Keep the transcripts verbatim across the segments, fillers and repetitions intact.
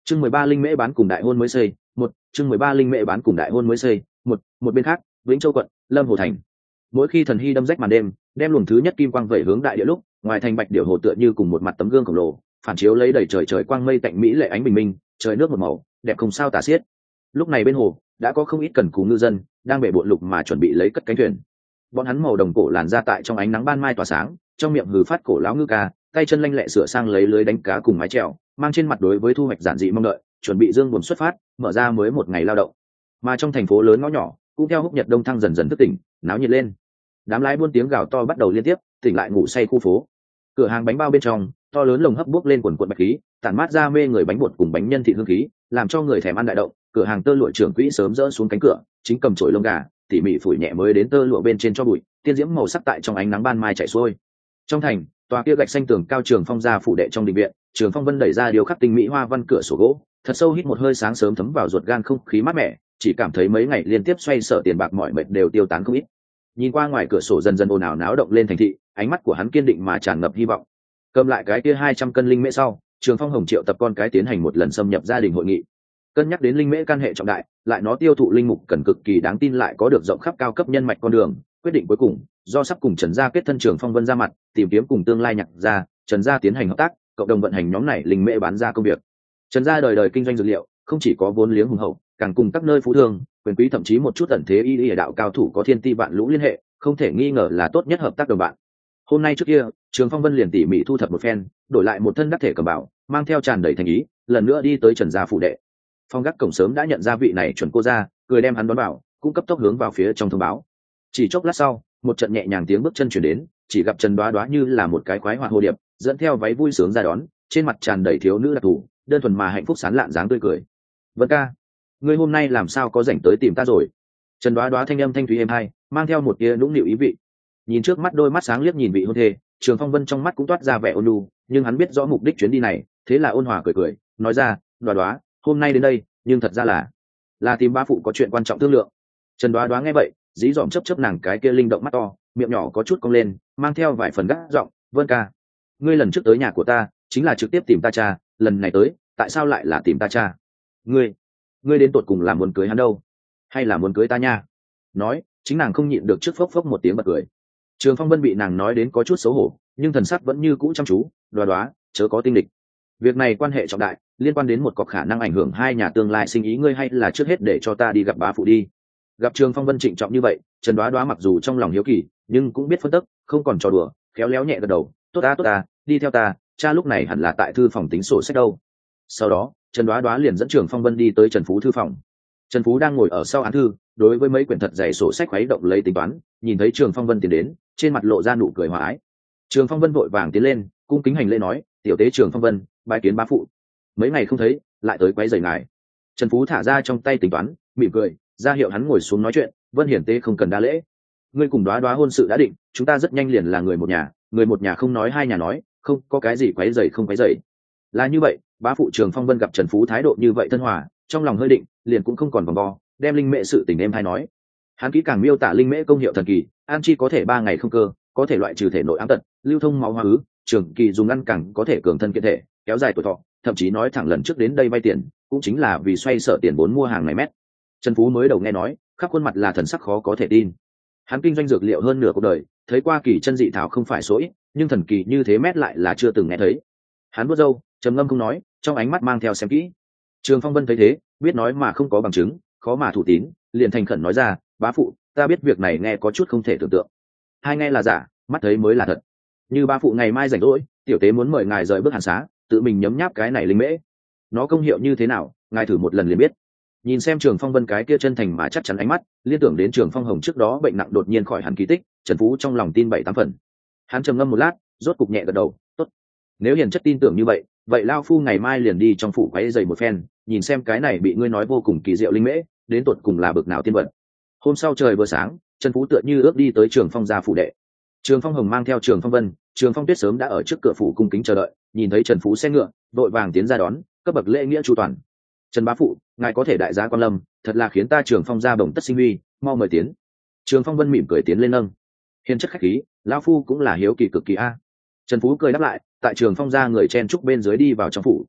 chương mười ba linh mễ bán cùng đại hôn mới xây một chương mười ba linh mễ bán cùng đại hôn mới xây một một bên khác, Vĩnh Châu quận, Lâm Hồ thành. Mỗi khi thần hy đâm rách màn đêm, đem luồng thứ nhất kim quang vẩy hướng đại địa lúc, ngoài thành bạch điểu hồ tựa như cùng một mặt tấm gương khổng lồ, phản chiếu lấy đầy trời trời quang mây tạnh mỹ lệ ánh bình minh, trời nước một màu, đẹp không sao tả xiết. Lúc này bên hồ đã có không ít cần cù ngư dân đang bể bộn lục mà chuẩn bị lấy cất cánh thuyền. Bọn hắn màu đồng cổ làn ra tại trong ánh nắng ban mai tỏa sáng, trong miệng hừ phát cổ lão ngư ca, tay chân lanh lẹ sửa sang lấy lưới đánh cá cùng mái chèo, mang trên mặt đối với thu hoạch giản dị mong đợi, chuẩn bị dương buồn xuất phát, mở ra mới một ngày lao động. Mà trong thành phố lớn ngõ nhỏ cũng theo húc nhật đông thăng dần dần thức tỉnh, náo nhiệt lên. Đám lái buôn tiếng gào to bắt đầu liên tiếp, tỉnh lại ngủ say khu phố. Cửa hàng bánh bao bên trong, to lớn lồng hấp buốc lên quần quần bạch khí, tản mát ra mê người bánh bột cùng bánh nhân thịt hương khí, làm cho người thèm ăn đại động. Cửa hàng tơ lụa trưởng quỹ sớm dỡ xuống cánh cửa, chính cầm chổi lông gà, tỉ mỉ phủi nhẹ mới đến tơ lụa bên trên cho bụi, tiên diễm màu sắc tại trong ánh nắng ban mai chảy xuôi. Trong thành, tòa kia gạch xanh tường cao Trường Phong gia phủ đệ trong đình viện, Trường Phong Vân đẩy ra điều khắc tinh mỹ hoa văn cửa sổ gỗ, thật sâu hít một hơi sáng sớm thấm vào ruột gan không khí mát mẻ, chỉ cảm thấy mấy ngày liên tiếp xoay sở tiền bạc mọi mệt đều tiêu tán không ít. Nhìn qua ngoài cửa sổ dần dần ồn ào náo động lên thành thị, ánh mắt của hắn kiên định mà tràn ngập hy vọng. Cầm lại cái kia hai trăm cân linh mễ sau, Trường Phong Hồng triệu tập con cái tiến hành một lần xâm nhập gia đình hội nghị. Cân nhắc đến linh mễ can hệ trọng đại, lại nó tiêu thụ linh mục cần cực kỳ đáng tin lại có được rộng khắp cao cấp nhân mạch con đường, quyết định cuối cùng do sắp cùng Trần gia kết thân Trường Phong Vân ra mặt, tìm kiếm cùng tương lai nhạc gia, Trần gia tiến hành hợp tác, cộng đồng vận hành nhóm này linh mễ bán ra công việc. Trần gia đời đời kinh doanh dược liệu, không chỉ có vốn liếng hùng hậu, càng cùng các nơi phú thương, quyền quý thậm chí một chút ẩn thế y y đạo cao thủ có thiên ti vạn lũ liên hệ, không thể nghi ngờ là tốt nhất hợp tác đồng bạn. Hôm nay trước kia, Trường Phong Vân liền tỉ mỉ thu thập một phen, đổi lại một thân đắc thể cầm bảo, mang theo tràn đầy thành ý, lần nữa đi tới Trần gia phủ đệ. Phong gác cổng sớm đã nhận ra vị này chuẩn cô gia, cười đem hắn đón vào, cũng cấp tốc hướng vào phía trong thông báo. Chỉ chốc lát sau, một trận nhẹ nhàng tiếng bước chân chuyển đến, chỉ gặp Trần Đoá Đoá như là một cái khoái hoạt hồ điệp, dẫn theo váy vui sướng ra đón, trên mặt tràn đầy thiếu nữ đặc thù, đơn thuần mà hạnh phúc sán lạn dáng tươi cười. Vân ca, ngươi hôm nay làm sao có rảnh tới tìm ta rồi? Trần Đoá Đoá thanh âm thanh thúy êm hai, mang theo một tia nũng nịu ý vị. Nhìn trước mắt đôi mắt sáng liếc nhìn vị hôn thê, Trường Phong Vân trong mắt cũng toát ra vẻ ôn nhu, nhưng hắn biết rõ mục đích chuyến đi này, thế là ôn hòa cười cười, nói ra, Đoá Đoá, hôm nay đến đây, nhưng thật ra là là tìm ba phụ có chuyện quan trọng thương lượng. Trần Đoá Đoá nghe vậy, dí dỏm chấp chấp nàng cái kia linh động mắt to, miệng nhỏ có chút cong lên, mang theo vài phần gắt giọng, Vân ca, ngươi lần trước tới nhà của ta, chính là trực tiếp tìm ta cha, lần này tới, tại sao lại là tìm ta cha? Ngươi, ngươi đến tột cùng là muốn cưới hắn đâu, hay là muốn cưới ta nha? Nói, chính nàng không nhịn được trước phốc phốc một tiếng bật cười. Trường Phong Vân bị nàng nói đến có chút xấu hổ, nhưng thần sắc vẫn như cũ chăm chú, Đoá Đoá, chớ có tinh địch. Việc này quan hệ trọng đại, liên quan đến một có khả năng ảnh hưởng hai nhà tương lai sinh ý, ngươi hay là trước hết để cho ta đi gặp bá phụ đi. Gặp Trường Phong Vân trịnh trọng như vậy, Trần Đoá Đoá mặc dù trong lòng hiếu kỳ, nhưng cũng biết phân tức, không còn trò đùa, khéo léo nhẹ gật đầu, tốt ta tốt ta, đi theo ta, cha lúc này hẳn là tại thư phòng tính sổ sách đâu. Sau đó, Trần Đoá Đoá liền dẫn Trường Phong Vân đi tới Trần Phú thư phòng. Trần Phú đang ngồi ở sau án thư, đối với mấy quyển thật dày sổ sách khuấy động lấy tính toán, nhìn thấy Trường Phong Vân tiến đến, trên mặt lộ ra nụ cười hòa ái. Trường Phong Vân vội vàng tiến lên, cung kính hành lễ nói, tiểu tế Trường Phong Vân, bái kiến bá phụ. Mấy ngày không thấy, lại tới quấy rầy ngài. Trần Phú thả ra trong tay tính toán, mỉm cười, ra hiệu hắn ngồi xuống nói chuyện. Vân hiển tế không cần đa lễ, ngươi cùng Đoá Đoá hôn sự đã định, chúng ta rất nhanh liền là người một nhà, người một nhà không nói hai nhà nói, không có cái gì quấy rầy không quấy rầy. Là như vậy, bá phụ Trường Phong Vân gặp Trần Phú thái độ như vậy thân hòa, trong lòng hơi định, liền cũng không còn vòng vo, đem linh mễ sự tình em hay nói. Hắn kỹ càng miêu tả linh mễ công hiệu thần kỳ, an chi có thể ba ngày không cơ, có thể loại trừ thể nội ám tật, lưu thông máu hóa ứ, trường kỳ dùng ăn càng có thể cường thân kiện thể, kéo dài tuổi thọ, thậm chí nói thẳng lần trước đến đây vay tiền, cũng chính là vì xoay sở tiền vốn mua hàng này mét. Trần Phú mới đầu nghe nói, khắp khuôn mặt là thần sắc khó có thể tin. Hắn kinh doanh dược liệu hơn nửa cuộc đời, thấy qua kỳ chân dị thảo không phải số ít, nhưng thần kỳ như thế mét lại là chưa từng nghe thấy. Hắn vuốt râu, trầm ngâm không nói, trong ánh mắt mang theo xem kỹ. Trường Phong Vân thấy thế, biết nói mà không có bằng chứng, khó mà thủ tín, liền thành khẩn nói ra, bá phụ, ta biết việc này nghe có chút không thể tưởng tượng. Hai nghe là giả, mắt thấy mới là thật. Như bá phụ ngày mai rảnh rỗi, tiểu tế muốn mời ngài rời bước hàn xá, tự mình nhấm nháp cái này linh mễ. Nó công hiệu như thế nào, ngài thử một lần liền biết. Nhìn xem Trường Phong Vân cái kia chân thành mà chắc chắn ánh mắt, liên tưởng đến Trường Phong Hồng trước đó bệnh nặng đột nhiên khỏi hẳn kỳ tích, Trần Phú trong lòng tin bảy tám phần. Hắn trầm ngâm một lát, rốt cục nhẹ gật đầu, tốt. Nếu hiền chất tin tưởng như vậy, vậy lao phu ngày mai liền đi trong phủ quấy giày một phen, nhìn xem cái này bị ngươi nói vô cùng kỳ diệu linh mễ, đến tột cùng là bực nào tiên vật. Hôm sau trời vừa sáng, Trần Phú tựa như ước đi tới Trường Phong gia phủ đệ. Trường Phong Hồng mang theo Trường Phong Vân, Trường Phong Tuyết sớm đã ở trước cửa phủ cung kính chờ đợi, nhìn thấy Trần Phú xe ngựa, đội vàng tiến ra đón, cấp bậc lễ nghĩa chu toàn. Trần bá phụ, ngài có thể đại giá quan lâm, thật là khiến ta Trường Phong gia bồng tất sinh huy, mau mời tiến. Trường Phong Vân mỉm cười tiến lên nâng. Hiền chất khách khí, lão phu cũng là hiếu kỳ cực kỳ a. Trần Phú cười đáp lại, tại Trường Phong gia người chen trúc bên dưới đi vào trong phủ.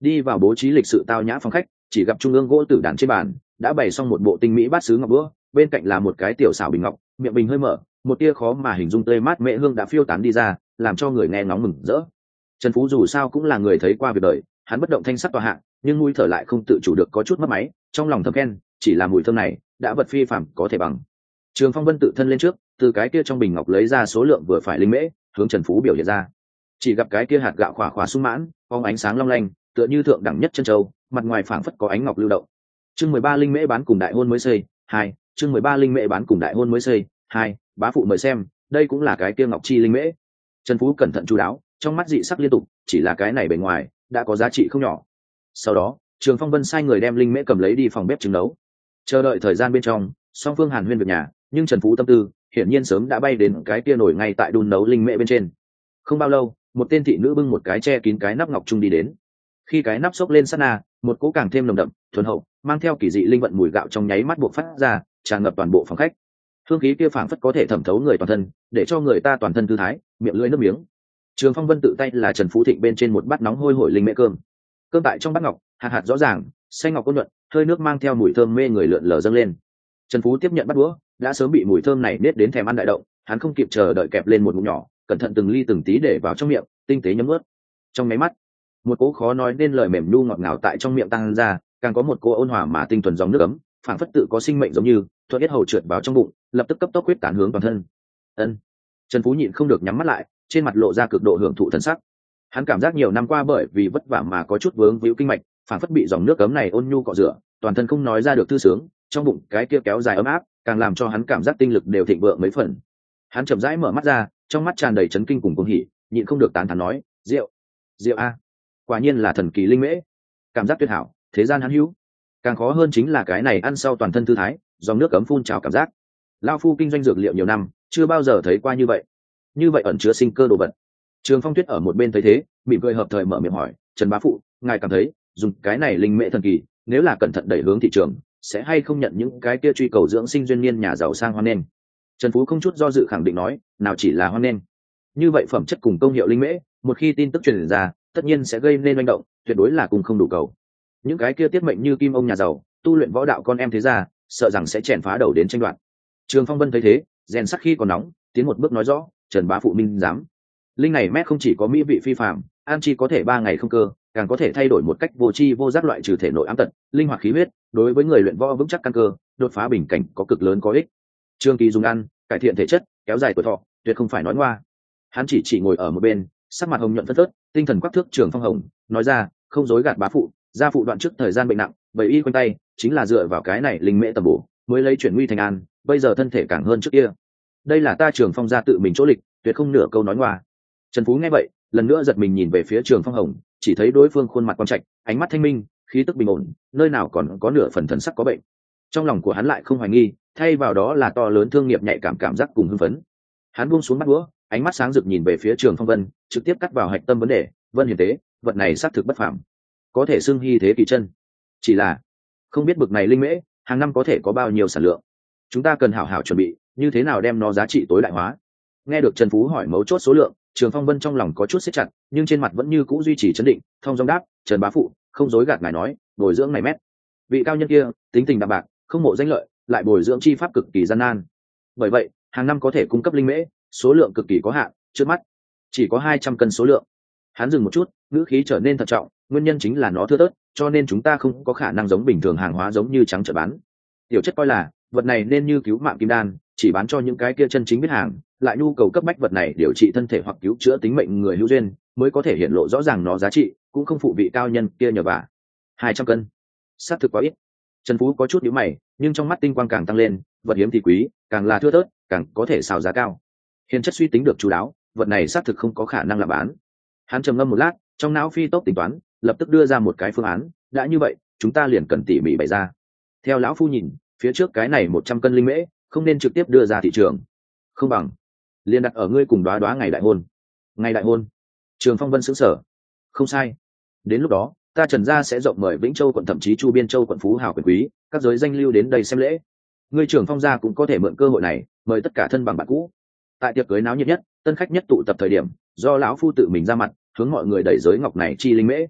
đi vào bố trí lịch sự tao nhã phòng khách, chỉ gặp trung ương gỗ tử đàn trên bàn đã bày xong một bộ tinh mỹ bát sứ ngọc búa, bên cạnh là một cái tiểu xảo bình ngọc, miệng bình hơi mở, một tia khó mà hình dung tươi mát mệ hương đã phiêu tán đi ra, làm cho người nghe ngóng mừng rỡ. Trần Phú dù sao cũng là người thấy qua việc đời, hắn bất động thanh sắc tòa hạ, nhưng mũi thở lại không tự chủ được có chút mất máy, trong lòng thầm khen, chỉ là mùi thơm này đã vật phi phàm có thể bằng. Trường Phong Vân tự thân lên trước, từ cái kia trong bình ngọc lấy ra số lượng vừa phải linh mễ, hướng Trần Phú biểu hiện ra. Chỉ gặp cái kia hạt gạo khỏa khỏa sung mãn, phóng ánh sáng long lanh, tựa như thượng đẳng nhất chân châu, mặt ngoài phảng phất có ánh ngọc lưu động. Chương mười ba linh mễ bán cùng đại hôn mới xây, hai, chương mười ba linh mễ bán cùng đại hôn mới xây, hai, bá phụ mời xem, đây cũng là cái kia ngọc chi linh mễ. Trần Phú cẩn thận chú đáo, trong mắt dị sắc liên tục, chỉ là cái này bề ngoài đã có giá trị không nhỏ. Sau đó, Trường Phong Vân sai người đem linh mễ cầm lấy đi phòng bếp trứng nấu. Chờ đợi thời gian bên trong, song phương hàn huyên việc nhà, nhưng Trần Phú tâm tư hiển nhiên sớm đã bay đến cái kia nổi ngay tại đun nấu linh mễ bên trên. Không bao lâu, một tên thị nữ bưng một cái che kín cái nắp ngọc trung đi đến. Khi cái nắp xốc lên sát na, một cỗ càng thêm nồng đậm, thuần hậu, mang theo kỳ dị linh vận mùi gạo trong nháy mắt buộc phát ra, tràn ngập toàn bộ phòng khách. Hương khí kia phảng phất có thể thẩm thấu người toàn thân, để cho người ta toàn thân thư thái, miệng lưỡi nước miếng. Trường Phong Vân tự tay là Trần Phú Thịnh bên trên một bát nóng hôi hổi linh mễ cơm. Cơm tại trong bát ngọc, hạt hạt rõ ràng, xanh ngọc ôn nhuận, hơi nước mang theo mùi thơm mê người lượn lờ dâng lên. Trần Phú tiếp nhận bát đũa, đã sớm bị mùi thơm này nết đến thèm ăn đại động, hắn không kịp chờ đợi kẹp lên một ngụm nhỏ, cẩn thận từng ly từng tí để vào trong miệng, tinh tế nhấm nuốt. Trong mấy mắt, một cỗ khó nói nên lời mềm nu ngọt ngào tại trong miệng tăng ra, càng có một cỗ ôn hòa mà tinh thuần dòng nước ấm, phảng phất tự có sinh mệnh giống như thuận yết hầu trượt vào trong bụng, lập tức cấp tốc huyết tán hướng toàn thân. Ân. Trần Phú nhịn không được nhắm mắt lại, trên mặt lộ ra cực độ hưởng thụ thần sắc. Hắn cảm giác nhiều năm qua bởi vì vất vả mà có chút vướng víu kinh mạch, phảng phất bị dòng nước ấm này ôn nhu cọ rửa, toàn thân không nói ra được thư sướng, trong bụng cái kia kéo dài ấm áp, càng làm cho hắn cảm giác tinh lực đều thịnh vượng mấy phần. Hắn chậm rãi mở mắt ra, trong mắt tràn đầy chấn kinh cùng cuồng hỉ, nhịn không được tán thán nói, "Rượu, rượu a, quả nhiên là thần kỳ linh mễ, cảm giác tuyệt hảo, thế gian hắn hữu." Càng khó hơn chính là cái này ăn sau toàn thân thư thái, dòng nước ấm phun trào cảm giác. Lão phu kinh doanh dược liệu nhiều năm, chưa bao giờ thấy qua như vậy. Như vậy ẩn chứa sinh cơ đồ vật. Trường Phong Tuyết ở một bên thấy thế, mỉm cười hợp thời mở miệng hỏi, "Trần bá phụ, ngài cảm thấy, dùng cái này linh mễ thần kỳ, nếu là cẩn thận đẩy hướng thị trường, sẽ hay không nhận những cái kia truy cầu dưỡng sinh duyên niên nhà giàu sang hoan nghênh?" Trần Phú không chút do dự khẳng định nói, "Nào chỉ là hoan nghênh. Như vậy phẩm chất cùng công hiệu linh mễ, một khi tin tức truyền ra, tất nhiên sẽ gây nên manh động, tuyệt đối là cùng không đủ cầu. Những cái kia tiết mệnh như kim ông nhà giàu, tu luyện võ đạo con em thế gia, sợ rằng sẽ chèn phá đầu đến tranh đoạt." Trường Phong Vân thấy thế, rèn sắc khi còn nóng, tiến một bước nói rõ, "Trần bá phụ minh dám. Linh này mét không chỉ có mỹ vị phi phàm, an chi có thể ba ngày không cơ, càng có thể thay đổi một cách vô tri vô giác loại trừ thể nội ám tật, linh hoạt khí huyết, đối với người luyện võ vững chắc căn cơ, đột phá bình cảnh có cực lớn có ích. Trương Kỳ dùng ăn, cải thiện thể chất, kéo dài tuổi thọ, tuyệt không phải nói ngoa." Hắn chỉ chỉ ngồi ở một bên, sắc mặt hồng nhuận phân phớt, tinh thần quắc thước Trường Phong Hồng, nói ra, không dối gạt bá phụ, gia phụ đoạn trước thời gian bệnh nặng, vậy y quanh tay, chính là dựa vào cái này linh mễ tầm bổ, mới lấy chuyển nguy thành an, bây giờ thân thể càng hơn trước kia. Đây là ta Trường Phong gia tự mình chỗ lịch, tuyệt không nửa câu nói ngoa. Trần Phú nghe vậy, lần nữa giật mình nhìn về phía Trường Phong Hồng, chỉ thấy đối phương khuôn mặt quang trạch, ánh mắt thanh minh, khí tức bình ổn, nơi nào còn có nửa phần thần sắc có bệnh. Trong lòng của hắn lại không hoài nghi, thay vào đó là to lớn thương nghiệp nhạy cảm cảm giác cùng hưng phấn. Hắn buông xuống bắt đũa, ánh mắt sáng rực nhìn về phía Trường Phong Vân, trực tiếp cắt vào hạch tâm vấn đề, "Vân hiền tế, vật này xác thực bất phàm, có thể xưng hy thế kỳ chân. Chỉ là, không biết bực này linh mễ, hàng năm có thể có bao nhiêu sản lượng. Chúng ta cần hảo hảo chuẩn bị, như thế nào đem nó giá trị tối đại hóa." Nghe được Trần Phú hỏi mấu chốt số lượng, Trường Phong Vân trong lòng có chút siết chặt, nhưng trên mặt vẫn như cũ duy trì trấn định, thông dong đáp, "Trần bá phụ, không dối gạt ngài nói, bồi dưỡng này mét. Vị cao nhân kia, tính tình đạm bạc, không mộ danh lợi, lại bồi dưỡng chi pháp cực kỳ gian nan. Bởi vậy, hàng năm có thể cung cấp linh mễ, số lượng cực kỳ có hạn, trước mắt chỉ có hai trăm cân số lượng." Hắn dừng một chút, ngữ khí trở nên thận trọng, "Nguyên nhân chính là nó thưa thớt, cho nên chúng ta không có khả năng giống bình thường hàng hóa giống như trắng trợn bán. Tiểu chất coi là, vật này nên như cứu mạng kim đan, chỉ bán cho những cái kia chân chính biết hàng, lại nhu cầu cấp bách vật này điều trị thân thể hoặc cứu chữa tính mệnh người hữu duyên, mới có thể hiện lộ rõ ràng nó giá trị, cũng không phụ vị cao nhân kia nhờ vả." Hai trăm cân, xác thực quá ít. Trần Phú có chút nhíu mày, nhưng trong mắt tinh quang càng tăng lên, vật hiếm thì quý, càng là thưa thớt, càng có thể xào giá cao. Hiền chất suy tính được chú đáo, vật này xác thực không có khả năng là bán. Hắn trầm ngâm một lát, trong não phi tốc tính toán, lập tức đưa ra một cái phương án, "Đã như vậy, chúng ta liền cần tỉ mỉ bày ra. Theo lão phu nhìn, phía trước cái này một trăm cân linh mễ, không nên trực tiếp đưa ra thị trường, không bằng liền đặt ở ngươi cùng đoá đoá ngày đại hôn." Ngày đại hôn? Trường Phong Vân sững sờ. "Không sai. Đến lúc đó, ta Trần gia sẽ rộng mời Vĩnh Châu quận thậm chí Chu Biên Châu quận phú hào quyền quý, các giới danh lưu đến đây xem lễ. Ngươi Trường Phong gia cũng có thể mượn cơ hội này, mời tất cả thân bằng bạn cũ. Tại tiệc cưới náo nhiệt nhất, tân khách nhất tụ tập thời điểm, do lão phu tự mình ra mặt, hướng mọi người đẩy giới ngọc này chi linh mễ.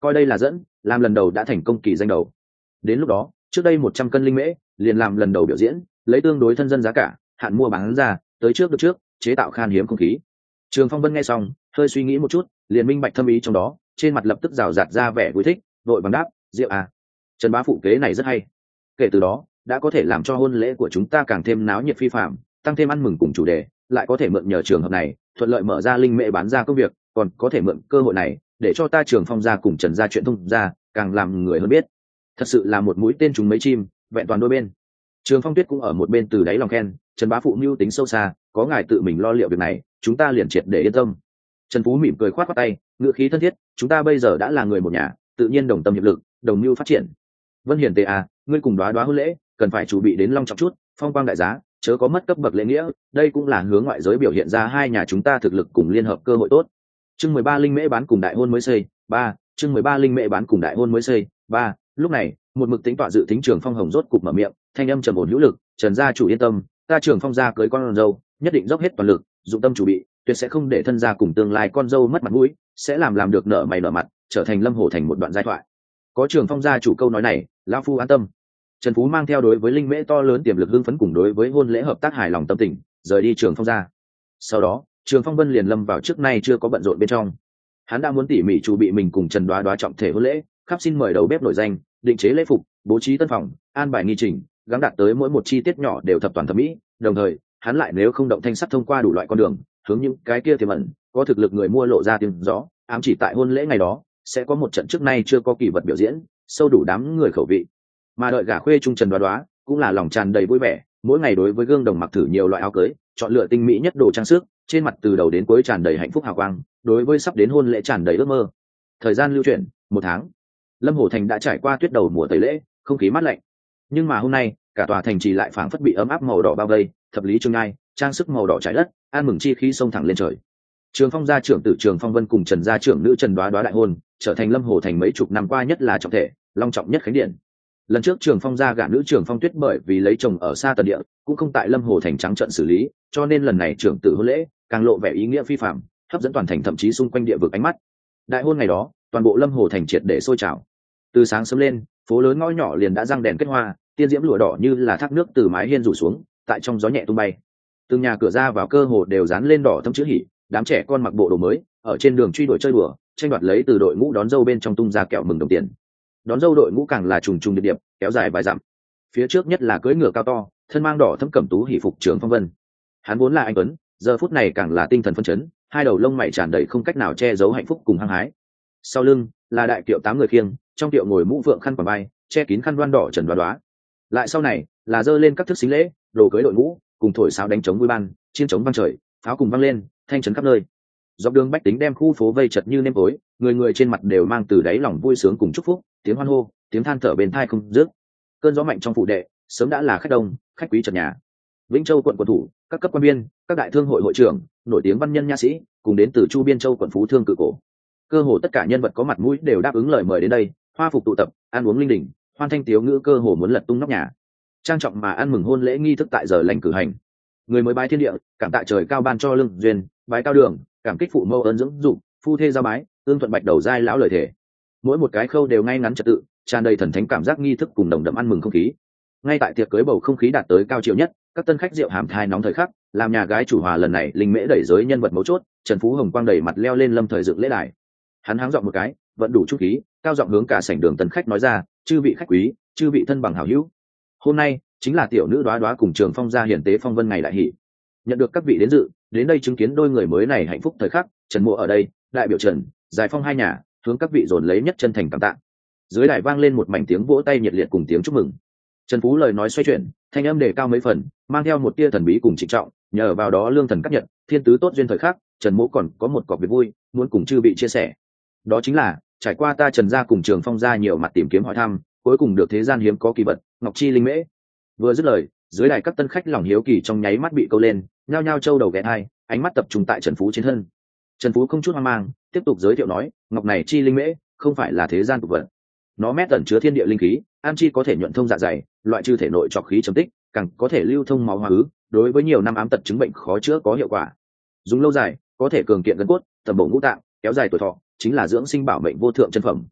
coi đây là dẫn, làm lần đầu đã thành công kỳ danh đầu. Đến lúc đó trước đây một trăm cân linh mễ liền làm lần đầu biểu diễn, lấy tương đối thân dân giá cả hạn mua bán ra, tới trước được trước chế tạo khan hiếm không khí. Trường Phong Vân nghe xong hơi suy nghĩ một chút, liền minh bạch thâm ý trong đó, trên mặt lập tức rào rạt ra vẻ vui thích, vội bằng đáp: Diệu à, Trần bá phụ kế này rất hay. Kể từ đó đã có thể làm cho hôn lễ của chúng ta càng thêm náo nhiệt phi phạm, tăng thêm ăn mừng cùng chủ đề, lại có thể mượn nhờ trường hợp này thuận lợi mở ra linh mễ bán ra công việc, còn có thể mượn cơ hội này để cho ta Trường Phong gia cùng Trần gia chuyện thông ra, càng làm người hơn biết. Thật sự là một mũi tên trúng mấy chim, vẹn toàn đôi bên. Trường Phong Tuyết cũng ở một bên từ đáy lòng khen: Trần bá phụ mưu tính sâu xa, có ngài tự mình lo liệu việc này, chúng ta liền triệt để yên tâm. Trần Phú mỉm cười khoát khoát tay, ngữ khí thân thiết: chúng ta bây giờ đã là người một nhà, tự nhiên đồng tâm hiệp lực, đồng mưu phát triển. Vân Hiền tề à, ngươi cùng đoá đoá hôn lễ cần phải chuẩn bị đến long trọng chút, phong quang đại giá, chớ có mất cấp bậc lễ nghĩa, đây cũng là hướng ngoại giới biểu hiện ra hai nhà chúng ta thực lực cùng liên hợp cơ hội tốt. Chương mười ba linh mễ bán cùng đại hôn mới xây, ba, chương mười ba linh mễ bán cùng đại hôn mới xây, ba. Lúc này, một mực tính tọa dự tính Trường Phong Hồng rốt cục mở miệng, thanh âm trầm ổn hữu lực: Trần gia chủ yên tâm, ta Trường Phong gia cưới con dâu, nhất định dốc hết toàn lực, dụng tâm chủ bị, tuyệt sẽ không để thân gia cùng tương lai con dâu mất mặt mũi, sẽ làm làm được nợ mày nợ mặt, trở thành Lâm Hổ thành một đoạn giai thoại. Có Trường Phong gia chủ câu nói này, lão phu an tâm. Trần Phú mang theo đối với linh mễ to lớn tiềm lực hưng phấn cùng đối với hôn lễ hợp tác hài lòng tâm tình, rời đi Trường Phong gia. Sau đó, Trường Phong Vân liền lâm vào trước nay chưa có bận rộn bên trong. Hắn đã muốn tỉ mỉ chuẩn bị mình cùng Trần Đoá Đoá trọng thể hôn lễ, khắp xin mời đầu bếp nổi danh, định chế lễ phục, bố trí tân phòng, an bài nghi trình, gắng đạt tới mỗi một chi tiết nhỏ đều thập toàn thẩm mỹ. Đồng thời, hắn lại nếu không động thanh sắc thông qua đủ loại con đường, hướng những cái kia tiềm ẩn, có thực lực người mua lộ ra tiếng rõ, ám chỉ tại hôn lễ ngày đó sẽ có một trận trước nay chưa có kỳ vật biểu diễn, sâu đủ đám người khẩu vị. Mà đợi gả khuê trung Trần Đoá Đoá cũng là lòng tràn đầy vui vẻ, mỗi ngày đối với gương đồng mặc thử nhiều loại áo cưới, chọn lựa tinh mỹ nhất đồ trang sức, trên mặt từ đầu đến cuối tràn đầy hạnh phúc hào quang, đối với sắp đến hôn lễ tràn đầy ước mơ. Thời gian lưu chuyển một tháng, Lâm Hổ thành đã trải qua tuyết đầu mùa tẩy lễ, không khí mát lạnh, nhưng mà hôm nay cả tòa thành trì lại phảng phất bị ấm áp màu đỏ bao vây, thập lý chương ngai, trang sức màu đỏ trái đất, an mừng chi khí xông thẳng lên trời. Trường Phong gia trưởng tử Trường Phong Vân cùng Trần gia trưởng nữ Trần Đoá Đoá đại hôn, trở thành Lâm Hổ thành mấy chục năm qua nhất là trọng thể, long trọng nhất khánh điện. Lần trước Trường Phong gia gả nữ Trường Phong Tuyết bởi vì lấy chồng ở xa tần địa, cũng không tại Lâm Hổ thành trắng trận xử lý, cho nên lần này trưởng tử hôn lễ càng lộ vẻ ý nghĩa phi phàm, hấp dẫn toàn thành thậm chí xung quanh địa vực ánh mắt. Đại hôn ngày đó, toàn bộ Lâm Hổ thành triệt để sôi trào. Từ sáng sớm lên, phố lớn ngõ nhỏ liền đã răng đèn kết hoa, tiên diễm lụa đỏ như là thác nước từ mái hiên rủ xuống, tại trong gió nhẹ tung bay. Từng nhà cửa ra vào cơ hồ đều dán lên đỏ thâm chữ hỉ, đám trẻ con mặc bộ đồ mới, ở trên đường truy đuổi chơi đùa, tranh đoạt lấy từ đội ngũ đón dâu bên trong tung ra kẹo mừng đồng tiền. Đón dâu đội ngũ càng là trùng trùng điệp điệp, kéo dài vài dặm. Phía trước nhất là cưỡi ngựa cao to, thân mang đỏ thâm cẩm tú hỉ phục Trường Phong Vân. Hắn vốn là anh tuấn, giờ phút này càng là tinh thần phấn chấn, hai đầu lông mày tràn đầy không cách nào che giấu hạnh phúc cùng hăng hái. Sau lưng là đại kiệu tám người khiêng, trong kiệu ngồi mũ vượng khăn quàng vai, che kín khăn đoan đỏ Trần Đoá Đoá. Lại sau này là dơ lên các thức xính lễ, đồ cưới đội ngũ, cùng thổi sáo đánh trống vui ban, chiên trống vang trời, pháo cùng vang lên, thanh trấn khắp nơi. Dọc đường bách tính đem khu phố vây chật như nêm tối, người người trên mặt đều mang từ đáy lòng vui sướng cùng chúc phúc, tiếng hoan hô, tiếng than thở bên tai không dứt. Cơn gió mạnh trong phủ đệ, sớm đã là khách đông, khách quý chật nhà. Vĩnh Châu quận quận thủ, các cấp quan viên, các đại thương hội hội trưởng, nổi tiếng văn nhân nha sĩ, cùng đến từ Chu Biên Châu quận phú thương cự cổ. Cơ hồ tất cả nhân vật có mặt mũi đều đáp ứng lời mời đến đây, hoa phục tụ tập, ăn uống linh đình, hoan thanh tiếu ngữ cơ hồ muốn lật tung nóc nhà. Trang trọng mà ăn mừng hôn lễ nghi thức tại giờ lành cử hành. Người mới bái thiên địa, cảm tạ trời cao ban cho lương duyên, bái cao đường, cảm kích phụ mẫu ơn dưỡng dục, phu thê giao bái, ương thuận bạch đầu giai lão lời thể. Mỗi một cái khâu đều ngay ngắn trật tự, tràn đầy thần thánh cảm giác nghi thức cùng nồng đậm ăn mừng không khí. Ngay tại tiệc cưới bầu không khí đạt tới cao chiều nhất, các tân khách rượu hàm thai nóng thời khắc, làm nhà gái chủ hòa lần này linh mễ đẩy giới nhân vật mấu chốt, Trần Phú Hồng quang đẩy mặt leo lên lâm thời dựng lễ đài. Hắn háng giọng một cái, vẫn đủ chút khí, cao giọng hướng cả sảnh đường tân khách nói ra: chư vị khách quý, chư vị thân bằng hảo hữu, hôm nay chính là tiểu nữ Đoá Đoá cùng Trường Phong gia hiển tế phong vân ngày đại hỷ. Nhận được các vị đến dự, đến đây chứng kiến đôi người mới này hạnh phúc thời khắc, Trần Mộ ở đây đại biểu Trần, Giải Phong hai nhà, hướng các vị dồn lấy nhất chân thành cảm tạ. Dưới đài vang lên một mảnh tiếng vỗ tay nhiệt liệt cùng tiếng chúc mừng. Trần Phú lời nói xoay chuyển, thanh âm đề cao mấy phần, mang theo một tia thần bí cùng trịnh trọng, nhờ vào đó lương thần cắt nhật, thiên tứ tốt duyên thời khắc, Trần Mộ còn có một cọc việc vui muốn cùng chư vị chia sẻ. Đó chính là trải qua ta Trần gia cùng Trường Phong gia nhiều mặt tìm kiếm hỏi thăm, cuối cùng được thế gian hiếm có kỳ vật ngọc chi linh mễ. Vừa dứt lời, dưới đài các tân khách lòng hiếu kỳ trong nháy mắt bị câu lên, nhao nhao trâu đầu ghé hai, ánh mắt tập trung tại Trần Phú trên thân. Trần Phú không chút hoang mang, tiếp tục giới thiệu nói: ngọc này chi linh mễ không phải là thế gian tục vật, nó mét tẩn chứa thiên địa linh khí, an chi có thể nhuận thông dạ dày, loại trừ thể nội trọc khí chấm tích, càng có thể lưu thông máu hóa ứ, đối với nhiều năm ám tật chứng bệnh khó chữa có hiệu quả. Dùng lâu dài có thể cường kiện gân cốt, tầm bổ ngũ tạng, kéo dài tuổi thọ, chính là dưỡng sinh bảo mệnh vô thượng chân phẩm.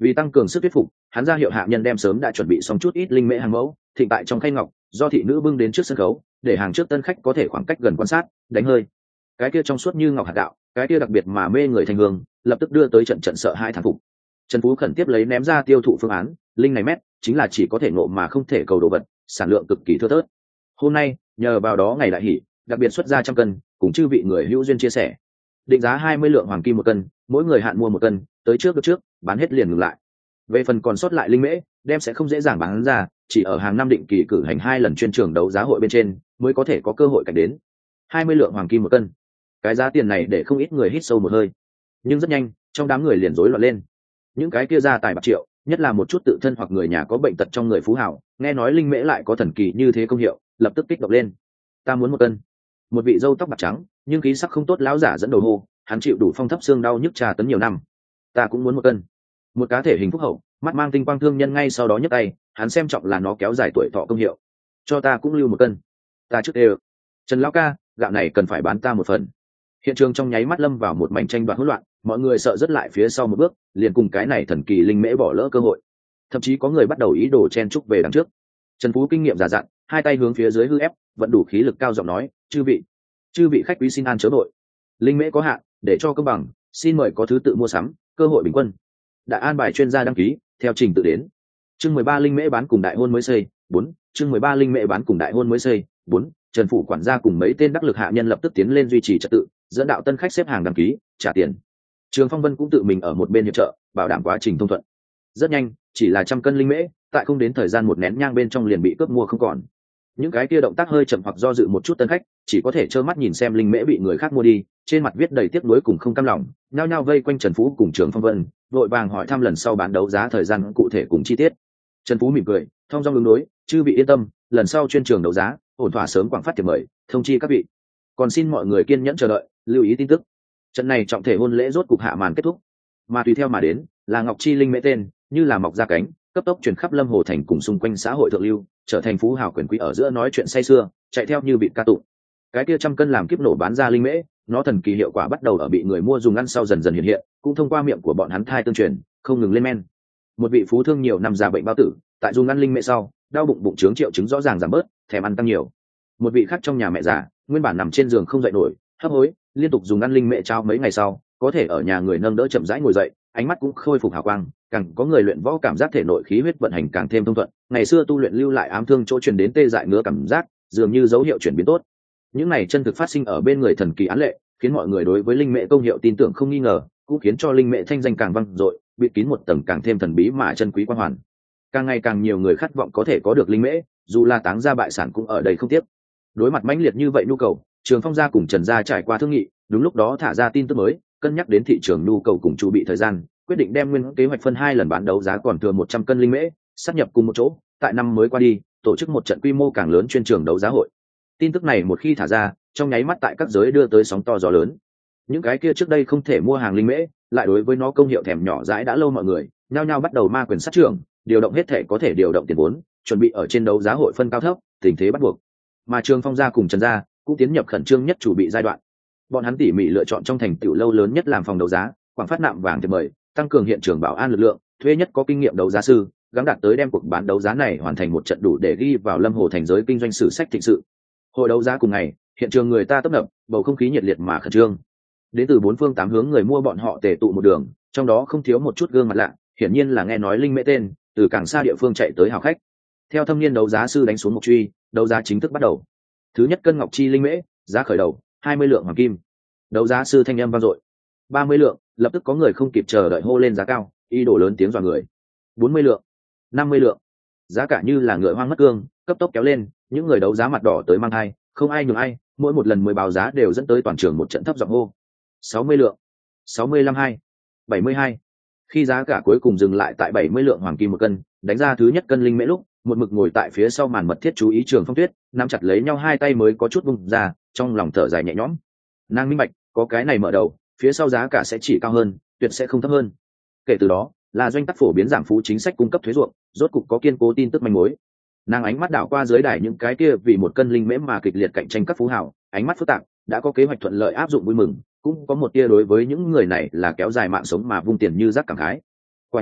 Vì tăng cường sức thuyết phục, hắn ra hiệu hạ nhân đem sớm đã chuẩn bị xong chút ít linh mễ hàng mẫu thịnh tại trong khay ngọc, do thị nữ bưng đến trước sân khấu, để hàng trước tân khách có thể khoảng cách gần quan sát đánh hơi. Cái kia trong suốt như ngọc hạt gạo, cái kia đặc biệt mà mê người thành hương, lập tức đưa tới trận trận sợ hai thán phục. Trần Phú khẩn tiếp lấy ném ra tiêu thụ phương án, linh này mét chính là chỉ có thể ngộ mà không thể cầu đồ vật, sản lượng cực kỳ thưa thớt. Hôm nay nhờ vào đó ngày đại hỷ, đặc biệt xuất ra trăm cân, cùng chư vị người hữu duyên chia sẻ. Định giá hai mươi lượng hoàng kim một cân, mỗi người hạn mua một cân, tới trước được trước, bán hết liền ngừng lại. Về phần còn sót lại linh mễ, đem sẽ không dễ dàng bán ra, chỉ ở hàng năm định kỳ cử hành hai lần chuyên trường đấu giá hội bên trên mới có thể có cơ hội cảnh đến. hai mươi lượng hoàng kim một cân, cái giá tiền này để không ít người hít sâu một hơi. Nhưng rất nhanh, trong đám người liền rối loạn lên. Những cái kia gia tài bạc triệu, nhất là một chút tự thân hoặc người nhà có bệnh tật trong người phú hào, nghe nói linh mễ lại có thần kỳ như thế công hiệu, lập tức kích động lên. Ta muốn một cân. Một vị râu tóc bạc trắng nhưng khí sắc không tốt lão giả dẫn đầu hô, hắn chịu đủ phong thấp xương đau nhức trà tấn nhiều năm. Ta cũng muốn một cân. Một cá thể hình phúc hậu, mắt mang tinh quang thương nhân ngay sau đó nhấc tay, hắn xem trọng là nó kéo dài tuổi thọ công hiệu. Cho ta cũng lưu một cân. Ta trước đều. Trần lão ca, gạo này cần phải bán ta một phần. Hiện trường trong nháy mắt lâm vào một mảnh tranh đoạt hỗn loạn, mọi người sợ rất lại phía sau một bước, liền cùng cái này thần kỳ linh mễ bỏ lỡ cơ hội. Thậm chí có người bắt đầu ý đồ chen chúc về đằng trước. Trần Phú kinh nghiệm già dặn, hai tay hướng phía dưới hư ép, vận đủ khí lực cao giọng nói, chư vị chư vị khách quý xin an chớ nội, linh mễ có hạn, để cho công bằng, xin mời có thứ tự mua sắm, cơ hội bình quân. Đã an bài chuyên gia đăng ký theo trình tự đến. Chương mười ba linh mễ bán cùng đại hôn mới xây bốn. Chương mười ba linh mễ bán cùng đại hôn mới xây bốn. Trần phủ quản gia cùng mấy tên đắc lực hạ nhân lập tức tiến lên duy trì trật tự, dẫn đạo tân khách xếp hàng đăng ký trả tiền. Trường Phong Vân cũng tự mình ở một bên hiệp trợ, bảo đảm quá trình thông thuận. Rất nhanh, chỉ là trăm cân linh mễ, tại không đến thời gian một nén nhang bên trong liền bị cướp mua không còn. Những cái kia động tác hơi chậm hoặc do dự một chút tân khách, chỉ có thể trơ mắt nhìn xem linh mễ bị người khác mua đi, trên mặt viết đầy tiếc nuối cùng không cam lòng, nhao nhao vây quanh Trần Phú cùng Trường Phong Vân, vội vàng hỏi thăm lần sau bán đấu giá thời gian cụ thể cùng chi tiết. Trần Phú mỉm cười, thông dong ứng đối, chư vị yên tâm, lần sau chuyên trường đấu giá, ổn thỏa sớm quảng phát thiệp mời, thông chi các vị. Còn xin mọi người kiên nhẫn chờ đợi, lưu ý tin tức. Trận này trọng thể hôn lễ rốt cục hạ màn kết thúc, mà tùy theo mà đến là Ngọc Chi linh mễ tên, như là mọc ra cánh, cấp tốc truyền khắp Lâm Hồ thành cùng xung quanh xã hội thượng lưu, trở thành phú hào quyền quý ở giữa nói chuyện say sưa, chạy theo như vịt ca tụng. Cái kia trăm cân làm kiếp nổ bán ra linh mễ, nó thần kỳ hiệu quả bắt đầu ở bị người mua dùng ăn sau dần dần hiện hiện, cũng thông qua miệng của bọn hắn thai tương truyền, không ngừng lên men. Một vị phú thương nhiều năm già bệnh bao tử, tại dùng ăn linh mễ sau, đau bụng bụng trướng triệu chứng rõ ràng giảm bớt, thèm ăn tăng nhiều. Một vị khác trong nhà mẹ già, nguyên bản nằm trên giường không dậy nổi, hấp hối, liên tục dùng ăn linh mễ trao mấy ngày sau, có thể ở nhà người nâng đỡ chậm rãi ngồi dậy, ánh mắt cũng khôi phục hào quang, càng có người luyện võ cảm giác thể nội khí huyết vận hành càng thêm thông thuận, ngày xưa tu luyện lưu lại ám thương chỗ truyền đến tê dại ngứa cảm giác, dường như dấu hiệu chuyển biến tốt. Những này chân thực phát sinh ở bên người thần kỳ án lệ, khiến mọi người đối với linh mễ công hiệu tin tưởng không nghi ngờ, cũng khiến cho linh mễ thanh danh càng vang dội, bịt kín một tầng càng thêm thần bí mà chân quý quan hoàn. Càng ngày càng nhiều người khát vọng có thể có được linh mễ, dù là táng gia bại sản cũng ở đây không tiếc. Đối mặt mãnh liệt như vậy nhu cầu, Trường Phong gia cùng Trần gia trải qua thương nghị, đúng lúc đó thả ra tin tức mới, cân nhắc đến thị trường nhu cầu cùng chu bị thời gian, quyết định đem nguyên kế hoạch phân hai lần bán đấu giá còn thừa một trăm cân linh mễ, sát nhập cùng một chỗ, tại năm mới qua đi, tổ chức một trận quy mô càng lớn chuyên trường đấu giá hội. Tin tức này một khi thả ra, trong nháy mắt tại các giới đưa tới sóng to gió lớn. Những cái kia trước đây không thể mua hàng linh mễ, lại đối với nó công hiệu thèm nhỏ dãi đã lâu mọi người, nhao nhao bắt đầu ma quyền sát trưởng, điều động hết thể có thể điều động tiền vốn, chuẩn bị ở trên đấu giá hội phân cao thấp, tình thế bắt buộc. Mà Trường Phong gia cùng Trần gia cũng tiến nhập khẩn trương nhất chủ bị giai đoạn. Bọn hắn tỉ mỉ lựa chọn trong thành tựu lâu lớn nhất làm phòng đấu giá, quảng phát nạm vàng thiệp mời, tăng cường hiện trường bảo an lực lượng, thuê nhất có kinh nghiệm đấu giá sư, gắng đạt tới đem cuộc bán đấu giá này hoàn thành một trận đủ để ghi vào Lâm Hồ thành giới kinh doanh sử sách thịnh sự. Hội đấu giá cùng ngày, hiện trường người ta tấp nập, bầu không khí nhiệt liệt mà khẩn trương. Đến từ bốn phương tám hướng người mua bọn họ tề tụ một đường, trong đó không thiếu một chút gương mặt lạ, hiển nhiên là nghe nói linh mễ tên, từ càng xa địa phương chạy tới hào khách. Theo thâm niên đấu giá sư đánh xuống một truy, đấu giá chính thức bắt đầu. Thứ nhất cân ngọc chi linh mễ, giá khởi đầu hai mươi lượng hoàng kim. Đấu giá sư thanh âm vang dội. ba mươi lượng, lập tức có người không kịp chờ đợi hô lên giá cao, y đổ lớn tiếng dọa người. bốn mươi lượng, năm mươi lượng. Giá cả như là ngựa hoang mất cương, cấp tốc kéo lên, những người đấu giá mặt đỏ tới mang hai, không ai nhường ai, mỗi một lần mới báo giá đều dẫn tới toàn trường một trận thấp giọng hô. sáu mươi lượng, sáu mươi lăm hai, bảy mươi hai. Khi giá cả cuối cùng dừng lại tại bảy mươi lượng hoàng kim một cân, đánh ra thứ nhất cân linh mễ lúc, một mực ngồi tại phía sau màn mật thiết chú ý Trường Phong Tuyết, nắm chặt lấy nhau hai tay mới có chút bung ra, trong lòng thở dài nhẹ nhõm. Nàng minh bạch, có cái này mở đầu, phía sau giá cả sẽ chỉ cao hơn, tuyệt sẽ không thấp hơn. Kể từ đó, là doanh tác phổ biến giảm phú chính sách cung cấp thuế ruộng, rốt cục có kiên cố tin tức manh mối. Nàng ánh mắt đảo qua dưới đài những cái kia vì một cân linh mễ mà kịch liệt cạnh tranh các phú hào, ánh mắt phức tạp, đã có kế hoạch thuận lợi áp dụng vui mừng, cũng có một tia đối với những người này là kéo dài mạng sống mà vung tiền như rác cảm khái. Quả nhiên,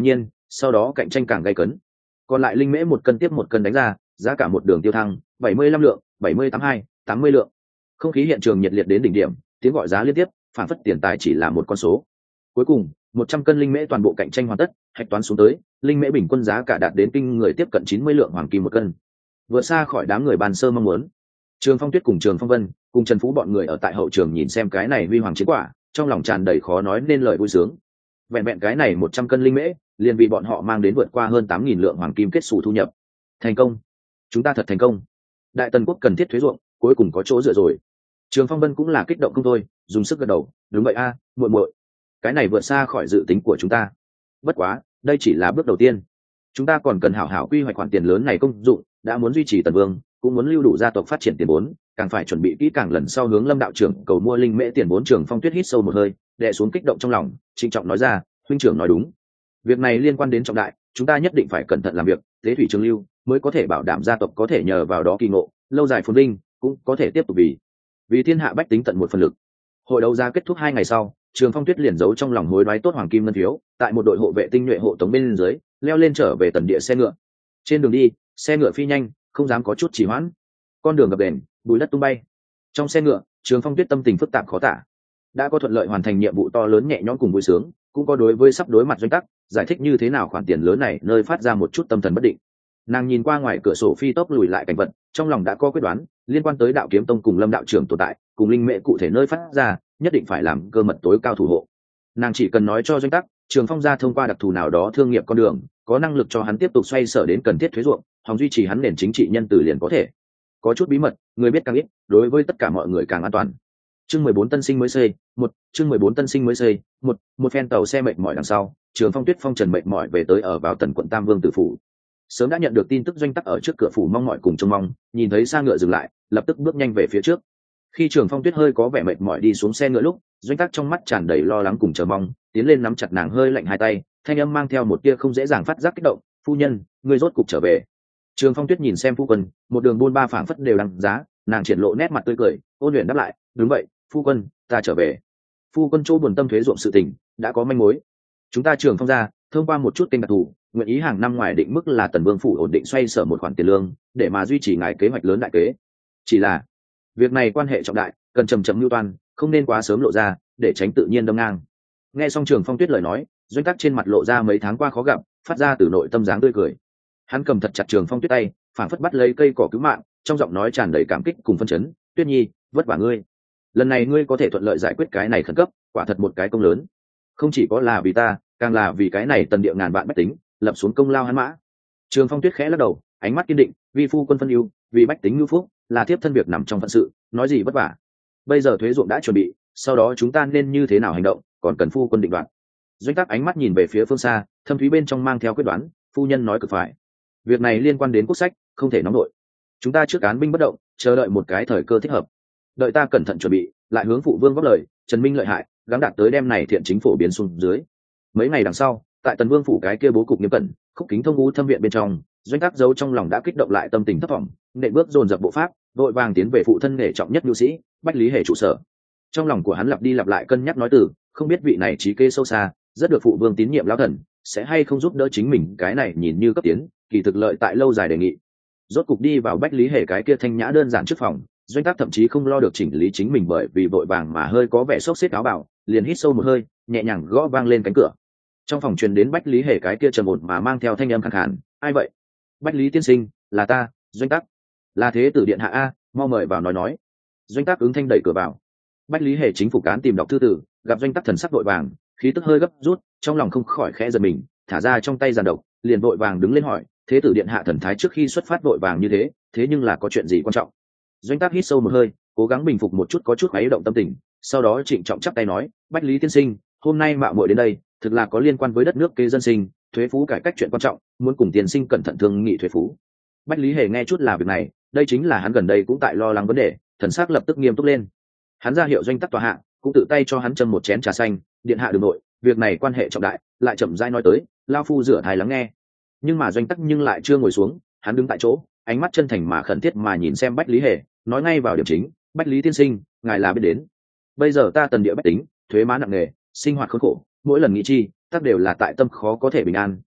sau đó cạnh tranh càng gay cấn. Còn lại linh mễ một cân tiếp một cân đánh ra, giá cả một đường tiêu thăng, bảy mươi lăm lượng, bảy mươi tám hai, tám mươi lượng. Không khí hiện trường nhiệt liệt đến đỉnh điểm, tiếng gọi giá liên tiếp, phản phất tiền tài chỉ là một con số. Cuối cùng, một trăm cân linh mễ toàn bộ cạnh tranh hoàn tất, hạch toán xuống tới, linh mễ bình quân giá cả đạt đến kinh người tiếp cận chín mươi lượng hoàng kim một cân. Vượt xa khỏi đám người bàn sơ mong muốn. Trường Phong Tuyết cùng Trường Phong Vân, cùng Trần Phú bọn người ở tại hậu trường nhìn xem cái này huy hoàng chiến quả, trong lòng tràn đầy khó nói nên lời vui sướng. Vẹn vẹn cái này một trăm cân linh mễ, liền vì bọn họ mang đến vượt qua hơn tám nghìn lượng hoàng kim kết sủ thu nhập. Thành công, chúng ta thật thành công. Đại Tần quốc cần thiết thuế ruộng, cuối cùng có chỗ dựa rồi. Trường Phong Vân cũng là kích động không thôi, dùng sức gật đầu, đúng vậy a, muội muội, cái này vượt xa khỏi dự tính của chúng ta. Bất quá, đây chỉ là bước đầu tiên. Chúng ta còn cần hảo hảo quy hoạch khoản tiền lớn này công dụng, đã muốn duy trì Tần Vương, cũng muốn lưu đủ gia tộc phát triển tiền vốn, càng phải chuẩn bị kỹ càng lần sau hướng Lâm đạo trưởng cầu mua linh mễ tiền vốn. Trường Phong Tuyết hít sâu một hơi, đè xuống kích động trong lòng, trịnh trọng nói ra, huynh trưởng nói đúng. Việc này liên quan đến trọng đại, chúng ta nhất định phải cẩn thận làm việc, tế thủy trường lưu, mới có thể bảo đảm gia tộc có thể nhờ vào đó kỳ ngộ, lâu dài phồn vinh, cũng có thể tiếp tục vì vì thiên hạ bách tính tận một phần lực. Hội đấu giá kết thúc hai ngày sau, Trường Phong Tuyết liền giấu trong lòng hối đoái tốt hoàng kim ngân phiếu, tại một đội hộ vệ tinh nhuệ hộ tống bên dưới, leo lên trở về tần địa xe ngựa. Trên đường đi, xe ngựa phi nhanh, không dám có chút trì hoãn. Con đường gập ghềnh, bụi đất tung bay. Trong xe ngựa, Trường Phong Tuyết tâm tình phức tạp khó tả. Đã có thuận lợi hoàn thành nhiệm vụ to lớn nhẹ nhõm cùng vui sướng, cũng có đối với sắp đối mặt doanh tắc, giải thích như thế nào khoản tiền lớn này nơi phát ra một chút tâm thần bất định. Nàng nhìn qua ngoài cửa sổ phi tốc lùi lại cảnh vật, trong lòng đã có quyết đoán, liên quan tới Đạo Kiếm Tông cùng Lâm đạo trưởng tồn tại, cùng linh mễ cụ thể nơi phát ra, nhất định phải làm cơ mật tối cao thủ hộ. Nàng chỉ cần nói cho doanh tắc, Trường Phong gia thông qua đặc thù nào đó thương nghiệp con đường, có năng lực cho hắn tiếp tục xoay sở đến cần thiết thuế ruộng, hòng duy trì hắn nền chính trị nhân từ liền có thể. Có chút bí mật, người biết càng ít, đối với tất cả mọi người càng an toàn. Chương mười bốn tân sinh mới xây, một, chương mười bốn tân sinh mới xây, một, một phen tàu xe mệt mỏi đằng sau, Trường Phong Tuyết phong trần mệt mỏi về tới ở vào Tần quận Tam Vương tử phủ. Sớm đã nhận được tin tức doanh tắc ở trước cửa phủ mong mỏi cùng trông mong, nhìn thấy xa ngựa dừng lại, lập tức bước nhanh về phía trước. Khi Trường Phong Tuyết hơi có vẻ mệt mỏi đi xuống xe ngựa lúc, doanh tắc trong mắt tràn đầy lo lắng cùng chờ mong, tiến lên nắm chặt nàng hơi lạnh hai tay, thanh âm mang theo một tia không dễ dàng phát giác kích động, "Phu nhân, ngươi rốt cục trở về." Trường Phong Tuyết nhìn xem phu quân, một đường buôn ba phảng phất đều đăng giá, nàng triển lộ nét mặt tươi cười, ôn luyện đáp lại, "Đúng vậy, phu quân, ta trở về." Phu quân chỗ buồn tâm thuế ruộng sự tình đã có manh mối. Chúng ta Trường Phong gia thông qua một chút kênh đặc thù, nguyện ý hàng năm ngoài định mức là Tần Vương phủ ổn định xoay sở một khoản tiền lương, để mà duy trì ngài kế hoạch lớn đại kế. Chỉ là việc này quan hệ trọng đại, cần chậm chậm lưu toan, không nên quá sớm lộ ra, để tránh tự nhiên đâm ngang. Nghe xong Trường Phong Tuyết lời nói, doanh tắc trên mặt lộ ra mấy tháng qua khó gặp, phát ra từ nội tâm dáng tươi cười. Hắn cầm thật chặt Trường Phong Tuyết tay, phảng phất bắt lấy cây cỏ cứu mạng, trong giọng nói tràn đầy cảm kích cùng phân chấn, "Tuyết Nhi, vất vả ngươi. Lần này ngươi có thể thuận lợi giải quyết cái này khẩn cấp, quả thật một cái công lớn. Không chỉ có là vì ta, càng là vì cái này Tần địa ngàn vạn bách tính, lập xuống công lao hắn mã." Trường Phong Tuyết khẽ lắc đầu, ánh mắt kiên định, "Vi phu quân phân ưu, vì bách tính ngưu phúc, là thiếp thân việc nằm trong phận sự, nói gì vất vả. Bây giờ thuế ruộng đã chuẩn bị, sau đó chúng ta nên như thế nào hành động, còn cần phu quân định đoạt." Doanh tắc ánh mắt nhìn về phía phương xa, thâm thúy bên trong mang theo quyết đoán, "Phu nhân nói cực phải. Việc này liên quan đến quốc sách, không thể nóng nổi. Chúng ta trước án binh bất động, chờ đợi một cái thời cơ thích hợp. Đợi ta cẩn thận chuẩn bị, lại hướng phụ vương góp lời, Trần Minh lợi hại, gắng đạt tới đem này thiện chính phổ biến xuống dưới." Mấy ngày đằng sau, tại Tần Vương phủ cái kia bố cục nghiêm cẩn, khúc kính thông u thâm viện bên trong, doanh tác giấu trong lòng đã kích động lại tâm tình thấp vọng, nệ bước dồn dập bộ pháp, vội vàng tiến về phụ thân nghề trọng nhất nhu sĩ, Bách Lý Hề trụ sở. Trong lòng của hắn lặp đi lặp lại cân nhắc nói từ, không biết vị này trí kế sâu xa, rất được phụ vương tín nhiệm lão thần, sẽ hay không giúp đỡ chính mình cái này nhìn như cấp tiến, kỳ thực lợi tại lâu dài đề nghị. Rốt cục đi vào Bách Lý Hề cái kia thanh nhã đơn giản trước phòng, doanh tác thậm chí không lo được chỉnh lý chính mình bởi vì vội vàng mà hơi có vẻ xốc xếp áo bào, liền hít sâu một hơi, nhẹ nhàng gõ vang lên cánh cửa. Trong phòng truyền đến Bách Lý Hề cái kia trầm ổn mà mang theo thanh âm khàn khàn, "Ai vậy?" "Bách Lý tiên sinh, là ta, doanh tác." "Là thế tử điện hạ a, mau mời vào nói nói." Doanh tác ứng thanh đẩy cửa vào. Bách Lý Hề chính phủ cán tìm đọc thư tử, gặp doanh tác thần sắc vội vàng, khí tức hơi gấp rút, trong lòng không khỏi khẽ giật mình, thả ra trong tay giàn độc, liền vội vàng đứng lên hỏi, "Thế tử điện hạ thần thái trước khi xuất phát vội vàng như thế, thế nhưng là có chuyện gì quan trọng?" Doanh tác hít sâu một hơi, cố gắng bình phục một chút có chút khuấy động tâm tình, sau đó trịnh trọng chắp tay nói, "Bách Lý tiên sinh, hôm nay mạo muội đến đây, thực là có liên quan với đất nước kế dân sinh, thuế phú cải cách chuyện quan trọng, muốn cùng tiên sinh cẩn thận thương nghị thuế phú." Bách Lý Hề nghe chút là việc này, đây chính là hắn gần đây cũng tại lo lắng vấn đề, thần sắc lập tức nghiêm túc lên. Hắn ra hiệu doanh tác tòa hạ, cũng tự tay cho hắn châm một chén trà xanh, "Điện hạ đường nội, việc này quan hệ trọng đại, lại chậm rãi nói tới, lao phu rửa thái lắng nghe." Nhưng mà doanh tắc nhưng lại chưa ngồi xuống, hắn đứng tại chỗ, ánh mắt chân thành mà khẩn thiết mà nhìn xem Bách Lý Hề, nói ngay vào điểm chính, "Bách Lý tiên sinh, ngài là biết đến, bây giờ ta Tần địa bách tính, thuế má nặng nề, sinh hoạt khốn khổ, mỗi lần nghĩ chi, tất đều là tại tâm khó có thể bình an,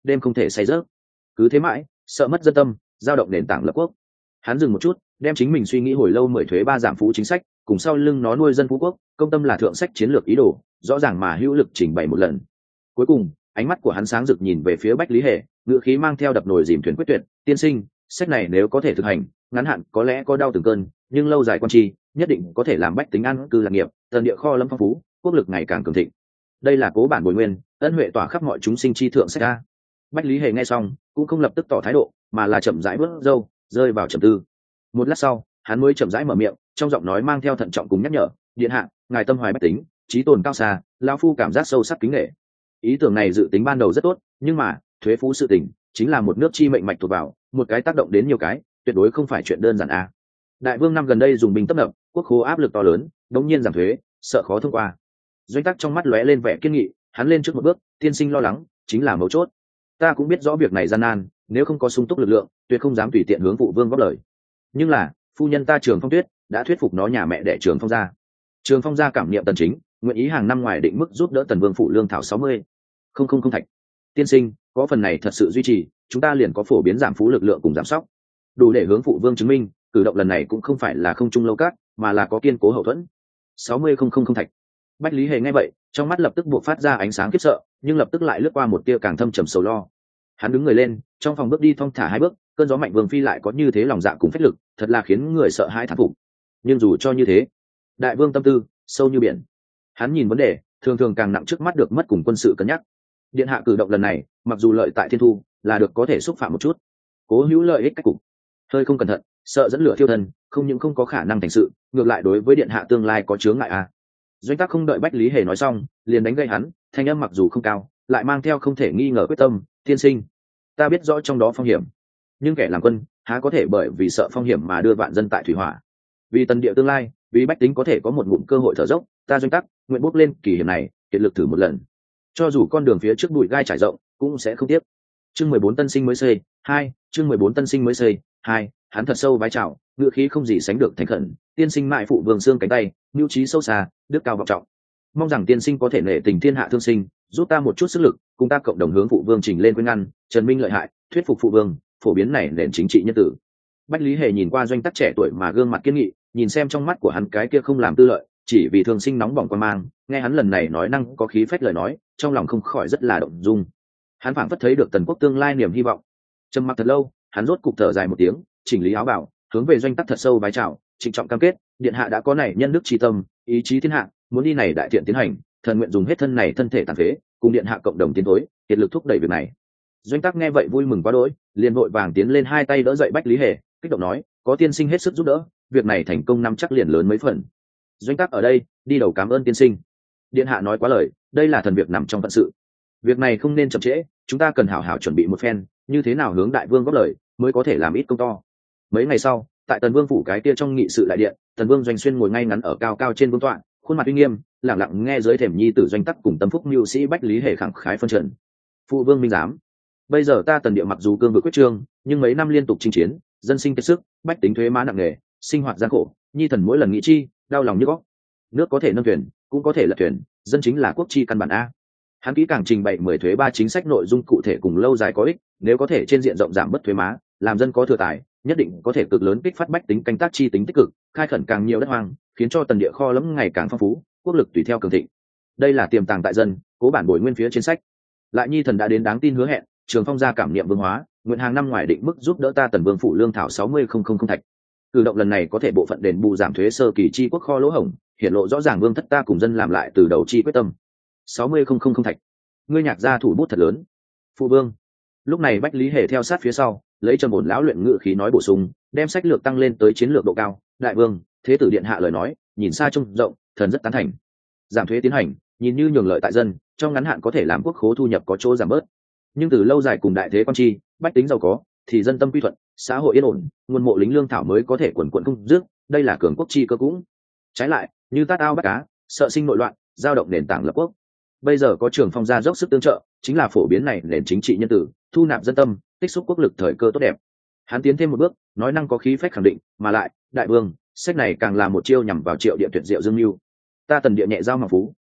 đêm không thể say rớt. Cứ thế mãi, sợ mất dân tâm, dao động nền tảng lập quốc. Hắn dừng một chút, đem chính mình suy nghĩ hồi lâu mười thuế ba giảm phú chính sách cùng sau lưng nó nuôi dân phú quốc công tâm là thượng sách chiến lược ý đồ rõ ràng mà hữu lực trình bày một lần. Cuối cùng ánh mắt của hắn sáng rực nhìn về phía Bách Lý Hề, ngựa khí mang theo đập nồi dìm thuyền quyết tuyệt. Tiên sinh, sách này nếu có thể thực hành, ngắn hạn có lẽ có đau từng cơn, nhưng lâu dài quan tri nhất định có thể làm bách tính an cư lạc nghiệp, tần địa kho lâm phong phú, quốc lực ngày càng cường thịnh. Đây là cố bản bồi nguyên, ân huệ tỏa khắp mọi chúng sinh chi thượng sách a. Bách Lý Hề nghe xong cũng không lập tức tỏ thái độ, mà là chậm rãi vớt râu, rơi vào trầm tư. Một lát sau hắn mới chậm rãi mở miệng, trong giọng nói mang theo thận trọng cùng nhắc nhở: điện hạ, ngài tâm hoài bách tính, trí tồn cao xa, lão phu cảm giác sâu sắc kính nể. Ý tưởng này dự tính ban đầu rất tốt, nhưng mà thuế phú sự tình chính là một nước chi mệnh mạch thuộc vào, một cái tác động đến nhiều cái, tuyệt đối không phải chuyện đơn giản a. Đại vương năm gần đây dùng binh tấp nập, quốc khố áp lực to lớn, đống nhiên giảm thuế, sợ khó thông qua. Doanh Tắc trong mắt lóe lên vẻ kiên nghị, hắn lên trước một bước: tiên sinh lo lắng chính là mấu chốt. Ta cũng biết rõ việc này gian nan, nếu không có sung túc lực lượng, tuyệt không dám tùy tiện hướng phụ vương góp lời. Nhưng là phu nhân ta Trường Phong Tuyết đã thuyết phục nó nhà mẹ đẻ Trường Phong gia. Trường Phong gia cảm niệm tần chính, nguyện ý hàng năm ngoài định mức giúp đỡ tần vương phụ lương thảo sáu mươi không không không thạch. Tiên sinh, có phần này thật sự duy trì, chúng ta liền có phổ biến giảm phú lực lượng cùng giảm sóc, đủ để hướng phụ vương chứng minh cử động lần này cũng không phải là không trung lâu cát, mà là có kiên cố hậu thuẫn. sáu mươi không không không thạch. Bách Lý Hề nghe vậy, trong mắt lập tức buộc phát ra ánh sáng khiếp sợ, nhưng lập tức lại lướt qua một tia càng thâm trầm sầu lo. Hắn đứng người lên, trong phòng bước đi thong thả hai bước, cơn gió mạnh vương phi lại có như thế lòng dạ cùng phách lực, thật là khiến người sợ hãi thán phục. Nhưng dù cho như thế, đại vương tâm tư sâu như biển, hắn nhìn vấn đề thường thường càng nặng trước mắt được mất cùng quân sự cân nhắc. Điện hạ cử động lần này mặc dù lợi tại thiên thu, là được có thể xúc phạm một chút, cố hữu lợi ích cách cục, hơi không cẩn thận sợ dẫn lửa thiêu thân, không những không có khả năng thành sự, ngược lại đối với điện hạ tương lai có chướng ngại à. Doanh Tắc không đợi Bách Lý Hề nói xong liền đánh gây hắn, thanh âm mặc dù không cao, lại mang theo không thể nghi ngờ quyết tâm: tiên sinh, ta biết rõ trong đó phong hiểm, nhưng kẻ làm quân há có thể bởi vì sợ phong hiểm mà đưa vạn dân tại thủy hỏa. Vì tần địa tương lai, vì bách tính có thể có một ngụm cơ hội thở dốc, ta Doanh Tắc nguyện bốc lên kỳ hiểm này, kiệt lực thử một lần, cho dù con đường phía trước bụi gai trải rộng cũng sẽ không tiếc. Chương mười bốn tân sinh mới xây hai, chương mười bốn tân sinh mới xây hai. Hắn thật sâu vái chào, ngựa khí không gì sánh được thành khẩn: tiên sinh mại phụ vương xương cánh tay, mưu trí sâu xa, đức cao vọng trọng, mong rằng tiên sinh có thể nể tình thiên hạ thương sinh, giúp ta một chút sức lực, cùng ta cộng đồng hướng phụ vương trình lên khuyên ngăn, trần minh lợi hại, thuyết phục phụ vương, phổ biến này nền chính trị nhân tử. Bách Lý Hề nhìn qua Doanh Tắc trẻ tuổi mà gương mặt kiên nghị, nhìn xem trong mắt của hắn cái kia không làm tư lợi, chỉ vì thương sinh nóng bỏng quan mang, nghe hắn lần này nói năng có khí phách lời nói, trong lòng không khỏi rất là động dung. Hắn phảng phất thấy được tần quốc tương lai niềm hy vọng. Trầm mặc thật lâu, hắn rốt cục thở dài một tiếng, chỉnh lý áo bào, hướng về Doanh Tắc thật sâu vái chào, trịnh trọng cam kết: điện hạ đã có này nhân đức tri tâm, ý chí thiên hạ, muốn đi này đại thiện tiến hành, thần nguyện dùng hết thân này thân thể tàn phế, cùng điện hạ cộng đồng tiến thối, kiệt lực thúc đẩy việc này. Doanh Tắc nghe vậy vui mừng quá đỗi, liền vội vàng tiến lên hai tay đỡ dậy Bách Lý Hề, kích động nói: có tiên sinh hết sức giúp đỡ, việc này thành công năm chắc liền lớn mấy phần. Doanh Tắc ở đây đi đầu cảm ơn tiên sinh. Điện hạ nói quá lời, đây là thần việc nằm trong phận sự, việc này không nên chậm trễ, chúng ta cần hảo hảo chuẩn bị một phen, như thế nào hướng đại vương góp lời mới có thể làm ít công to. Mấy ngày sau, tại tần vương phủ cái kia trong nghị sự đại điện, tần vương Doanh Xuyên ngồi ngay ngắn ở cao cao trên vương tọa, khuôn mặt uy nghiêm, lặng lặng nghe dưới thềm nhi tử Doanh Tắc cùng tâm phúc mưu sĩ Bách Lý Hề khẳng khái phân trần. Phụ vương minh giám, bây giờ ta tần địa mặc dù cương vực quyết trương, nhưng mấy năm liên tục chinh chiến, dân sinh kiệt sức, bách tính thuế má nặng nề, sinh hoạt gian khổ, nhi thần mỗi lần nghĩ chi đau lòng như góc. Nước có thể nâng thuyền, cũng có thể lật thuyền, dân chính là quốc chi căn bản a. Hắn kỹ càng trình bày mười thuế ba chính sách nội dung cụ thể cùng lâu dài có ích, nếu có thể trên diện rộng giảm bớt thuế má, làm dân có thừa tài, nhất định có thể cực lớn kích phát bách tính canh tác chi tính tích cực, khai khẩn càng nhiều đất hoang, khiến cho tần địa kho lẫm ngày càng phong phú, quốc lực tùy theo cường thịnh. Đây là tiềm tàng tại dân, cố bản bồi nguyên phía trên sách. Lại nhi thần đã đến đáng tin hứa hẹn, Trường Phong gia cảm niệm vương hóa, nguyện hàng năm ngoài định mức giúp đỡ ta tần vương phủ lương thảo sáu mươi không không không thạch. Cử động lần này có thể bộ phận đền bù giảm thuế sơ kỳ chi quốc kho lỗ hổng, hiện lộ rõ ràng vương thất ta cùng dân làm lại từ đầu chi quyết tâm. sáu mươi không không không thạch. Ngươi nhạc gia thủ bút thật lớn. Phụ vương. Lúc này Bách Lý Hề theo sát phía sau, lấy trầm ổn lão luyện ngự khí nói bổ sung, đem sách lược tăng lên tới chiến lược độ cao. Đại vương, thế tử điện hạ lời nói, nhìn xa trông rộng, thần rất tán thành. Giảm thuế tiến hành, nhìn như nhường lợi tại dân, trong ngắn hạn có thể làm quốc khố thu nhập có chỗ giảm bớt, nhưng từ lâu dài cùng đại thế quan chi, bách tính giàu có, thì dân tâm quy thuận, xã hội yên ổn, nguồn mộ lính lương thảo mới có thể quần quận không dứt, đây là cường quốc chi cơ cũng. Trái lại, như tát ao bắt cá, sợ sinh nội loạn, giao động nền tảng lập quốc. Bây giờ có Trường Phong gia dốc sức tương trợ, chính là phổ biến này nền chính trị nhân tử, thu nạp dân tâm, tích xúc quốc lực thời cơ tốt đẹp. Hắn tiến thêm một bước, nói năng có khí phách khẳng định, mà lại, đại vương, sách này càng là một chiêu nhằm vào Triệu Địa tuyệt diệu dương lưu. Ta tần địa nhẹ giao mà phú,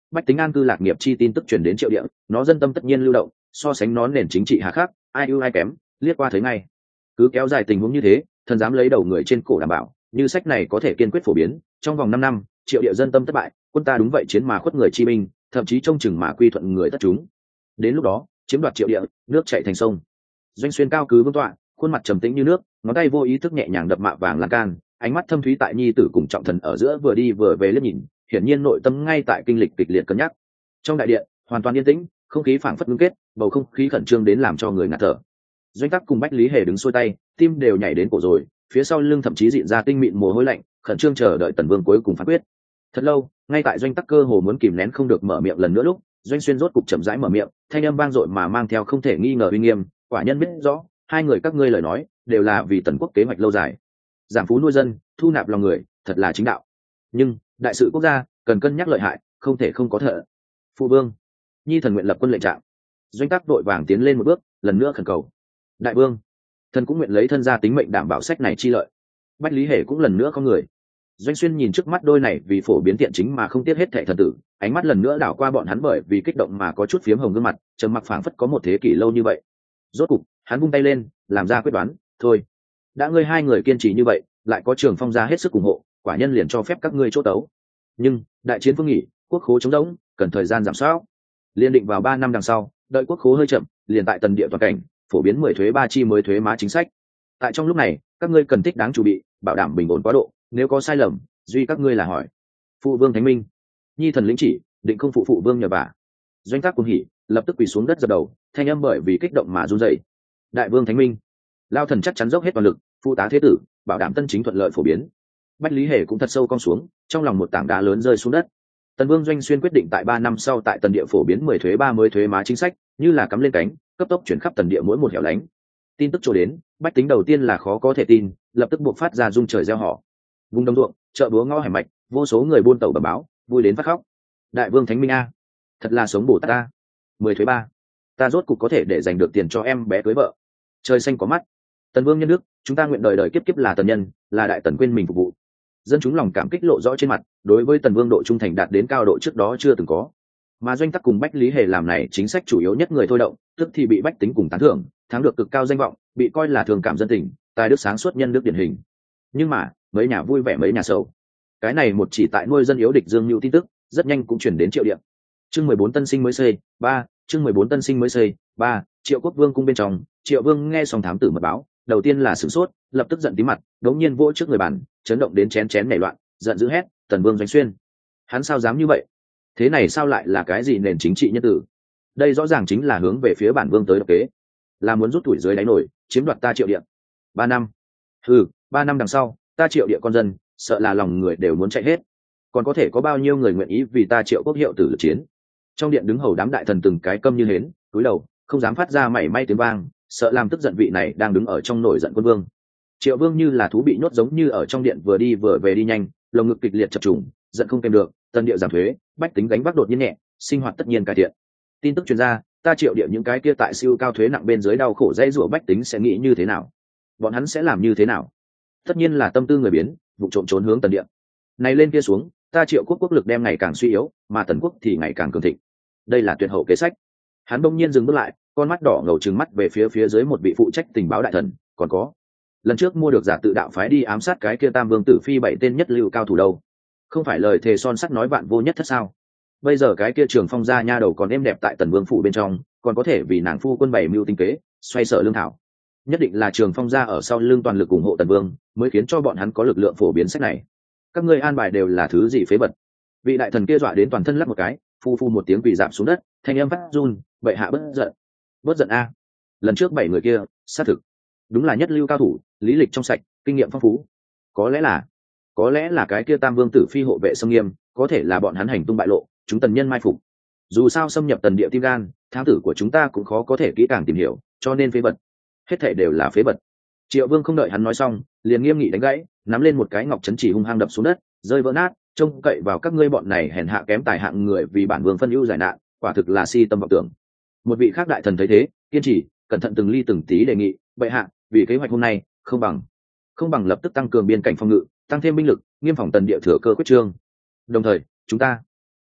bách tính an cư lạc nghiệp chi tin tức truyền đến Triệu Địa, nó dân tâm tất nhiên lưu động, so sánh nó nền chính trị hà khắc, ai ưu ai kém, liếc qua thấy ngay. Cứ kéo dài tình huống như thế, thần dám lấy đầu người trên cổ đảm bảo, như sách này có thể kiên quyết phổ biến, trong vòng năm năm, Triệu Địa dân tâm thất bại, quân ta đúng vậy chiến mà khuất người chi binh, thậm chí trông chừng mà quy thuận người tất chúng. Đến lúc đó, chiếm đoạt Triệu Địa, nước chảy thành sông. Doanh Xuyên cao cứ vương tọa, khuôn mặt trầm tĩnh như nước, ngón tay vô ý thức nhẹ nhàng đập mạ vàng lan can, ánh mắt thâm thúy tại nhi tử cùng trọng thần ở giữa vừa đi vừa về liếc nhìn, hiển nhiên nội tâm ngay tại kinh lịch kịch liệt cân nhắc. Trong đại điện hoàn toàn yên tĩnh, không khí phảng phất ngưng kết, bầu không khí khẩn trương đến làm cho người ngạt thở. Doanh Tắc cùng Bách Lý Hề đứng xuôi tay, tim đều nhảy đến cổ rồi, phía sau lưng thậm chí dịn ra tinh mịn mồ hôi lạnh, khẩn trương chờ đợi Tần Vương cuối cùng phán quyết. Thật lâu, ngay tại Doanh Tắc cơ hồ muốn kìm nén không được mở miệng lần nữa lúc, Doanh Xuyên rốt cục chậm rãi mở miệng, thanh âm vang dội mà mang theo không thể nghi ngờ uy nghiêm, quả nhân biết rõ, hai người các ngươi lời nói đều là vì Tần quốc kế hoạch lâu dài, giảm phú nuôi dân, thu nạp lòng người, thật là chính đạo. Nhưng đại sự quốc gia cần cân nhắc lợi hại, không thể không có thợ. Phụ vương, nhi thần nguyện lập quân lệnh trạng. Doanh Tắc đội vàng tiến lên một bước, lần nữa khẩn cầu. Đại vương, thần cũng nguyện lấy thân gia tính mệnh đảm bảo sách này chi lợi. Bách Lý Hề cũng lần nữa không người. Doanh Xuyên nhìn trước mắt đôi này vì phổ biến tiện chính mà không tiếc hết thệ thần tử, ánh mắt lần nữa đảo qua bọn hắn bởi vì kích động mà có chút phiếm hồng gương mặt, trầm mặc phảng phất có một thế kỷ lâu như vậy. Rốt cục, hắn vung tay lên, làm ra quyết đoán, thôi, đã ngươi hai người kiên trì như vậy, lại có Trường Phong gia hết sức ủng hộ, quả nhân liền cho phép các ngươi chỗ tấu. Nhưng đại chiến phương nghỉ, quốc khố chống rỗng, cần thời gian giảm soát. Liên định vào ba năm đằng sau, đợi quốc khố hơi chậm, liền tại Tần địa toàn cảnh phổ biến mười thuế ba chi mới thuế má chính sách. Tại trong lúc này, các ngươi cần thích đáng chuẩn bị, bảo đảm bình ổn quá độ, nếu có sai lầm, duy các ngươi là hỏi. Phụ vương thánh minh, nhi thần lĩnh chỉ, định không phụ phụ vương nhờ vả. Doanh Tác cuồng hỉ, lập tức quỳ xuống đất dập đầu, thanh âm bởi vì kích động mà run rẩy. Đại vương thánh minh, lao thần chắc chắn dốc hết toàn lực, phụ tá thế tử, bảo đảm tân chính thuận lợi phổ biến. Bách Lý Hề cũng thật sâu cong xuống, trong lòng một tảng đá lớn rơi xuống đất. Tần Vương Doanh Xuyên quyết định tại ba năm sau tại Tần địa phổ biến mười thuế ba mới thuế má chính sách, như là cắm lên cánh, cấp tốc chuyển khắp Tần địa mỗi một hẻo lánh. Tin tức trôi đến, bách tính đầu tiên là khó có thể tin, lập tức buộc phát ra rung trời reo hò. Vùng đồng ruộng, chợ búa ngõ hẻm mạch, vô số người buôn tàu bẩm báo, vui đến phát khóc. Đại vương thánh minh a, thật là sống bổ tát ta. Mười thuế ba, ta rốt cục có thể để giành được tiền cho em bé cưới vợ. Trời xanh có mắt. Tần Vương nhân đức, chúng ta nguyện đời đời kiếp kiếp là tần nhân, là đại tần quên mình phục vụ. Dân chúng lòng cảm kích lộ rõ trên mặt, đối với Tần Vương độ trung thành đạt đến cao độ trước đó chưa từng có. Mà Doanh Tắc cùng Bách Lý Hề làm này chính sách chủ yếu nhất người thôi động, tức thì bị bách tính cùng tán thưởng, thắng được cực cao danh vọng, bị coi là thường cảm dân tình, tài đức sáng suốt nhân đức điển hình. Nhưng mà, mấy nhà vui vẻ mấy nhà sầu. Cái này một chỉ tại nuôi dân yếu địch Dương Nưu tin tức, rất nhanh cũng chuyển đến Triệu Địa. Chương mười bốn tân sinh mới xây, ba, chương mười bốn tân sinh mới xây, ba, Triệu Quốc Vương cung bên trong, Triệu Vương nghe xong thám tử mật báo, đầu tiên là sửng sốt, lập tức giận tím mặt, đống nhiên vỗ trước người bàn, chấn động đến chén chén nảy loạn, giận dữ hét, Tần Vương Doanh Xuyên, hắn sao dám như vậy? Thế này sao lại là cái gì nền chính trị nhân tử? Đây rõ ràng chính là hướng về phía bản vương tới độc kế, là muốn rút tuổi dưới đáy nổi, chiếm đoạt ta Triệu Địa. Ba năm, ừ, ba năm đằng sau, ta Triệu Địa con dân, sợ là lòng người đều muốn chạy hết. Còn có thể có bao nhiêu người nguyện ý vì ta Triệu Quốc hiệu tử lực chiến? Trong điện đứng hầu đám đại thần từng cái câm như hến, cúi đầu, không dám phát ra mảy may tiếng vang, sợ làm tức giận vị này đang đứng ở trong nổi giận quân vương. Triệu Vương như là thú bị nhốt giống như ở trong điện vừa đi vừa về đi nhanh, lồng ngực kịch liệt chập trùng, giận không kèm được, Tần địa giảm thuế, bách tính gánh vác đột nhiên nhẹ, sinh hoạt tất nhiên cải thiện. Tin tức truyền ra, ta Triệu Địa những cái kia tại siêu cao thuế nặng bên dưới đau khổ dây rủa bách tính sẽ nghĩ như thế nào? Bọn hắn sẽ làm như thế nào? Tất nhiên là tâm tư người biến, vụ trộm trốn hướng Tần địa. Này lên kia xuống, ta Triệu Quốc quốc lực đem ngày càng suy yếu, mà Tần quốc thì ngày càng cường thịnh. Đây là tuyệt hậu kế sách. Hắn bỗng nhiên dừng bước lại, con mắt đỏ ngầu trừng mắt về phía phía dưới một vị phụ trách tình báo đại thần, còn có lần trước mua được giả tự đạo phái đi ám sát cái kia Tam Vương Tử Phi bảy tên nhất lưu cao thủ đâu, không phải lời thề son sắt nói vạn vô nhất thất sao? Bây giờ cái kia Trường Phong gia nha đầu còn êm đẹp tại Tần Vương phủ bên trong, còn có thể vì nàng phu quân bảy mưu tinh kế, xoay sở lương thảo. Nhất định là Trường Phong gia ở sau lưng toàn lực ủng hộ Tần Vương, mới khiến cho bọn hắn có lực lượng phổ biến sách này. Các ngươi an bài đều là thứ gì phế vật? Vị đại thần kia dọa đến toàn thân lắc một cái, phu phu một tiếng quỳ rạp xuống đất, thanh âm phát run, bệ hạ bất giận. Bất giận a. Lần trước bảy người kia, xác thực đúng là nhất lưu cao thủ, lý lịch trong sạch, kinh nghiệm phong phú. Có lẽ là có lẽ là cái kia Tam Vương Tử Phi hộ vệ xâm nghiêm, có thể là bọn hắn hành tung bại lộ, chúng tần nhân mai phục. Dù sao xâm nhập Tần địa tim gan, thám tử của chúng ta cũng khó có thể kỹ càng tìm hiểu, cho nên phế vật. Hết thảy đều là phế vật. Triệu Vương không đợi hắn nói xong, liền nghiêm nghị đánh gãy, nắm lên một cái ngọc chấn chỉ hung hăng đập xuống đất, rơi vỡ nát, trông cậy vào các ngươi bọn này hèn hạ kém tài hạng người vì bản vương phân ưu giải nạn, quả thực là si tâm vọng tưởng. Một vị khác đại thần thấy thế, kiên trì, cẩn thận từng ly từng tí đề nghị, bệ hạ, vì kế hoạch hôm nay, không bằng không bằng lập tức tăng cường biên cảnh phòng ngự, tăng thêm binh lực, nghiêm phòng Tần địa thừa cơ quyết trương. Đồng thời, chúng ta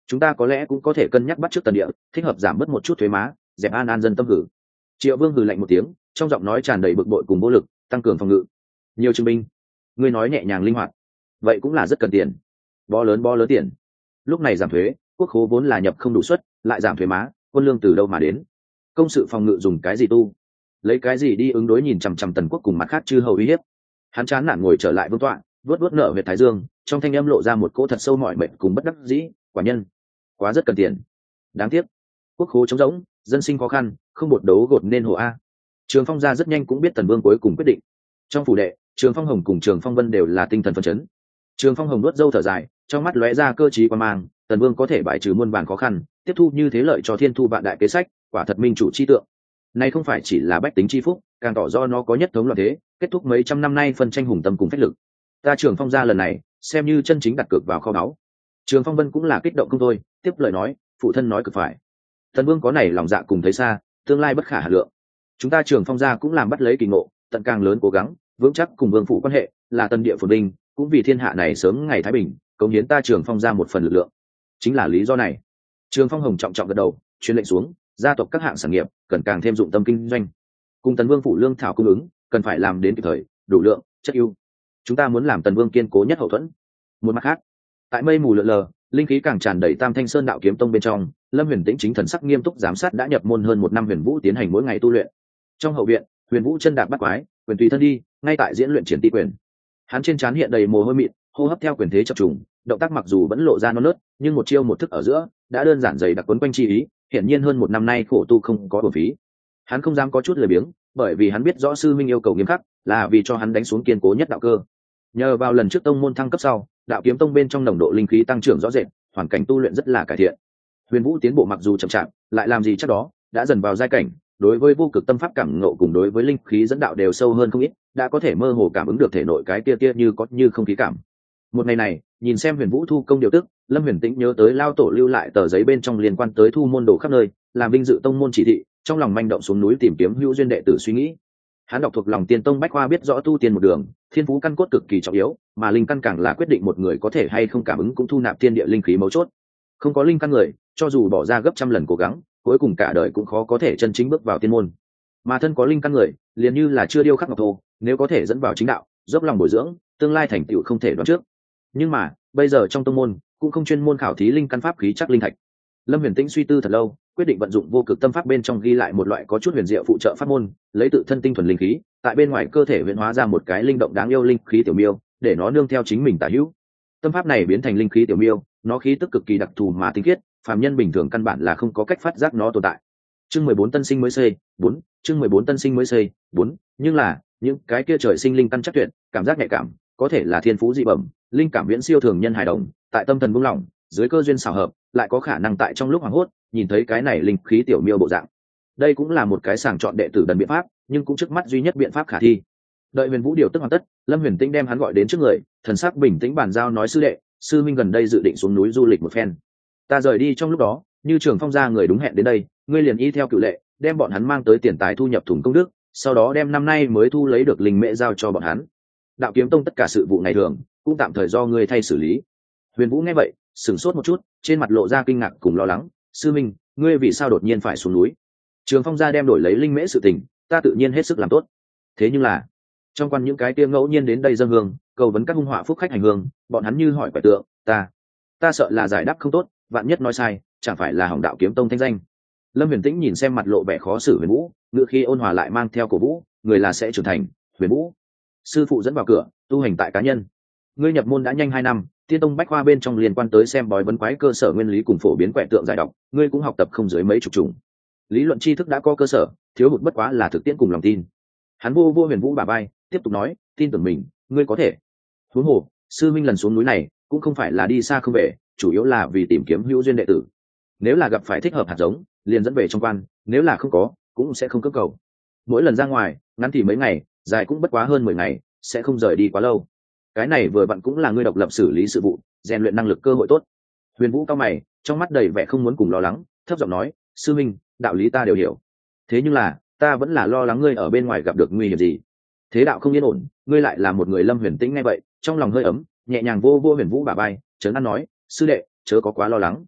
chúng ta có lẽ cũng có thể cân nhắc bắt trước tần địa, thích hợp giảm bớt một chút thuế má, dẹp an an dân tâm hử. Triệu Vương hừ lạnh một tiếng, trong giọng nói tràn đầy bực bội cùng vô lực, tăng cường phòng ngự. Nhiều chứng binh, ngươi nói nhẹ nhàng linh hoạt, vậy cũng là rất cần tiền, bó lớn bó lớn tiền. Lúc này giảm thuế, quốc khố vốn là nhập không đủ suất, lại giảm thuế má, quân lương từ đâu mà đến? Công sự phòng ngự dùng cái gì tu? Lấy cái gì đi ứng đối nhìn chằm chằm tần quốc cùng mặt khác chư hầu uy hiếp? Hắn chán nản ngồi trở lại vương tọa, vuốt vuốt nợ huyệt thái dương, trong thanh âm lộ ra một cỗ thật sâu mỏi mệt cùng bất đắc dĩ. Quả nhân, quá rất cần tiền, đáng tiếc, quốc khố trống rỗng, dân sinh khó khăn, không bột đấu gột nên hộ a. Trường Phong gia rất nhanh cũng biết tần vương cuối cùng quyết định. Trong phủ đệ, Trường Phong Hồng cùng Trường Phong Vân đều là tinh thần phấn chấn. Trường Phong Hồng nuốt dâu thở dài, trong mắt lóe ra cơ trí quan mang, tần vương có thể bại trừ muôn vàn khó khăn, tiếp thu như thế lợi cho thiên thu vạn đại kế sách, quả thật minh chủ chi tượng. Này không phải chỉ là bách tính chi phúc, càng tỏ do nó có nhất thống loạn thế, kết thúc mấy trăm năm nay phân tranh hùng tâm cùng phách lực. Ta Trường Phong gia lần này xem như chân chính đặt cược vào kho báu. Trường Phong Vân cũng là kích động không thôi, tiếp lời nói, phụ thân nói cực phải. Tần vương có này lòng dạ cùng thấy xa, tương lai bất khả hà lượng. Chúng ta Trường Phong gia cũng làm bắt lấy kỳ ngộ, tận càng lớn cố gắng, vững chắc cùng vương phủ quan hệ, là tân địa phồn binh, cũng vì thiên hạ này sớm ngày thái bình, cống hiến ta Trường Phong gia một phần lực lượng. Chính là lý do này. Trường Phong Hồng trọng trọng gật đầu, truyền lệnh xuống, gia tộc các hạng sản nghiệp cần càng thêm dụng tâm kinh doanh. Cùng Tần Vương phủ lương thảo cung ứng, cần phải làm đến kịp thời, đủ lượng, chất ưu. Chúng ta muốn làm Tần Vương kiên cố nhất hậu thuẫn. Một mặt khác, tại mây mù lượn lờ, linh khí càng tràn đầy Tam Thanh Sơn đạo kiếm tông bên trong, Lâm Huyền Tĩnh chính thần sắc nghiêm túc giám sát đã nhập môn hơn một năm Huyền Vũ tiến hành mỗi ngày tu luyện. Trong hậu viện, Huyền Vũ chân đạp bắt quái, quyền tùy thân đi, ngay tại diễn luyện triển ti quyền. Hắn trên trán hiện đầy mồ hôi mịn, hô hấp theo quyền thế chập trùng, động tác mặc dù vẫn lộ ra non nớt, nhưng một chiêu một thức ở giữa đã đơn giản dày đặc quấn quanh chi ý, hiển nhiên hơn một năm nay khổ tu không có uổng phí. Hắn không dám có chút lười biếng, bởi vì hắn biết rõ sư minh yêu cầu nghiêm khắc, là vì cho hắn đánh xuống kiên cố nhất đạo cơ. Nhờ vào lần trước tông môn thăng cấp sau, đạo kiếm tông bên trong nồng độ linh khí tăng trưởng rõ rệt, hoàn cảnh tu luyện rất là cải thiện. Huyền Vũ tiến bộ mặc dù chậm chạp, lại làm gì chắc đó, đã dần vào giai cảnh, đối với vô cực tâm pháp cảm ngộ cùng đối với linh khí dẫn đạo đều sâu hơn không ít, đã có thể mơ hồ cảm ứng được thể nội cái tia tia như có như không khí cảm. Một ngày này, nhìn xem Huyền Vũ thu công điều tức, Lâm Huyền Tĩnh nhớ tới lao tổ lưu lại tờ giấy bên trong liên quan tới thu môn đồ khắp nơi, làm vinh dự tông môn chỉ thị, trong lòng manh động xuống núi tìm kiếm hữu duyên đệ tử suy nghĩ. Hắn đọc thuộc lòng tiên tông bách khoa biết rõ tu tiên một đường, thiên phú căn cốt cực kỳ trọng yếu, mà linh căn càng là quyết định một người có thể hay không cảm ứng cũng thu nạp thiên địa linh khí mấu chốt. Không có linh căn người, cho dù bỏ ra gấp trăm lần cố gắng, cuối cùng cả đời cũng khó có thể chân chính bước vào tiên môn. Mà thân có linh căn người, liền như là chưa điêu khắc ngọc thô, nếu có thể dẫn vào chính đạo, dốc lòng bồi dưỡng, tương lai thành tựu không thể đoán trước. Nhưng mà, bây giờ trong tông môn cũng không chuyên môn khảo thí linh căn pháp khí chắc linh thạch. Lâm Huyền Tĩnh suy tư thật lâu, quyết định vận dụng vô cực tâm pháp bên trong ghi lại một loại có chút huyền diệu phụ trợ pháp môn, lấy tự thân tinh thuần linh khí, tại bên ngoài cơ thể huyễn hóa ra một cái linh động đáng yêu linh khí tiểu miêu, để nó nương theo chính mình tả hữu. Tâm pháp này biến thành linh khí tiểu miêu, nó khí tức cực kỳ đặc thù mà tinh khiết, phàm nhân bình thường căn bản là không có cách phát giác nó tồn tại. Chương mười bốn tân sinh mới xây, bốn, chương mười bốn tân sinh mới xây, bốn, nhưng là, những cái kia trời sinh linh căn chắc tuyệt, cảm giác nhạy cảm, có thể là thiên phú dị bẩm, linh cảm viễn siêu thường nhân hài đồng, tại tâm thần buông lỏng, dưới cơ duyên xảo hợp, lại có khả năng tại trong lúc hoảng hốt, nhìn thấy cái này linh khí tiểu miêu bộ dạng. Đây cũng là một cái sàng chọn đệ tử đần biện pháp, nhưng cũng trước mắt duy nhất biện pháp khả thi. Đợi Huyền Vũ điều tức hoàn tất, Lâm Huyền Tĩnh đem hắn gọi đến trước người, thần sắc bình tĩnh bàn giao nói: sư đệ, sư minh gần đây dự định xuống núi du lịch một phen. Ta rời đi trong lúc đó, như Trường Phong gia người đúng hẹn đến đây, ngươi liền y theo cựu lệ, đem bọn hắn mang tới tiền tài thu nhập thùng công đức, sau đó đem năm nay mới thu lấy được linh mễ giao cho bọn hắn. Đạo kiếm tông tất cả sự vụ ngày thường cũng tạm thời do ngươi thay xử lý. Huyền Vũ nghe vậy, sửng sốt một chút, trên mặt lộ ra kinh ngạc cùng lo lắng. Sư minh, ngươi vì sao đột nhiên phải xuống núi? Trường Phong gia đem đổi lấy linh mễ sự tình, ta tự nhiên hết sức làm tốt. Thế nhưng là, trong quan những cái tiêm ngẫu nhiên đến đây dâng hương, cầu vấn các hung họa phúc khách hành hương, bọn hắn như hỏi quẻ tượng, ta, ta sợ là giải đáp không tốt, vạn nhất nói sai, chẳng phải là hỏng đạo kiếm tông thanh danh. Lâm Huyền Tĩnh nhìn xem mặt lộ vẻ khó xử Huyền Vũ, ngữ khi ôn hòa lại mang theo cổ vũ, người là sẽ trưởng thành. Huyền Vũ, sư phụ dẫn vào cửa, tu hành tại cá nhân. Ngươi nhập môn đã nhanh hai năm, tiên tông bách khoa bên trong liên quan tới xem bói vấn quái cơ sở nguyên lý cùng phổ biến quẻ tượng giải đọc, ngươi cũng học tập không dưới mấy chục chủng. Lý luận tri thức đã có cơ sở, thiếu hụt bất quá là thực tiễn cùng lòng tin. Hắn vô vô Huyền Vũ bả vai, tiếp tục nói, tin tưởng mình, ngươi có thể. Huống hồ, sư minh lần xuống núi này cũng không phải là đi xa không về, chủ yếu là vì tìm kiếm hữu duyên đệ tử. Nếu là gặp phải thích hợp hạt giống, liền dẫn về trong quan, nếu là không có, cũng sẽ không cấp cầu. Mỗi lần ra ngoài, ngắn thì mấy ngày, dài cũng bất quá hơn mười ngày, sẽ không rời đi quá lâu. Cái này vừa vặn cũng là ngươi độc lập xử lý sự vụ, rèn luyện năng lực cơ hội tốt. Huyền Vũ cao mày, trong mắt đầy vẻ không muốn cùng lo lắng, thấp giọng nói, sư minh, đạo lý ta đều hiểu. Thế nhưng là, ta vẫn là lo lắng ngươi ở bên ngoài gặp được nguy hiểm gì. Thế đạo không yên ổn, ngươi lại là một người Lâm Huyền Tĩnh nghe vậy, trong lòng hơi ấm, nhẹ nhàng vô vô Huyền Vũ bả vai, trấn an nói, sư đệ, chớ có quá lo lắng.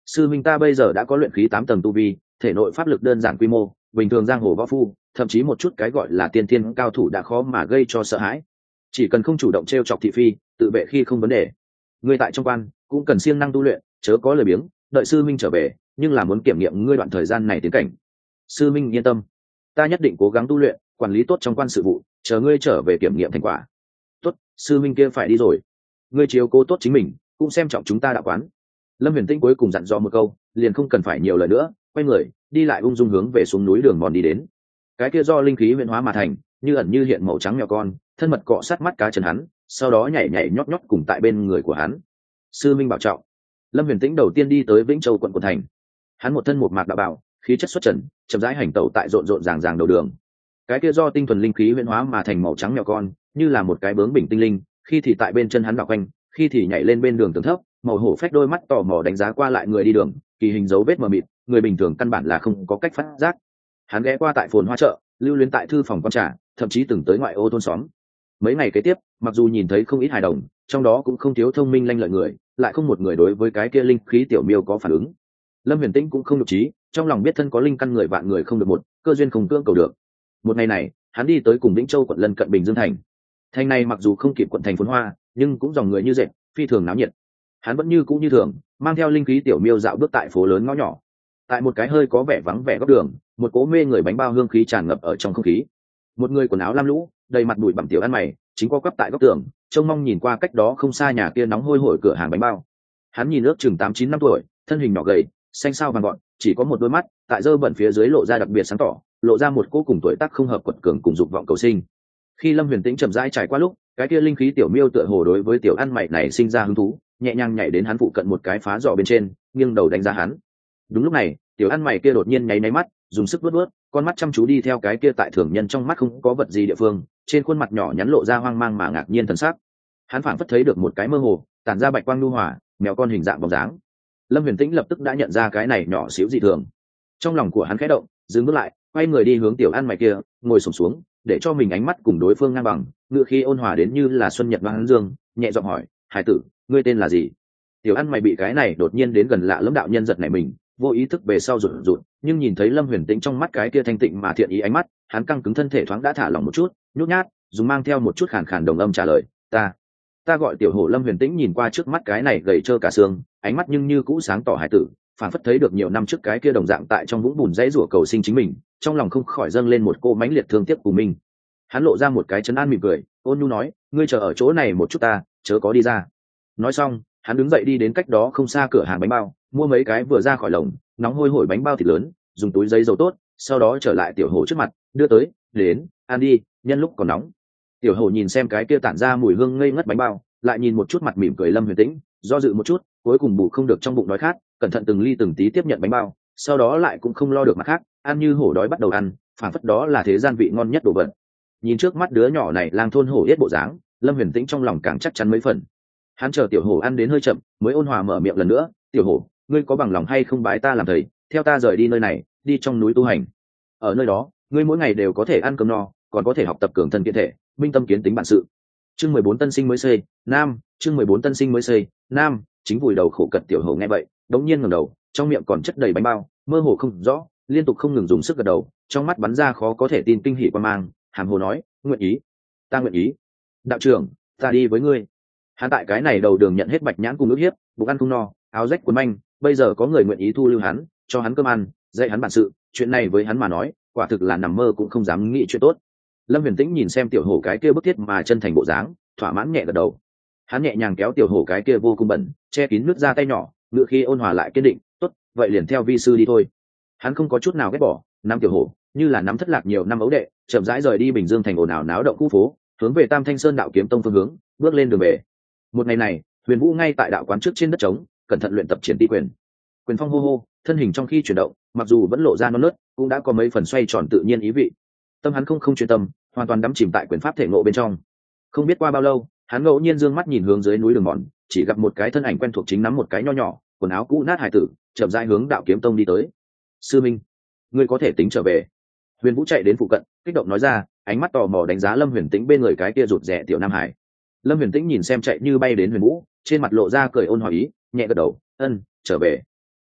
Sư minh, ta bây giờ đã có luyện khí tám tầng tu vi, thể nội pháp lực đơn giản quy mô, bình thường giang hồ võ phu, thậm chí một chút cái gọi là tiên thiên cao thủ đã khó mà gây cho sợ hãi. Chỉ cần không chủ động t r e o chọc thị phi, tự vệ khi không vấn đề. Ngươi tại trong quan cũng cần siêng năng tu luyện, chớ có lời biếng, đợi sư minh trở về, nhưng là muốn kiểm nghiệm ngươi đoạn thời gian này tiến cảnh. Sư minh yên tâm, ta nhất định cố gắng tu luyện, quản lý tốt trong quan sự vụ, chờ ngươi trở về kiểm nghiệm thành quả. Tốt, sư minh kia phải đi rồi, ngươi chiếu cố tốt chính mình, cũng xem trọng chúng ta đạo quán. Lâm Huyền Tĩnh cuối cùng dặn dò một câu, liền không cần phải nhiều lời nữa, quay người đi lại ung dung hướng về xuống núi đường mòn đi đến. Cái kia do linh khí huyễn hóa mà thành, như ẩn như hiện màu trắng mèo con, thân mật cọ sát mắt cá chân hắn, sau đó nhảy nhảy nhót nhót cùng tại bên người của hắn. Sư minh bảo trọng. Lâm Huyền Tĩnh đầu tiên đi tới Vĩnh Châu quận của thành. Hắn một thân một mạc đạo bào, khí chất xuất trần, chậm rãi hành tẩu tại rộn rộn ràng ràng đầu đường. Cái kia do tinh thuần linh khí huyễn hóa mà thành màu trắng mèo con, như là một cái bướng bỉnh tinh linh, khi thì tại bên chân hắn đảo quanh, khi thì nhảy lên bên đường tường thấp, màu hổ phách đôi mắt tò mò đánh giá qua lại người đi đường, kỳ hình dấu vết mờ mịt, người bình thường căn bản là không có cách phát giác. Hắn ghé qua tại phồn hoa chợ, lưu luyến tại thư phòng con trà, thậm chí từng tới ngoại ô thôn xóm. Mấy ngày kế tiếp, mặc dù nhìn thấy không ít hài đồng, trong đó cũng không thiếu thông minh lanh lợi người, lại không một người đối với cái kia linh khí tiểu miêu có phản ứng. Lâm Huyền Tĩnh cũng không nhục trí, trong lòng biết thân có linh căn người vạn người không được một, cơ duyên không cưỡng cầu được. Một ngày này, hắn đi tới cùng Vĩnh Châu quận lân cận Bình Dương thành. Thành này mặc dù không kịp quận thành phồn hoa, nhưng cũng dòng người như dệt, phi thường náo nhiệt. Hắn vẫn như cũ như thường, mang theo linh khí tiểu miêu dạo bước tại phố lớn ngõ nhỏ. Tại một cái hơi có vẻ vắng vẻ góc đường, một cố mê người bánh bao hương khí tràn ngập ở trong không khí. Một người quần áo lam lũ, đầy mặt bụi bặm tiểu ăn mày, chính qua quắp tại góc tường, trông mong nhìn qua cách đó không xa nhà kia nóng hôi hổi cửa hàng bánh bao. Hắn nhìn ước chừng tám chín năm tuổi, thân hình nhỏ gầy, xanh xao vàng gọn, chỉ có một đôi mắt, tại dơ bẩn phía dưới lộ ra đặc biệt sáng tỏ, lộ ra một cỗ cùng tuổi tác không hợp quật cường cùng dục vọng cầu sinh. Khi Lâm Huyền Tĩnh chậm rãi trải qua lúc, cái kia linh khí tiểu miêu tựa hồ đối với tiểu ăn mày này sinh ra hứng thú, nhẹ nhàng nhảy đến hắn phụ cận một cái phá giỏ bên trên, nghiêng đầu đánh giá hắn. Đúng lúc này, tiểu ăn mày kia đột nhiên nháy nháy mắt, dùng sức vuốt vuốt, con mắt chăm chú đi theo cái kia tại thường nhân trong mắt không có vật gì địa phương, trên khuôn mặt nhỏ nhắn lộ ra hoang mang mà ngạc nhiên thần sắc. Hắn phảng phất thấy được một cái mơ hồ, tản ra bạch quang nhu hòa, mèo con hình dạng bóng dáng. Lâm Huyền Tĩnh lập tức đã nhận ra cái này nhỏ xíu dị thường. Trong lòng của hắn khẽ động, dừng bước lại, quay người đi hướng tiểu ăn mày kia, ngồi xổm xuống, để cho mình ánh mắt cùng đối phương ngang bằng, ngựa khí ôn hòa đến như là xuân nhật vang dương, nhẹ giọng hỏi: "Hải tử, ngươi tên là gì?" Tiểu ăn mày bị cái này đột nhiên đến gần lạ lẫm đạo nhân giật nảy mình, vô ý thức về sau rụt rụt, nhưng nhìn thấy Lâm Huyền Tĩnh trong mắt cái kia thanh tịnh mà thiện ý ánh mắt, hắn căng cứng thân thể thoáng đã thả lỏng một chút, nhút nhát, dùng mang theo một chút khàn khàn đồng âm trả lời: "Ta, ta gọi Tiểu Hổ." Lâm Huyền Tĩnh nhìn qua trước mắt cái này gầy trơ cả xương, ánh mắt nhưng như cũ sáng tỏ hải tử, phản phất thấy được nhiều năm trước cái kia đồng dạng tại trong vũng bùn dãy rủa cầu sinh chính mình, trong lòng không khỏi dâng lên một cô mãnh liệt thương tiếc của mình. Hắn lộ ra một cái trấn an mỉm cười, ôn nhu nói: "Ngươi chờ ở chỗ này một chút ta, chớ có đi ra." Nói xong, hắn đứng dậy đi đến cách đó không xa cửa hàng bánh bao, mua mấy cái vừa ra khỏi lồng, nóng hôi hổi bánh bao thịt lớn, dùng túi giấy dầu tốt, sau đó trở lại Tiểu Hổ trước mặt, đưa tới: "Đến, ăn đi, nhân lúc còn nóng." Tiểu Hổ nhìn xem cái kia tản ra mùi hương ngây ngất bánh bao, lại nhìn một chút mặt mỉm cười Lâm Huyền Tĩnh, do dự một chút, cuối cùng bù không được trong bụng đói khát, cẩn thận từng ly từng tí tiếp nhận bánh bao, sau đó lại cũng không lo được mặt khác, ăn như hổ đói bắt đầu ăn, phản phất đó là thế gian vị ngon nhất đồ vật. Nhìn trước mắt đứa nhỏ này lang thôn hổ yết bộ dáng, Lâm Huyền Tĩnh trong lòng càng chắc chắn mấy phần. Hắn chờ Tiểu Hổ ăn đến hơi chậm, mới ôn hòa mở miệng lần nữa: "Tiểu Hổ, ngươi có bằng lòng hay không bái ta làm thầy, theo ta rời đi nơi này, đi trong núi tu hành. Ở nơi đó, ngươi mỗi ngày đều có thể ăn cơm no, còn có thể học tập cường thân kiện thể, minh tâm kiến tính bản sự." Chương mười bốn tân sinh mới xây, nam, chương mười bốn tân sinh mới xây, nam, chính vùi đầu khổ cật Tiểu Hổ nghe vậy, đống nhiên ngẩng đầu, trong miệng còn chất đầy bánh bao, mơ hồ không rõ, liên tục không ngừng dùng sức gật đầu, trong mắt bắn ra khó có thể tin kinh hỉ quan mang, hàm hồ nói: "Nguyện ý, ta nguyện ý. Đạo trưởng, ta đi với ngươi." Hắn tại cái này đầu đường nhận hết bạch nhãn cùng ức hiếp, bụng ăn không no, áo rách quần manh, bây giờ có người nguyện ý thu lưu hắn, cho hắn cơm ăn, dạy hắn bản sự, chuyện này với hắn mà nói, quả thực là nằm mơ cũng không dám nghĩ chuyện tốt. Lâm Huyền Tĩnh nhìn xem Tiểu Hổ cái kia bức thiết mà chân thành bộ dáng, thỏa mãn nhẹ gật đầu. Hắn nhẹ nhàng kéo Tiểu Hổ cái kia vô cùng bẩn, che kín nước ra tay nhỏ, ngựa khi ôn hòa lại kiên định: "Tốt, vậy liền theo vi sư đi thôi." Hắn không có chút nào ghét bỏ, nắm Tiểu Hổ như là nắm thất lạc nhiều năm ấu đệ, chậm rãi rời đi Bình Dương thành ồn ào náo động khu phố, hướng về Tam Thanh Sơn đạo kiếm tông phương hướng, bước lên đường về. Một ngày này, Huyền Vũ ngay tại đạo quán trước trên đất trống, cẩn thận luyện tập triển ti quyền. Quyền phong hô hô, thân hình trong khi chuyển động, mặc dù vẫn lộ ra non nớt, cũng đã có mấy phần xoay tròn tự nhiên ý vị. Tâm hắn không không chuyên tâm, hoàn toàn đắm chìm tại quyền pháp thể ngộ bên trong. Không biết qua bao lâu, hắn ngẫu nhiên dương mắt nhìn hướng dưới núi đường mòn, chỉ gặp một cái thân ảnh quen thuộc chính nắm một cái nho nhỏ, quần áo cũ nát hài tử, chậm rãi hướng đạo kiếm tông đi tới. "Sư minh, ngươi có thể tính trở về." Huyền Vũ chạy đến phụ cận, kích động nói ra, ánh mắt tò mò đánh giá Lâm Huyền Tĩnh bên người cái kia rụt rè tiểu nam hải. Lâm Huyền Tĩnh nhìn xem chạy như bay đến Huyền Vũ, trên mặt lộ ra cười ôn hòa ý, nhẹ gật đầu: "Ân, trở về."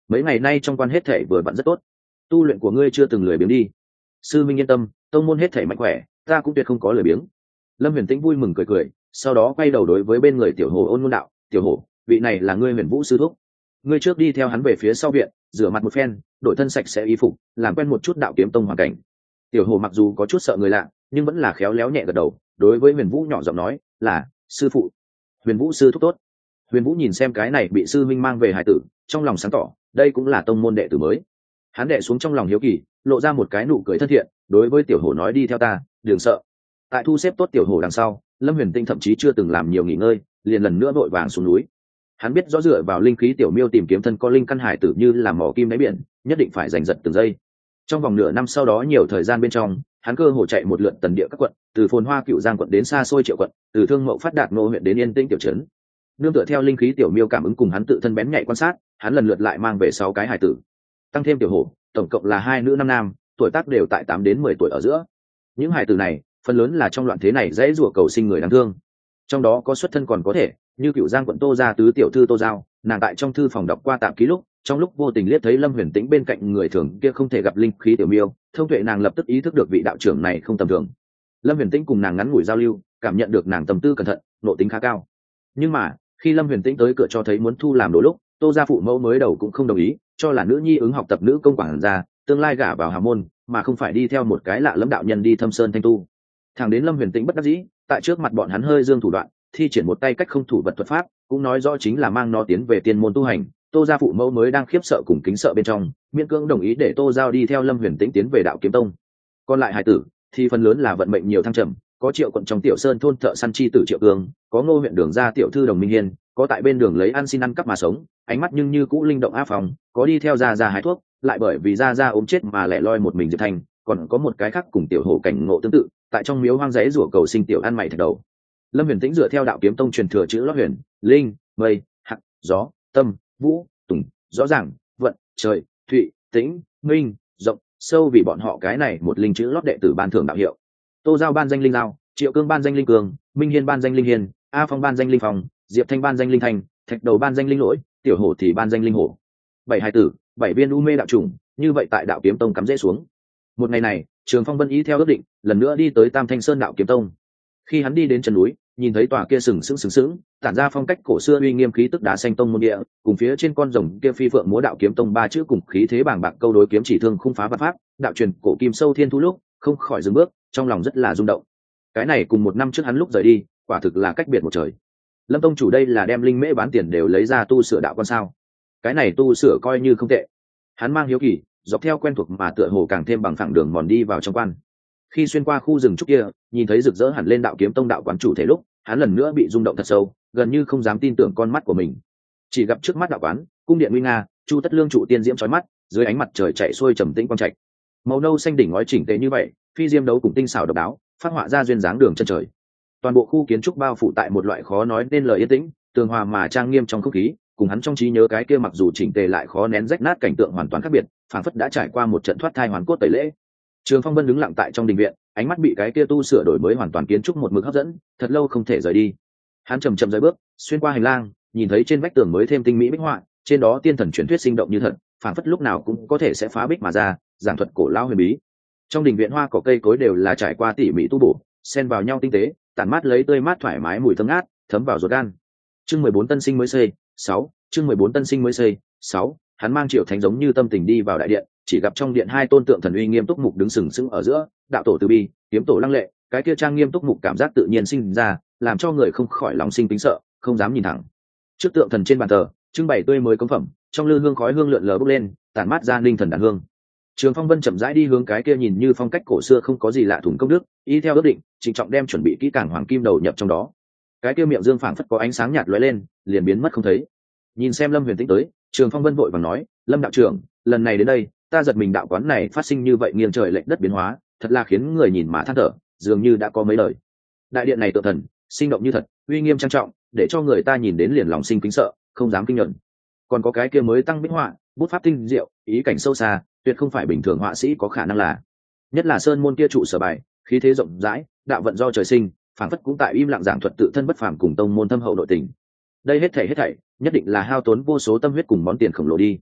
mấy ngày nay trong quan hết thể vừa vặn rất tốt, tu luyện của ngươi chưa từng lười biếng đi. Sư minh yên tâm, tông môn hết thể mạnh khỏe, ta cũng tuyệt không có lười biếng. Lâm Huyền Tĩnh vui mừng cười cười, sau đó quay đầu đối với bên người tiểu hồ ôn ngôn đạo: tiểu hồ, vị này là ngươi Huyền Vũ sư thúc, ngươi trước đi theo hắn về phía sau viện, rửa mặt một phen, đổi thân sạch sẽ y phục, làm quen một chút đạo kiếm tông hoàn cảnh. Tiểu hồ mặc dù có chút sợ người lạ, nhưng vẫn là khéo léo nhẹ gật đầu, đối với Huyền Vũ nhỏ giọng nói: là sư phụ. Huyền Vũ sư thúc tốt. Huyền Vũ nhìn xem cái này bị sư minh mang về hải tử, trong lòng sáng tỏ, đây cũng là tông môn đệ tử mới. Hắn đệ xuống trong lòng hiếu kỳ, lộ ra một cái nụ cười thân thiện, đối với tiểu hổ nói: đi theo ta, đừng sợ. Tại thu xếp tốt tiểu hổ đằng sau, Lâm Huyền Tinh thậm chí chưa từng làm nhiều nghỉ ngơi, liền lần nữa vội vàng xuống núi. Hắn biết rõ dựa vào linh khí tiểu miêu tìm kiếm thân có linh căn hải tử như là mỏ kim đáy biển, nhất định phải giành giật từng giây. Trong vòng nửa năm sau đó nhiều thời gian bên trong, hắn cơ hồ chạy một lượt tần địa các quận, từ Phồn Hoa Cựu Giang quận đến xa xôi Triệu quận, từ Thương Mậu Phát Đạt Nô huyện đến Yên Tĩnh tiểu trấn. Nương tựa theo linh khí tiểu miêu cảm ứng cùng hắn tự thân bén nhạy quan sát, hắn lần lượt lại mang về sáu cái hải tử, tăng thêm tiểu hổ, tổng cộng là hai nữ năm nam, tuổi tác đều tại tám đến mười tuổi ở giữa. Những hải tử này, phần lớn là trong loạn thế này dễ rủa cầu sinh người đáng thương. Trong đó có xuất thân còn có thể, như Cựu Giang quận Tô gia tứ tiểu thư Tô Giao, nàng tại trong thư phòng đọc qua tạm ký lúc, trong lúc vô tình liếc thấy Lâm Huyền Tĩnh bên cạnh người thường kia không thể gặp linh khí tiểu miêu, thông tuệ nàng lập tức ý thức được vị đạo trưởng này không tầm thường. Lâm Huyền Tĩnh cùng nàng ngắn ngủi giao lưu, cảm nhận được nàng tâm tư cẩn thận, nội tính khá cao. Nhưng mà, khi Lâm Huyền Tĩnh tới cửa cho thấy muốn thu làm đồ lúc, Tô gia phụ mẫu mới đầu cũng không đồng ý, cho là nữ nhi ứng học tập nữ công quản gia, tương lai gả vào hào môn, mà không phải đi theo một cái lạ lẫm đạo nhân đi thâm sơn thanh tu. Thằng đến Lâm Huyền Tĩnh bất đắc dĩ, tại trước mặt bọn hắn hơi dương thủ đoạn, thi triển một tay cách không thủ vật thuật pháp, cũng nói rõ chính là mang nó tiến về tiên môn tu hành. Tô gia phụ mẫu mới đang khiếp sợ cùng kính sợ bên trong, miễn cưỡng đồng ý để Tô Giao đi theo Lâm Huyền Tĩnh tiến về đạo kiếm tông. Còn lại hải tử thì phần lớn là vận mệnh nhiều thăng trầm, có Triệu quận trong tiểu sơn thôn thợ săn chi tử Triệu Cương, có Ngô huyện đường ra tiểu thư Đồng Minh Hiên, có tại bên đường lấy ăn xin ăn cắp mà sống, ánh mắt nhưng như cũ linh động áp phòng, có đi theo gia gia hái thuốc, lại bởi vì gia gia ốm chết mà lẻ loi một mình Diệp Thành, còn có một cái khác cùng tiểu hổ cảnh ngộ tương tự, tại trong miếu hoang dãy rủa cầu sinh tiểu ăn mày thật đầu. Lâm Huyền Tĩnh dựa theo đạo kiếm tông truyền thừa chữ lót huyền, linh, mây, hạt, gió, tâm, vũ, tùng, rõ ràng, vận, trời, thụy, tĩnh, minh, rộng, sâu vì bọn họ cái này một linh chữ lót đệ tử ban thưởng đạo hiệu. Tô Giao ban danh linh Giao, Triệu Cương ban danh linh Cường, Minh Hiên ban danh linh Hiên, A Phong ban danh linh Phong, Diệp Thanh ban danh linh Thanh, Thạch Đầu ban danh linh Lỗi, Tiểu Hổ thì ban danh linh Hổ. Bảy hài tử, bảy viên u mê đạo trùng, như vậy tại đạo kiếm tông cắm rễ xuống. Một ngày này, Trường Phong Vân ý theo ước định, lần nữa đi tới Tam Thanh Sơn đạo kiếm tông. Khi hắn đi đến chân núi, nhìn thấy tòa kia sừng sững sừng sững, tản ra phong cách cổ xưa uy nghiêm khí tức đá xanh tông môn địa, cùng phía trên con rồng kia phi phượng múa đạo kiếm tông ba chữ cùng khí thế bàng bạc câu đối kiếm chỉ thương khung phá vật pháp, đạo truyền cổ kim sâu thiên thu lúc, không khỏi dừng bước, trong lòng rất là rung động. Cái này cùng một năm trước hắn lúc rời đi, quả thực là cách biệt một trời. Lâm tông chủ đây là đem linh mễ bán tiền đều lấy ra tu sửa đạo quan sao? Cái này tu sửa coi như không tệ. Hắn mang hiếu kỳ, dọc theo quen thuộc mà tựa hồ càng thêm bằng phẳng đường mòn đi vào trong quan. Khi xuyên qua khu rừng trúc kia, nhìn thấy rực rỡ hẳn lên đạo kiếm tông đạo quán chủ thể lúc, hắn lần nữa bị rung động thật sâu, gần như không dám tin tưởng con mắt của mình. Chỉ gặp trước mắt đạo quán, cung điện nguy nga, chu tất lương trụ tiên diễm chói mắt, dưới ánh mặt trời chạy xuôi trầm tĩnh quang trạch. Màu nâu xanh đỉnh ngói chỉnh tề như vậy, phi diêm đấu cùng tinh xảo độc đáo, phát họa ra duyên dáng đường chân trời. Toàn bộ khu kiến trúc bao phủ tại một loại khó nói nên lời yên tĩnh, tường hòa mà trang nghiêm trong không khí, cùng hắn trong trí nhớ cái kia mặc dù chỉnh tề lại khó nén rách nát cảnh tượng hoàn toàn khác biệt, phảng phất đã trải qua một trận thoát thai hoàn cốt tẩy lễ. Trường Phong Vân đứng lặng tại trong đình viện, ánh mắt bị cái kia tu sửa đổi mới hoàn toàn kiến trúc một mực hấp dẫn, thật lâu không thể rời đi. Hắn chậm chậm rời bước, xuyên qua hành lang, nhìn thấy trên vách tường mới thêm tinh mỹ bích họa, trên đó tiên thần truyền thuyết sinh động như thật, phảng phất lúc nào cũng có thể sẽ phá bích mà ra, giảng thuật cổ lão huyền bí. Trong đình viện hoa cỏ cây cối đều là trải qua tỉ mỉ tu bổ, xen vào nhau tinh tế, tản mát lấy tươi mát thoải mái mùi thơm ngát, thấm vào ruột gan. Chương mười bốn tân sinh mới xây, sáu, chương mười bốn tân sinh mới xây, sáu, hắn mang Triệu Thánh giống như tâm tình đi vào đại điện, chỉ gặp trong điện hai tôn tượng thần uy nghiêm túc mục đứng sừng sững ở giữa, đạo tổ từ bi, kiếm tổ lăng lệ, cái kia trang nghiêm túc mục cảm giác tự nhiên sinh ra, làm cho người không khỏi lòng sinh kính sợ, không dám nhìn thẳng. Trước tượng thần trên bàn thờ, trưng bày tươi mới cống phẩm, trong lư hương khói hương lượn lờ bốc lên, tản mát ra linh thần đàn hương. Trường Phong Vân chậm rãi đi hướng cái kia nhìn như phong cách cổ xưa không có gì lạ thủng công đức, y theo ước định, trịnh trọng đem chuẩn bị kỹ càng hoàng kim đầu nhập trong đó. Cái kia miệng dương phảng phất có ánh sáng nhạt lóe lên, liền biến mất không thấy. Nhìn xem Lâm Huyền Tĩnh tới, Trường Phong Vân vội vàng nói: "Lâm đạo trưởng, lần này đến đây, ta giật mình đạo quán này phát sinh như vậy nghiêng trời lệch đất biến hóa, thật là khiến người nhìn mà than thở, dường như đã có mấy lời. Đại điện này tự thần, sinh động như thật, uy nghiêm trang trọng, để cho người ta nhìn đến liền lòng sinh kính sợ, không dám kinh nhẫn. Còn có cái kia mới tăng bích họa, bút pháp tinh diệu, ý cảnh sâu xa, tuyệt không phải bình thường họa sĩ có khả năng là. Nhất là sơn môn kia trụ sở bài, khí thế rộng rãi, đạo vận do trời sinh, phảng phất cũng tại im lặng giảng thuật tự thân bất phàm cùng tông môn thâm hậu nội tình. Đây hết thảy hết thảy, nhất định là hao tốn vô số tâm huyết cùng món tiền khổng lồ đi."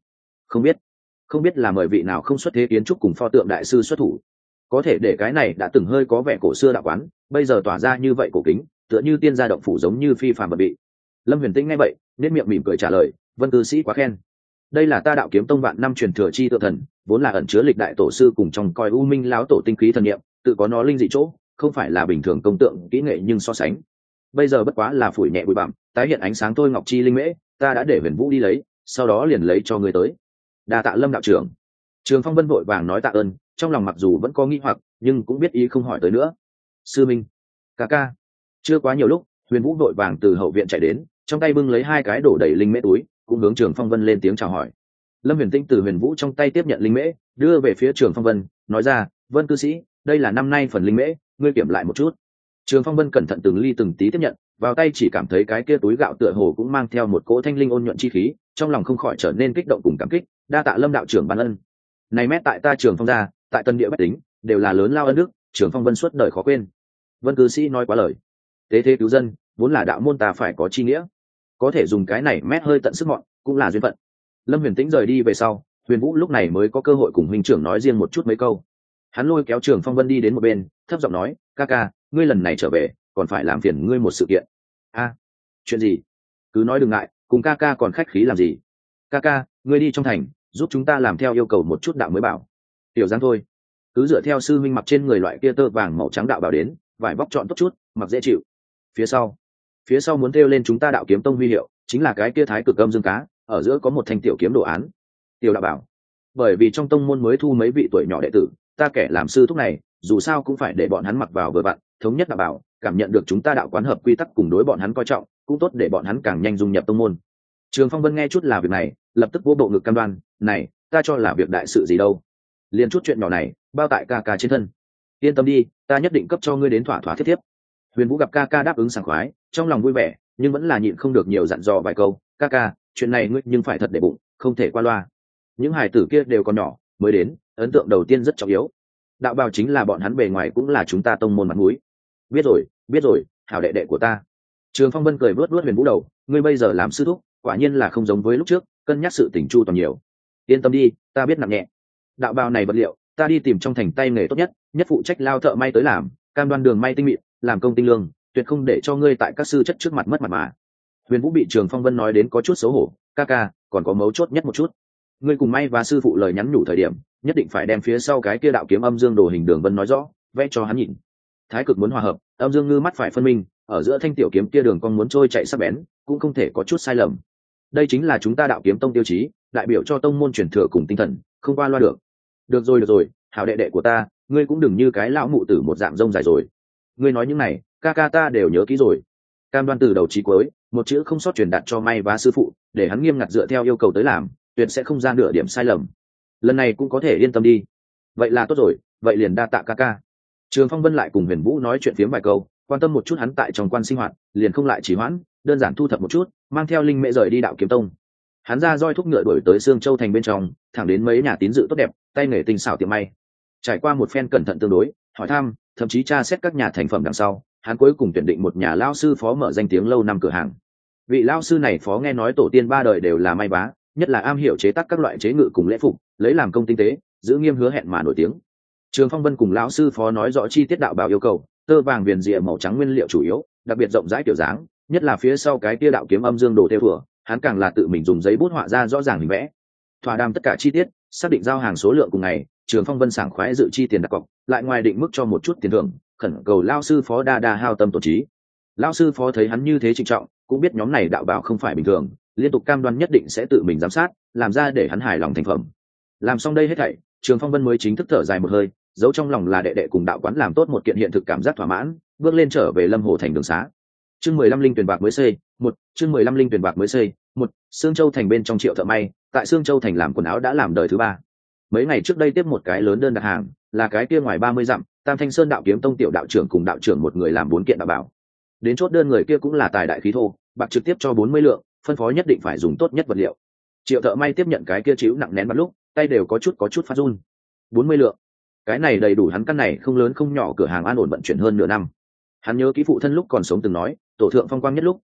Không biết, không biết là mời vị nào không xuất thế kiến trúc cùng pho tượng đại sư xuất thủ, có thể để cái này đã từng hơi có vẻ cổ xưa đạo quán bây giờ tỏa ra như vậy cổ kính, tựa như tiên gia động phủ, giống như phi phàm bậc bị. Lâm Huyền Tĩnh nghe vậy nét miệng mỉm cười trả lời, Vân cư sĩ quá khen. Đây là ta Đạo Kiếm Tông vạn năm truyền thừa chi tự thần, vốn là ẩn chứa lịch đại tổ sư cùng trong coi u minh lão tổ tinh khí thần niệm, tự có nó linh dị chỗ, không phải là bình thường công tượng kỹ nghệ nhưng so sánh bây giờ bất quá là phủi nhẹ bụi bặm, tái hiện ánh sáng thôi ngọc chi linh mễ, ta đã để Huyền Vũ đi lấy, sau đó liền lấy cho người tới. Đa tạ Lâm đạo trưởng. Trường Phong Vân vội vàng nói tạ ơn, trong lòng mặc dù vẫn có nghi hoặc nhưng cũng biết ý không hỏi tới nữa. Sư minh, ca ca. Chưa quá nhiều lúc, Huyền Vũ vội vàng từ hậu viện chạy đến, trong tay bưng lấy hai cái đổ đầy linh mễ túi, cũng hướng Trường Phong Vân lên tiếng chào hỏi. Lâm Huyền Tĩnh từ Huyền Vũ trong tay tiếp nhận linh mễ, đưa về phía Trường Phong Vân, nói ra, Vân cư sĩ, đây là năm nay phần linh mễ, ngươi kiểm lại một chút. Trường Phong Vân cẩn thận từng ly từng tí tiếp nhận, vào tay chỉ cảm thấy cái kia túi gạo tựa hồ cũng mang theo một cỗ thanh linh ôn nhuận chi khí, trong lòng không khỏi trở nên kích động cùng cảm kích, đa tạ Lâm đạo trưởng ban ân. Này mét tại ta Trường Phong gia, tại Tân Địa bách tính, đều là lớn lao ân đức, Trường Phong Vân suốt đời khó quên. Vân cư sĩ nói quá lời. Tế thế cứu dân, vốn là đạo môn ta phải có chi nghĩa, có thể dùng cái này mét hơi tận sức mọn, cũng là duyên phận. Lâm Huyền Tĩnh rời đi về sau, Huyền Vũ lúc này mới có cơ hội cùng huynh trưởng nói riêng một chút mấy câu. Hắn lôi kéo Trường Phong Vân đi đến một bên, thấp giọng nói, ca ca, ngươi lần này trở về còn phải làm phiền ngươi một sự kiện. A, chuyện gì? Cứ nói đừng ngại, cùng ca ca còn khách khí làm gì? Ca ca, ngươi đi trong thành giúp chúng ta làm theo yêu cầu một chút đạo mới bảo. Tiểu Giang thôi, cứ dựa theo sư minh mặc trên người loại kia tơ vàng màu trắng đạo bảo đến, vải vóc chọn tốt chút, mặc dễ chịu. Phía sau, phía sau muốn thêu lên chúng ta Đạo Kiếm Tông huy hiệu, chính là cái kia thái cực âm dương cá, ở giữa có một thanh tiểu kiếm đồ án. Tiểu đạo bảo, bởi vì trong tông môn mới thu mấy vị tuổi nhỏ đệ tử, ta kẻ làm sư thúc này, dù sao cũng phải để bọn hắn mặc vào vừa vặn, thống nhất đạo bảo, cảm nhận được chúng ta đạo quán hợp quy tắc cùng đối bọn hắn coi trọng, cũng tốt để bọn hắn càng nhanh dung nhập tông môn. Trường Phong Vân nghe chút là việc này, lập tức vỗ bộ ngực cam đoan, này, ta cho là việc đại sự gì đâu, liền chút chuyện nhỏ này, bao tại ca ca trên thân. Yên tâm đi, ta nhất định cấp cho ngươi đến thỏa thỏa thiết thiếp. Huyền Vũ gặp ca ca đáp ứng sảng khoái, trong lòng vui vẻ, nhưng vẫn là nhịn không được nhiều dặn dò vài câu, ca ca, chuyện này ngươi nhưng phải thật để bụng, không thể qua loa. Những hài tử kia đều còn nhỏ, mới đến, ấn tượng đầu tiên rất trọng yếu. Đạo bào chính là bọn hắn bề ngoài cũng là chúng ta tông môn mặt mũi. Biết rồi, biết rồi, hảo đệ đệ của ta. Trường Phong Vân cười vớt vớt Huyền Vũ đầu, ngươi bây giờ làm sư thúc, quả nhiên là không giống với lúc trước, cân nhắc sự tình chu toàn nhiều. Yên tâm đi, ta biết nặng nhẹ. Đạo bào này vật liệu, ta đi tìm trong thành tay nghề tốt nhất, nhất phụ trách lao thợ may tới làm, cam đoan đường may tinh mịn, làm công tinh lương, tuyệt không để cho ngươi tại các sư chất trước mặt mất mặt mà. Huyền Vũ bị Trường Phong Vân nói đến có chút xấu hổ, ca ca, còn có mấu chốt nhất một chút, ngươi cùng may và sư phụ lời nhắn nhủ thời điểm, nhất định phải đem phía sau cái kia đạo kiếm âm dương đồ hình đường vân nói rõ, vẽ cho hắn nhìn. Thái cực muốn hòa hợp, âm dương ngư mắt phải phân minh, ở giữa thanh tiểu kiếm kia đường con muốn trôi chạy sắc bén, cũng không thể có chút sai lầm. Đây chính là chúng ta Đạo Kiếm Tông tiêu chí, đại biểu cho tông môn truyền thừa cùng tinh thần, không qua loa được. Được rồi được rồi, hảo đệ đệ của ta, ngươi cũng đừng như cái lão mụ tử một dạng rông dài rồi. Ngươi nói những này, ca ca ta đều nhớ kỹ rồi. Cam đoan từ đầu chí cuối, một chữ không sót truyền đạt cho may và sư phụ, để hắn nghiêm ngặt dựa theo yêu cầu tới làm, tuyệt sẽ không ra nửa điểm sai lầm. Lần này cũng có thể yên tâm đi. Vậy là tốt rồi, vậy liền đa tạ ca ca. Trường Phong Vân lại cùng Huyền Vũ nói chuyện phiếm vài câu, quan tâm một chút hắn tại trong quan sinh hoạt, liền không lại trì hoãn, đơn giản thu thập một chút, mang theo linh mễ rời đi Đạo Kiếm Tông. Hắn ra roi thúc ngựa đuổi tới Sương Châu thành bên trong, thẳng đến mấy nhà tín dự tốt đẹp, tay nghề tinh xảo tiệm may. Trải qua một phen cẩn thận tương đối, hỏi thăm, thậm chí tra xét các nhà thành phẩm đằng sau, hắn cuối cùng tuyển định một nhà lao sư phó mở danh tiếng lâu năm cửa hàng. Vị lao sư này phó nghe nói tổ tiên ba đời đều là may vá, nhất là am hiểu chế tác các loại chế ngự cùng lễ phục, lấy làm công tinh tế, giữ nghiêm hứa hẹn mà nổi tiếng. Trường Phong Vân cùng lão sư phó nói rõ chi tiết đạo bào yêu cầu, tơ vàng viền rìa màu trắng nguyên liệu chủ yếu, đặc biệt rộng rãi kiểu dáng, nhất là phía sau cái tia đạo kiếm âm dương đồ theo vừa, hắn càng là tự mình dùng giấy bút họa ra rõ ràng hình vẽ. Thỏa đàm tất cả chi tiết, xác định giao hàng số lượng cùng ngày, Trường Phong Vân sảng khoái dự chi tiền đặt cọc, lại ngoài định mức cho một chút tiền thưởng, khẩn cầu lão sư phó đa đa hao tâm tổn trí. Lão sư phó thấy hắn như thế trịnh trọng, cũng biết nhóm này đạo bảo không phải bình thường, liên tục cam đoan nhất định sẽ tự mình giám sát, làm ra để hắn hài lòng thành phẩm. Làm xong đây hết thảy, Trường Phong Vân mới chính thức thở dài một hơi, giấu trong lòng là đệ đệ cùng đạo quán làm tốt một kiện hiện thực cảm giác thỏa mãn, bước lên trở về Lâm Hồ thành đường xá. Chương mười lăm linh tuyển bạc mới xây, một, chương mười lăm linh tuyển bạc mới xây, một, Sương Châu thành bên trong Triệu thợ may, tại Sương Châu thành làm quần áo đã làm đời thứ ba. Mấy ngày trước đây tiếp một cái lớn đơn đặt hàng, là cái kia ngoài ba mươi dặm, Tam Thanh Sơn Đạo Kiếm Tông tiểu đạo trưởng cùng đạo trưởng một người làm bốn kiện đạo bảo. Đến chốt đơn người kia cũng là tài đại khí thô, bạc trực tiếp cho bốn mươi lượng, phân phó nhất định phải dùng tốt nhất vật liệu. Triệu thợ may tiếp nhận cái kia chịu nặng nén bắt lúc, tay đều có chút có chút phát run. bốn mươi lượng, cái này đầy đủ hắn căn này không lớn không nhỏ cửa hàng an ổn vận chuyển hơn nửa năm. Hắn nhớ kỹ phụ thân lúc còn sống từng nói, tổ thượng phong quang nhất lúc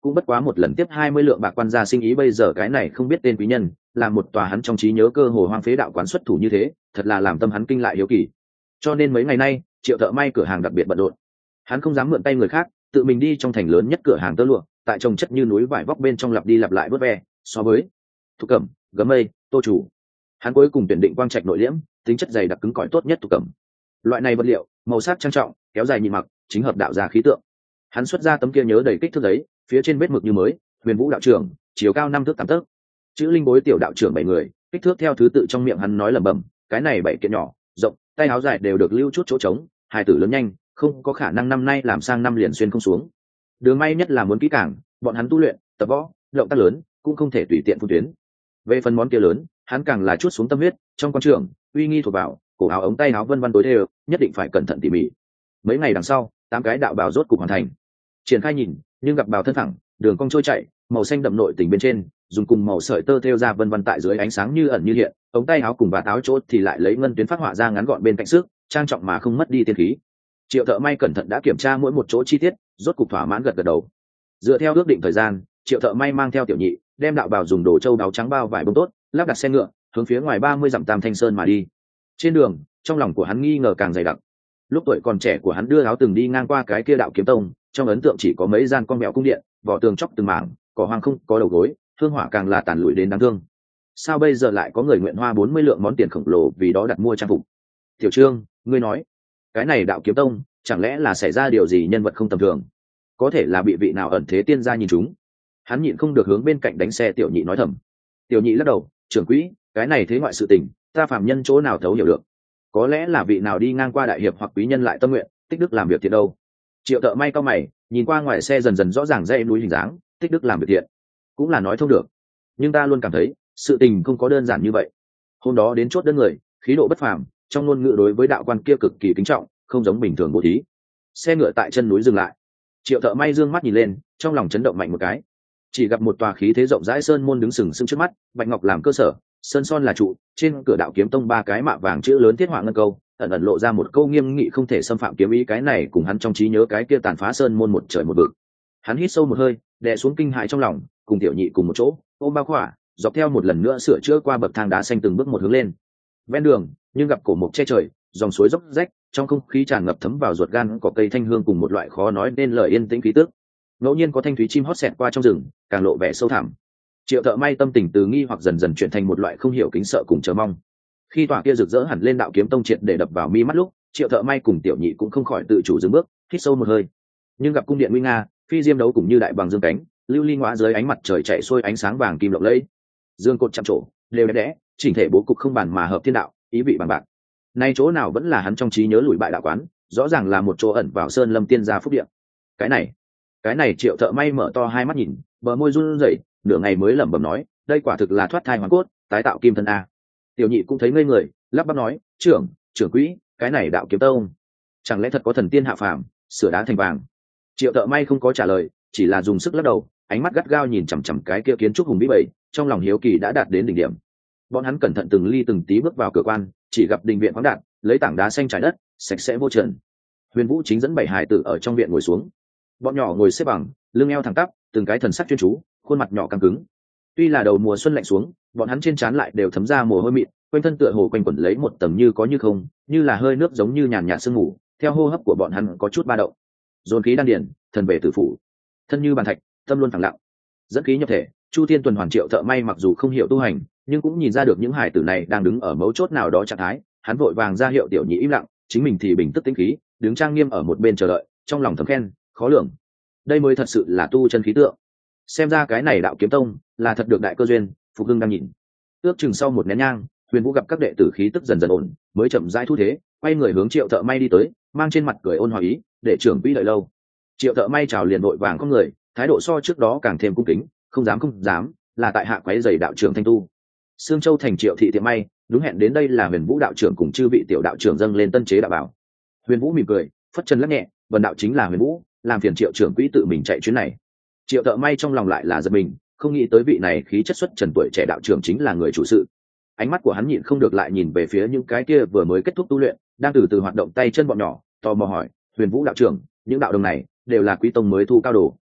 cũng bất quá một lần tiếp hai mươi lượng bạc quan gia sinh ý, bây giờ cái này không biết tên quý nhân là một tòa hắn trong trí nhớ cơ hồ hoang phế đạo quán xuất thủ như thế, thật là làm tâm hắn kinh lại hiếu kỳ. Cho nên mấy ngày nay Triệu thợ may cửa hàng đặc biệt bận rộn, hắn không dám mượn tay người khác, tự mình đi trong thành lớn nhất cửa hàng tơ lụa, tại trồng chất như núi vải vóc bên trong lặp đi lặp lại vớt ve so với thục cẩm, gấm mây, tô chủ, hắn cuối cùng tuyển định quang trạch nội liễm, tính chất dày đặc cứng cỏi tốt nhất thục cẩm. Loại này vật liệu màu sắc trang trọng, kéo dài nhịn mặc, chính hợp đạo gia khí tượng. Hắn xuất ra tấm kia nhớ đầy kích thước giấy, phía trên vết mực như mới, Huyền Vũ đạo trưởng, chiều cao năm thước tám tấc, chữ linh bối tiểu đạo trưởng bảy người, kích thước theo thứ tự trong miệng hắn nói lẩm bẩm, cái này bảy kiện nhỏ, rộng, tay áo dài đều được lưu chút chỗ trống, hài tử lớn nhanh, không có khả năng năm nay làm sang năm liền xuyên không xuống. Đường may nhất là muốn kỹ càng, bọn hắn tu luyện, tập võ, động tác lớn, cũng không thể tùy tiện phun tuyến. Về phần món kia lớn, hắn càng là chút xuống tâm huyết, trong quan trường, uy nghi thuộc vào, cổ áo ống tay áo vân vân tối đều, nhất định phải cẩn thận tỉ mỉ. Mấy ngày đằng sau, tám cái đạo bào rốt cục hoàn thành. Triển khai nhìn, nhưng gặp bào thân thẳng, đường cong trôi chảy, màu xanh đậm nội tình bên trên, dùng cùng màu sợi tơ thêu ra vân vân tại dưới ánh sáng như ẩn như hiện, ống tay áo cùng và áo chỗ thì lại lấy ngân tuyến phát họa ra ngắn gọn bên cạnh sức, trang trọng mà không mất đi tiên khí. Triệu thợ may cẩn thận đã kiểm tra mỗi một chỗ chi tiết, rốt cục thỏa mãn gật gật đầu. Dựa theo ước định thời gian, Triệu thợ may mang theo tiểu nhị, đem đạo bào dùng đồ châu đáo trắng bao vải bông tốt, lắp đặt xe ngựa, hướng phía ngoài ba mươi dặm Tam Thanh Sơn mà đi. Trên đường, trong lòng của hắn nghi ngờ càng dày đặc. Lúc tuổi còn trẻ của hắn đưa áo từng đi ngang qua cái kia đạo kiếm tông, trong ấn tượng chỉ có mấy gian con mèo cung điện, vỏ tường chóc từng mảng, cỏ hoang không có đầu gối, hương hỏa càng là tàn lụi đến đáng thương. Sao bây giờ lại có người nguyện hoa bốn mươi lượng món tiền khổng lồ vì đó đặt mua trang phục? Tiểu Trương, ngươi nói, cái này đạo kiếm tông, chẳng lẽ là xảy ra điều gì nhân vật không tầm thường? Có thể là bị vị nào ẩn thế tiên gia nhìn chúng. Hắn nhịn không được hướng bên cạnh đánh xe tiểu nhị nói thầm. Tiểu nhị lắc đầu, trưởng quỹ, cái này thế ngoại sự tình, ta phàm nhân chỗ nào thấu hiểu được. Có lẽ là vị nào đi ngang qua đại hiệp hoặc quý nhân lại tâm nguyện, tích đức làm việc thiện đâu. Triệu thợ may cao mày, nhìn qua ngoài xe dần dần rõ ràng dãy núi hình dáng, tích đức làm việc thiện, cũng là nói thông được. Nhưng ta luôn cảm thấy, sự tình không có đơn giản như vậy. Hôm đó đến chốt đơn người, khí độ bất phàm, trong ngôn ngữ đối với đạo quan kia cực kỳ kính trọng, không giống bình thường bố thí. Xe ngựa tại chân núi dừng lại. Triệu thợ may dương mắt nhìn lên, trong lòng chấn động mạnh một cái. Chỉ gặp một tòa khí thế rộng rãi sơn môn đứng sừng sững trước mắt, bạch ngọc làm cơ sở, sơn son là trụ, trên cửa đạo kiếm tông ba cái mạ vàng chữ lớn thiết họa ngân câu, ẩn ẩn lộ ra một câu nghiêm nghị không thể xâm phạm kiếm ý, cái này cùng hắn trong trí nhớ cái kia tàn phá sơn môn một trời một vực. Hắn hít sâu một hơi, đè xuống kinh hãi trong lòng, cùng tiểu nhị cùng một chỗ, ôm bao khỏa, dọc theo một lần nữa sửa chữa qua bậc thang đá xanh từng bước một hướng lên. Ven đường, nhưng gặp cổ mục che trời, dòng suối dốc rách, trong không khí tràn ngập thấm vào ruột gan cỏ cây thanh hương cùng một loại khó nói nên lời yên tĩnh khí tức. Ngẫu nhiên có thanh thúy chim hót xẹt qua trong rừng, càng lộ vẻ sâu thẳm. Triệu thợ may tâm tình từ nghi hoặc dần dần chuyển thành một loại không hiểu kính sợ cùng chờ mong. Khi tòa kia rực rỡ hẳn lên đạo kiếm tông triệt để đập vào mi mắt lúc, Triệu thợ may cùng tiểu nhị cũng không khỏi tự chủ dừng bước, hít sâu một hơi. Nhưng gặp cung điện nguy nga, phi diêm đấu cũng như đại bằng dương cánh, lưu ly ngõa dưới ánh mặt trời chạy xuôi ánh sáng vàng kim lộng lẫy, dương cột chạm trổ, đều đẹp đẽ, chỉnh thể bố cục không bàn mà hợp thiên đạo, ý vị bằng bạc. Nay chỗ nào vẫn là hắn trong trí nhớ lùi bại đạo quán, rõ ràng là một chỗ ẩn vào sơn lâm tiên gia phúc địa. Cái này, cái này Triệu thợ may mở to hai mắt nhìn, bờ môi run rẩy, nửa ngày mới lẩm bẩm nói, đây quả thực là thoát thai hoàn cốt, tái tạo kim thân a. Tiểu nhị cũng thấy ngây người, lắp bắp nói, trưởng, trưởng quỹ, cái này đạo kiếm tông, chẳng lẽ thật có thần tiên hạ phàm, sửa đá thành vàng? Triệu thợ may không có trả lời, chỉ là dùng sức lắc đầu, ánh mắt gắt gao nhìn chằm chằm cái kia kiến trúc hùng vĩ bầy, trong lòng hiếu kỳ đã đạt đến đỉnh điểm. Bọn hắn cẩn thận từng ly từng tí bước vào cửa quan, chỉ gặp đình viện khoáng đạt, lấy tảng đá xanh trải đất, sạch sẽ vô trần. Huyền Vũ chính dẫn bảy hài tử ở trong viện ngồi xuống. Bọn nhỏ ngồi xếp bằng, lưng eo thẳng tắp, từng cái thần sắc chuyên chú, khuôn mặt nhỏ căng cứng. Tuy là đầu mùa xuân lạnh xuống, bọn hắn trên trán lại đều thấm ra mồ hôi mịn, quanh thân tựa hồ quanh quẩn lấy một tầng như có như không, như là hơi nước giống như nhàn nhạt sương mù, theo hô hấp của bọn hắn có chút ba động. Dồn khí đan điền, thần về tử phủ, thân như bàn thạch, tâm luôn phẳng lặng. Dẫn khí nhập thể, Chu Thiên tuần hoàn. Triệu thợ may mặc dù không hiểu tu hành, nhưng cũng nhìn ra được những hải tử này đang đứng ở mấu chốt nào đó trạng thái. Hắn vội vàng ra hiệu tiểu nhị im lặng, chính mình thì bình tức tĩnh khí, đứng trang nghiêm ở một bên chờ đợi, trong lòng thầm khen, khó lường. Đây mới thật sự là tu chân khí tượng. Xem ra cái này đạo kiếm tông là thật được đại cơ duyên. Phục Hưng đang nhìn, ước chừng sau một nén nhang, Huyền Vũ gặp các đệ tử khí tức dần dần ổn, mới chậm rãi thu thế, quay người hướng Triệu thợ may đi tới, mang trên mặt cười ôn hòa ý, để trưởng quỹ đợi lâu. Triệu thợ may chào liền vội vàng con người, thái độ so trước đó càng thêm cung kính, không dám không dám, là tại hạ quấy giày đạo trưởng thanh tu. Sương Châu thành Triệu thị tiệm may, đúng hẹn đến đây là Huyền Vũ đạo trưởng cùng chư vị tiểu đạo trưởng dâng lên tân chế đạo bảo. Huyền Vũ mỉm cười, phất chân lắc nhẹ, vần đạo chính là Huyền Vũ, làm phiền Triệu trưởng quỹ tự mình chạy chuyến này. Triệu thợ may trong lòng lại là giật mình, không nghĩ tới vị này khí chất xuất trần tuổi trẻ đạo trưởng chính là người chủ sự. Ánh mắt của hắn nhịn không được lại nhìn về phía những cái kia vừa mới kết thúc tu luyện, đang từ từ hoạt động tay chân bọn nhỏ, tò mò hỏi, Huyền Vũ đạo trưởng, những đạo đồng này đều là quý tông mới thu cao đồ?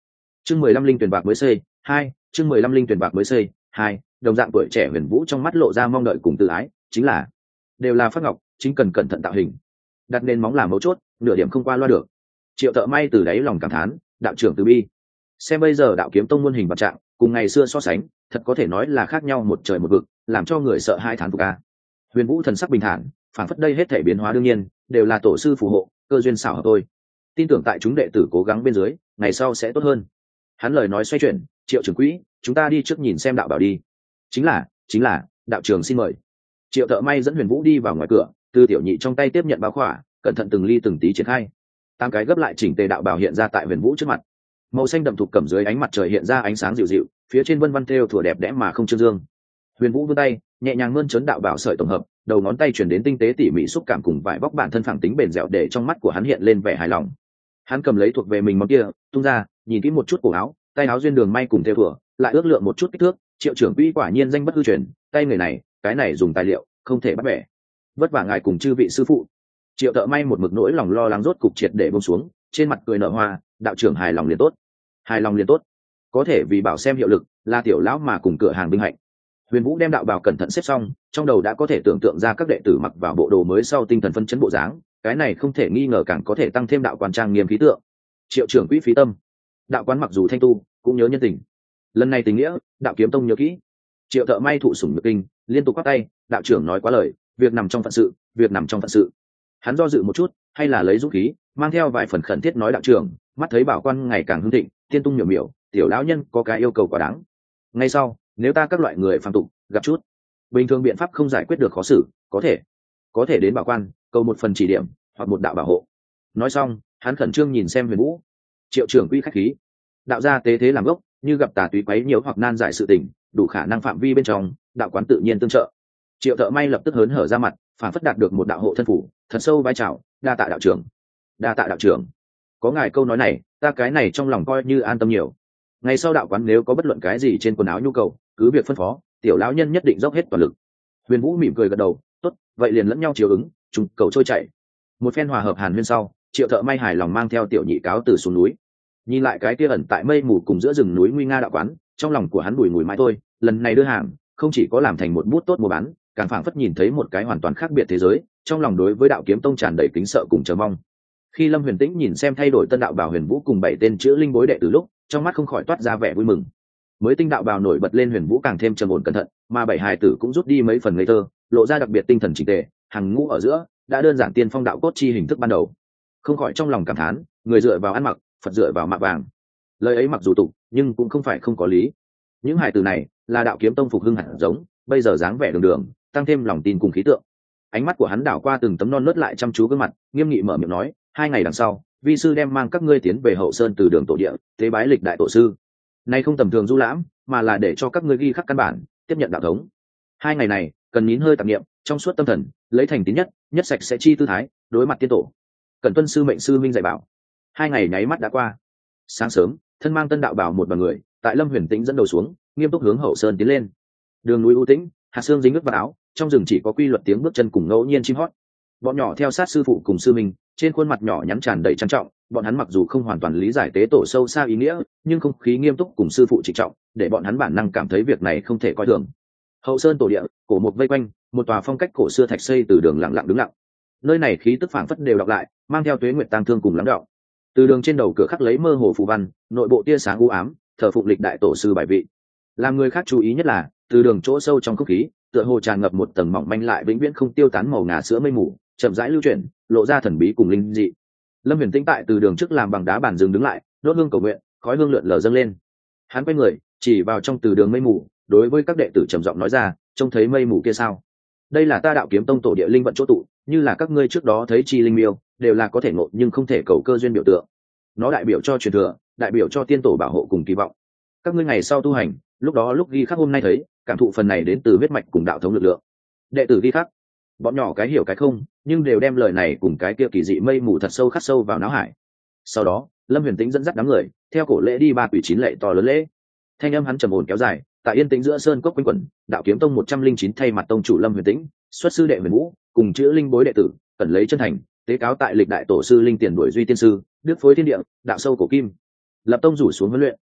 chương mười lăm linh tuyển bạc mới xây hai chương mười lăm linh tuyển bạc mới xây hai đồng dạng tuổi trẻ Huyền Vũ trong mắt lộ ra mong đợi cùng tự ái, chính là đều là phát ngọc, chính cần cẩn thận tạo hình, đặt nền móng làm mấu chốt, nửa điểm không qua loa được. Triệu Thợ May từ đáy lòng cảm thán, đạo trưởng từ bi, xem bây giờ đạo kiếm tông muôn hình vạn trạng, cùng ngày xưa so sánh, thật có thể nói là khác nhau một trời một vực, làm cho người sợ hai thán phục a. Huyền Vũ thần sắc bình thản, phản phất đây hết thể biến hóa đương nhiên đều là tổ sư phù hộ, cơ duyên xảo hợp thôi. Tin tưởng tại chúng đệ tử cố gắng bên dưới, ngày sau sẽ tốt hơn. Hắn lời nói xoay chuyển, Triệu trưởng quỹ, chúng ta đi trước nhìn xem đạo bảo đi. Chính là, chính là, đạo trưởng xin mời. Triệu Thợ May dẫn Huyền Vũ đi vào ngoài cửa, Tư Tiểu Nhị trong tay tiếp nhận bao khỏa, cẩn thận từng ly từng tí triển khai. Tám cái gấp lại chỉnh tề đạo bảo hiện ra tại Huyền Vũ trước mặt. Màu xanh đậm thục cẩm dưới ánh mặt trời hiện ra ánh sáng dịu dịu, phía trên vân vân thêu thủa đẹp đẽ mà không trương dương. Huyền Vũ vươn tay, nhẹ nhàng mơn trớn đạo bảo sợi tổng hợp, đầu ngón tay chuyển đến tinh tế tỉ mỉ xúc cảm cùng vải bóc bản thân phẳng tính bền dẻo để trong mắt của hắn hiện lên vẻ hài lòng. Hắn cầm lấy thuộc về mình món kia, tung ra, nhìn kỹ một chút cổ áo, tay áo duyên đường may cùng thêu thủa, lại ước lượng một chút kích thước, Triệu trưởng quỹ quả nhiên danh bất hư truyền, tay người này, cái này dùng tài liệu, không thể bắt bẻ. Vất vả ngài cùng chư vị sư phụ. Triệu Thợ May một mực nỗi lòng lo lắng rốt cục triệt để buông xuống, trên mặt cười nở hoa, đạo trưởng hài lòng liền tốt. Hài lòng liền tốt. Có thể vì bảo xem hiệu lực, là tiểu lão mà cùng cửa hàng vinh hạnh. Huyền Vũ đem đạo bào cẩn thận xếp xong, trong đầu đã có thể tưởng tượng ra các đệ tử mặc vào bộ đồ mới sau tinh thần phân chấn bộ dáng, cái này không thể nghi ngờ càng có thể tăng thêm đạo quan trang nghiêm khí tượng. Triệu trưởng quỹ phí tâm. Đạo quán mặc dù thanh tu, cũng nhớ nhân tình. Lần này tình nghĩa, đạo kiếm tông nhớ kỹ. Triệu Thợ May thụ sủng nhược kinh, liên tục quát tay, đạo trưởng nói quá lời, việc nằm trong phận sự, việc nằm trong phận sự. Hắn do dự một chút, hay là lấy dũng khí, mang theo vài phần khẩn thiết nói đạo trưởng, mắt thấy bảo quan ngày càng hưng thịnh, tiên tung miểu miểu, tiểu lão nhân có cái yêu cầu quá đáng. Ngay sau, nếu ta các loại người phàm tục gặp chút bình thường biện pháp không giải quyết được khó xử, có thể có thể đến bảo quan cầu một phần chỉ điểm hoặc một đạo bảo hộ. Nói xong, hắn khẩn trương nhìn xem Huyền Vũ. Triệu trưởng quỹ khách khí, đạo gia tế thế làm gốc, như gặp tà túy quấy nhiều hoặc nan giải sự tình, đủ khả năng phạm vi bên trong, đạo quán tự nhiên tương trợ. Triệu Thợ May lập tức hớn hở ra mặt, phản phất đạt được một đạo hộ thân phủ, thật sâu vai chào, đa tạ đạo trưởng, đa tạ đạo trưởng. Có ngài câu nói này, ta cái này trong lòng coi như an tâm nhiều. Ngày sau đạo quán nếu có bất luận cái gì trên quần áo nhu cầu, cứ việc phân phó, tiểu lão nhân nhất định dốc hết toàn lực. Huyền Vũ mỉm cười gật đầu, tốt, vậy liền lẫn nhau chiều ứng, trùng cầu trôi chảy. Một phen hòa hợp hàn huyên sau, Triệu Thợ May hài lòng mang theo tiểu nhị cáo từ xuống núi. Nhìn lại cái kia ẩn tại mây mù cùng giữa rừng núi nguy nga đạo quán, trong lòng của hắn bùi ngùi mãi thôi. Lần này đưa hàng, không chỉ có làm thành một bút tốt mua bán, càng phảng phất nhìn thấy một cái hoàn toàn khác biệt thế giới. Trong lòng đối với đạo kiếm tông tràn đầy kính sợ cùng chờ mong. Khi Lâm Huyền Tĩnh nhìn xem thay đổi tân đạo bảo Huyền Vũ cùng bảy tên chữ linh bối đệ từ lúc, trong mắt không khỏi toát ra vẻ vui mừng. Mới tinh đạo bào nổi bật lên Huyền Vũ càng thêm trầm ổn cẩn thận, mà bảy hài tử cũng rút đi mấy phần ngây thơ, lộ ra đặc biệt tinh thần chỉnh tề, hàng ngũ ở giữa đã đơn giản tiên phong đạo cốt chi hình thức ban đầu. Không khỏi trong lòng cảm thán, người dựa vào ăn mặc, Phật dựa vào mạ vàng. Lời ấy mặc dù tục, nhưng cũng không phải không có lý. Những hài tử này là đạo kiếm tông phục hưng hẳn giống, bây giờ dáng vẻ đường đường, tăng thêm lòng tin cùng khí tượng. Ánh mắt của hắn đảo qua từng tấm non nớt lại chăm chú gương mặt, nghiêm nghị mở miệng nói, hai ngày đằng sau, vi sư đem mang các ngươi tiến về hậu sơn từ đường tổ địa, tế bái lịch đại tổ sư. Nay không tầm thường du lãm, mà là để cho các ngươi ghi khắc căn bản, tiếp nhận đạo thống. Hai ngày này cần nín hơi tạp niệm, trong suốt tâm thần, lấy thành tín nhất, nhất sạch sẽ chi tư thái, đối mặt tiên tổ. Cần tuân sư mệnh sư minh dạy bảo. Hai ngày nháy mắt đã qua. Sáng sớm, thân mang tân đạo bảo một đoàn người, tại Lâm Huyền Tĩnh dẫn đầu xuống, nghiêm túc hướng hậu sơn tiến lên. Đường núi u tĩnh, hạt sương dính ướt vào áo, trong rừng chỉ có quy luật tiếng bước chân cùng ngẫu nhiên chim hót. Bọn nhỏ theo sát sư phụ cùng sư minh, trên khuôn mặt nhỏ nhắn tràn đầy trang trọng. Bọn hắn mặc dù không hoàn toàn lý giải tế tổ sâu xa ý nghĩa, nhưng không khí nghiêm túc cùng sư phụ trịnh trọng, để bọn hắn bản năng cảm thấy việc này không thể coi thường. Hậu sơn tổ địa, cổ một vây quanh, một tòa phong cách cổ xưa thạch xây từ đường lặng lặng đứng lặng. Nơi này khí tức phảng phất đều đọc lại, mang theo tuế nguyệt tang thương cùng lắng đọng. Từ đường trên đầu cửa khắc lấy mơ hồ phù văn, nội bộ tia sáng u ám, thờ phụng lịch đại tổ sư bài vị. Làm người khác chú ý nhất là, từ đường chỗ sâu trong không khí, tựa hồ tràn ngập một tầng mỏng manh lại vĩnh viễn không tiêu tán màu ngà sữa mây mù, chậm rãi lưu chuyển, lộ ra thần bí cùng linh dị. Lâm Huyền Tĩnh tại từ đường trước làm bằng đá bản dừng đứng lại, đốt hương cầu nguyện, khói hương lượn lờ dâng lên. Hắn quay người, chỉ vào trong từ đường mây mù, đối với các đệ tử trầm giọng nói ra, trông thấy mây mù kia sao? Đây là ta đạo kiếm tông tổ địa linh vận chỗ tụ, như là các ngươi trước đó thấy chi linh miêu, đều là có thể ngộ nhưng không thể cầu cơ duyên biểu tượng. Nó đại biểu cho truyền thừa, đại biểu cho tiên tổ bảo hộ cùng kỳ vọng. Các ngươi ngày sau tu hành, lúc đó lúc ghi khắc hôm nay thấy, cảm thụ phần này đến từ huyết mạch cùng đạo thống lực lượng. Đệ tử ghi khắc, bọn nhỏ cái hiểu cái không, nhưng đều đem lời này cùng cái kia kỳ dị mây mù thật sâu khắc sâu vào não hải. Sau đó, Lâm Huyền Tĩnh dẫn dắt đám người, theo cổ lễ đi ba quỷ chín lệ to lớn lễ. Thanh âm hắn trầm ổn kéo dài, tại yên tĩnh giữa sơn cốc quanh quẩn, đạo kiếm tông một trăm linh chín thay mặt tông chủ Lâm Huyền Tĩnh, xuất sư đệ Huyền Vũ, cùng chữ linh bối đệ tử, cần lấy chân thành, tế cáo tại lịch đại tổ sư linh tiền đuổi duy tiên sư, đức phối thiên địa, đạo sâu cổ kim. Lập tông rủ xuống huấn luyện,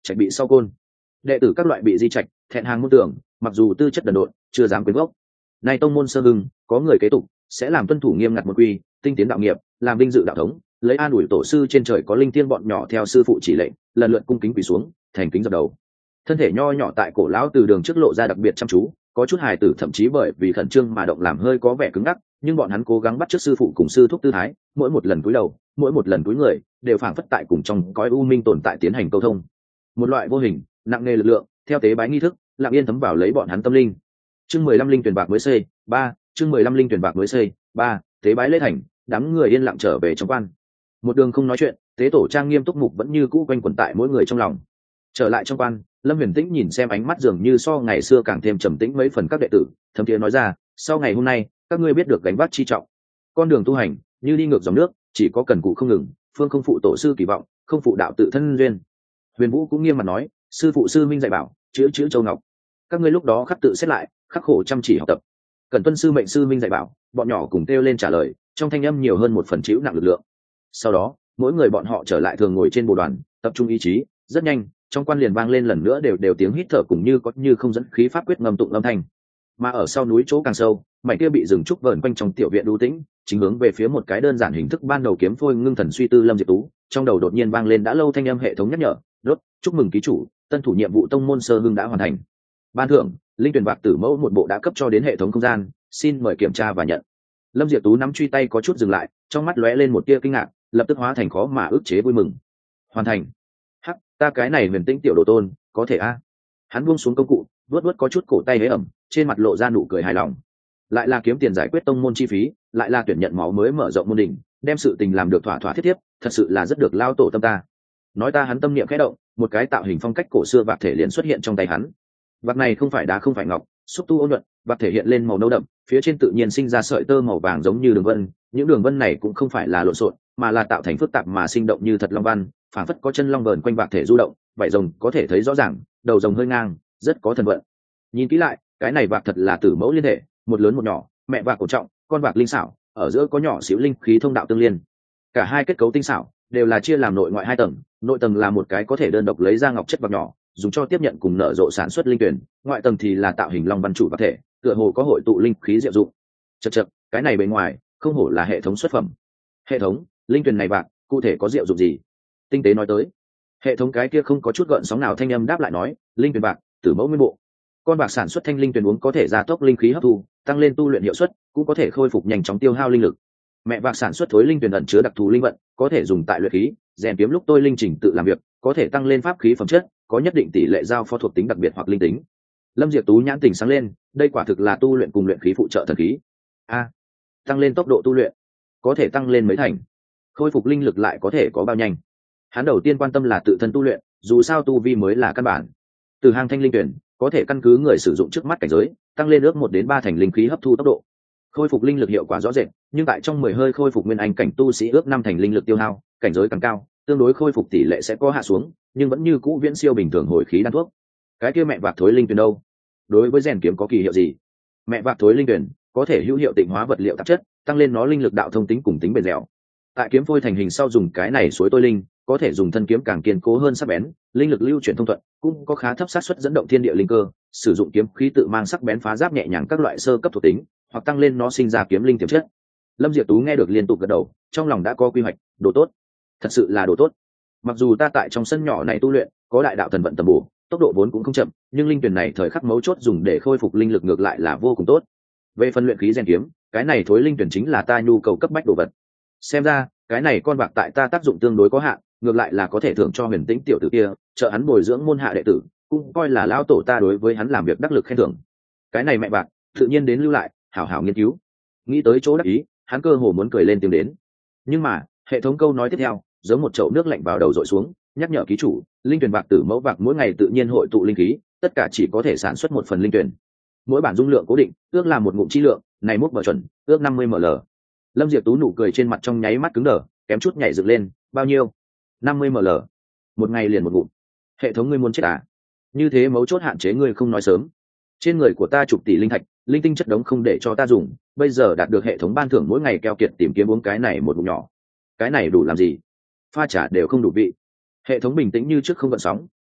trạch bị sau côn. Đệ tử các loại bị di trạch, thẹn hàng môn tưởng, mặc dù tư chất đần độn, chưa dám quyến gốc. Nay tông môn sơ hưng, có người kế tục, sẽ làm tuân thủ nghiêm ngặt một quy, tinh tiến đạo nghiệp, làm vinh dự đạo thống, lấy an ủi tổ sư trên trời có linh thiêng bọn nhỏ theo sư phụ chỉ lệnh, lần lượt cung kính quỳ xuống, thành kính dập đầu. Thân thể nho nhỏ tại cổ lão từ đường trước lộ ra đặc biệt chăm chú, có chút hài tử thậm chí bởi vì khẩn trương mà động làm hơi có vẻ cứng ngắc, nhưng bọn hắn cố gắng bắt chước sư phụ cùng sư thúc tư thái, mỗi một lần cúi đầu, mỗi một lần cúi người, đều phảng phất tại cùng trong cõi u minh tồn tại tiến hành câu thông. Một loại vô hình, nặng nề lực lượng, theo tế bái nghi thức, lặng yên thấm vào lấy bọn hắn tâm linh. Chương mười lăm linh tuyển bạc mới xây, ba, chương mười lăm linh tuyển bạc mới xây, ba, tế bái lễ thành, đám người yên lặng trở về trong quan. Một đường không nói chuyện, tế tổ trang nghiêm túc mục vẫn như cũ quanh quẩn tại mỗi người trong lòng. Trở lại trong quan, Lâm Huyền Tĩnh nhìn xem ánh mắt dường như so ngày xưa càng thêm trầm tĩnh mấy phần các đệ tử, thấm thiế nói ra, sau ngày hôm nay, các ngươi biết được gánh vác chi trọng. Con đường tu hành, như đi ngược dòng nước, chỉ có cần cù không ngừng, phương không phụ tổ sư kỳ vọng, không phụ đạo tự thân duyên. Huyền Vũ cũng nghiêm mặt nói, sư phụ sư minh dạy bảo, chữ chữ châu ngọc. Các ngươi lúc đó khắc tự xét lại, khắc khổ chăm chỉ học tập. Cần tuân sư mệnh sư minh dạy bảo, bọn nhỏ cùng kêu lên trả lời, trong thanh âm nhiều hơn một phần chịu nặng lực lượng. Sau đó, mỗi người bọn họ trở lại thường ngồi trên bồ đoàn, tập trung ý chí, rất nhanh, trong quan liền vang lên lần nữa đều đều tiếng hít thở cùng như có như không dẫn khí pháp quyết ngầm tụng âm thanh. Mà ở sau núi chỗ càng sâu, mảnh kia bị rừng trúc vờn quanh trong tiểu viện đu tĩnh, chính hướng về phía một cái đơn giản hình thức ban đầu kiếm phôi ngưng thần suy tư Lâm Diệp Tú, trong đầu đột nhiên vang lên đã lâu thanh âm hệ thống nhắc nhở, đốt, chúc mừng ký chủ, tân thủ nhiệm vụ tông môn sơ hưng đã hoàn thành. Ban thưởng, linh tuyển bạc tử mẫu một bộ đã cấp cho đến hệ thống không gian, xin mời kiểm tra và nhận. Lâm Diệp Tú nắm truy tay có chút dừng lại, trong mắt lóe lên một tia kinh ngạc, lập tức hóa thành khó mà ức chế vui mừng. Hoàn thành. Hắc, ta cái này Huyền Tĩnh tiểu đồ tôn, có thể a? Hắn buông xuống công cụ, vuốt vuốt có chút cổ tay hế ẩm, trên mặt lộ ra nụ cười hài lòng. Lại là kiếm tiền giải quyết tông môn chi phí, lại là tuyển nhận máu mới mở rộng môn đỉnh, đem sự tình làm được thỏa thỏa thiết thiếp, thật sự là rất được lao tổ tâm ta. Nói ta hắn tâm niệm khẽ động, một cái tạo hình phong cách cổ xưa vạc thể liền xuất hiện trong tay hắn. Vạc này không phải đá không phải ngọc, xúc tu ôn nhuận, vạc thể hiện lên màu nâu đậm, phía trên tự nhiên sinh ra sợi tơ màu vàng giống như đường vân, những đường vân này cũng không phải là lộn xộn, mà là tạo thành phức tạp mà sinh động như thật long văn, phảng phất có chân long vờn quanh vạc thể du động, vảy rồng có thể thấy rõ ràng, đầu rồng hơi ngang, rất có thần vận. Nhìn kỹ lại, cái này vạc thật là tử mẫu liên hệ, một lớn một nhỏ, mẹ vạc cổ trọng, con vạc linh xảo, ở giữa có nhỏ xíu linh khí thông đạo tương liên. Cả hai kết cấu tinh xảo, đều là chia làm nội ngoại hai tầng, nội tầng là một cái có thể đơn độc lấy ra ngọc chất vạc nhỏ, dùng cho tiếp nhận cùng nở rộ sản xuất linh tuyển, ngoại tầng thì là tạo hình long văn chủ vạc thể, tựa hồ có hội tụ linh khí diệu dụng. Chậc chậc, cái này bề ngoài, không hổ là hệ thống xuất phẩm. Hệ thống, linh tuyển này vạc, cụ thể có diệu dụng gì? Tinh tế nói tới. Hệ thống cái kia không có chút gợn sóng nào thanh âm đáp lại nói, linh tuyển bạc, tử mẫu nguyên bộ. Con bạc sản xuất thanh linh tuyển uống có thể gia tốc linh khí hấp thu, tăng lên tu luyện hiệu suất, cũng có thể khôi phục nhanh chóng tiêu hao linh lực. Mẹ bạc sản xuất thối linh tuyển ẩn chứa đặc thù linh vận, có thể dùng tại luyện khí, rèn kiếm lúc tôi linh trình tự làm việc, có thể tăng lên pháp khí phẩm chất, có nhất định tỷ lệ giao phó thuộc tính đặc biệt hoặc linh tính. Lâm Diệp Tú nhãn tình sáng lên, đây quả thực là tu luyện cùng luyện khí phụ trợ thần khí. A, tăng lên tốc độ tu luyện, có thể tăng lên mấy thành. Khôi phục linh lực lại có thể có bao nhanh. Hắn đầu tiên quan tâm là tự thân tu luyện, dù sao tu vi mới là căn bản. Từ hàng thanh linh tuyển, có thể căn cứ người sử dụng trước mắt cảnh giới, tăng lên ước một đến ba thành linh khí hấp thu tốc độ. Khôi phục linh lực hiệu quả rõ rệt, nhưng tại trong mười hơi khôi phục nguyên anh cảnh tu sĩ ước năm thành linh lực tiêu hao, cảnh giới càng cao, tương đối khôi phục tỷ lệ sẽ có hạ xuống, nhưng vẫn như cũ viễn siêu bình thường hồi khí đan thuốc. Cái kia mẹ vạc thối linh tuyển đâu? Đối với rèn kiếm có kỳ hiệu gì? Mẹ vạc thối linh tuyển có thể hữu hiệu tịnh hóa vật liệu tạp chất, tăng lên nó linh lực đạo thông tính cùng tính bền dẻo. Tại kiếm phôi thành hình sau dùng cái này suối tôi linh, có thể dùng thân kiếm càng kiên cố hơn sắc bén, linh lực lưu chuyển thông thuận, cũng có khá thấp xác suất dẫn động thiên địa linh cơ, sử dụng kiếm khí tự mang sắc bén phá giáp nhẹ nhàng các loại sơ cấp thuộc tính, hoặc tăng lên nó sinh ra kiếm linh tiềm chất. Lâm Diệp Tú nghe được liên tục gật đầu, trong lòng đã có quy hoạch, đồ tốt, thật sự là đồ tốt. Mặc dù ta tại trong sân nhỏ này tu luyện, có đại đạo thần vận tầm bổ, tốc độ vốn cũng không chậm, nhưng linh tuyển này thời khắc mấu chốt dùng để khôi phục linh lực ngược lại là vô cùng tốt. Về phần luyện khí rèn kiếm, cái này thối linh tuyển chính là ta nhu cầu cấp bách đồ vật. Xem ra, cái này con bạc tại ta tác dụng tương đối có hạn, ngược lại là có thể thưởng cho Huyền Tĩnh tiểu tử kia, trợ hắn bồi dưỡng môn hạ đệ tử, cũng coi là lão tổ ta đối với hắn làm việc đắc lực khen thưởng. Cái này mẹ bạc, tự nhiên đến lưu lại, hảo hảo nghiên cứu. Nghĩ tới chỗ đắc ý, hắn cơ hồ muốn cười lên tiếng đến. Nhưng mà, hệ thống câu nói tiếp theo, giống một chậu nước lạnh vào đầu dội xuống, nhắc nhở ký chủ, linh tuyển bạc tử mẫu bạc mỗi ngày tự nhiên hội tụ linh khí, tất cả chỉ có thể sản xuất một phần linh tuyển. Mỗi bản dung lượng cố định, ước là một ngụm chi lượng, này mốt bờ chuẩn, ước năm mươi ml. Lâm Diệp Tú nụ cười trên mặt trong nháy mắt cứng đờ, kém chút nhảy dựng lên, bao nhiêu? năm mươi ml. Một ngày liền một ngụm. Hệ thống ngươi muốn chết à? Như thế mấu chốt hạn chế ngươi không nói sớm. Trên người của ta chục tỷ linh thạch, linh tinh chất đống không để cho ta dùng, bây giờ đạt được hệ thống ban thưởng mỗi ngày keo kiệt tìm kiếm uống cái này một ngụm nhỏ. Cái này đủ làm gì? Pha trà đều không đủ vị. Hệ thống bình tĩnh như trước không gợn sóng,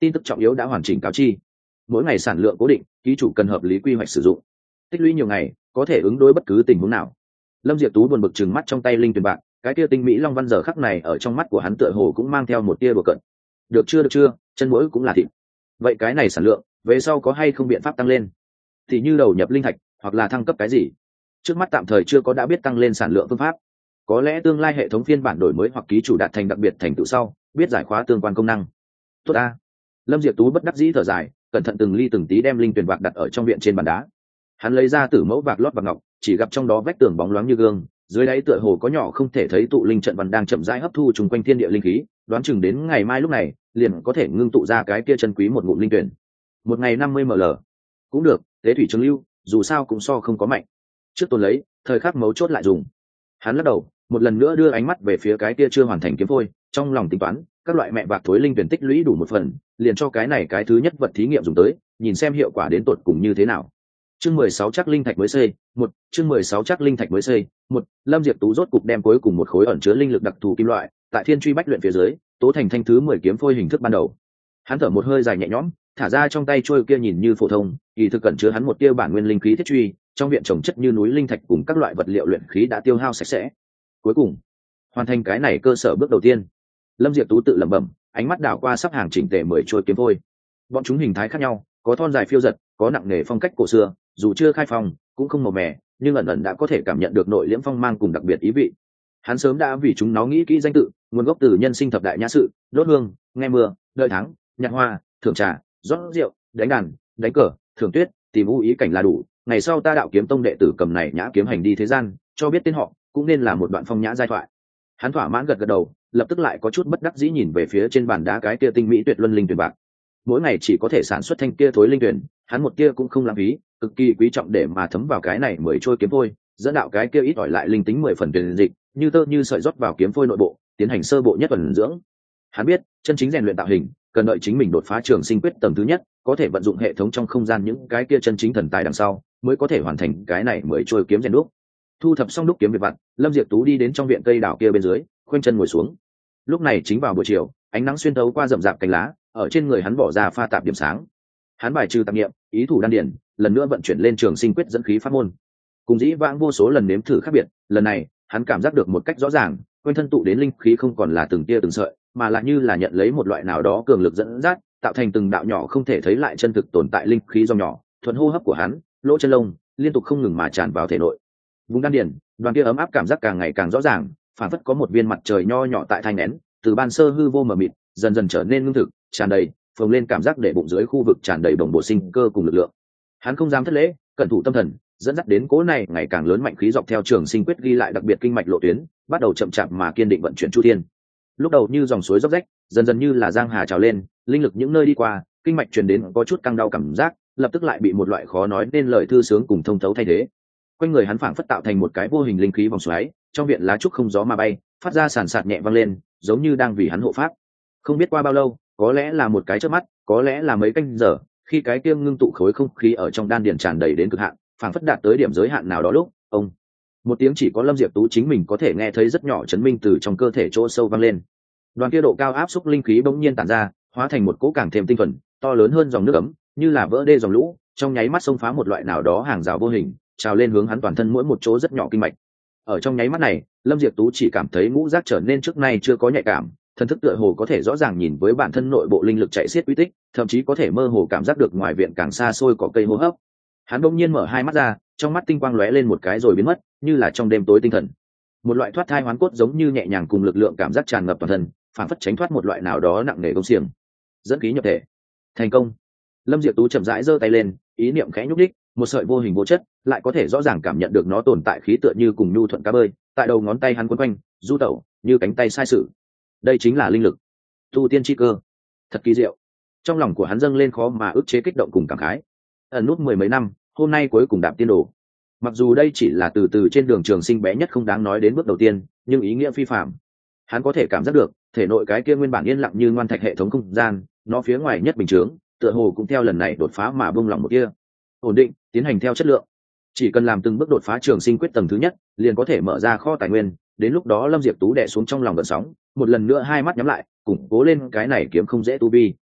tin tức trọng yếu đã hoàn chỉnh cáo chi. Mỗi ngày sản lượng cố định, ký chủ cần hợp lý quy hoạch sử dụng, tích lũy nhiều ngày có thể ứng đối bất cứ tình huống nào. Lâm Diệp Tú buồn bực trừng mắt trong tay linh tuyển bạc, cái kia tinh mỹ long văn giờ khắc này ở trong mắt của hắn tựa hồ cũng mang theo một tia đùa cợt. Được chưa được chưa, chân mũi cũng là thịt. Vậy cái này sản lượng về sau có hay không biện pháp tăng lên, thì như đầu nhập linh thạch hoặc là thăng cấp cái gì? Trước mắt tạm thời chưa có đã biết tăng lên sản lượng phương pháp, có lẽ tương lai hệ thống phiên bản đổi mới hoặc ký chủ đạt thành đặc biệt thành tựu sau biết giải khóa tương quan công năng. Tốt a. Lâm Diệp Tú bất đắc dĩ thở dài, cẩn thận từng ly từng tí đem linh tuyển vạc đặt ở trong viện trên bàn đá. Hắn lấy ra tử mẫu vạc lót bằng ngọc, chỉ gặp trong đó vách tường bóng loáng như gương, dưới đáy tựa hồ có nhỏ không thể thấy tụ linh trận văn đang chậm rãi hấp thu trùng quanh thiên địa linh khí, đoán chừng đến ngày mai lúc này liền có thể ngưng tụ ra cái kia chân quý một ngụm linh tuyển. Một ngày năm mươi ml cũng được, tế thủy trường lưu, dù sao cũng so không có mạnh. Trước tuần lấy, thời khắc mấu chốt lại dùng. Hắn lắc đầu, một lần nữa đưa ánh mắt về phía cái kia chưa hoàn thành kiếm phôi, trong lòng tính toán, các loại mẹ vạc thối linh tuyển tích lũy đủ một phần, liền cho cái này cái thứ nhất vật thí nghiệm dùng tới, nhìn xem hiệu quả đến tột cùng như thế nào. Chương mười sáu chắc linh thạch mới xây, một, chương mười sáu chắc linh thạch mới xây, một, Lâm Diệp Tú rốt cục đem cuối cùng một khối ẩn chứa linh lực đặc thù kim loại, tại Thiên Truy Bách luyện phía dưới, tố thành thanh thứ mười kiếm phôi hình thức ban đầu. Hắn thở một hơi dài nhẹ nhõm, thả ra trong tay trôi kia nhìn như phổ thông, kỳ thực cẩn chứa hắn một tia bản nguyên linh khí thiết truy, trong viện trồng chất như núi linh thạch cùng các loại vật liệu luyện khí đã tiêu hao sạch sẽ. Cuối cùng, hoàn thành cái này cơ sở bước đầu tiên. Lâm Diệp Tú tự lẩm bẩm, ánh mắt đảo qua sắp hàng chỉnh tề mười trôi kiếm phôi. Bọn chúng hình thái khác nhau, có thon dài phiêu giật, có nặng nề phong cách cổ xưa, dù chưa khai phong, cũng không màu mè, nhưng ẩn ẩn đã có thể cảm nhận được nội liễm phong mang cùng đặc biệt ý vị. Hắn sớm đã vì chúng nó nghĩ kỹ danh tự, nguồn gốc từ nhân sinh thập đại nhã sự, đốt hương, nghe mưa, đợi thắng, nhặt hoa, thưởng trà, rót rượu, đánh đàn, đánh cờ, thưởng tuyết, tìm u ý cảnh là đủ. Ngày sau ta đạo kiếm tông đệ tử cầm này nhã kiếm hành đi thế gian, cho biết tên họ, cũng nên là một đoạn phong nhã giai thoại. Hắn thỏa mãn gật gật đầu, lập tức lại có chút bất đắc dĩ nhìn về phía trên bàn đá cái kia tinh mỹ tuyệt luân linh tuyển bạc. Mỗi ngày chỉ có thể sản xuất thanh kia thối linh tuyển, hắn một kia cũng không lãng phí, cực kỳ quý trọng để mà thấm vào cái này mới trôi kiếm phôi, dẫn đạo cái kia ít ỏi lại linh tính mười phần tuyển dịch, như tơ như sợi rót vào kiếm phôi nội bộ, tiến hành sơ bộ nhất tuần dưỡng. Hắn biết, chân chính rèn luyện tạo hình, cần đợi chính mình đột phá trường sinh quyết tầng thứ nhất, có thể vận dụng hệ thống trong không gian những cái kia chân chính thần tài đằng sau, mới có thể hoàn thành cái này mới trôi kiếm rèn đúc. Thu thập xong đúc kiếm việc vặt, Lâm Diệp Tú đi đến trong viện cây đào kia bên dưới, khoanh chân ngồi xuống. Lúc này chính vào buổi chiều, ánh nắng xuyên thấu qua rậm rạp cành lá, ở trên người hắn bỏ ra pha tạp điểm sáng. Hắn bài trừ tạp niệm, ý thủ đan điển, lần nữa vận chuyển lên trường sinh quyết dẫn khí pháp môn. Cùng dĩ vãng vô số lần nếm thử khác biệt, lần này, hắn cảm giác được một cách rõ ràng, quanh thân tụ đến linh khí không còn là từng tia từng sợi, mà là như là nhận lấy một loại nào đó cường lực dẫn dắt, tạo thành từng đạo nhỏ không thể thấy lại chân thực tồn tại linh khí do nhỏ, thuận hô hấp của hắn, lỗ chân lông liên tục không ngừng mà tràn vào thể nội. Vùng đan điển, đoàn kia ấm áp cảm giác càng ngày càng rõ ràng, phản phất có một viên mặt trời nho nhỏ tại thanh nén, từ ban sơ hư vô mờ mịt, dần dần trở nên ngưng thực, tràn đầy, phồng lên cảm giác để bụng dưới khu vực tràn đầy đồng bộ sinh cơ cùng lực lượng. Hắn không dám thất lễ, cẩn thủ tâm thần, dẫn dắt đến cố này ngày càng lớn mạnh khí dọc theo trường sinh quyết ghi lại đặc biệt kinh mạch lộ tuyến, bắt đầu chậm chạp mà kiên định vận chuyển chu thiên. Lúc đầu như dòng suối róc rách, dần dần như là giang hà trào lên, linh lực những nơi đi qua, kinh mạch truyền đến có chút căng đau cảm giác, lập tức lại bị một loại khó nói nên lời thư sướng cùng thông thấu thay thế. Quanh người hắn phảng phất tạo thành một cái vô hình linh khí vòng xoáy, trong viện lá trúc không gió mà bay, phát ra sàn sạt nhẹ vang lên, giống như đang vì hắn hộ pháp. Không biết qua bao lâu, có lẽ là một cái chớp mắt, có lẽ là mấy canh giờ, khi cái kiêng ngưng tụ khối không khí ở trong đan điền tràn đầy đến cực hạn, phảng phất đạt tới điểm giới hạn nào đó lúc, ông một tiếng chỉ có Lâm Diệp Tú chính mình có thể nghe thấy rất nhỏ chấn minh từ trong cơ thể chỗ sâu vang lên. Đoàn kia độ cao áp xúc linh khí bỗng nhiên tản ra, hóa thành một cỗ càng thêm tinh thuần, to lớn hơn dòng nước ấm, như là vỡ đê dòng lũ, trong nháy mắt xông phá một loại nào đó hàng rào vô hình, trào lên hướng hắn toàn thân mỗi một chỗ rất nhỏ kinh mạch. Ở trong nháy mắt này, Lâm Diệp Tú chỉ cảm thấy ngũ giác trở nên trước nay chưa có nhạy cảm, thần thức tựa hồ có thể rõ ràng nhìn với bản thân nội bộ linh lực chạy xiết uy tích, thậm chí có thể mơ hồ cảm giác được ngoài viện càng xa xôi có cây hô hấp. Hắn bỗng nhiên mở hai mắt ra, trong mắt tinh quang lóe lên một cái rồi biến mất, như là trong đêm tối tinh thần. Một loại thoát thai hoán cốt giống như nhẹ nhàng cùng lực lượng cảm giác tràn ngập toàn thân, phản phất tránh thoát một loại nào đó nặng nề công xiềng. Dẫn khí nhập thể. Thành công. Lâm Diệp Tú chậm rãi giơ tay lên, ý niệm khẽ nhúc nhích, một sợi vô hình vô chất, lại có thể rõ ràng cảm nhận được nó tồn tại khí tựa như cùng nhu thuận cá bơi, tại đầu ngón tay hắn quấn quanh, du tẩu, như cánh tay sai sự. Đây chính là linh lực, tu tiên chi cơ. Thật kỳ diệu. Trong lòng của hắn dâng lên khó mà ức chế kích động cùng cảm khái. Ẩn nút mười mấy năm, hôm nay cuối cùng đạp tiên đồ. Mặc dù đây chỉ là từ từ trên đường trường sinh bé nhất không đáng nói đến bước đầu tiên, nhưng ý nghĩa phi phạm. Hắn có thể cảm giác được, thể nội cái kia nguyên bản yên lặng như ngoan thạch hệ thống không gian, nó phía ngoài nhất bình chướng, tựa hồ cũng theo lần này đột phá mà bung lòng một kia. Ổn định, tiến hành theo chất lượng. Chỉ cần làm từng bước đột phá trường sinh quyết tầng thứ nhất, liền có thể mở ra kho tài nguyên, đến lúc đó Lâm Diệp Tú đè xuống trong lòng gợn sóng, một lần nữa hai mắt nhắm lại, củng cố lên cái này kiếm không dễ tu vi.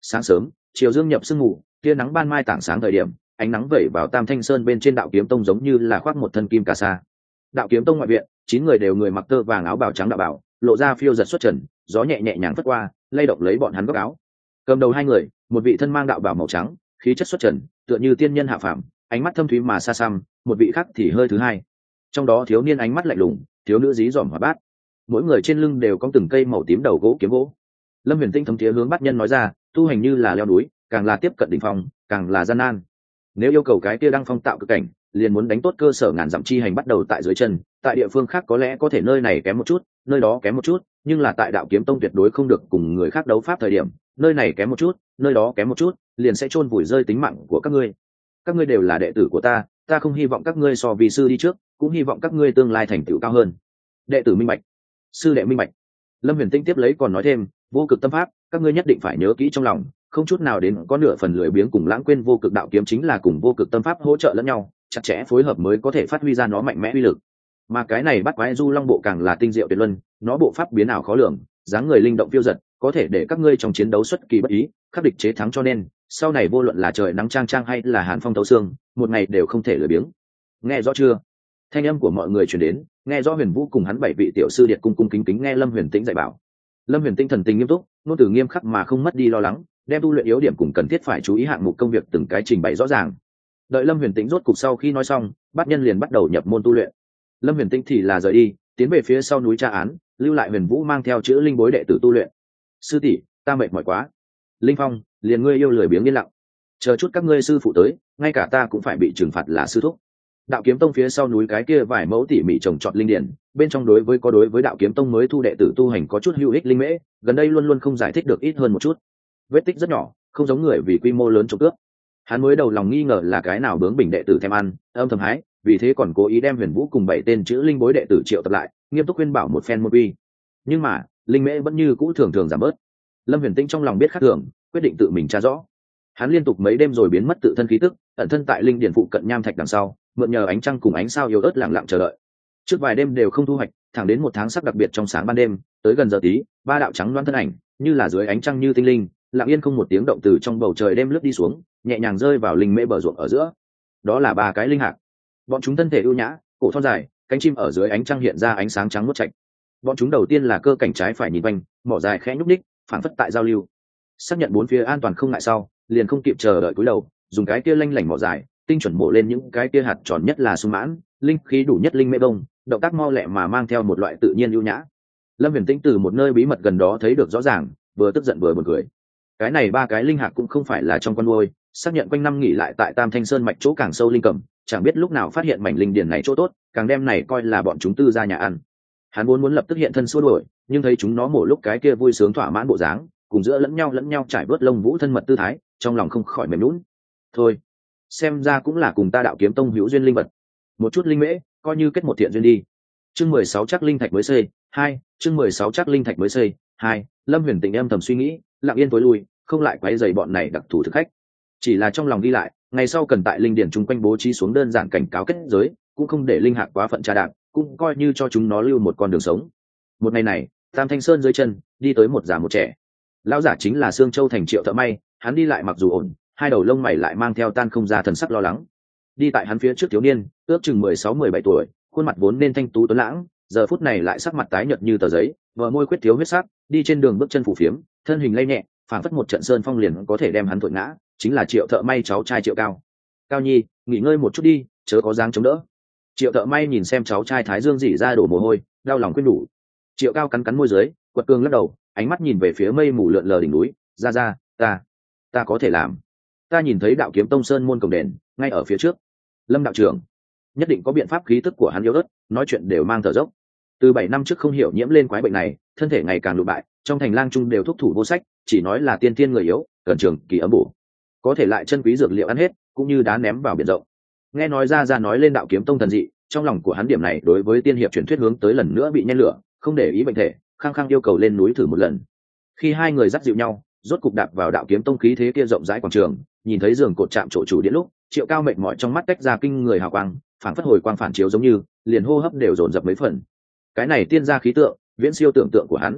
Sáng sớm, chiều dương nhập sương mù, tia nắng ban mai tảng sáng thời điểm, ánh nắng vẩy vào Tam Thanh Sơn bên trên Đạo Kiếm Tông giống như là khoác một thân kim cà sa. Đạo Kiếm Tông ngoại viện, chín người đều người mặc tơ vàng áo bào trắng đạo bảo, lộ ra phiêu giật xuất trần, gió nhẹ nhẹ nhàng phất qua, lay động lấy bọn hắn góc áo. Cầm đầu hai người, một vị thân mang đạo bảo màu trắng, khí chất xuất trần, tựa như tiên nhân hạ phàm, ánh mắt thâm thúy mà xa xăm, một vị khác thì hơi thứ hai. Trong đó thiếu niên ánh mắt lạnh lùng, thiếu nữ dí dỏm hoạt bát. Mỗi người trên lưng đều có từng cây màu tím đầu gỗ kiếm gỗ. Lâm Huyền Tinh thấm thiế hướng bát nhân nói ra, tu hành như là leo núi, càng là tiếp cận đỉnh phong, càng là gian nan. Nếu yêu cầu cái kia đăng phong tạo cực cảnh, liền muốn đánh tốt cơ sở ngàn dặm chi hành bắt đầu tại dưới chân, tại địa phương khác có lẽ có thể nơi này kém một chút, nơi đó kém một chút, nhưng là tại Đạo Kiếm Tông tuyệt đối không được cùng người khác đấu pháp thời điểm, nơi này kém một chút, nơi đó kém một chút, liền sẽ chôn vùi rơi tính mạng của các ngươi. Các ngươi đều là đệ tử của ta, ta không hy vọng các ngươi so vì sư đi trước, cũng hy vọng các ngươi tương lai thành tựu cao hơn. Đệ tử minh bạch, sư đệ minh bạch. Lâm Huyền Tinh tiếp lấy còn nói thêm, vô cực tâm pháp, các ngươi nhất định phải nhớ kỹ trong lòng, không chút nào đến có nửa phần lười biếng cùng lãng quên vô cực đạo kiếm chính là cùng vô cực tâm pháp hỗ trợ lẫn nhau, chặt chẽ phối hợp mới có thể phát huy ra nó mạnh mẽ uy lực. Mà cái này bắt quái du long bộ càng là tinh diệu tuyệt luân, nó bộ pháp biến ảo khó lường, dáng người linh động phiêu dật, có thể để các ngươi trong chiến đấu xuất kỳ bất ý, khắc địch chế thắng, cho nên sau này vô luận là trời nắng trang trang hay là hàn phong thấu xương, một ngày đều không thể lười biếng. Nghe rõ chưa? Thanh âm của mọi người truyền đến, nghe rõ Huyền Vũ cùng hắn bảy vị tiểu sư điệt cung cung kính kính nghe Lâm Huyền Tĩnh dạy bảo. Lâm Huyền Tĩnh thần tình nghiêm túc, ngôn từ nghiêm khắc mà không mất đi lo lắng, đem tu luyện yếu điểm cùng cần thiết phải chú ý hạng mục công việc từng cái trình bày rõ ràng. Đợi Lâm Huyền Tĩnh rốt cục sau khi nói xong, bát nhân liền bắt đầu nhập môn tu luyện. Lâm Huyền Tĩnh thì là rời đi, tiến về phía sau núi tra án, lưu lại Huyền Vũ mang theo chữ linh bối đệ tử tu luyện. Sư tỷ, ta mệt mỏi quá. Linh Phong, liền ngươi yêu lười biếng yên lặng, chờ chút các ngươi sư phụ tới, ngay cả ta cũng phải bị trừng phạt là sư thúc. Đạo Kiếm Tông phía sau núi cái kia vài mẫu tỉ mỉ trồng trọt linh điển, bên trong đối với có đối với Đạo Kiếm Tông mới thu đệ tử tu hành có chút hữu ích linh mễ, gần đây luôn luôn không giải thích được ít hơn một chút. Vết tích rất nhỏ, không giống người vì quy mô lớn trộm cướp. Hắn mới đầu lòng nghi ngờ là cái nào bướng bỉnh đệ tử thèm ăn, âm thầm hái, vì thế còn cố ý đem Huyền Vũ cùng bảy tên chữ linh bối đệ tử triệu tập lại, nghiêm túc khuyên bảo một phen môn uy. Nhưng mà, linh mễ vẫn như cũ thường thường giảm bớt. Lâm Huyền Tinh trong lòng biết khác thường, quyết định tự mình tra rõ. Hắn liên tục mấy đêm rồi biến mất tự thân khí tức, ẩn thân tại linh điển phụ cận nham thạch đằng sau, mượn nhờ ánh trăng cùng ánh sao yếu ớt lặng lặng chờ đợi. Trước vài đêm đều không thu hoạch, thẳng đến một tháng sắc đặc biệt trong sáng ban đêm, tới gần giờ tí, ba đạo trắng loan thân ảnh, như là dưới ánh trăng như tinh linh, lặng yên không một tiếng động từ trong bầu trời đêm lướt đi xuống, nhẹ nhàng rơi vào linh mễ bờ ruộng ở giữa. Đó là ba cái linh hạc. Bọn chúng thân thể ưu nhã, cổ thon dài, cánh chim ở dưới ánh trăng hiện ra ánh sáng trắng muốt chạch. Bọn chúng đầu tiên là cơ cảnh trái phải nhìn quanh, mỏ dài khẽ nhúc nhích, phản phất tại giao lưu. Xác nhận bốn phía an toàn không ngại sau, liền không kịp chờ đợi cúi đầu, dùng cái kia lanh lảnh mỏ dài, tinh chuẩn mổ lên những cái kia hạt tròn nhất là sung mãn, linh khí đủ nhất linh mễ bông, động tác mau lẹ mà mang theo một loại tự nhiên ưu nhã. Lâm Huyền Tĩnh từ một nơi bí mật gần đó thấy được rõ ràng, vừa tức giận vừa buồn cười. Cái này ba cái linh hạc cũng không phải là trong con nuôi, xác nhận quanh năm nghỉ lại tại Tam Thanh Sơn mạch chỗ càng sâu linh cầm, chẳng biết lúc nào phát hiện mảnh linh điển này chỗ tốt, càng đem này coi là bọn chúng tư ra nhà ăn. Hắn muốn muốn lập tức hiện thân xua đuổi, nhưng thấy chúng nó mổ lúc cái kia vui sướng thỏa mãn bộ dáng, cùng giữa lẫn nhau lẫn nhau trải bớt lông vũ thân mật tư thái, trong lòng không khỏi mềm nhũn. Thôi, xem ra cũng là cùng ta Đạo Kiếm Tông hữu duyên linh vật, một chút linh mễ, coi như kết một thiện duyên đi. Chương mười sáu chắc linh thạch mới xây, hai, chương mười sáu chắc linh thạch mới xây, hai. Lâm Huyền Tĩnh âm thầm suy nghĩ, lặng yên tối lui, không lại quấy rầy bọn này đặc thù thực khách. Chỉ là trong lòng đi lại, ngày sau cần tại linh điển chung quanh bố trí xuống đơn giản cảnh cáo kết giới, cũng không để linh hạc quá phận trà đạp, cũng coi như cho chúng nó lưu một con đường sống. Một ngày này, Tam Thanh Sơn dưới chân, đi tới một già một trẻ. Lão giả chính là Sương Châu thành Triệu Thợ May, hắn đi lại mặc dù ổn, hai đầu lông mày lại mang theo tan không ra thần sắc lo lắng. Đi tại hắn phía trước thiếu niên, ước chừng mười sáu mười bảy tuổi, khuôn mặt vốn nên thanh tú tuấn lãng, giờ phút này lại sắc mặt tái nhợt như tờ giấy, bờ môi khuyết thiếu huyết sắc, đi trên đường bước chân phù phiếm, thân hình lay nhẹ, phảng phất một trận sơn phong liền có thể đem hắn thổi ngã, chính là Triệu Thợ May cháu trai Triệu Cao. Cao Nhi, nghỉ ngơi một chút đi, chớ có dáng chống đỡ. Triệu Thợ May nhìn xem cháu trai Thái Dương rỉ ra đổ mồ hôi, đau lòng khuyên nhủ. Triệu Cao cắn cắn môi dưới, quật cường lắc đầu, ánh mắt nhìn về phía mây mù lượn lờ đỉnh núi, ra ra, ta, ta có thể làm. Ta nhìn thấy Đạo Kiếm Tông sơn môn cổng đền, ngay ở phía trước. Lâm đạo trưởng, nhất định có biện pháp, khí tức của hắn yếu ớt, nói chuyện đều mang thở dốc. Từ bảy năm trước không hiểu nhiễm lên quái bệnh này, thân thể ngày càng lụ bại, trong thành lang trung đều thúc thủ vô sách, chỉ nói là tiên tiên người yếu, cần trường kỳ ấm bổ. Có thể lại chân quý dược liệu ăn hết, cũng như đá ném vào biển rộng. Nghe nói ra ra nói lên Đạo Kiếm Tông thần dị, trong lòng của hắn điểm này đối với tiên hiệp truyền thuyết hướng tới lần nữa bị nhen lửa, không để ý bệnh thể, khăng khăng yêu cầu lên núi thử một lần. Khi hai người dắt dịu nhau, rốt cục đạp vào Đạo Kiếm Tông khí thế kia rộng rãi quảng trường, nhìn thấy giường cột chạm chỗ chủ điện lúc, Triệu Cao mệt mỏi trong mắt tách ra kinh người hào quang, phản phất hồi quang phản chiếu giống như, liền hô hấp đều dồn dập mấy phần. Cái này tiên gia khí tượng, viễn siêu tưởng tượng của hắn.